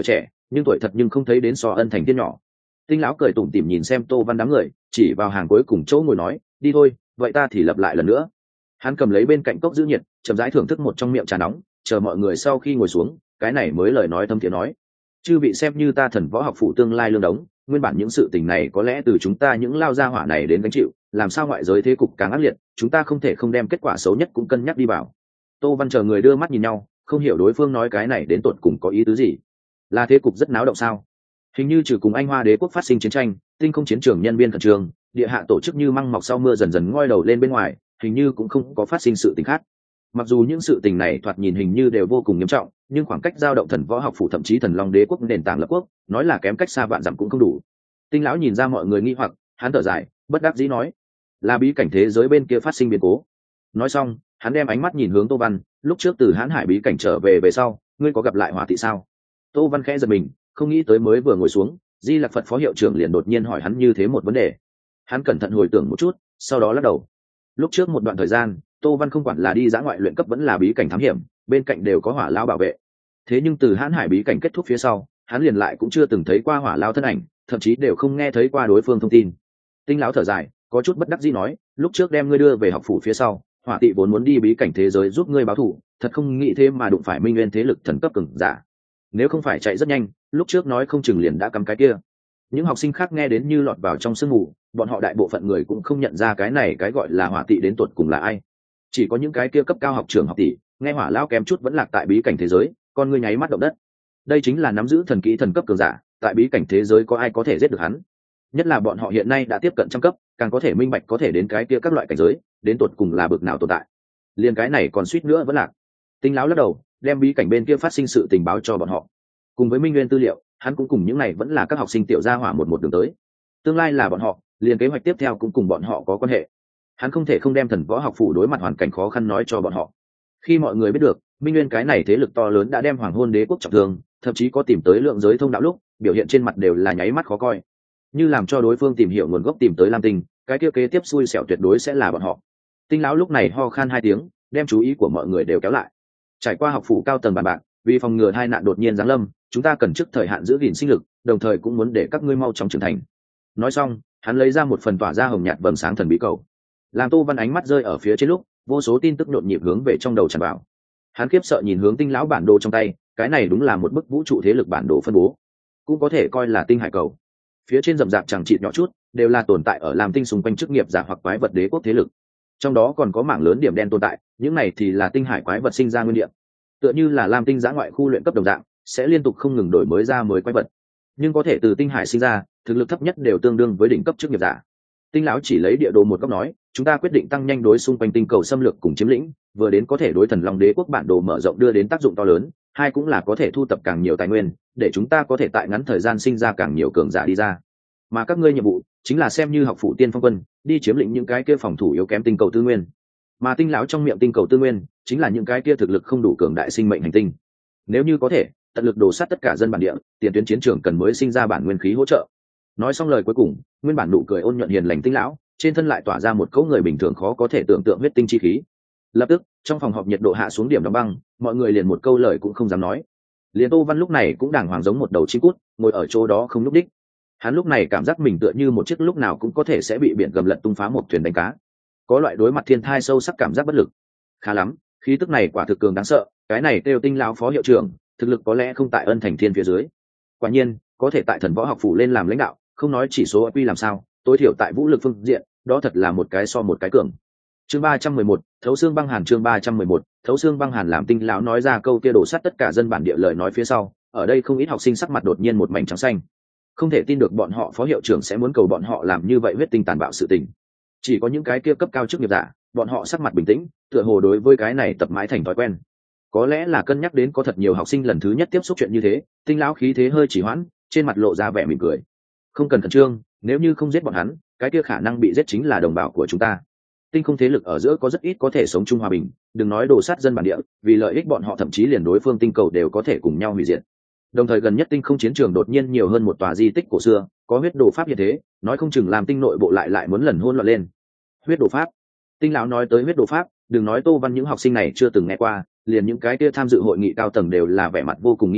nhưng tuổi thật nhưng không thấy đến so ân thành tiên nhỏ. Tinh lão cười tủm tỉm nhìn xem Tô Văn đám người, chỉ vào hàng cuối cùng chỗ ngồi nói, đi thôi, vậy ta thì lặp lại lần nữa. Hắn cầm lấy bên cạnh cốc giữ nhiệt, chậm rãi thưởng thức một trong miệng trà nóng, chờ mọi người sau khi ngồi xuống, cái này mới lời nói thâm thiế nói, chư vị xem như ta thần võ học phụ tương lai lương đống, nguyên bản những sự tình này có lẽ từ chúng ta những lao gia hỏa này đến gánh chịu, làm sao ngoại giới thế cục càng ác liệt, chúng ta không thể không đem kết quả xấu nhất cũng cân nhắc đi vào. Tô Văn chờ người đưa mắt nhìn nhau, không hiểu đối phương nói cái này đến tột cùng có ý tứ gì. Là thế cục rất náo động sao? Hình như trừ cùng Anh Hoa đế quốc phát sinh chiến tranh, tinh không chiến trường nhân viên khẩn trương, địa hạ tổ chức như măng mọc sau mưa dần dần ngoi đầu lên bên ngoài, hình như cũng không có phát sinh sự tình khác. Mặc dù những sự tình này thoạt nhìn hình như đều vô cùng nghiêm trọng, nhưng khoảng cách giao động thần võ học phủ thậm chí thần long đế quốc nền tảng lập quốc, nói là kém cách xa vạn dặm cũng không đủ. Tinh lão nhìn ra mọi người nghi hoặc, hắn thở dài, bất đắc dĩ nói, là bí cảnh thế giới bên kia phát sinh biến cố. Nói xong, hắn đem ánh mắt nhìn hướng Tô Văn, lúc trước từ Hán Hải bí cảnh trở về về sau, ngươi có gặp lại Hỏa Tị sao? Tô Văn khẽ giật mình, không nghĩ tới mới vừa ngồi xuống, Di Lặc Phật phó hiệu trưởng liền đột nhiên hỏi hắn như thế một vấn đề. Hắn cẩn thận hồi tưởng một chút, sau đó lắc đầu. Lúc trước một đoạn thời gian, Tô Văn không quản là đi dã ngoại luyện cấp vẫn là bí cảnh thám hiểm, bên cạnh đều có Hỏa Lao bảo vệ. Thế nhưng từ Hán Hải bí cảnh kết thúc phía sau, hắn liền lại cũng chưa từng thấy qua Hỏa Lao thân ảnh, thậm chí đều không nghe thấy qua đối phương thông tin. Tinh lão thở dài, có chút bất đắc dĩ nói, lúc trước đem ngươi đưa về học phủ phía sau, Hỏa Tị vốn muốn đi bí cảnh thế giới giúp ngươi báo thù, thật không nghĩ thế mà đụng phải Minh Nguyên thế lực thần cấp cường giả. Nếu không phải chạy rất nhanh, lúc trước nói không chừng liền đã cắm cái kia. Những học sinh khác nghe đến như lọt vào trong sương mù, bọn họ đại bộ phận người cũng không nhận ra cái này cái gọi là Hỏa Tị đến tuột cùng là ai. Chỉ có những cái kia cấp cao học trưởng học tỷ, nghe Hỏa Lao kém chút vẫn lạc tại bí cảnh thế giới, con ngươi nháy mắt động đất. Đây chính là nắm giữ thần kỹ thần cấp cường giả, tại bí cảnh thế giới có ai có thể giết được hắn? Nhất là bọn họ hiện nay đã tiếp cận trăm cấp, càng có thể minh bạch có thể đến cái kia các loại cảnh giới, đến tuột cùng là bực nào tồn tại. Liên cái này còn suýt nữa vẫn lạc. Tinh lão lắc đầu, đem bí cảnh bên kia phát sinh sự tình báo cho bọn họ. Cùng với Minh Nguyên tư liệu, hắn cũng cùng những này vẫn là các học sinh tiểu gia hỏa một một đường tới. Tương lai là bọn họ, liền kế hoạch tiếp theo cũng cùng bọn họ có quan hệ. Hắn không thể không đem thần võ học phủ đối mặt hoàn cảnh khó khăn nói cho bọn họ. Khi mọi người biết được, Minh Nguyên cái này thế lực to lớn đã đem Hoàng Hôn Đế quốc trọng thương, thậm chí có tìm tới lượng giới thông đạo lúc, biểu hiện trên mặt đều là nháy mắt khó coi. Như làm cho đối phương tìm hiểu nguồn gốc tìm tới Lam Tinh, cái kia kế tiếp xui xẻo tuyệt đối sẽ là bọn họ. Tinh lão lúc này ho khan hai tiếng, đem chú ý của mọi người đều kéo lại. Trải qua học phủ cao tầng bàn bạc, vì phòng ngừa hai nạn đột nhiên giáng lâm, chúng ta cần trước thời hạn giữ gìn sinh lực, đồng thời cũng muốn để các ngươi mau chóng trưởng thành. Nói xong, hắn lấy ra một phần tỏa ra hồng nhạt vầng sáng thần bí cầu. Làm Tô Văn ánh mắt rơi ở phía trên lúc, vô số tin tức nhộn nhịp hướng về trong đầu tràn vào. Hắn khiếp sợ nhìn hướng Tinh lão bản đồ trong tay, cái này đúng là một bức vũ trụ thế lực bản đồ phân bố, cũng có thể coi là tinh hải cầu. Phía trên rậm rạp chẳng chịt nhỏ chút, đều là tồn tại ở Lam Tinh xung quanh chức nghiệp giả hoặc quái vật đế quốc thế lực. Trong đó còn có mảng lớn điểm đen tồn tại, những này thì là tinh hải quái vật sinh ra nguyên địa. Tựa như là Lam Tinh giã ngoại khu luyện cấp đồng dạng, sẽ liên tục không ngừng đổi mới ra mới quái vật. Nhưng có thể từ tinh hải sinh ra, thực lực thấp nhất đều tương đương với đỉnh cấp chức nghiệp giả. Tinh lão chỉ lấy địa đồ một góc nói, chúng ta quyết định tăng nhanh đối xung quanh tinh cầu xâm lược cùng chiếm lĩnh, vừa đến có thể đối thần long đế quốc bản đồ mở rộng đưa đến tác dụng to lớn, hai cũng là có thể thu tập càng nhiều tài nguyên, để chúng ta có thể tại ngắn thời gian sinh ra càng nhiều cường giả đi ra. Mà các ngươi nhiệm vụ chính là xem như học phủ tiên phong quân, đi chiếm lĩnh những cái kia phòng thủ yếu kém tinh cầu tư nguyên. Mà Tinh lão trong miệng tinh cầu tư nguyên chính là những cái kia thực lực không đủ cường đại sinh mệnh hành tinh. Nếu như có thể, tận lực đổ sát tất cả dân bản địa, tiền tuyến chiến trường cần mới sinh ra bản nguyên khí hỗ trợ. Nói xong lời cuối cùng, nguyên bản nụ cười ôn nhuận hiền lành Tinh lão, trên thân lại tỏa ra một cỗ người bình thường khó có thể tưởng tượng huyết tinh chi khí. Lập tức, trong phòng họp nhiệt độ hạ xuống điểm đóng băng, mọi người liền một câu lời cũng không dám nói. Liên Tô Văn lúc này cũng đàng hoàng giống một đầu chim cút, ngồi ở chỗ đó không lúc đích. Hắn lúc này cảm giác mình tựa như một chiếc lúc nào cũng có thể sẽ bị biển gầm lật tung phá một thuyền đánh cá, có loại đối mặt thiên thai sâu sắc cảm giác bất lực. Khá lắm, khí tức này quả thực cường đáng sợ, cái này kêu Tinh lão phó hiệu trưởng, thực lực có lẽ không tại Ân Thành Thiên phía dưới. Quả nhiên, có thể tại thần võ học phủ lên làm lãnh đạo, không nói chỉ số quy làm sao, tối thiểu tại vũ lực phương diện, đó thật là một cái so một cái cường. Chương ba trăm mười một, thấu xương băng hàn. Chương ba trăm mười một, thấu xương băng hàn. Làm Tinh lão nói ra câu kia đổ sắt tất cả dân bản địa lời nói phía sau, ở đây không ít học sinh sắc mặt đột nhiên một mảnh trắng xanh. Không thể tin được bọn họ phó hiệu trưởng sẽ muốn cầu bọn họ làm như vậy huyết tinh tàn bạo sự tình. Chỉ có những cái kia cấp cao chức nghiệp giả, bọn họ sắc mặt bình tĩnh, tựa hồ đối với cái này tập mãi thành thói quen. Có lẽ là cân nhắc đến có thật nhiều học sinh lần thứ nhất tiếp xúc chuyện như thế, Tinh lão khí thế hơi chỉ hoãn, trên mặt lộ ra vẻ mỉm cười. Không cần khẩn trương, nếu như không giết bọn hắn, cái kia khả năng bị giết chính là đồng bào của chúng ta. Tinh không thế lực ở giữa có rất ít có thể sống chung hòa bình, đừng nói đồ sát dân bản địa, vì lợi ích bọn họ thậm chí liền đối phương tinh cầu đều có thể cùng nhau hủy diệt. Đồng thời gần nhất tinh không chiến trường đột nhiên nhiều hơn một tòa di tích cổ xưa, có huyết đồ pháp như thế, nói không chừng làm tinh nội bộ lại lại muốn lần hôn loạn lên. Huyết đồ pháp. Tinh lão nói tới huyết đồ pháp, đừng nói Tô Văn những học sinh này chưa từng nghe qua, liền những cái kia tham dự hội nghị cao tầng đều là vẻ mặt vô cùng nghi hoặc,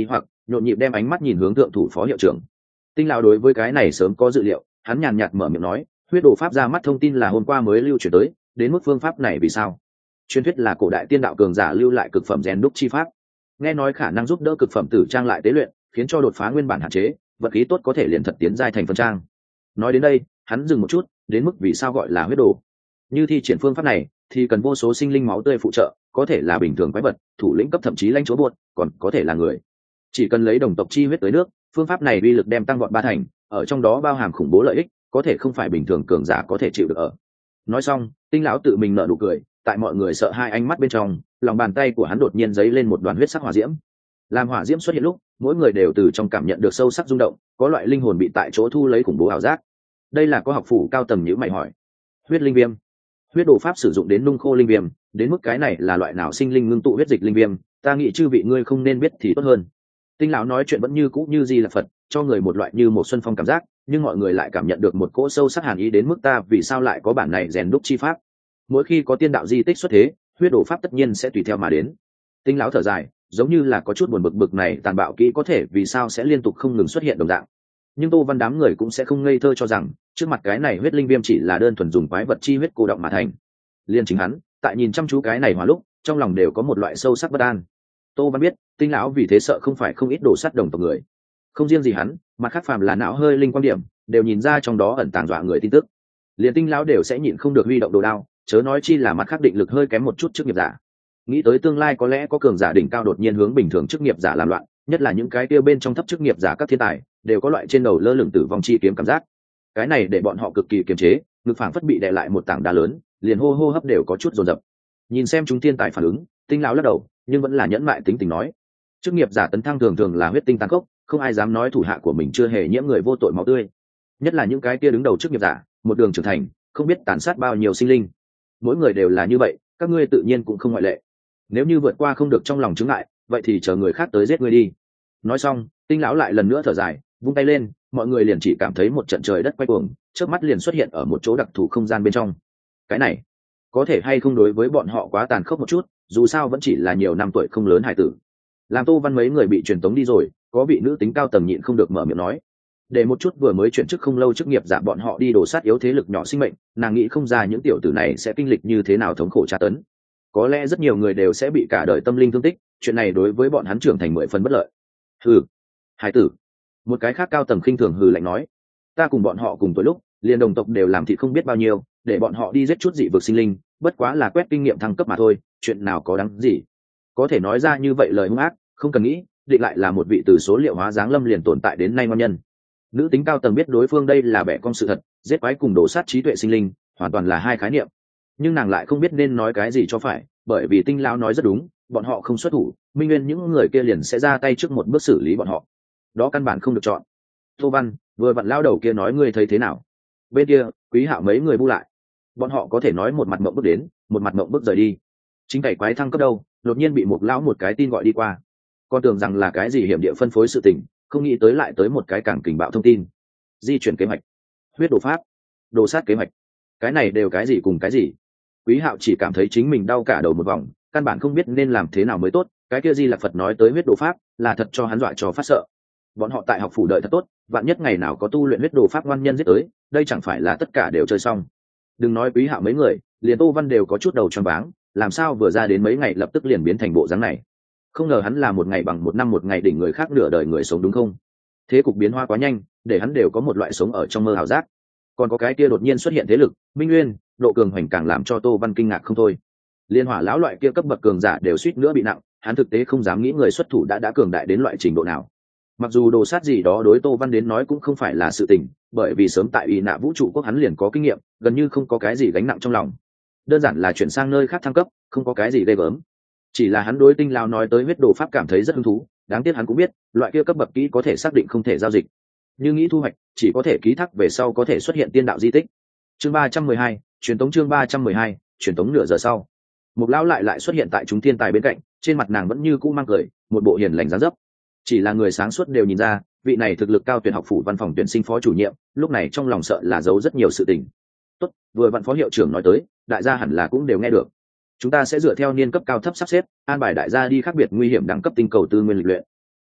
nhộn nhịp đem ánh mắt nhìn hướng thượng thủ phó hiệu trưởng. Tinh lão đối với cái này sớm có dự liệu, hắn nhàn nhạt mở miệng nói, huyết đồ pháp ra mắt thông tin là hôm qua mới lưu truyền tới, đến mức phương pháp này vì sao? Truyền thuyết là cổ đại tiên đạo cường giả lưu lại cực phẩm rèn đúc chi pháp, nghe nói khả năng giúp đỡ cực phẩm tử trang lại tế luyện, khiến cho đột phá nguyên bản hạn chế, vật khí tốt có thể liền thật tiến giai thành phân trang. Nói đến đây, hắn dừng một chút, đến mức vì sao gọi là huyết đồ? Như thi triển phương pháp này, thì cần vô số sinh linh máu tươi phụ trợ, có thể là bình thường quái vật, thủ lĩnh cấp thậm chí lãnh chúa buột, còn có thể là người. Chỉ cần lấy đồng tộc chi huyết tới nước, phương pháp này uy lực đem tăng vọt ba thành, ở trong đó bao hàm khủng bố lợi ích, có thể không phải bình thường cường giả có thể chịu được ở. Nói xong, Tinh lão tự mình nở nụ cười, tại mọi người sợ hai ánh mắt bên trong, lòng bàn tay của hắn đột nhiên giấy lên một đoàn huyết sắc hỏa diễm. Làm hỏa diễm xuất hiện lúc, mỗi người đều từ trong cảm nhận được sâu sắc rung động, có loại linh hồn bị tại chỗ thu lấy khủng bố ảo giác. Đây là có học phủ cao tầng nhíu mày hỏi. Huyết linh viêm. Huyết đồ pháp sử dụng đến nung khô linh viêm, đến mức cái này là loại nào sinh linh ngưng tụ huyết dịch linh viêm, ta nghĩ chư vị ngươi không nên biết thì tốt hơn. Tinh lão nói chuyện vẫn như cũ như di là Phật, cho người một loại như một xuân phong cảm giác, nhưng mọi người lại cảm nhận được một cỗ sâu sắc hàn ý đến mức ta vì sao lại có bản này rèn đúc chi pháp. Mỗi khi có tiên đạo di tích xuất thế, huyết đồ pháp tất nhiên sẽ tùy theo mà đến. Tinh lão thở dài, giống như là có chút buồn bực bực này tàn bạo kỹ có thể vì sao sẽ liên tục không ngừng xuất hiện đồng dạng. Nhưng Tô Văn đám người cũng sẽ không ngây thơ cho rằng trước mặt cái này huyết linh viêm chỉ là đơn thuần dùng quái vật chi huyết cô động mà thành. Liên chính hắn, tại nhìn chăm chú cái này hòa lúc, trong lòng đều có một loại sâu sắc bất an. Tô Văn biết, Tinh lão vì thế sợ không phải không ít đổ sắt đồng tộc người. Không riêng gì hắn, mà khác phàm là não hơi linh quan điểm, đều nhìn ra trong đó ẩn tàng dọa người tin tức. Liên Tinh lão đều sẽ nhịn không được huy động đồ đao, chớ nói chi là mặt khác định lực hơi kém một chút trước nghiệp giả. Nghĩ tới tương lai có lẽ có cường giả đỉnh cao đột nhiên hướng bình thường chức nghiệp giả làm loạn, nhất là những cái kia bên trong thấp chức nghiệp giả các thiên tài đều có loại trên đầu lơ lửng tử vong chi kiếm cảm giác. Cái này để bọn họ cực kỳ kiềm chế, ngực phảng phất bị đè lại một tảng đá lớn, liền hô hô hấp đều có chút dồn dập. Nhìn xem chúng thiên tài phản ứng, Tinh lão lắc đầu, nhưng vẫn là nhẫn mại tính tình nói, chức nghiệp giả tấn thăng thường thường là huyết tinh tàn khốc, không ai dám nói thủ hạ của mình chưa hề nhiễm người vô tội máu tươi. Nhất là những cái kia đứng đầu chức nghiệp giả, một đường trưởng thành, không biết tàn sát bao nhiêu sinh linh. Mỗi người đều là như vậy, các ngươi tự nhiên cũng không ngoại lệ. Nếu như vượt qua không được trong lòng chứng ngại, vậy thì chờ người khác tới giết ngươi đi. Nói xong, Tinh lão lại lần nữa thở dài, vung tay lên, mọi người liền chỉ cảm thấy một trận trời đất quay cuồng, trước mắt liền xuất hiện ở một chỗ đặc thù không gian bên trong. Cái này, có thể hay không đối với bọn họ quá tàn khốc một chút, dù sao vẫn chỉ là nhiều năm tuổi không lớn hải tử. Làm Tô Văn mấy người bị truyền tống đi rồi, có vị nữ tính cao tầng nhịn không được mở miệng nói, để một chút vừa mới chuyển chức không lâu chức nghiệp giả bọn họ đi đổ sát yếu thế lực nhỏ sinh mệnh, nàng nghĩ không ra những tiểu tử này sẽ kinh lịch như thế nào thống khổ tra tấn. Có lẽ rất nhiều người đều sẽ bị cả đời tâm linh thương tích, chuyện này đối với bọn hắn trưởng thành mười phần bất lợi. Hừ, hải tử. Một cái khác cao tầng khinh thường hừ lạnh nói, ta cùng bọn họ cùng tuổi lúc, liền đồng tộc đều làm thịt không biết bao nhiêu, để bọn họ đi giết chút dị vực sinh linh, bất quá là quét kinh nghiệm thăng cấp mà thôi, chuyện nào có đáng gì. Có thể nói ra như vậy lời hung ác, không cần nghĩ, định lại là một vị từ số liệu hóa dáng lâm liền tồn tại đến nay ngon nhân. Nữ tính cao tầng biết đối phương đây là bẻ cong sự thật, giết quái cùng đổ sát trí tuệ sinh linh, hoàn toàn là hai khái niệm. Nhưng nàng lại không biết nên nói cái gì cho phải, bởi vì Tinh lão nói rất đúng, bọn họ không xuất thủ, minh nguyên những người kia liền sẽ ra tay trước một bước xử lý bọn họ. Đó căn bản không được chọn. Tô Văn, vừa vặn lao đầu kia nói ngươi thấy thế nào? Bên kia, Quý Hạo mấy người bu lại. Bọn họ có thể nói một mặt mộng bước đến, một mặt mộng bước rời đi. Chính cày quái thăng cấp đâu, đột nhiên bị một lão một cái tin gọi đi qua. Con tưởng rằng là cái gì hiểm địa phân phối sự tình, không nghĩ tới lại tới một cái càng kình bạo thông tin. Di chuyển kế hoạch, huyết đồ pháp, đồ sát kế hoạch, cái này đều cái gì cùng cái gì. Quý Hạo chỉ cảm thấy chính mình đau cả đầu một vòng, căn bản không biết nên làm thế nào mới tốt. Cái kia Di Lạc Phật nói tới huyết đồ pháp, là thật cho hắn dọa cho phát sợ. Bọn họ tại học phủ đợi thật tốt, vạn nhất ngày nào có tu luyện huyết đồ pháp ngoan nhân giết tới, đây chẳng phải là tất cả đều chơi xong. Đừng nói Quý Hạo mấy người, liền Tô Văn đều có chút đầu choáng váng, làm sao vừa ra đến mấy ngày lập tức liền biến thành bộ dáng này. Không ngờ hắn là một ngày bằng một năm một ngày đỉnh người khác nửa đời người sống đúng không? Thế cục biến hóa quá nhanh, để hắn đều có một loại sống ở trong mơ ảo giác. Còn có cái kia đột nhiên xuất hiện thế lực, Minh Nguyên, độ cường hoành càng làm cho Tô Văn kinh ngạc không thôi. Liên Hỏa lão loại kia cấp bậc cường giả đều suýt nữa bị nặng, hắn thực tế không dám nghĩ người xuất thủ đã đã cường đại đến loại trình độ nào. Mặc dù đồ sát gì đó đối Tô Văn đến nói cũng không phải là sự tình, bởi vì sớm tại Uy Nạ Vũ trụ quốc hắn liền có kinh nghiệm, gần như không có cái gì gánh nặng trong lòng. Đơn giản là chuyển sang nơi khác thăng cấp, không có cái gì ghê gớm. Chỉ là hắn đối Tinh lão nói tới huyết đồ pháp cảm thấy rất hứng thú, đáng tiếc hắn cũng biết, loại kia cấp bậc kỹ có thể xác định không thể giao dịch. Như nghĩ thu hoạch, chỉ có thể ký thác về sau có thể xuất hiện tiên đạo di tích. Chương ba trăm mười hai, truyền tống chương ba trăm mười hai, truyền tống nửa giờ sau. Một lão lại lại xuất hiện tại chúng thiên tài bên cạnh, trên mặt nàng vẫn như cũ mang cười, một bộ hiền lành dáng dấp. Chỉ là người sáng suốt đều nhìn ra, vị này thực lực cao tuyển học phủ văn phòng tuyển sinh phó chủ nhiệm, lúc này trong lòng sợ là giấu rất nhiều sự tình. Tốt, vừa vặn phó hiệu trưởng nói tới, đại gia hẳn là cũng đều nghe được. Chúng ta sẽ dựa theo niên cấp cao thấp sắp xếp, an bài đại gia đi khác biệt nguy hiểm đẳng cấp tinh cầu tư nguyên lịch luyện.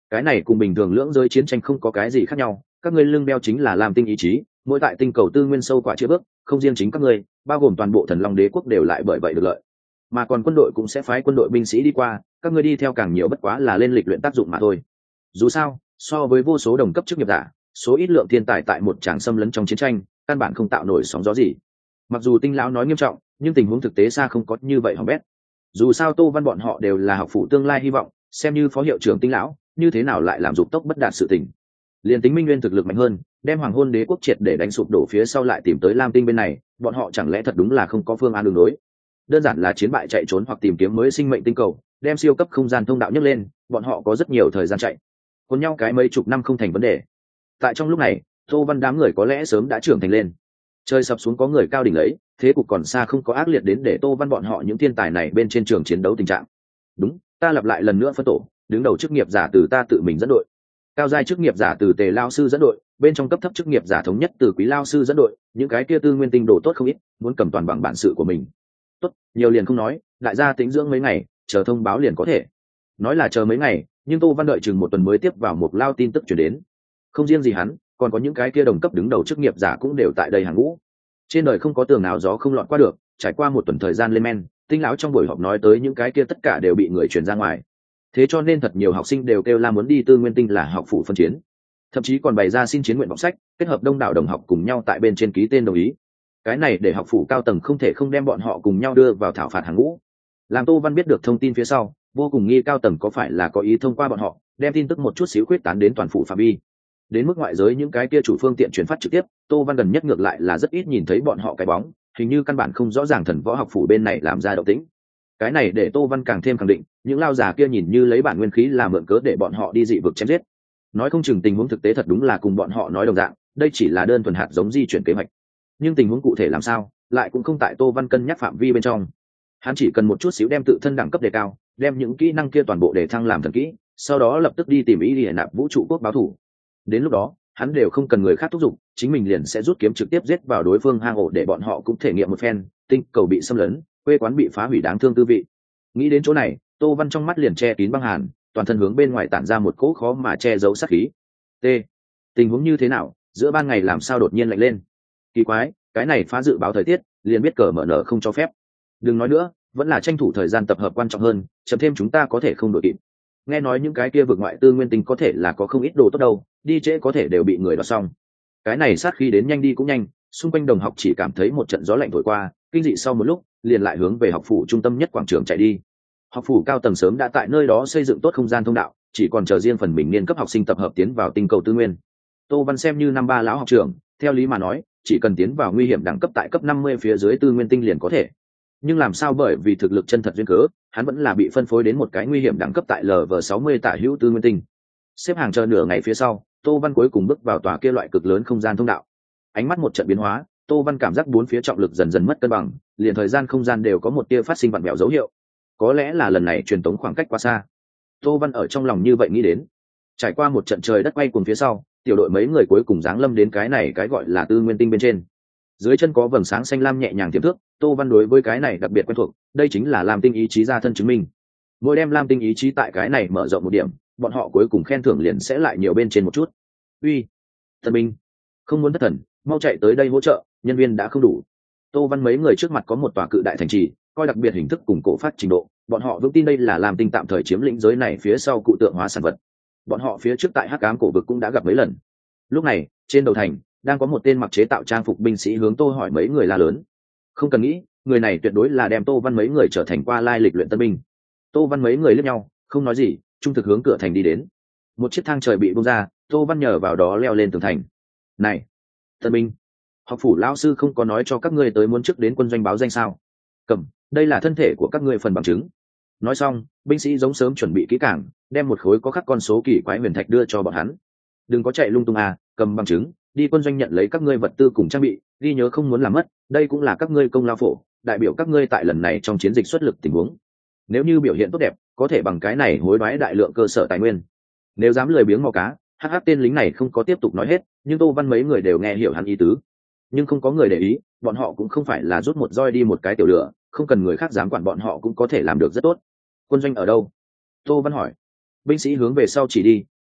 Cái này cùng bình thường lưỡng giới chiến tranh không có cái gì khác nhau, các ngươi lưng đeo chính là làm tinh ý chí, mỗi tại tinh cầu tư nguyên sâu quả chữa bước, không riêng chính các ngươi, bao gồm toàn bộ thần long đế quốc đều lại bởi vậy được lợi. Mà còn quân đội cũng sẽ phái quân đội binh sĩ đi qua, các ngươi đi theo càng nhiều bất quá là lên lịch luyện tác dụng mà thôi. Dù sao, so với vô số đồng cấp chức nghiệp giả, số ít lượng thiên tài tại một tràng xâm lấn trong chiến tranh, căn bản không tạo nổi sóng gió gì. Mặc dù Tinh lão nói nghiêm trọng, nhưng tình huống thực tế xa không có như vậy hỏng bét. Dù sao Tô Văn bọn họ đều là học phụ tương lai hy vọng, xem như phó hiệu trưởng Tinh lão, như thế nào lại làm dục tốc bất đạt sự tình. Liên tính Minh Nguyên thực lực mạnh hơn, đem Hoàng Hôn Đế quốc triệt để đánh sụp đổ phía sau lại tìm tới Lam Tinh bên này, bọn họ chẳng lẽ thật đúng là không có phương án đường đối. Đơn giản là chiến bại chạy trốn hoặc tìm kiếm mới sinh mệnh tinh cầu, đem siêu cấp không gian thông đạo nhấc lên, bọn họ có rất nhiều thời gian chạy. Còn nhau cái mấy chục năm không thành vấn đề. Tại trong lúc này, Tô Văn đám người có lẽ sớm đã trưởng thành lên. Trời sập xuống có người cao đỉnh lấy, thế cục còn xa không có ác liệt đến để Tô Văn bọn họ những thiên tài này bên trên trường chiến đấu tình trạng. Đúng, ta lặp lại lần nữa phân tổ, đứng đầu chức nghiệp giả từ ta tự mình dẫn đội, cao giai chức nghiệp giả từ Tề lao sư dẫn đội, bên trong cấp thấp chức nghiệp giả thống nhất từ Quý lao sư dẫn đội, những cái kia tư nguyên tinh đồ tốt không ít, muốn cầm toàn bằng bản sự của mình. Tốt, nhiều liền không nói, đại gia tính dưỡng mấy ngày, chờ thông báo liền có thể. Nói là chờ mấy ngày, nhưng Tô Văn đợi chừng một tuần mới tiếp vào một lao tin tức chuyển đến. Không riêng gì hắn, còn có những cái kia đồng cấp đứng đầu chức nghiệp giả cũng đều tại đây hàng ngũ. Trên đời không có tường nào gió không lọt qua được, trải qua một tuần thời gian lên men, Tinh lão trong buổi họp nói tới những cái kia tất cả đều bị người truyền ra ngoài. Thế cho nên thật nhiều học sinh đều kêu la muốn đi tư nguyên tinh là học phủ phân chiến, thậm chí còn bày ra xin chiến nguyện vọng sách, kết hợp đông đảo đồng học cùng nhau tại bên trên ký tên đồng ý. Cái này để học phủ cao tầng không thể không đem bọn họ cùng nhau đưa vào thảo phạt hàng ngũ. Làm Tô Văn biết được thông tin phía sau, vô cùng nghi cao tầng có phải là có ý thông qua bọn họ đem tin tức một chút xíu khuyết tán đến toàn phủ phạm vi. Đến mức ngoại giới những cái kia chủ phương tiện truyền phát trực tiếp, Tô Văn gần nhất ngược lại là rất ít nhìn thấy bọn họ cái bóng, hình như căn bản không rõ ràng thần võ học phủ bên này làm ra động tĩnh. Cái này để Tô Văn càng thêm khẳng định, những lao già kia nhìn như lấy bản nguyên khí làm mượn cớ để bọn họ đi dị vực chém giết. Nói không chừng tình huống thực tế thật đúng là cùng bọn họ nói đồng dạng, đây chỉ là đơn thuần hạt giống di chuyển kế hoạch. Nhưng tình huống cụ thể làm sao, lại cũng không tại Tô Văn cân nhắc phạm vi bên trong. Hắn chỉ cần một chút xíu đem tự thân đẳng cấp đề cao, đem những kỹ năng kia toàn bộ để thăng làm thần kỹ, sau đó lập tức đi tìm ý để nạp vũ trụ quốc báo thủ. Đến lúc đó, hắn đều không cần người khác thúc giục, chính mình liền sẽ rút kiếm trực tiếp giết vào đối phương hang ổ để bọn họ cũng thể nghiệm một phen, tinh cầu bị xâm lấn, quê quán bị phá hủy đáng thương tư vị. Nghĩ đến chỗ này, Tô Văn trong mắt liền che kín băng hàn, toàn thân hướng bên ngoài tản ra một cỗ khó mà che giấu sát khí. T. Tình huống như thế nào, giữa ban ngày làm sao đột nhiên lạnh lên? Kỳ quái, cái này phá dự báo thời tiết, liền biết cờ mở nở không cho phép. Đừng nói nữa, vẫn là tranh thủ thời gian tập hợp quan trọng hơn, chậm thêm chúng ta có thể không đội kịp. Nghe nói những cái kia vực ngoại tư nguyên tinh có thể là có không ít đồ tốt đâu, đi trễ có thể đều bị người đoạt xong. Cái này sát khí đến nhanh đi cũng nhanh, xung quanh đồng học chỉ cảm thấy một trận gió lạnh thổi qua, kinh dị sau một lúc, liền lại hướng về học phủ trung tâm nhất quảng trường chạy đi. Học phủ cao tầng sớm đã tại nơi đó xây dựng tốt không gian thông đạo, chỉ còn chờ riêng phần mình niên cấp học sinh tập hợp tiến vào tinh cầu tư nguyên. Tô Văn xem như năm ba lão học trưởng, theo lý mà nói, chỉ cần tiến vào nguy hiểm đẳng cấp tại cấp năm mươi phía dưới tư nguyên tinh liền có thể. Nhưng làm sao bởi vì thực lực chân thật duyên cớ, hắn vẫn là bị phân phối đến một cái nguy hiểm đẳng cấp tại L V sáu mươi tả hữu tư nguyên tinh. Xếp hàng chờ nửa ngày phía sau, Tô Văn cuối cùng bước vào tòa kia loại cực lớn không gian thông đạo. Ánh mắt một trận biến hóa, Tô Văn cảm giác bốn phía trọng lực dần dần mất cân bằng, liền thời gian không gian đều có một tia phát sinh vặn vẹo dấu hiệu. Có lẽ là lần này truyền tống khoảng cách quá xa. Tô Văn ở trong lòng như vậy nghĩ đến. Trải qua một trận trời đất quay cuồng phía sau, tiểu đội mấy người cuối cùng giáng lâm đến cái này cái gọi là tư nguyên tinh bên trên. Dưới chân có vầng sáng xanh lam nhẹ nhàng tiềm thước, Tô Văn đối với cái này đặc biệt quen thuộc, đây chính là Lam Tinh ý chí ra thân chứng minh. Mỗi đem Lam Tinh ý chí tại cái này mở rộng một điểm, bọn họ cuối cùng khen thưởng liền sẽ lại nhiều bên trên một chút. Uy, thần binh, không muốn thất thần, mau chạy tới đây hỗ trợ, nhân viên đã không đủ. Tô Văn mấy người trước mặt có một tòa cự đại thành trì, coi đặc biệt hình thức cùng cổ phát trình độ, bọn họ vững tin đây là Lam Tinh tạm thời chiếm lĩnh giới này phía sau cụ tượng hóa sản vật. Bọn họ phía trước tại Hắc Ám cổ vực cũng đã gặp mấy lần. Lúc này, trên đầu thành đang có một tên mặc chế tạo trang phục binh sĩ hướng Tô hỏi mấy người la lớn. Không cần nghĩ, người này tuyệt đối là đem Tô Văn mấy người trở thành qua lai lịch luyện tân binh. Tô Văn mấy người liếc nhau, không nói gì, trung thực hướng cửa thành đi đến. Một chiếc thang trời bị bung ra, Tô Văn nhờ vào đó leo lên tường thành. Này, tân binh, học phủ lão sư không có nói cho các ngươi tới muốn trước đến quân doanh báo danh sao? Cầm, đây là thân thể của các ngươi phần bằng chứng. Nói xong, binh sĩ giống sớm chuẩn bị kỹ càng, đem một khối có khắc con số kỳ quái huyền thạch đưa cho bọn hắn. Đừng có chạy lung tung à, cầm bằng chứng, đi quân doanh nhận lấy các ngươi vật tư cùng trang bị, ghi nhớ không muốn làm mất, đây cũng là các ngươi công lao phổ, đại biểu các ngươi tại lần này trong chiến dịch xuất lực tình huống. Nếu như biểu hiện tốt đẹp, có thể bằng cái này hối đoái đại lượng cơ sở tài nguyên. Nếu dám lười biếng mò cá, hắc hắc tên lính này không có tiếp tục nói hết, nhưng Tô Văn mấy người đều nghe hiểu hắn ý tứ. Nhưng không có người để ý, bọn họ cũng không phải là rút một roi đi một cái tiểu lửa, không cần người khác dám quản bọn họ cũng có thể làm được rất tốt. Quân doanh ở đâu? Tô Văn hỏi. Binh sĩ hướng về sau chỉ đi,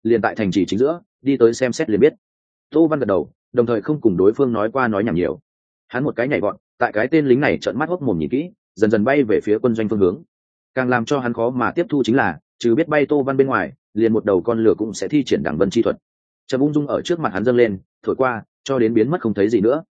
liền tại thành trì chính giữa, đi tới xem xét liền biết. Tô Văn gật đầu, đồng thời không cùng đối phương nói qua nói nhảm nhiều. Hắn một cái nhảy vọt, tại cái tên lính này trợn mắt hốc mồm nhìn kỹ, dần dần bay về phía quân doanh phương hướng. Càng làm cho hắn khó mà tiếp thu chính là, trừ biết bay Tô Văn bên ngoài, liền một đầu con lửa cũng sẽ thi triển đẳng vân chi thuật. Trầm ung dung ở trước mặt hắn dâng lên, thổi qua, cho đến biến mất không thấy gì nữa.